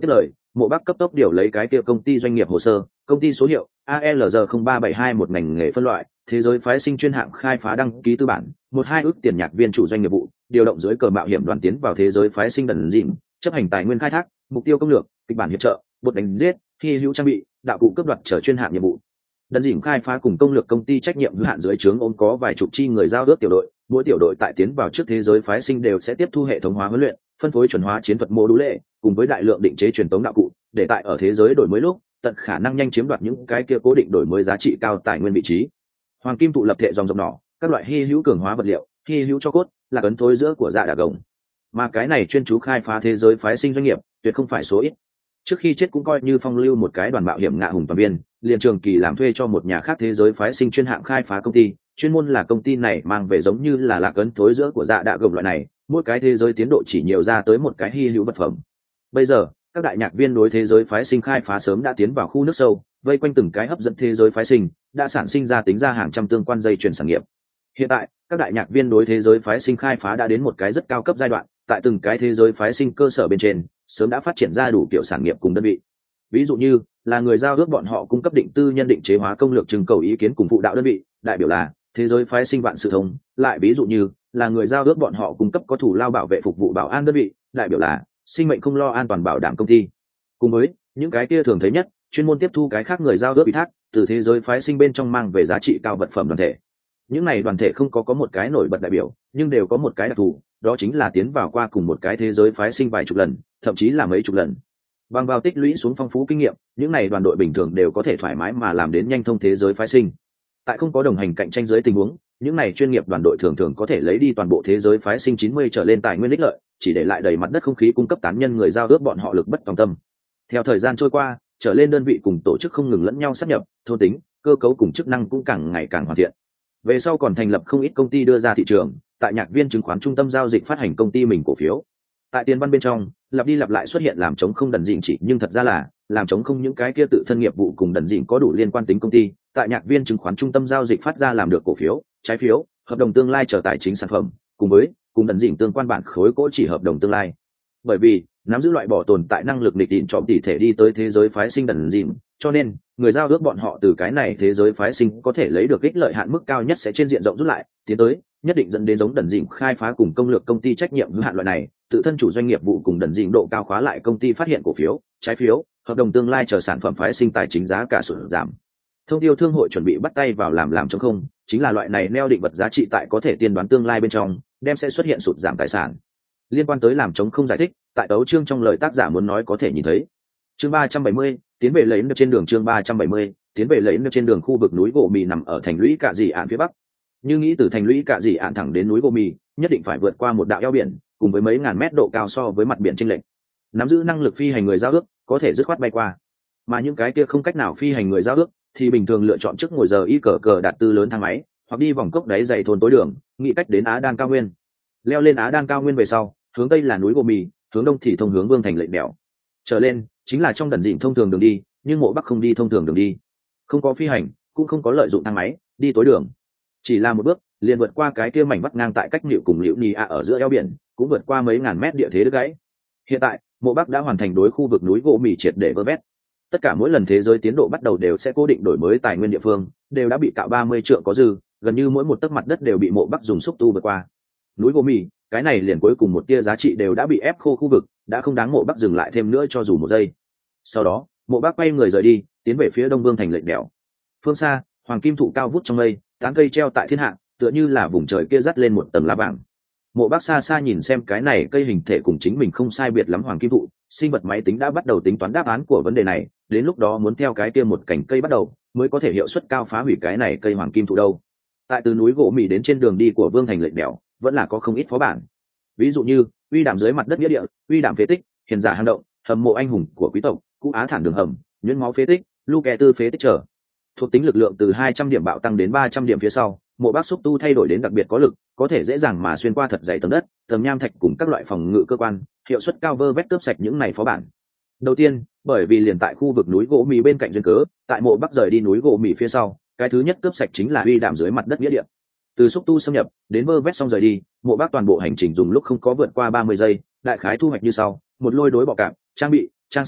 Mộ Bắc cấp tốc điều lấy cái kia công ty doanh nghiệp hồ sơ, công ty số hiệu A L G không ba bảy hai một ngành nghề phân loại, thế giới phái sinh chuyên hạng khai phá đăng ký tư bản, một hai ước tiền nhạc viên chủ doanh nghiệp vụ, điều động dưới cờ mạo hiểm đoàn tiến vào thế giới phái sinh đần dịm, chấp hành tài nguyên khai thác, mục tiêu công lược, kịch bản hiệp trợ, bột đánh giết, hy hữu trang bị, đạo cụ cướp đoạt trở chuyên hạng nhiệm vụ. Đần dịm khai phá cùng công lược công ty trách nhiệm hữu hạn dưới trướng ôm có vài chục chi người giao ước tiểu đội, mỗi tiểu đội tại tiến vào trước thế giới phái sinh đều sẽ tiếp thu hệ thống hóa huấn luyện, phân phối chuẩn hóa chiến thuật mô đũ lệ, cùng với đại lượng định chế truyền tống đạo cụ, để tại ở thế giới đổi mới lúc tận khả năng nhanh chiếm đoạt những cái kia cố định đổi mới giá trị cao tài nguyên vị trí. Hoàng kim tụ lập thể dòng dòng nỏ, các loại hy hữu cường hóa vật liệu, hy hữu cho cốt là ấn thối giữa của dạ đà gồng. Mà cái này chuyên chú khai phá thế giới phái sinh doanh nghiệp tuyệt không phải số ít. Trước khi chết cũng coi như phong lưu một cái đoàn mạo hiểm ngạ hùng toàn viên, liền trường kỳ làm thuê cho một nhà khác thế giới phái sinh chuyên hạng khai phá công ty, chuyên môn là công ty này mang về giống như là lạc ấn thối giữa của dạ đà gồng loại này, mỗi cái thế giới tiến độ chỉ nhiều ra tới một cái hy hữu vật phẩm. Bây giờ các đại nhạc viên đối thế giới phái sinh khai phá sớm đã tiến vào khu nước sâu, vây quanh từng cái hấp dẫn thế giới phái sinh, đã sản sinh ra tính ra hàng trăm tương quan dây chuyền sản nghiệp. Hiện tại các đại nhạc viên đối thế giới phái sinh khai phá đã đến một cái rất cao cấp giai đoạn, tại từng cái thế giới phái sinh cơ sở bên trên sớm đã phát triển ra đủ kiểu sản nghiệp cùng đơn vị. Ví dụ như là người giao ước bọn họ cung cấp định tư nhân định chế hóa công lược trưng cầu ý kiến cùng phụ đạo đơn vị, đại biểu là thế giới phái sinh vạn sự thông. Lại ví dụ như là người giao ước bọn họ cung cấp có thủ lao bảo vệ phục vụ bảo an đơn vị, đại biểu là sinh mệnh không lo an toàn bảo đảm công ty. Cùng với những cái kia thường thấy nhất chuyên môn tiếp thu cái khác người giao ước ủy thác từ thế giới phái sinh bên trong mang về giá trị cao vật phẩm đoàn thể. Những này đoàn thể không có có một cái nổi bật đại biểu, nhưng đều có một cái đặc thù, đó chính là tiến vào qua cùng một cái thế giới phái sinh vài chục lần, thậm chí là mấy chục lần. Bằng vào tích lũy xuống phong phú kinh nghiệm, những này đoàn đội bình thường đều có thể thoải mái mà làm đến nhanh thông thế giới phái sinh. Tại không có đồng hành cạnh tranh dưới tình huống, những này chuyên nghiệp đoàn đội thường thường có thể lấy đi toàn bộ thế giới phái sinh chín mươi trở lên tài nguyên ích lợi, chỉ để lại đầy mặt đất không khí cung cấp tán nhân người giao ước bọn họ lực bất tòng tâm. Theo thời gian trôi qua, trở lên đơn vị cùng tổ chức không ngừng lẫn nhau sát nhập, thôn tính, cơ cấu cùng chức năng cũng càng ngày càng hoàn thiện. Về sau còn thành lập không ít công ty đưa ra thị trường, tại nhạc viên chứng khoán trung tâm giao dịch phát hành công ty mình cổ phiếu. Tại tiền văn bên trong, lặp đi lặp lại xuất hiện làm chống không đần dịnh chỉ, nhưng thật ra là làm chống không những cái kia tự thân nghiệp vụ cùng đần dịnh có đủ liên quan tính công ty, tại nhạc viên chứng khoán trung tâm giao dịch phát ra làm được cổ phiếu, trái phiếu, hợp đồng tương lai trở tài chính sản phẩm, cùng với cùng đần dịnh tương quan bản khối cỗ chỉ hợp đồng tương lai. Bởi vì nắm giữ loại bỏ tồn tại năng lực định định trọng tỷ thể đi tới thế giới phái sinh đần dịnh, cho nên người giao ước bọn họ từ cái này thế giới phái sinh có thể lấy được ích lợi hạn mức cao nhất sẽ trên diện rộng rút lại, tiến tới nhất định dẫn đến giống đần dịnh khai phá cùng công lược công ty trách nhiệm hữu hạn loại này tự thân chủ doanh nghiệp vụ cùng đần dịnh độ cao khóa lại công ty phát hiện cổ phiếu, trái phiếu, hợp đồng tương lai chờ sản phẩm phái sinh tài chính giá cả sụt giảm. Thông tiêu thương hội chuẩn bị bắt tay vào làm làm chống không, chính là loại này neo định vật giá trị tại có thể tiên đoán tương lai bên trong đem sẽ xuất hiện sụt giảm tài sản. Liên quan tới làm chống không giải thích, tại tấu chương trong lời tác giả muốn nói có thể nhìn thấy. Chương ba trăm bảy mươi, tiến về lấy nước trên đường. Chương ba trăm bảy mươi, tiến về lấy nước trên đường. Khu vực núi gỗ mì nằm ở thành lũy Cạ Dị Ạn phía bắc. Như nghĩ từ thành lũy Cạ Dị Ạn thẳng đến núi gỗ mì, nhất định phải vượt qua một đạo eo biển, cùng với mấy ngàn mét độ cao so với mặt biển chênh lệch. Nắm giữ năng lực phi hành người giao ước có thể dứt khoát bay qua, mà những cái kia không cách nào phi hành người giao ước thì bình thường lựa chọn trước ngồi giờ y cờ cờ đạt tư lớn thang máy, hoặc đi vòng cốc đáy dày thôn tối đường, nghĩ cách đến Á Đan cao nguyên. Leo lên Á Đan cao nguyên về sau, hướng tây là núi gỗ mì, hướng đông thì thông hướng Vương Thành Lệnh Đèo. Trở lên chính là trong đần dịnh thông thường đường đi, nhưng Mộ Bắc không đi thông thường đường đi, không có phi hành, cũng không có lợi dụng thang máy, đi tối đường. Chỉ là một bước, liền vượt qua cái kia mảnh vắt ngang tại cách Liễu cùng Liễu Nì A ở giữa eo biển, cũng vượt qua mấy ngàn mét địa thế đứt gãy. Hiện tại, Mộ Bắc đã hoàn thành đối khu vực núi gỗ mì triệt để vơ vét. Tất cả mỗi lần thế giới tiến độ bắt đầu đều sẽ cố định đổi mới tài nguyên địa phương, đều đã bị cạo ba mươi trượng có dư, gần như mỗi một tấc mặt đất đều bị Mộ Bắc dùng xúc tu vượt qua. Núi gỗ mì, cái này liền cuối cùng một tia giá trị đều đã bị ép khô khu vực, đã không đáng Mộ Bắc dừng lại thêm nữa cho dù một giây. Sau đó, Mộ Bắc quay người rời đi, tiến về phía đông Vương Thành Lệnh Đèo. Phương xa, hoàng kim thụ cao vút trong mây, tán cây treo tại thiên hạ, tựa như là vùng trời kia dắt lên một tầng lá vàng. Mộ Bắc xa xa nhìn xem cái này cây hình thể cùng chính mình không sai biệt lắm hoàng kim thụ, sinh vật máy tính đã bắt đầu tính toán đáp án của vấn đề này, đến lúc đó muốn theo cái kia một cành cây bắt đầu, mới có thể hiệu suất cao phá hủy cái này cây hoàng kim thụ đâu. Tại từ núi gỗ mì đến trên đường đi của Vương Thành Lệnh Đèo, vẫn là có không ít phó bản. Ví dụ như uy đảm dưới mặt đất nghĩa địa, uy đảm phế tích, hiền giả hang động, hầm mộ anh hùng của quý tộc, cũ á thản đường hầm, nhuyễn máu phế tích, lu kè tư phế tích trở. Thuộc tính lực lượng từ hai trăm điểm bạo tăng đến ba trăm điểm phía sau, Mộ Bắc xúc tu thay đổi đến đặc biệt có lực, có thể dễ dàng mà xuyên qua thật dày tầng đất, tầng nham thạch cùng các loại phòng ngự cơ quan, hiệu suất cao vơ vét cướp sạch những này phó bản. Đầu tiên, bởi vì liền tại khu vực núi gỗ mì bên cạnh duyên cớ, tại Mộ Bắc rời đi núi gỗ mì phía sau, cái thứ nhất cướp sạch chính là uy đảm dưới mặt đất nghĩa địa. Từ xúc tu xâm nhập đến vơ vét xong rời đi, Mộ Bắc toàn bộ hành trình dùng lúc không có vượt qua ba mươi giây, đại khái thu hoạch như sau: một lôi đối bọ cạp, trang bị, trang sức,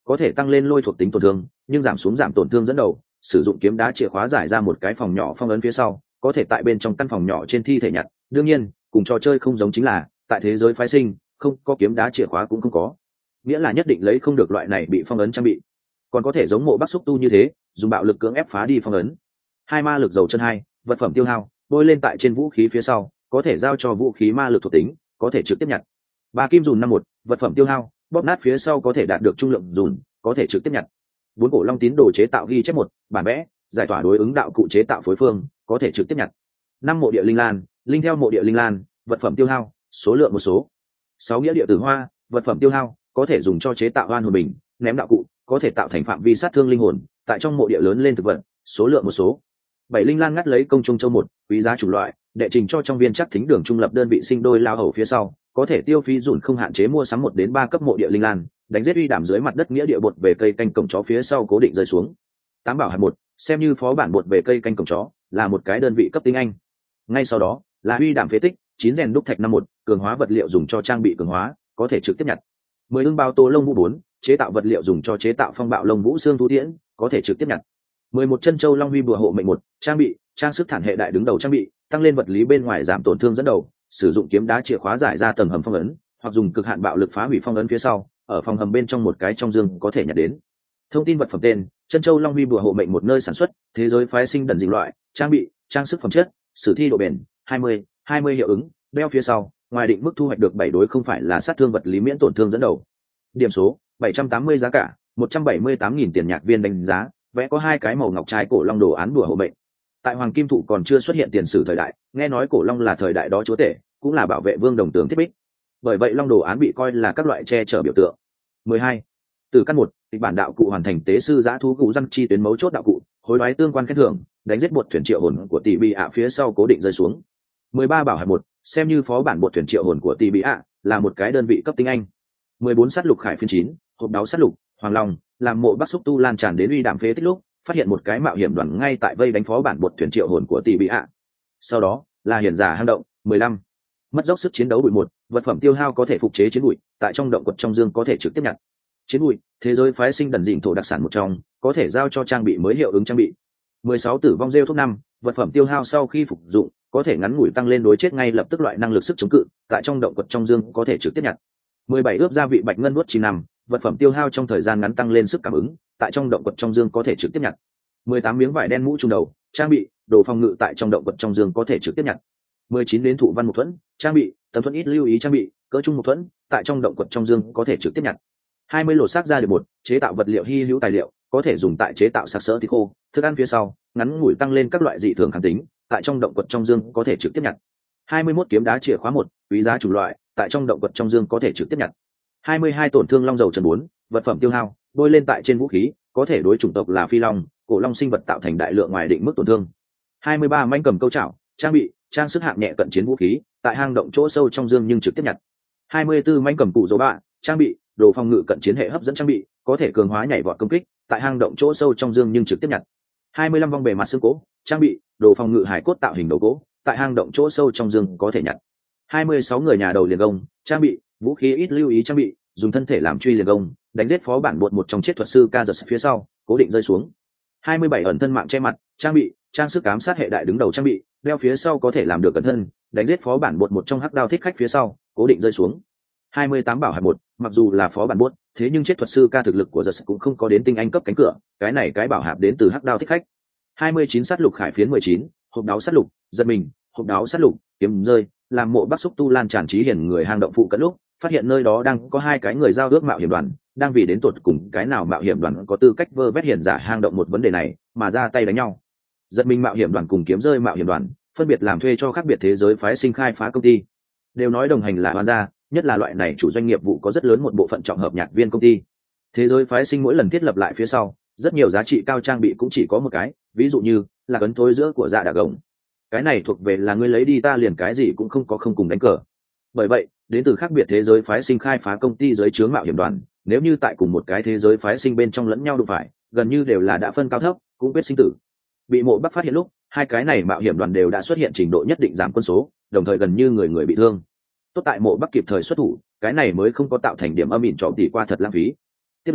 có thể tăng lên lôi thuộc tính tổn thương nhưng giảm xuống giảm tổn thương dẫn đầu. Sử dụng kiếm đá chìa khóa giải ra một cái phòng nhỏ phong ấn phía sau, có thể tại bên trong căn phòng nhỏ trên thi thể nhặt. Đương nhiên cùng trò chơi không giống chính là tại thế giới phái sinh không có kiếm đá chìa khóa cũng không có nghĩa là nhất định lấy không được loại này bị phong ấn trang bị, còn có thể giống mộ bắc xúc tu như thế dùng bạo lực cưỡng ép phá đi phong ấn. Hai ma lực dầu chân hai, vật phẩm tiêu hao, bôi lên tại trên vũ khí phía sau, có thể giao cho vũ khí ma lực thuộc tính, có thể trực tiếp nhặt. Ba kim dùn năm một, vật phẩm tiêu hao, bóp nát phía sau có thể đạt được trung lượng dùn, có thể trực tiếp nhặt. Bốn cổ long tín đồ chế tạo ghi chép một, bản vẽ, giải tỏa đối ứng đạo cụ chế tạo phối phương, có thể trực tiếp nhặt. Năm mộ địa linh lan, linh theo mộ địa linh lan, vật phẩm tiêu hao, số lượng một số. Sáu nghĩa địa tử hoa, vật phẩm tiêu hao, có thể dùng cho chế tạo oan hồn bình, ném đạo cụ, có thể tạo thành phạm vi sát thương linh hồn, tại trong mộ địa lớn lên thực vật, số lượng một số. Bảy linh lan ngắt lấy công trung châu một, quý giá chủng loại, đệ trình cho trong viên chắc thính đường trung lập đơn vị sinh đôi lao hầu phía sau, có thể tiêu phí dùn không hạn chế mua sắm một đến ba cấp mộ địa linh lan, đánh giết uy đảm dưới mặt đất nghĩa địa bột về cây canh cổng chó phía sau cố định rơi xuống. Tám bảo hạt một, xem như phó bản bột về cây canh cổng chó, là một cái đơn vị cấp tinh anh. Ngay sau đó là uy đảm phế tích, chín rèn đúc thạch năm một, cường hóa vật liệu dùng cho trang bị cường hóa, có thể trực tiếp nhặt. Mười ưng bao tố lông vũ bốn, chế tạo vật liệu dùng cho chế tạo phong bạo lông vũ xương thú tiễn, có thể trực tiếp nhặt. Mười một chân châu long huy bùa hộ mệnh một, trang bị, trang sức thản hệ đại đứng đầu trang bị, tăng lên vật lý bên ngoài giảm tổn thương dẫn đầu, sử dụng kiếm đá chìa khóa giải ra tầng hầm phong ấn, hoặc dùng cực hạn bạo lực phá hủy phong ấn phía sau, ở phòng hầm bên trong một cái trong dương có thể nhặt đến. Thông tin vật phẩm tên, chân châu long huy bùa hộ mệnh một nơi sản xuất, thế giới phái sinh đần dình loại, trang bị, trang sức phẩm chất, sử thi độ bền, hai mươi, hai mươi hiệu ứng, đeo phía sau, ngoài định mức thu hoạch được bảy đối không phải là sát thương vật lý miễn tổn thương dẫn đầu. Điểm số, bảy trăm tám mươi giá cả, một trăm bảy mươi tám nghìn tiền nhạc viên đánh giá, vẽ có hai cái màu ngọc trai cổ long đồ án đùa hộ mệnh. Tại Hoàng Kim Thụ còn chưa xuất hiện tiền sử thời đại, nghe nói cổ long là thời đại đó chúa tể, cũng là bảo vệ vương đồng tướng thiết bích. Bởi vậy long đồ án bị coi là các loại che chở biểu tượng. mười hai. Từ căn một, kịch bản đạo cụ hoàn thành tế sư giã thú cụ răng chi tuyến mấu chốt đạo cụ, hối đoái tương quan khen thưởng, đánh giết bột thuyền triệu hồn của tỷ bị ạ phía sau cố định rơi xuống. mười ba bảo hạt một, xem như phó bản bột thuyền triệu hồn của tỷ bị ạ, là một cái đơn vị cấp tinh anh. mười bốn sát lục khải phiên chín, hộp đáo sát lục, hoàng long, làm mộ bắc xúc tu lan tràn đến uy đảm phế tích lúc, phát hiện một cái mạo hiểm đoàn ngay tại vây đánh phó bản bột thuyền triệu hồn của tỷ bị ạ. Sau đó là hiển giả hang động, mười lăm. Mất dốc sức chiến đấu bụi một, vật phẩm tiêu hao có thể phục chế chiến bụi, tại trong động quật trong dương có thể trực tiếp nhặt. Chiến bụi, thế giới phái sinh đần dịnh thổ đặc sản một trong, có thể giao cho trang bị mới hiệu ứng trang bị. mười sáu tử vong rêu thuốc năm, vật phẩm tiêu hao sau khi phục dụng, có thể ngắn ngủi tăng lên đối chết ngay lập tức loại năng lực sức chống cự, tại trong động quật trong dương có thể trực tiếp nhặt. mười bảy ướp gia vị bạch ngân nuốt chín năm, vật phẩm tiêu hao trong thời gian ngắn tăng lên sức cảm ứng, tại trong động quật trong dương có thể trực tiếp nhặt. mười tám miếng vải đen mũ trùm đầu, trang bị, đồ phòng ngự tại trong động quật trong dương có thể trực tiếp nhặt. mười chín đến thụ văn một thuẫn, trang bị, tấm thuẫn ít lưu ý trang bị, cỡ trung một thuẫn, tại trong động quật trong dương có thể trực tiếp nhặt. hai mươi lỗ xác ra được một, chế tạo vật liệu hy hữu tài liệu, có thể dùng tại chế tạo sặc sỡ thịt khô, thức ăn phía sau, ngắn ngủi tăng lên các loại dị thường kháng tính, tại trong động quật trong dương có thể trực tiếp nhặt. hai mươi mốt kiếm đá chìa khóa một, quý giá chủng loại, tại trong động quật trong dương có thể trực tiếp nhặt. hai mươi hai tổn thương long dầu trần bốn, vật phẩm tiêu hao, bôi lên tại trên vũ khí, có thể đối chủng tộc là phi long, cổ long sinh vật tạo thành đại lượng ngoài định mức tổn thương. hai mươi ba manh cầm câu chảo, trang bị, trang sức hạng nhẹ cận chiến vũ khí, tại hang động chỗ sâu trong dương nhưng trực tiếp nhặt. hai mươi tư manh cầm cụ dấu bạ, trang bị, đồ phòng ngự cận chiến hệ hấp dẫn trang bị, có thể cường hóa nhảy vọt công kích, tại hang động chỗ sâu trong dương nhưng trực tiếp nhặt. hai mươi lăm vong bề mặt xương cố, trang bị, đồ phòng ngự hải cốt tạo hình đầu gỗ, tại hang động chỗ sâu trong dương có thể nhặt. hai mươi sáu người nhà đầu liền gông, trang bị, vũ khí ít lưu ý trang bị, dùng thân thể làm truy liền gông, đánh giết phó bản bột một trong chết thuật sư ca giật phía sau, cố định rơi xuống. hai mươi bảy ẩn thân mạng che mặt, trang bị, trang sức ám sát hệ đại đứng đầu trang bị, đeo phía sau có thể làm được cẩn thân, đánh giết phó bản bột một trong hắc đao thích khách phía sau, cố định rơi xuống. hai mươi tám bảo hạt một, mặc dù là phó bản bột, thế nhưng chết thuật sư ca thực lực của giật cũng không có đến tinh anh cấp cánh cửa, cái này cái bảo hạt đến từ hắc đao thích khách. hai mươi chín sát lục khải phiến mười chín, hộp đáo sát lục, giật mình, hộp đáo sát lục, kiếm rơi, làm mộ bắc xúc tu lan tràn trí hiển người hang động phụ cận lúc, phát hiện nơi đó đang có hai cái người giao ước mạo hiểm đoàn, đang vì đến tột cùng cái nào mạo hiểm đoàn có tư cách vơ vét hiển giả hang động một vấn đề này mà ra tay đánh nhau. Giật mình mạo hiểm đoàn cùng kiếm rơi mạo hiểm đoàn phân biệt làm thuê cho khác biệt thế giới phái sinh khai phá công ty, đều nói đồng hành là oan gia, nhất là loại này chủ doanh nghiệp vụ có rất lớn một bộ phận trọng hợp nhạc viên công ty. Thế giới phái sinh mỗi lần thiết lập lại phía sau, rất nhiều giá trị cao trang bị cũng chỉ có một cái, ví dụ như là cấn thối giữa của dạ đà gồng, cái này thuộc về là ngươi lấy đi ta liền cái gì cũng không có không cùng đánh cờ. Bởi vậy đến từ khác biệt thế giới phái sinh khai phá công ty dưới chướng mạo hiểm đoàn, nếu như tại cùng một cái thế giới phái sinh bên trong lẫn nhau đụng phải, gần như đều là đã phân cao thấp, cũng quyết sinh tử. Bị mộ bắc phát hiện lúc, hai cái này mạo hiểm đoàn đều đã xuất hiện trình độ nhất định giảm quân số, đồng thời gần như người người bị thương. Tốt tại mộ bắc kịp thời xuất thủ, cái này mới không có tạo thành điểm âm ỉn trọ tỉ qua thật lãng phí. Tiếp lấy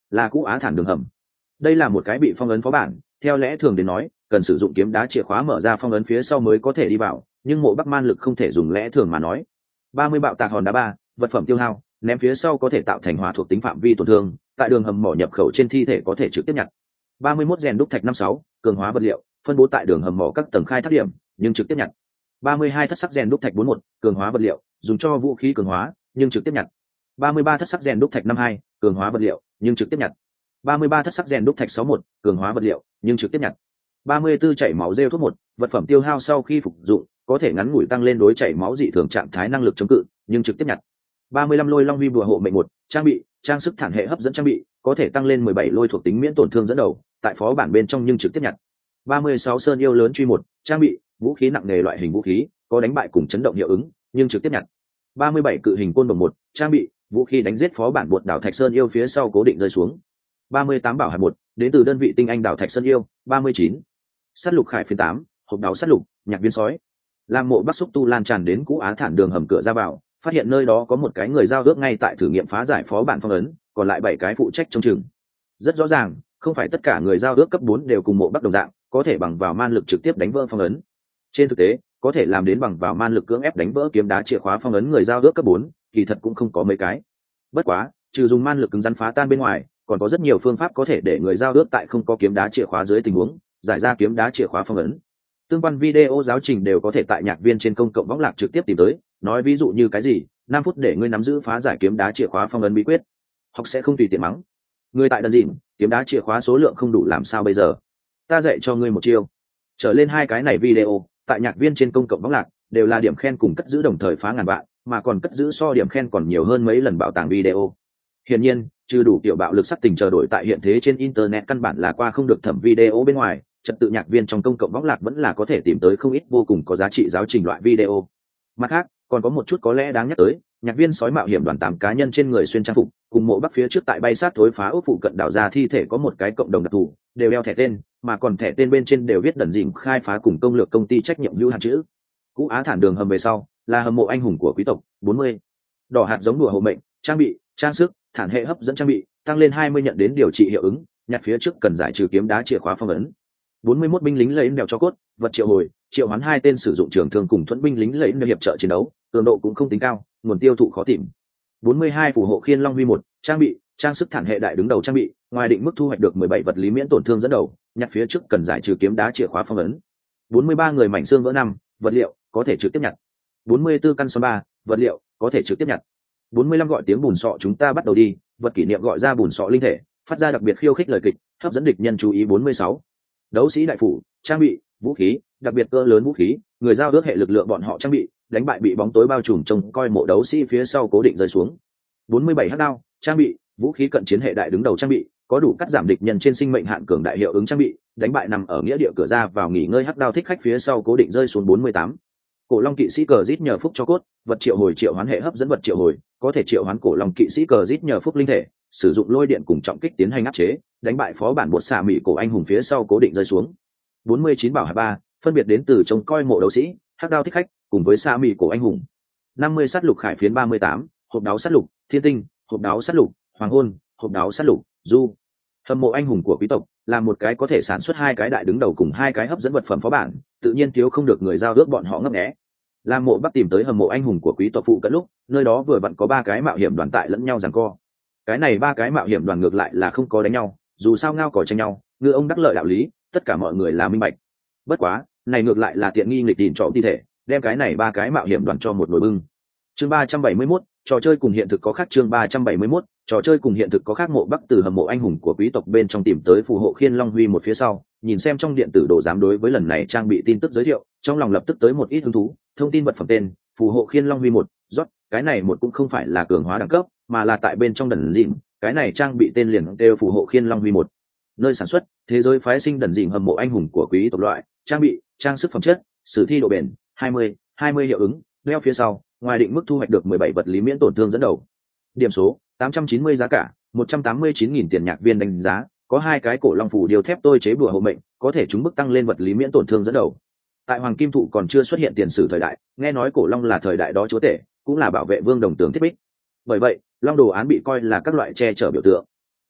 là cũ á thản đường hầm. Đây là một cái bị phong ấn phó bản, theo lẽ thường đến nói cần sử dụng kiếm đá chìa khóa mở ra phong ấn phía sau mới có thể đi vào, nhưng mộ bắc man lực không thể dùng lẽ thường mà nói. ba mươi bạo tạc hòn đá ba, vật phẩm tiêu hao, ném phía sau có thể tạo thành hỏa thuộc tính phạm vi tổn thương, tại đường hầm mỏ nhập khẩu trên thi thể có thể trực tiếp nhặt. ba mươi mốt rèn đúc thạch năm sáu, cường hóa vật liệu, phân bố tại đường hầm mỏ các tầng khai thác điểm, nhưng trực tiếp nhặt. ba mươi hai thất sắc rèn đúc thạch bốn một, cường hóa vật liệu, dùng cho vũ khí cường hóa, nhưng trực tiếp nhặt. ba mươi ba thất sắc rèn đúc thạch năm hai, cường hóa vật liệu, nhưng trực tiếp nhặt. ba mươi ba thất sắc rèn đúc thạch sáu một, cường hóa vật liệu, nhưng trực tiếp nhặt. ba mươi tư chảy máu rêu thuốc một, vật phẩm tiêu hao sau khi phục dụng có thể ngắn ngủi tăng lên đối chảy máu dị thường trạng thái năng lực chống cự, nhưng trực tiếp nhặt. ba mươi lăm lôi long vi bùa hộ mệnh một, trang bị, trang sức thản hệ hấp dẫn trang bị, có thể tăng lên mười bảy lôi thuộc tính miễn tổn thương dẫn đầu, tại phó bản bên trong nhưng trực tiếp nhặt. ba mươi sáu sơn yêu lớn truy một, trang bị, vũ khí nặng nghề loại hình vũ khí, có đánh bại cùng chấn động hiệu ứng, nhưng trực tiếp nhặt. ba mươi bảy cự hình côn đồng một, trang bị, vũ khí đánh giết phó bản buột đảo thạch sơn yêu phía sau cố định rơi xuống. ba mươi tám bảo hạt một, đến từ đơn vị tinh anh đảo thạch sơn yêu. ba mươi chín sát lục khải phiến tám, hộp đáo sát lục, nhạc viên sói. Lam mộ bắc xúc tu lan tràn đến cũ á thản đường hầm cửa ra vào, phát hiện nơi đó có một cái người giao ước ngay tại thử nghiệm phá giải phó bản phong ấn, còn lại bảy cái phụ trách trông chừng. Rất rõ ràng, không phải tất cả người giao ước cấp bốn đều cùng mộ bắc đồng dạng có thể bằng vào man lực trực tiếp đánh vỡ phong ấn. Trên thực tế, có thể làm đến bằng vào man lực cưỡng ép đánh vỡ kiếm đá chìa khóa phong ấn người giao ước cấp bốn, kỳ thật cũng không có mấy cái. Bất quá, trừ dùng man lực cứng rắn phá tan bên ngoài, còn có rất nhiều phương pháp có thể để người giao ước tại không có kiếm đá chìa khóa dưới tình huống giải ra kiếm đá chìa khóa phong ấn. Tương quan video giáo trình đều có thể tại nhạc viên trên công cộng võng lạc trực tiếp tìm tới, nói ví dụ như cái gì năm phút để ngươi nắm giữ phá giải kiếm đá chìa khóa phong ấn bí quyết. Học sẽ không tùy tiện mắng người tại đơn dịn, kiếm đá chìa khóa số lượng không đủ làm sao bây giờ, ta dạy cho ngươi một chiêu. Trở lên hai cái này video tại nhạc viên trên công cộng võng lạc đều là điểm khen cùng cất giữ đồng thời phá ngàn vạn, mà còn cất giữ so điểm khen còn nhiều hơn mấy lần bảo tàng video. Hiển nhiên, trừ đủ kiểu bạo lực sắc tình chờ đổi tại hiện thế trên internet căn bản là qua không được thẩm video bên ngoài, trật tự nhạc viên trong công cộng võng lạc vẫn là có thể tìm tới không ít vô cùng có giá trị giáo trình loại video. Mặt khác, còn có một chút có lẽ đáng nhắc tới, nhạc viên sói mạo hiểm đoàn tám cá nhân trên người xuyên trang phục, cùng mộ bắc phía trước tại bay sát thối phá ốc phụ cận đảo ra thi thể có một cái cộng đồng đặc thù, đều đeo thẻ tên, mà còn thẻ tên bên trên đều viết đần dìm khai phá cùng công lược công ty trách nhiệm hữu hạn chữ. Cũ á thản đường hầm về sau, là hầm mộ anh hùng của quý tộc, bốn mươi. Đỏ hạt giống đùa hộ mệnh, trang bị, trang sức, thản hệ hấp dẫn trang bị, tăng lên hai mươi nhận đến điều trị hiệu ứng, nhặt phía trước cần giải trừ kiếm đá chìa khóa phong ấn. bốn mươi mốt binh lính lấy đèo cho cốt, vật triệu hồi, triệu hoán hai tên sử dụng trường thương cùng thuẫn binh lính lấy hiệp trợ chiến đấu, cường độ cũng không tính cao, nguồn tiêu thụ khó tìm. bốn mươi hai phù hộ khiên long huy một, trang bị, trang sức thản hệ đại đứng đầu trang bị, ngoài định mức thu hoạch được mười bảy vật lý miễn tổn thương dẫn đầu, nhặt phía trước cần giải trừ kiếm đá chìa khóa phong ấn. bốn mươi ba người mảnh xương vỡ năm, vật liệu, có thể trực tiếp nhặt. bốn mươi tư căn son ba, vật liệu, có thể trực tiếp nhặt. bốn mươi lăm gọi tiếng bùn sọ chúng ta bắt đầu đi, vật kỷ niệm gọi ra bùn sọ linh thể, phát ra đặc biệt khiêu khích lời kịch, hấp dẫn địch nhân chú ý. bốn mươi sáu đấu sĩ đại phủ, trang bị, vũ khí, đặc biệt cỡ lớn vũ khí, người giao ước hệ lực lượng bọn họ trang bị, đánh bại bị bóng tối bao trùm trông coi mộ đấu sĩ phía sau cố định rơi xuống. bốn mươi bảy hắc đao, trang bị, vũ khí cận chiến hệ đại đứng đầu trang bị, có đủ cắt giảm địch nhân trên sinh mệnh hạn cường đại hiệu ứng trang bị, đánh bại nằm ở nghĩa địa cửa ra vào nghỉ ngơi hắc đao thích khách phía sau cố định rơi xuống. bốn mươi tám cổ long kỵ sĩ cờ rít nhờ phúc cho cốt, vật triệu hồi triệu hoán hệ hấp dẫn vật triệu hồi, có thể triệu hoán cổ long kỵ sĩ cờ rít nhờ phúc linh thể, sử dụng lôi điện cùng trọng kích tiến hành áp chế, đánh bại phó bản bột xạ mỹ cổ anh hùng phía sau cố định rơi xuống. bốn mươi chín bảo hạt ba, phân biệt đến từ trông coi mộ đấu sĩ, hắc đao thích khách cùng với xạ mỹ cổ anh hùng. năm mươi sát lục khải phiến ba mươi tám, hộp đáo sát lục, thiên tinh, hộp đáo sát lục, hoàng hôn, hộp đáo sát lục, du. Hầm mộ anh hùng của quý tộc là một cái có thể sản xuất hai cái đại đứng đầu cùng hai cái hấp dẫn vật phẩm phó bản, tự nhiên thiếu không được người giao ước bọn họ ngấp nghé. Lam mộ bắc tìm tới hầm mộ anh hùng của quý tộc phụ cận lúc, nơi đó vừa vặn có ba cái mạo hiểm đoàn tại lẫn nhau giằng co. Cái này ba cái mạo hiểm đoàn ngược lại là không có đánh nhau, dù sao ngao cỏ tranh nhau, ngư ông đắc lợi đạo lý, tất cả mọi người là minh bạch. Bất quá, này ngược lại là tiện nghi nghịch tìm trộm thi thể, đem cái này ba cái mạo hiểm đoàn cho một nồi bưng. Chương ba trăm bảy mươi mốt, trò chơi cùng hiện thực có khác. Chương ba trăm bảy mươi mốt, trò chơi cùng hiện thực có khác. Mộ bắc từ hầm mộ anh hùng của quý tộc bên trong tìm tới phù hộ khiên long huy một phía sau, nhìn xem trong điện tử đồ giám đối với lần này trang bị tin tức giới thiệu, trong lòng lập tức tới một ít hứng thú. Thông tin vật phẩm tên, phù hộ khiên long huy một, rót, cái này một cũng không phải là cường hóa đẳng cấp, mà là tại bên trong đần dịm, cái này trang bị tên liền đều phù hộ khiên long huy một. Nơi sản xuất, thế giới phái sinh đần dịm hầm mộ anh hùng của quý tộc loại, trang bị, trang sức phẩm chất, sử thi độ bền, hai mươi, hai mươi hiệu ứng, đeo phía sau, ngoài định mức thu hoạch được mười bảy vật lý miễn tổn thương dẫn đầu. Điểm số, tám trăm chín mươi giá cả, một trăm tám mươi chín nghìn tiền nhạc viên đánh giá, có hai cái cổ long phủ điều thép tôi chế bùa hộ mệnh, có thể chúng mức tăng lên vật lý miễn tổn thương dẫn đầu. Tại Hoàng Kim Thụ còn chưa xuất hiện tiền sử thời đại, nghe nói cổ long là thời đại đó chúa tể, cũng là bảo vệ vương đồng tướng thiết bích. Bởi vậy, long đồ án bị coi là các loại che chở biểu tượng.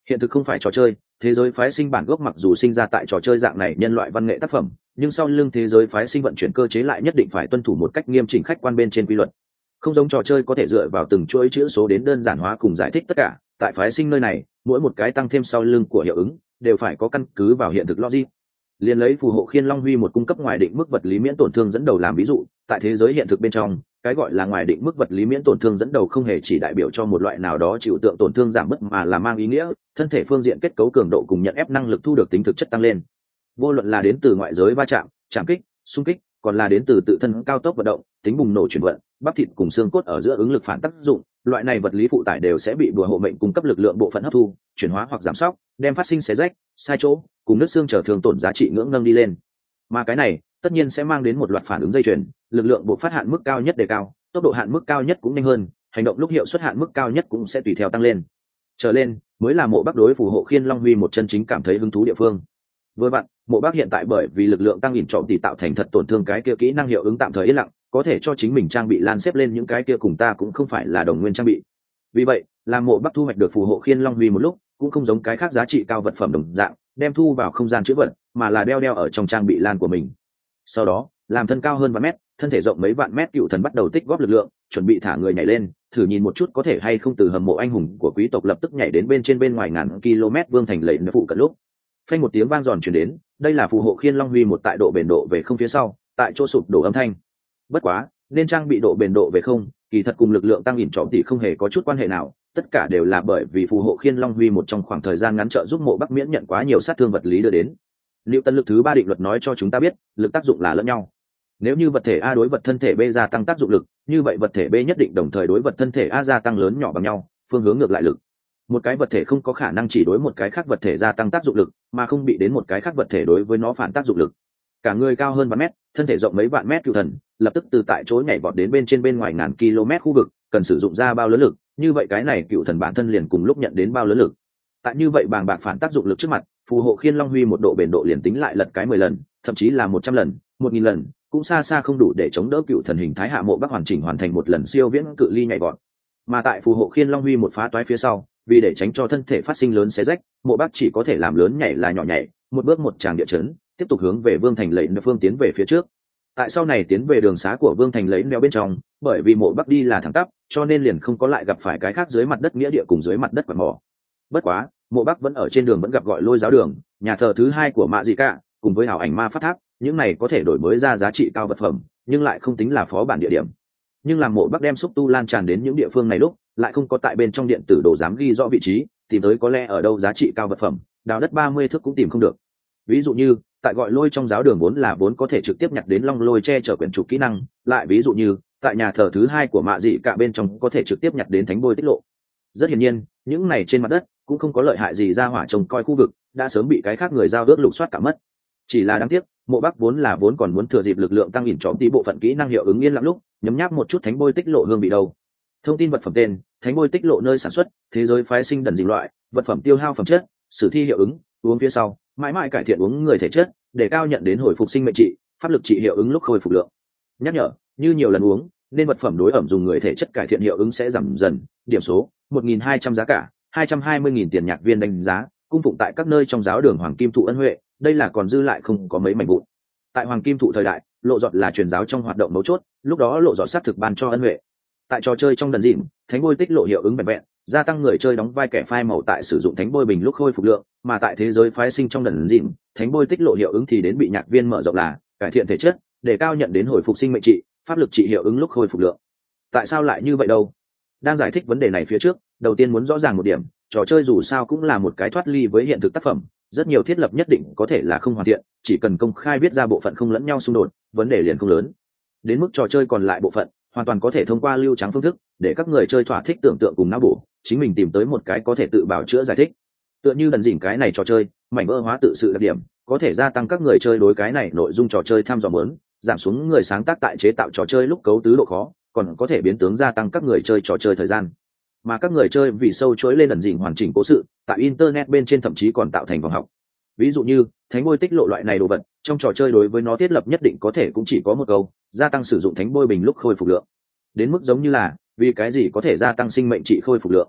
Hiện thực không phải trò chơi, thế giới phái sinh bản gốc mặc dù sinh ra tại trò chơi dạng này nhân loại văn nghệ tác phẩm, nhưng sau lưng thế giới phái sinh vận chuyển cơ chế lại nhất định phải tuân thủ một cách nghiêm chỉnh khách quan bên trên quy luật. Không giống trò chơi có thể dựa vào từng chuỗi chữ số đến đơn giản hóa cùng giải thích tất cả, tại phái sinh nơi này, mỗi một cái tăng thêm sau lưng của hiệu ứng đều phải có căn cứ vào hiện thực logic. Liên lấy phù hộ Khiên Long Huy một cung cấp ngoài định mức vật lý miễn tổn thương dẫn đầu làm ví dụ, tại thế giới hiện thực bên trong, cái gọi là ngoài định mức vật lý miễn tổn thương dẫn đầu không hề chỉ đại biểu cho một loại nào đó chịu tượng tổn thương giảm mất, mà là mang ý nghĩa thân thể phương diện kết cấu cường độ cùng nhận ép năng lực thu được tính thực chất tăng lên. Vô luận là đến từ ngoại giới va chạm, chạm kích, xung kích, còn là đến từ tự thân cao tốc vận động, tính bùng nổ chuyển vận, bắp thịt cùng xương cốt ở giữa ứng lực phản tác dụng, loại này vật lý phụ tải đều sẽ bị bùa hộ mệnh cung cấp lực lượng bộ phận hấp thu, chuyển hóa hoặc giảm sóc, đem phát sinh xé rách, sai chỗ, cùng nước xương trở thường tổn giá trị ngưỡng nâng đi lên. Mà cái này tất nhiên sẽ mang đến một loạt phản ứng dây chuyền, lực lượng bộ phát hạn mức cao nhất đề cao, tốc độ hạn mức cao nhất cũng nhanh hơn, hành động lúc hiệu suất hạn mức cao nhất cũng sẽ tùy theo tăng lên. Trở lên mới là Mộ Bắc đối phù hộ Khiên Long Huy một chân chính cảm thấy hứng thú địa phương. Vừa vặn, Mộ Bắc hiện tại bởi vì lực lượng tăng ỉn trọng tỷ tạo thành thật tổn thương cái kia kỹ năng hiệu ứng tạm thời yên lặng, có thể cho chính mình trang bị lan xếp lên những cái kia cùng ta cũng không phải là đồng nguyên trang bị. Vì vậy, làm Mộ Bắc thu hoạch được phù hộ Khiên Long Huy một lúc, cũng không giống cái khác giá trị cao vật phẩm đồng dạng, đem thu vào không gian chữ vật, mà là đeo đeo ở trong trang bị lan của mình. Sau đó, làm thân cao hơn vạn mét, thân thể rộng mấy vạn mét cựu thần bắt đầu tích góp lực lượng, chuẩn bị thả người nhảy lên, thử nhìn một chút có thể hay không từ hầm mộ anh hùng của quý tộc lập tức nhảy đến bên trên bên ngoài ngàn km vương thành lệ nơi phụ cận lúc. Phanh một tiếng vang giòn truyền đến, đây là phù hộ Khiên Long Huy một tại độ bền độ về không phía sau, tại chỗ sụp đổ âm thanh. Bất quá, nên trang bị độ bền độ về không, kỳ thật cùng lực lượng tăng ỉn trọng tỷ không hề có chút quan hệ nào, tất cả đều là bởi vì phù hộ Khiên Long Huy một trong khoảng thời gian ngắn trợ giúp Mộ Bắc miễn nhận quá nhiều sát thương vật lý đưa đến. Liệu tân lực thứ ba định luật nói cho chúng ta biết, lực tác dụng là lẫn nhau. Nếu như vật thể A đối vật thân thể B gia tăng tác dụng lực, như vậy vật thể B nhất định đồng thời đối vật thân thể A gia tăng lớn nhỏ bằng nhau, phương hướng ngược lại lực. Một cái vật thể không có khả năng chỉ đối một cái khác vật thể gia tăng tác dụng lực, mà không bị đến một cái khác vật thể đối với nó phản tác dụng lực. Cả người cao hơn vạn mét, thân thể rộng mấy vạn mét cựu thần, lập tức từ tại chỗ nhảy vọt đến bên trên bên ngoài ngàn km khu vực, cần sử dụng ra bao lớn lực, như vậy cái này cựu thần bản thân liền cùng lúc nhận đến bao lớn lực. Tại như vậy bàng bạc phản tác dụng lực trước mặt, phù hộ Khiên Long Huy một độ bền độ liền tính lại lật cái mười lần, thậm chí là một trăm lần, một nghìn lần, cũng xa xa không đủ để chống đỡ cựu thần hình thái hạ Mộ Bắc hoàn chỉnh hoàn thành một lần siêu viễn cự ly nhảy vọt. Mà tại phù hộ Khiên Long Huy một phá toái phía sau, vì để tránh cho thân thể phát sinh lớn xé rách, Mộ Bắc chỉ có thể làm lớn nhảy là nhỏ nhảy, một bước một tràng địa chấn, tiếp tục hướng về Vương thành lấy nơi phương tiến về phía trước. Tại sau này tiến về đường xá của Vương thành lấy neo bên trong, bởi vì Mộ Bắc đi là thẳng tắp, cho nên liền không có lại gặp phải cái khác dưới mặt đất nghĩa địa cùng dưới mặt đất quạt mỏ. Bất quá, Mộ Bắc vẫn ở trên đường vẫn gặp gọi lôi giáo đường, nhà thờ thứ hai của Mạ Dị Cả, cùng với hào ảnh ma pháp tháp, những này có thể đổi mới ra giá trị cao vật phẩm, nhưng lại không tính là phó bản địa điểm. Nhưng làm Mộ Bắc đem xúc tu lan tràn đến những địa phương này lúc, lại không có tại bên trong điện tử đồ dám ghi rõ vị trí, tìm tới có lẽ ở đâu giá trị cao vật phẩm, đào đất ba mươi thước cũng tìm không được. Ví dụ như, tại gọi lôi trong giáo đường vốn là vốn có thể trực tiếp nhặt đến long lôi che chở quyển trục kỹ năng, lại ví dụ như, tại nhà thờ thứ hai của Mạ Dị Cả bên trong có thể trực tiếp nhặt đến thánh bôi tích lộ. Rất hiển nhiên, những này trên mặt đất cũng không có lợi hại gì ra hỏa trông coi khu vực, đã sớm bị cái khác người giao ước lục soát cả mất. Chỉ là đáng tiếc, Mộ Bắc vốn là vốn còn muốn thừa dịp lực lượng tăng ỉn trọm tí bộ phận kỹ năng hiệu ứng yên lặng lúc, nhấm nháp một chút thánh bôi tích lộ hương vị đâu. Thông tin vật phẩm tên, thánh bôi tích lộ nơi sản xuất, thế giới phái sinh đần dình loại, vật phẩm tiêu hao phẩm chất, sử thi hiệu ứng, uống phía sau, mãi mãi cải thiện uống người thể chất, để cao nhận đến hồi phục sinh mệnh trị, pháp lực trị hiệu ứng lúc khôi phục lượng. Nhắc nhở, như nhiều lần uống, nên vật phẩm đối ẩm dùng người thể chất cải thiện hiệu ứng sẽ giảm dần, điểm số một nghìn hai trăm giá cả, hai trăm hai mươi nghìn tiền nhạc viên đánh giá, cung phụng tại các nơi trong giáo đường Hoàng Kim Thụ ân huệ, đây là còn dư lại không có mấy mảnh vụn. Tại Hoàng Kim Thụ thời đại, lộ giọt là truyền giáo trong hoạt động mấu chốt, lúc đó lộ giọt sát thực ban cho ân huệ. Tại trò chơi trong đần dịm, thánh bôi tích lộ hiệu ứng vẹn vẹn, gia tăng người chơi đóng vai kẻ phai màu tại sử dụng thánh bôi bình lúc khôi phục lượng, mà tại thế giới phái sinh trong đần dịm, thánh bôi tích lộ hiệu ứng thì đến bị nhạc viên mở rộng là cải thiện thể chất, để cao nhận đến hồi phục sinh mệnh trị, pháp lực trị hiệu ứng lúc khôi phục lượng. Tại sao lại như vậy đâu? Đang giải thích vấn đề này phía trước, đầu tiên muốn rõ ràng một điểm, trò chơi dù sao cũng là một cái thoát ly với hiện thực tác phẩm, rất nhiều thiết lập nhất định có thể là không hoàn thiện, chỉ cần công khai viết ra bộ phận không lẫn nhau xung đột, vấn đề liền không lớn. Đến mức trò chơi còn lại bộ phận, hoàn toàn có thể thông qua lưu trắng phương thức, để các người chơi thỏa thích tưởng tượng cùng não bổ, chính mình tìm tới một cái có thể tự bảo chữa giải thích. Tựa như đần dỉn cái này trò chơi, mảnh vỡ hóa tự sự đặc điểm, có thể gia tăng các người chơi đối cái này nội dung trò chơi tham dò muốn, giảm xuống người sáng tác tại chế tạo trò chơi lúc cấu tứ độ khó, còn có thể biến tướng gia tăng các người chơi trò chơi thời gian. Mà các người chơi vì sâu chuỗi lên đần dỉn hoàn chỉnh cố sự, tại internet bên trên thậm chí còn tạo thành vòng học. Ví dụ như thánh bôi tích lộ loại này đồ vật, trong trò chơi đối với nó thiết lập nhất định có thể cũng chỉ có một câu, gia tăng sử dụng thánh bôi bình lúc khôi phục lượng. Đến mức giống như là vì cái gì có thể gia tăng sinh mệnh trị khôi phục lượng.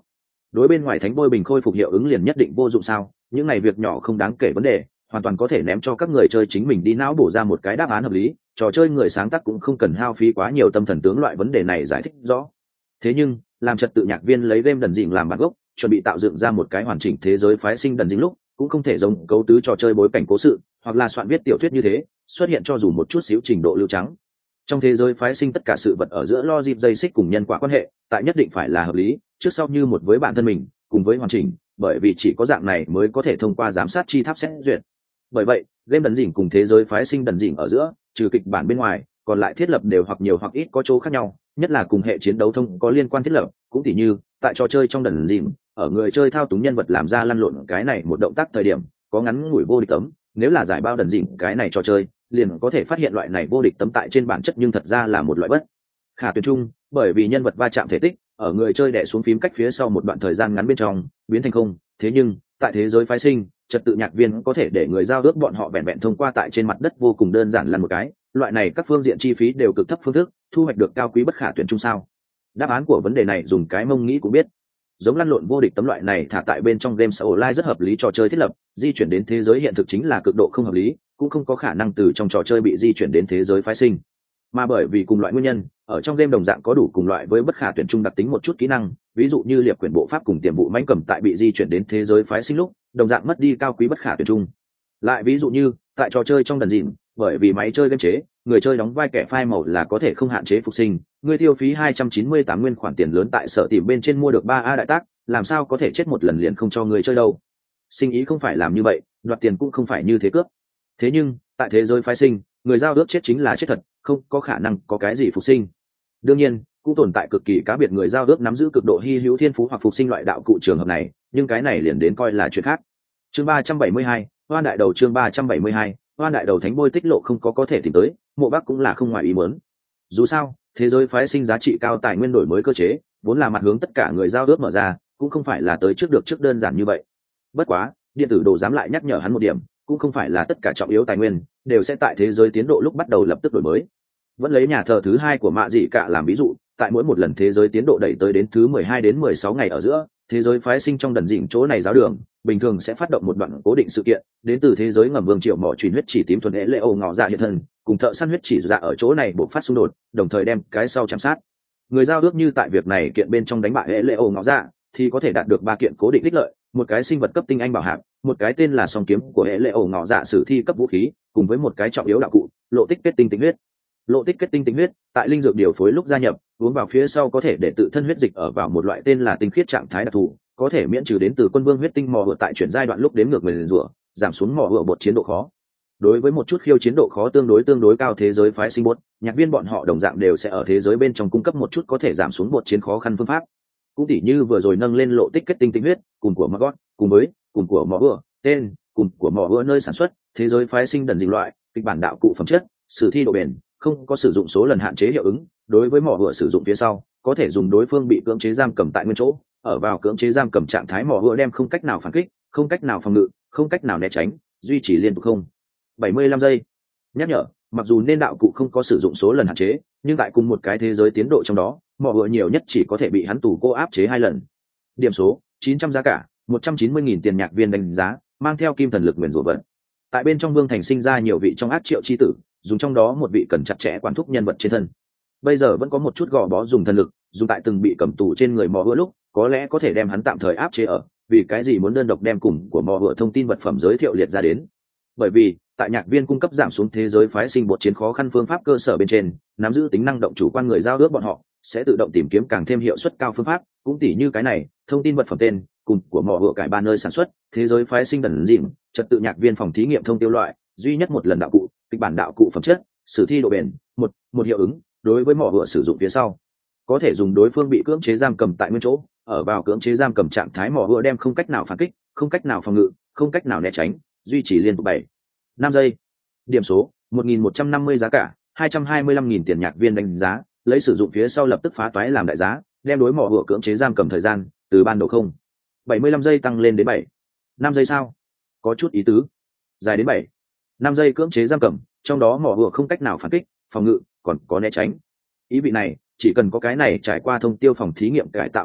đối bên ngoài thánh bôi bình khôi phục hiệu ứng liền nhất định vô dụng sao? Những này việc nhỏ không đáng kể vấn đề, hoàn toàn có thể ném cho các người chơi chính mình đi não bổ ra một cái đáp án hợp lý. Trò chơi người sáng tác cũng không cần hao phí quá nhiều tâm thần tướng loại vấn đề này giải thích rõ. Thế nhưng làm trật tự nhạc viên lấy game đần dịnh làm bản gốc, chuẩn bị tạo dựng ra một cái hoàn chỉnh thế giới phái sinh đần dịnh lúc, cũng không thể giống cấu tứ trò chơi bối cảnh cố sự hoặc là soạn viết tiểu thuyết như thế xuất hiện cho dù một chút xíu trình độ lưu trắng. Trong thế giới phái sinh tất cả sự vật ở giữa logic dây xích cùng nhân quả quan hệ tại nhất định phải là hợp lý, trước sau như một với bản thân mình cùng với hoàn chỉnh, bởi vì chỉ có dạng này mới có thể thông qua giám sát chi tháp xét duyệt. Bởi vậy game đần dịnh cùng thế giới phái sinh đần dịnh ở giữa, trừ kịch bản bên ngoài, còn lại thiết lập đều hoặc nhiều hoặc ít có chỗ khác nhau, nhất là cùng hệ chiến đấu thông có liên quan thiết lập. Cũng tỉ như tại trò chơi trong đần dịnh, ở người chơi thao túng nhân vật làm ra lăn lộn cái này một động tác thời điểm có ngắn ngủi vô địch tấm, nếu là giải bao đần dịnh cái này trò chơi liền có thể phát hiện loại này vô địch tấm tại trên bản chất nhưng thật ra là một loại bất khả tuyển trung, bởi vì nhân vật va chạm thể tích ở người chơi đè xuống phím cách phía sau một đoạn thời gian ngắn bên trong biến thành không. Thế nhưng tại thế giới phái sinh, trật tự nhạc viên có thể để người giao ước bọn họ vẹn vẹn thông qua tại trên mặt đất vô cùng đơn giản là một cái, loại này các phương diện chi phí đều cực thấp phương thức thu hoạch được cao quý bất khả tuyển trung sao? Đáp án của vấn đề này dùng cái mông nghĩ cũng biết. Giống lăn lộn vô địch tấm loại này thả tại bên trong game online rất hợp lý trò chơi thiết lập, di chuyển đến thế giới hiện thực chính là cực độ không hợp lý, cũng không có khả năng từ trong trò chơi bị di chuyển đến thế giới phái sinh. Mà bởi vì cùng loại nguyên nhân, ở trong game đồng dạng có đủ cùng loại với bất khả tuyển trung đặc tính một chút kỹ năng, ví dụ như liệp quyển bộ pháp cùng tiềm vụ mãnh cầm tại bị di chuyển đến thế giới phái sinh lúc, đồng dạng mất đi cao quý bất khả tuyển trung. Lại ví dụ như tại trò chơi trong đần dịnh, bởi vì máy chơi game chế, người chơi đóng vai kẻ phai màu là có thể không hạn chế phục sinh, người tiêu phí hai trăm chín mươi tám nguyên khoản tiền lớn tại sở tìm bên trên mua được ba a đại tác, làm sao có thể chết một lần liền không cho người chơi đâu. Sinh ý không phải làm như vậy, đoạt tiền cũng không phải như thế cướp. Thế nhưng tại thế giới phái sinh, người giao ước chết chính là chết thật, không có khả năng có cái gì phục sinh. Đương nhiên cũng tồn tại cực kỳ cá biệt người giao ước nắm giữ cực độ hy hữu thiên phú hoặc phục sinh loại đạo cụ trường hợp này, nhưng cái này liền đến coi là chuyện khác. Chương ba trăm bảy mươi hai, hoan đại đầu. Chương ba trăm bảy mươi hai, hoan đại đầu. Thánh bôi tích lộ không có có thể tìm tới, Mộ Bắc cũng là không ngoài ý muốn. Dù sao thế giới phái sinh giá trị cao tài nguyên đổi mới cơ chế vốn là mặt hướng tất cả người giao ước mở ra, cũng không phải là tới trước được trước đơn giản như vậy. Bất quá điện tử đồ dám lại nhắc nhở hắn một điểm, cũng không phải là tất cả trọng yếu tài nguyên đều sẽ tại thế giới tiến độ lúc bắt đầu lập tức đổi mới. Vẫn lấy nhà thờ thứ hai của mạ dị cả làm ví dụ, tại mỗi một lần thế giới tiến độ đẩy tới đến thứ mười hai đến mười sáu ngày ở giữa, thế giới phái sinh trong đần dịnh chỗ này giáo đường bình thường sẽ phát động một đoạn cố định sự kiện, đến từ thế giới ngầm vương triệu mỏ truyền huyết chỉ tím thuần ế lệ ồ ngọ dạ hiện thân cùng thợ săn huyết chỉ dạ ở chỗ này buộc phát xung đột, đồng thời đem cái sau chạm sát. Người giao ước như tại việc này kiện bên trong đánh bại ế lệ ồ ngọ dạ thì có thể đạt được ba kiện cố định đích lợi, một cái sinh vật cấp tinh anh bảo hạp, một cái tên là song kiếm của hệ lệ ổ ngọ dạ sử thi cấp vũ khí, cùng với một cái trọng yếu đạo cụ lộ tích kết tinh tinh huyết. Lộ tích kết tinh tinh huyết tại linh dược điều phối lúc gia nhập, uống vào phía sau có thể để tự thân huyết dịch ở vào một loại tên là tinh khiết trạng thái đặc thù, có thể miễn trừ đến từ quân vương huyết tinh mò hựa tại chuyển giai đoạn lúc đến ngược người rủa, giảm xuống mò hựa bột chiến độ khó. Đối với một chút khiêu chiến độ khó tương đối tương đối cao thế giới phái sinh bột, nhạc viên bọn họ đồng dạng đều sẽ ở thế giới bên trong cung cấp một chút có thể giảm xuống bột chiến khó khăn phương pháp. Cũng tỉ như vừa rồi nâng lên lộ tích kết tinh tinh huyết, cùng của Margot, cùng với cùng của mỏ ưa tên, cùng của mỏ ưa nơi sản xuất, thế giới phái sinh đần dịnh loại kịch bản đạo cụ phẩm chất, sử thi độ bền, không có sử dụng số lần hạn chế hiệu ứng. Đối với mỏ ưa sử dụng phía sau, có thể dùng đối phương bị cưỡng chế giam cầm tại nguyên chỗ, ở vào cưỡng chế giam cầm trạng thái mỏ ưa đem không cách nào phản kích, không cách nào phòng ngự, không cách nào né tránh, duy trì liên tục không bảy mươi lăm giây. Nhắc nhở, mặc dù nên đạo cụ không có sử dụng số lần hạn chế, nhưng tại cùng một cái thế giới tiến độ trong đó, mỏ ưa nhiều nhất chỉ có thể bị hắn tù cô áp chế hai lần. Điểm số chín trăm giá cả một trăm chín mươi nghìn tiền. Nhạc viên đánh giá mang theo kim thần lực nguyền rủa vận. Tại bên trong vương thành sinh ra nhiều vị trong ác triệu chi tử, dùng trong đó một vị cần chặt chẽ quản thúc nhân vật trên thân. Bây giờ vẫn có một chút gò bó dùng thần lực, dùng tại từng bị cầm tù trên người mò hựa lúc, có lẽ có thể đem hắn tạm thời áp chế ở, vì cái gì muốn đơn độc đem cùng của mò hựa thông tin vật phẩm giới thiệu liệt ra đến. Bởi vì tại nhạc viên cung cấp giảm xuống thế giới phái sinh bột chiến khó khăn phương pháp cơ sở bên trên, nắm giữ tính năng động chủ quan người giao ước bọn họ sẽ tự động tìm kiếm càng thêm hiệu suất cao phương pháp, cũng tỉ như cái này thông tin vật phẩm tên cùng của mỏ hựa cải ba nơi sản xuất, thế giới phái sinh đần dịnh, trật tự nhạc viên phòng thí nghiệm thông tiêu loại duy nhất một lần đạo cụ, kịch bản đạo cụ phẩm chất, sử thi độ bền, một một hiệu ứng. Đối với mỏ hựa sử dụng phía sau, có thể dùng đối phương bị cưỡng chế giam cầm tại nguyên chỗ, ở vào cưỡng chế giam cầm trạng thái mỏ hựa đem không cách nào phản kích, không cách nào phòng ngự, không cách nào né tránh, duy trì liên tục bảy năm giây. Điểm số một nghìn một trăm năm mươi giá cả hai trăm hai mươi lăm nghìn tiền. Nhạc viên đánh giá lấy sử dụng phía sau lập tức phá toái làm đại giá, đem đối mỏ hựa cưỡng chế giam cầm thời gian từ ban đầu không bảy mươi lăm giây tăng lên đến bảy năm giây. Sao có chút ý tứ, dài đến bảy năm giây cưỡng chế giam cầm, trong đó mỏ hựa không cách nào phản kích, phòng ngự, còn có né tránh. Ý vị này chỉ cần có cái này trải qua thông tiêu phòng thí nghiệm cải tạo đạo cụ,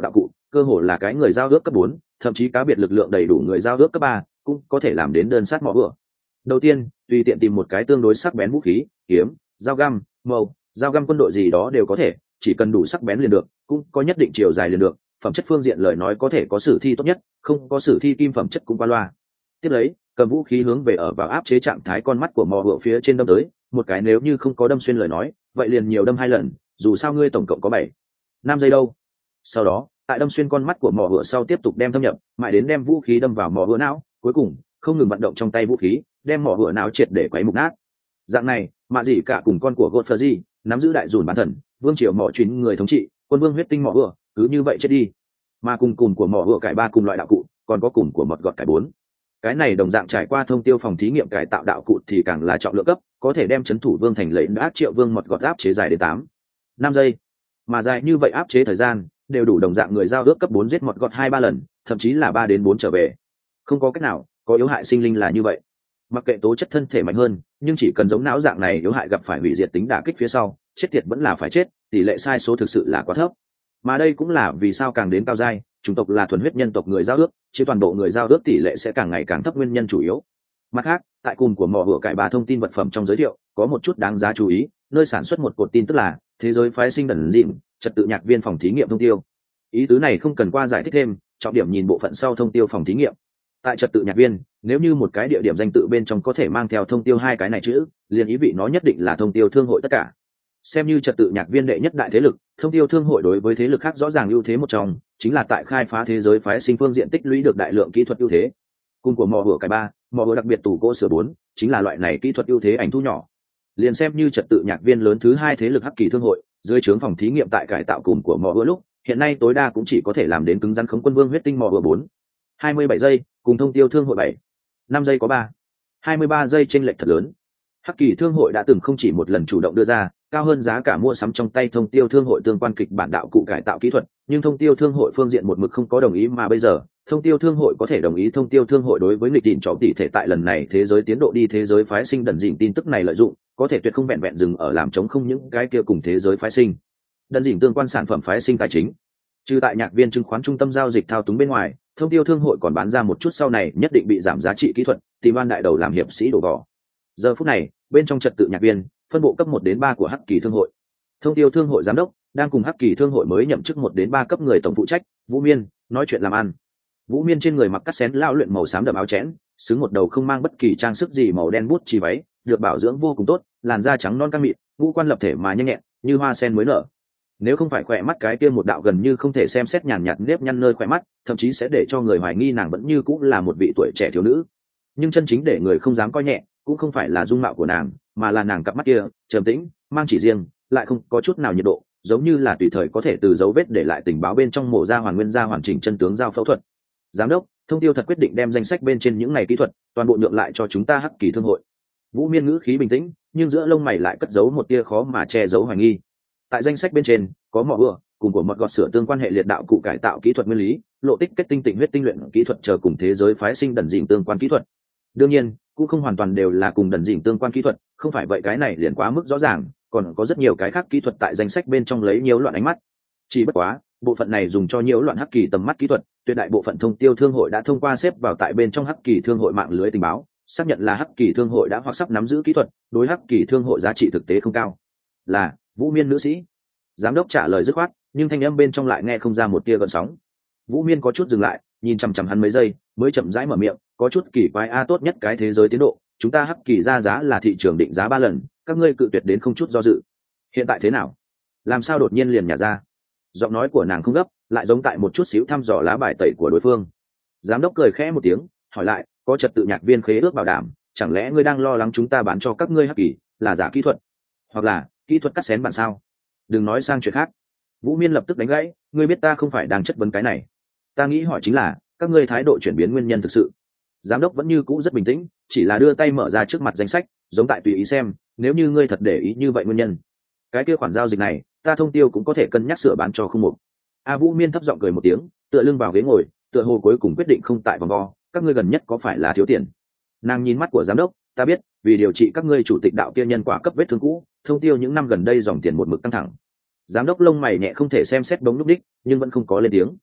cơ hồ là cái người giao ước cấp bốn, thậm chí cá biệt lực lượng đầy đủ người giao ước cấp ba cũng có thể làm đến đơn sát mỏ vừa. Đầu tiên, tùy tiện tìm một cái tương đối sắc bén vũ khí, kiếm, dao găm, mâu, dao găm quân đội gì đó đều có thể, chỉ cần đủ sắc bén liền được, cũng có nhất định chiều dài liền được, phẩm chất phương diện lời nói có thể có sử thi tốt nhất, không có sử thi kim phẩm chất cũng qua loa. Tiếp lấy, cầm vũ khí hướng về ở vào áp chế trạng thái con mắt của mỏ vừa phía trên đâm tới, một cái nếu như không có đâm xuyên lời nói, vậy liền nhiều đâm hai lần, dù sao ngươi tổng cộng có bảy, năm giây đâu. Sau đó, tại đâm xuyên con mắt của mỏ vừa sau tiếp tục đem thâm nhập, mãi đến đem vũ khí đâm vào mỏ vừa não, cuối cùng không ngừng vận động trong tay vũ khí, đem mỏ vừa não triệt để quấy mục nát. Dạng này, mạ gì cả cùng con của Godfrey, nắm giữ đại dùn bán thần, vương triều mỏ chuyến người thống trị, quân vương huyết tinh mỏ vừa, cứ như vậy chết đi. Mà cùng cùng của mỏ vừa cải ba cùng loại đạo cụ, còn có cùng của mọt gọt cải bốn. Cái này đồng dạng trải qua thông tiêu phòng thí nghiệm cải tạo đạo cụ thì càng là trọng lượng cấp, có thể đem chấn thủ vương thành lấy áp triệu vương mọt gọt áp chế dài đến tám, năm giây. Mà dài như vậy áp chế thời gian, đều đủ đồng dạng người giao ước cấp bốn giết mọt gọt hai ba lần, thậm chí là ba đến bốn trở về. Không có cách nào, có yếu hại sinh linh là như vậy. Mặc kệ tố chất thân thể mạnh hơn, nhưng chỉ cần giống não dạng này yếu hại gặp phải hủy diệt tính đả kích phía sau, chết tiệt vẫn là phải chết, tỷ lệ sai số thực sự là quá thấp. Mà đây cũng là vì sao càng đến cao giai, chủng tộc là thuần huyết nhân tộc người giao ước, chứ toàn bộ người giao ước tỷ lệ sẽ càng ngày càng thấp nguyên nhân chủ yếu. Mặt khác, tại cùng của mỏ hựa cải ba thông tin vật phẩm trong giới thiệu, có một chút đáng giá chú ý, nơi sản xuất một cột tin tức là thế giới phái sinh đần dịm, trật tự nhạc viên phòng thí nghiệm thông tiêu. Ý tứ này không cần qua giải thích thêm, trọng điểm nhìn bộ phận sau thông tiêu phòng thí nghiệm. Tại trật tự nhạc viên, nếu như một cái địa điểm danh tự bên trong có thể mang theo thông tiêu hai cái này chữ, liền ý vị nó nhất định là thông tiêu thương hội tất cả. Xem như trật tự nhạc viên đệ nhất đại thế lực, thông tiêu thương hội đối với thế lực khác rõ ràng ưu thế một trong, chính là tại khai phá thế giới phái sinh phương diện tích lũy được đại lượng kỹ thuật ưu thế. Cùng của mỏ hựa cái ba, mỏ hựa đặc biệt tủ cỗ sửa bốn, chính là loại này kỹ thuật ưu thế ảnh thu nhỏ. Liền xem như trật tự nhạc viên lớn thứ hai thế lực hắc kỳ thương hội, dưới trướng phòng thí nghiệm tại cải tạo cùng của mỏ hựa lúc, hiện nay tối đa cũng chỉ có thể làm đến cứng rắn khống quân vương huyết tinh mỏ hựa bốn, hai mươi bảy giây, cùng thông tiêu thương hội bảy, năm giây có ba, hai mươi ba giây chênh lệch thật lớn. Hắc kỳ thương hội đã từng không chỉ một lần chủ động đưa ra cao hơn giá cả mua sắm trong tay thông tiêu thương hội tương quan kịch bản đạo cụ cải tạo kỹ thuật, nhưng thông tiêu thương hội phương diện một mực không có đồng ý, mà bây giờ thông tiêu thương hội có thể đồng ý thông tiêu thương hội đối với nghịch đỉnh chó tỷ thể tại lần này thế giới tiến độ đi thế giới phái sinh đần dỉn tin tức này lợi dụng, có thể tuyệt không vẹn vẹn dừng ở làm chống không những cái kia cùng thế giới phái sinh đần dỉn tương quan sản phẩm phái sinh tài chính. Trừ tại nhạc viên chứng khoán trung tâm giao dịch thao túng bên ngoài, thông tiêu thương hội còn bán ra một chút sau này nhất định bị giảm giá trị kỹ thuật, tìm ban đại đầu làm hiệp sĩ đổ vỏ. Giờ phút này, bên trong trật tự nhạc viên, phân bộ cấp một đến ba của hắc kỳ thương hội, thông tiêu thương hội giám đốc đang cùng hắc kỳ thương hội mới nhậm chức một đến ba cấp người tổng phụ trách Vũ Miên nói chuyện làm ăn. Vũ Miên trên người mặc cắt xén lao luyện màu xám đậm áo chẽn, xứng một đầu không mang bất kỳ trang sức gì màu đen bút chi váy, được bảo dưỡng vô cùng tốt, làn da trắng non căng mịn, ngũ quan lập thể mà nhanh nhẹn như hoa sen mới nở. Nếu không phải khỏe mắt cái kia một đạo gần như không thể xem xét nhàn nhạt nếp nhăn nơi khỏe mắt, thậm chí sẽ để cho người hoài nghi nàng vẫn như cũng là một vị tuổi trẻ thiếu nữ. Nhưng chân chính để người không dám coi nhẹ cũng không phải là dung mạo của nàng, mà là nàng cặp mắt kia trầm tĩnh, mang chỉ riêng, lại không có chút nào nhiệt độ, giống như là tùy thời có thể từ dấu vết để lại tình báo bên trong mổ ra hoàn nguyên ra hoàn chỉnh chân tướng giao phẫu thuật. Giám đốc, thông tiêu thật quyết định đem danh sách bên trên những này kỹ thuật toàn bộ nhượng lại cho chúng ta hắc kỳ thương hội. Vũ Miên ngữ khí bình tĩnh, nhưng giữa lông mày lại cất giấu một tia khó mà che giấu hoài nghi. Tại danh sách bên trên có mỏ ưa cùng của mọt gọt sửa tương quan hệ liệt đạo cụ cải tạo kỹ thuật nguyên lý, lộ tích kết tinh tịnh huyết tinh luyện kỹ thuật chờ cùng thế giới phái sinh đần dịnh tương quan kỹ thuật. Đương nhiên cũng không hoàn toàn đều là cùng đần dịnh tương quan kỹ thuật, không phải vậy cái này liền quá mức rõ ràng, còn có rất nhiều cái khác kỹ thuật tại danh sách bên trong lấy nhiễu loạn ánh mắt. Chỉ bất quá bộ phận này dùng cho nhiễu loạn hắc kỳ tầm mắt kỹ thuật, tuyệt đại bộ phận thông tiêu thương hội đã thông qua xếp vào tại bên trong hắc kỳ thương hội mạng lưới tình báo, xác nhận là hắc kỳ thương hội đã hoặc sắp nắm giữ kỹ thuật, đối hắc kỳ thương hội giá trị thực tế không cao. Là Vũ Miên nữ sĩ. Giám đốc trả lời dứt khoát, nhưng thanh âm bên trong lại nghe không ra một tia gợn sóng. Vũ Miên có chút dừng lại, nhìn chằm chằm hắn mấy giây, mới chậm rãi mở miệng, có chút kỳ quái a, tốt nhất cái thế giới tiến độ, chúng ta hắc kỳ ra giá là thị trường định giá ba lần, các ngươi cự tuyệt đến không chút do dự. Hiện tại thế nào? Làm sao đột nhiên liền nhả ra? Giọng nói của nàng không gấp, lại giống tại một chút xíu thăm dò lá bài tẩy của đối phương. Giám đốc cười khẽ một tiếng, hỏi lại, có trật tự nhạc viên khế ước bảo đảm, chẳng lẽ ngươi đang lo lắng chúng ta bán cho các ngươi hắc kỳ là giả kỹ thuật, hoặc là kỹ thuật cắt xén bản sao? Đừng nói sang chuyện khác. Vũ Miên lập tức đánh gãy, ngươi biết ta không phải đang chất vấn cái này, ta nghĩ hỏi chính là các ngươi thái độ chuyển biến nguyên nhân thực sự. Giám đốc vẫn như cũ rất bình tĩnh, chỉ là đưa tay mở ra trước mặt danh sách, giống tại tùy ý xem, nếu như ngươi thật để ý như vậy nguyên nhân, cái kia khoản giao dịch này ta thông tiêu cũng có thể cân nhắc sửa bán cho không một. A Vũ Miên thấp giọng cười một tiếng, tựa lưng vào ghế ngồi, tựa hồ cuối cùng quyết định không tại vòng vo, các ngươi gần nhất có phải là thiếu tiền? Nàng nhìn mắt của giám đốc, ta biết, vì điều trị các ngươi chủ tịch đạo kia nhân quả cấp vết thương cũ, thông tiêu những năm gần đây dòng tiền một mực căng thẳng. Giám đốc lông mày nhẹ không thể xem xét bóng lúc đích, nhưng vẫn không có lên tiếng.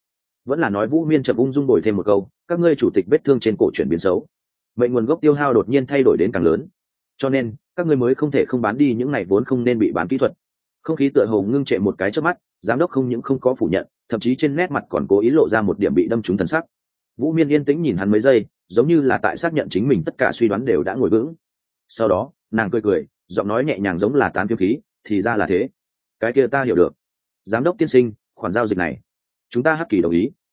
vẫn là nói Vũ Miên chậm ung dung bồi thêm một câu, các ngươi chủ tịch vết thương trên cổ chuyển biến xấu, vậy nguồn gốc tiêu hao đột nhiên thay đổi đến càng lớn, cho nên các ngươi mới không thể không bán đi những này vốn không nên bị bán kỹ thuật. Không khí tựa hồ ngưng trệ một cái trước mắt, giám đốc không những không có phủ nhận, thậm chí trên nét mặt còn cố ý lộ ra một điểm bị đâm trúng thần sắc. Vũ Miên yên tĩnh nhìn hắn mấy giây, giống như là tại xác nhận chính mình tất cả suy đoán đều đã ngồi vững. Sau đó nàng cười cười, giọng nói nhẹ nhàng giống là tán phiếm khí, thì ra là thế, cái kia ta hiểu được. Giám đốc tiên sinh, khoản giao dịch này chúng ta hắc kỳ đồng ý.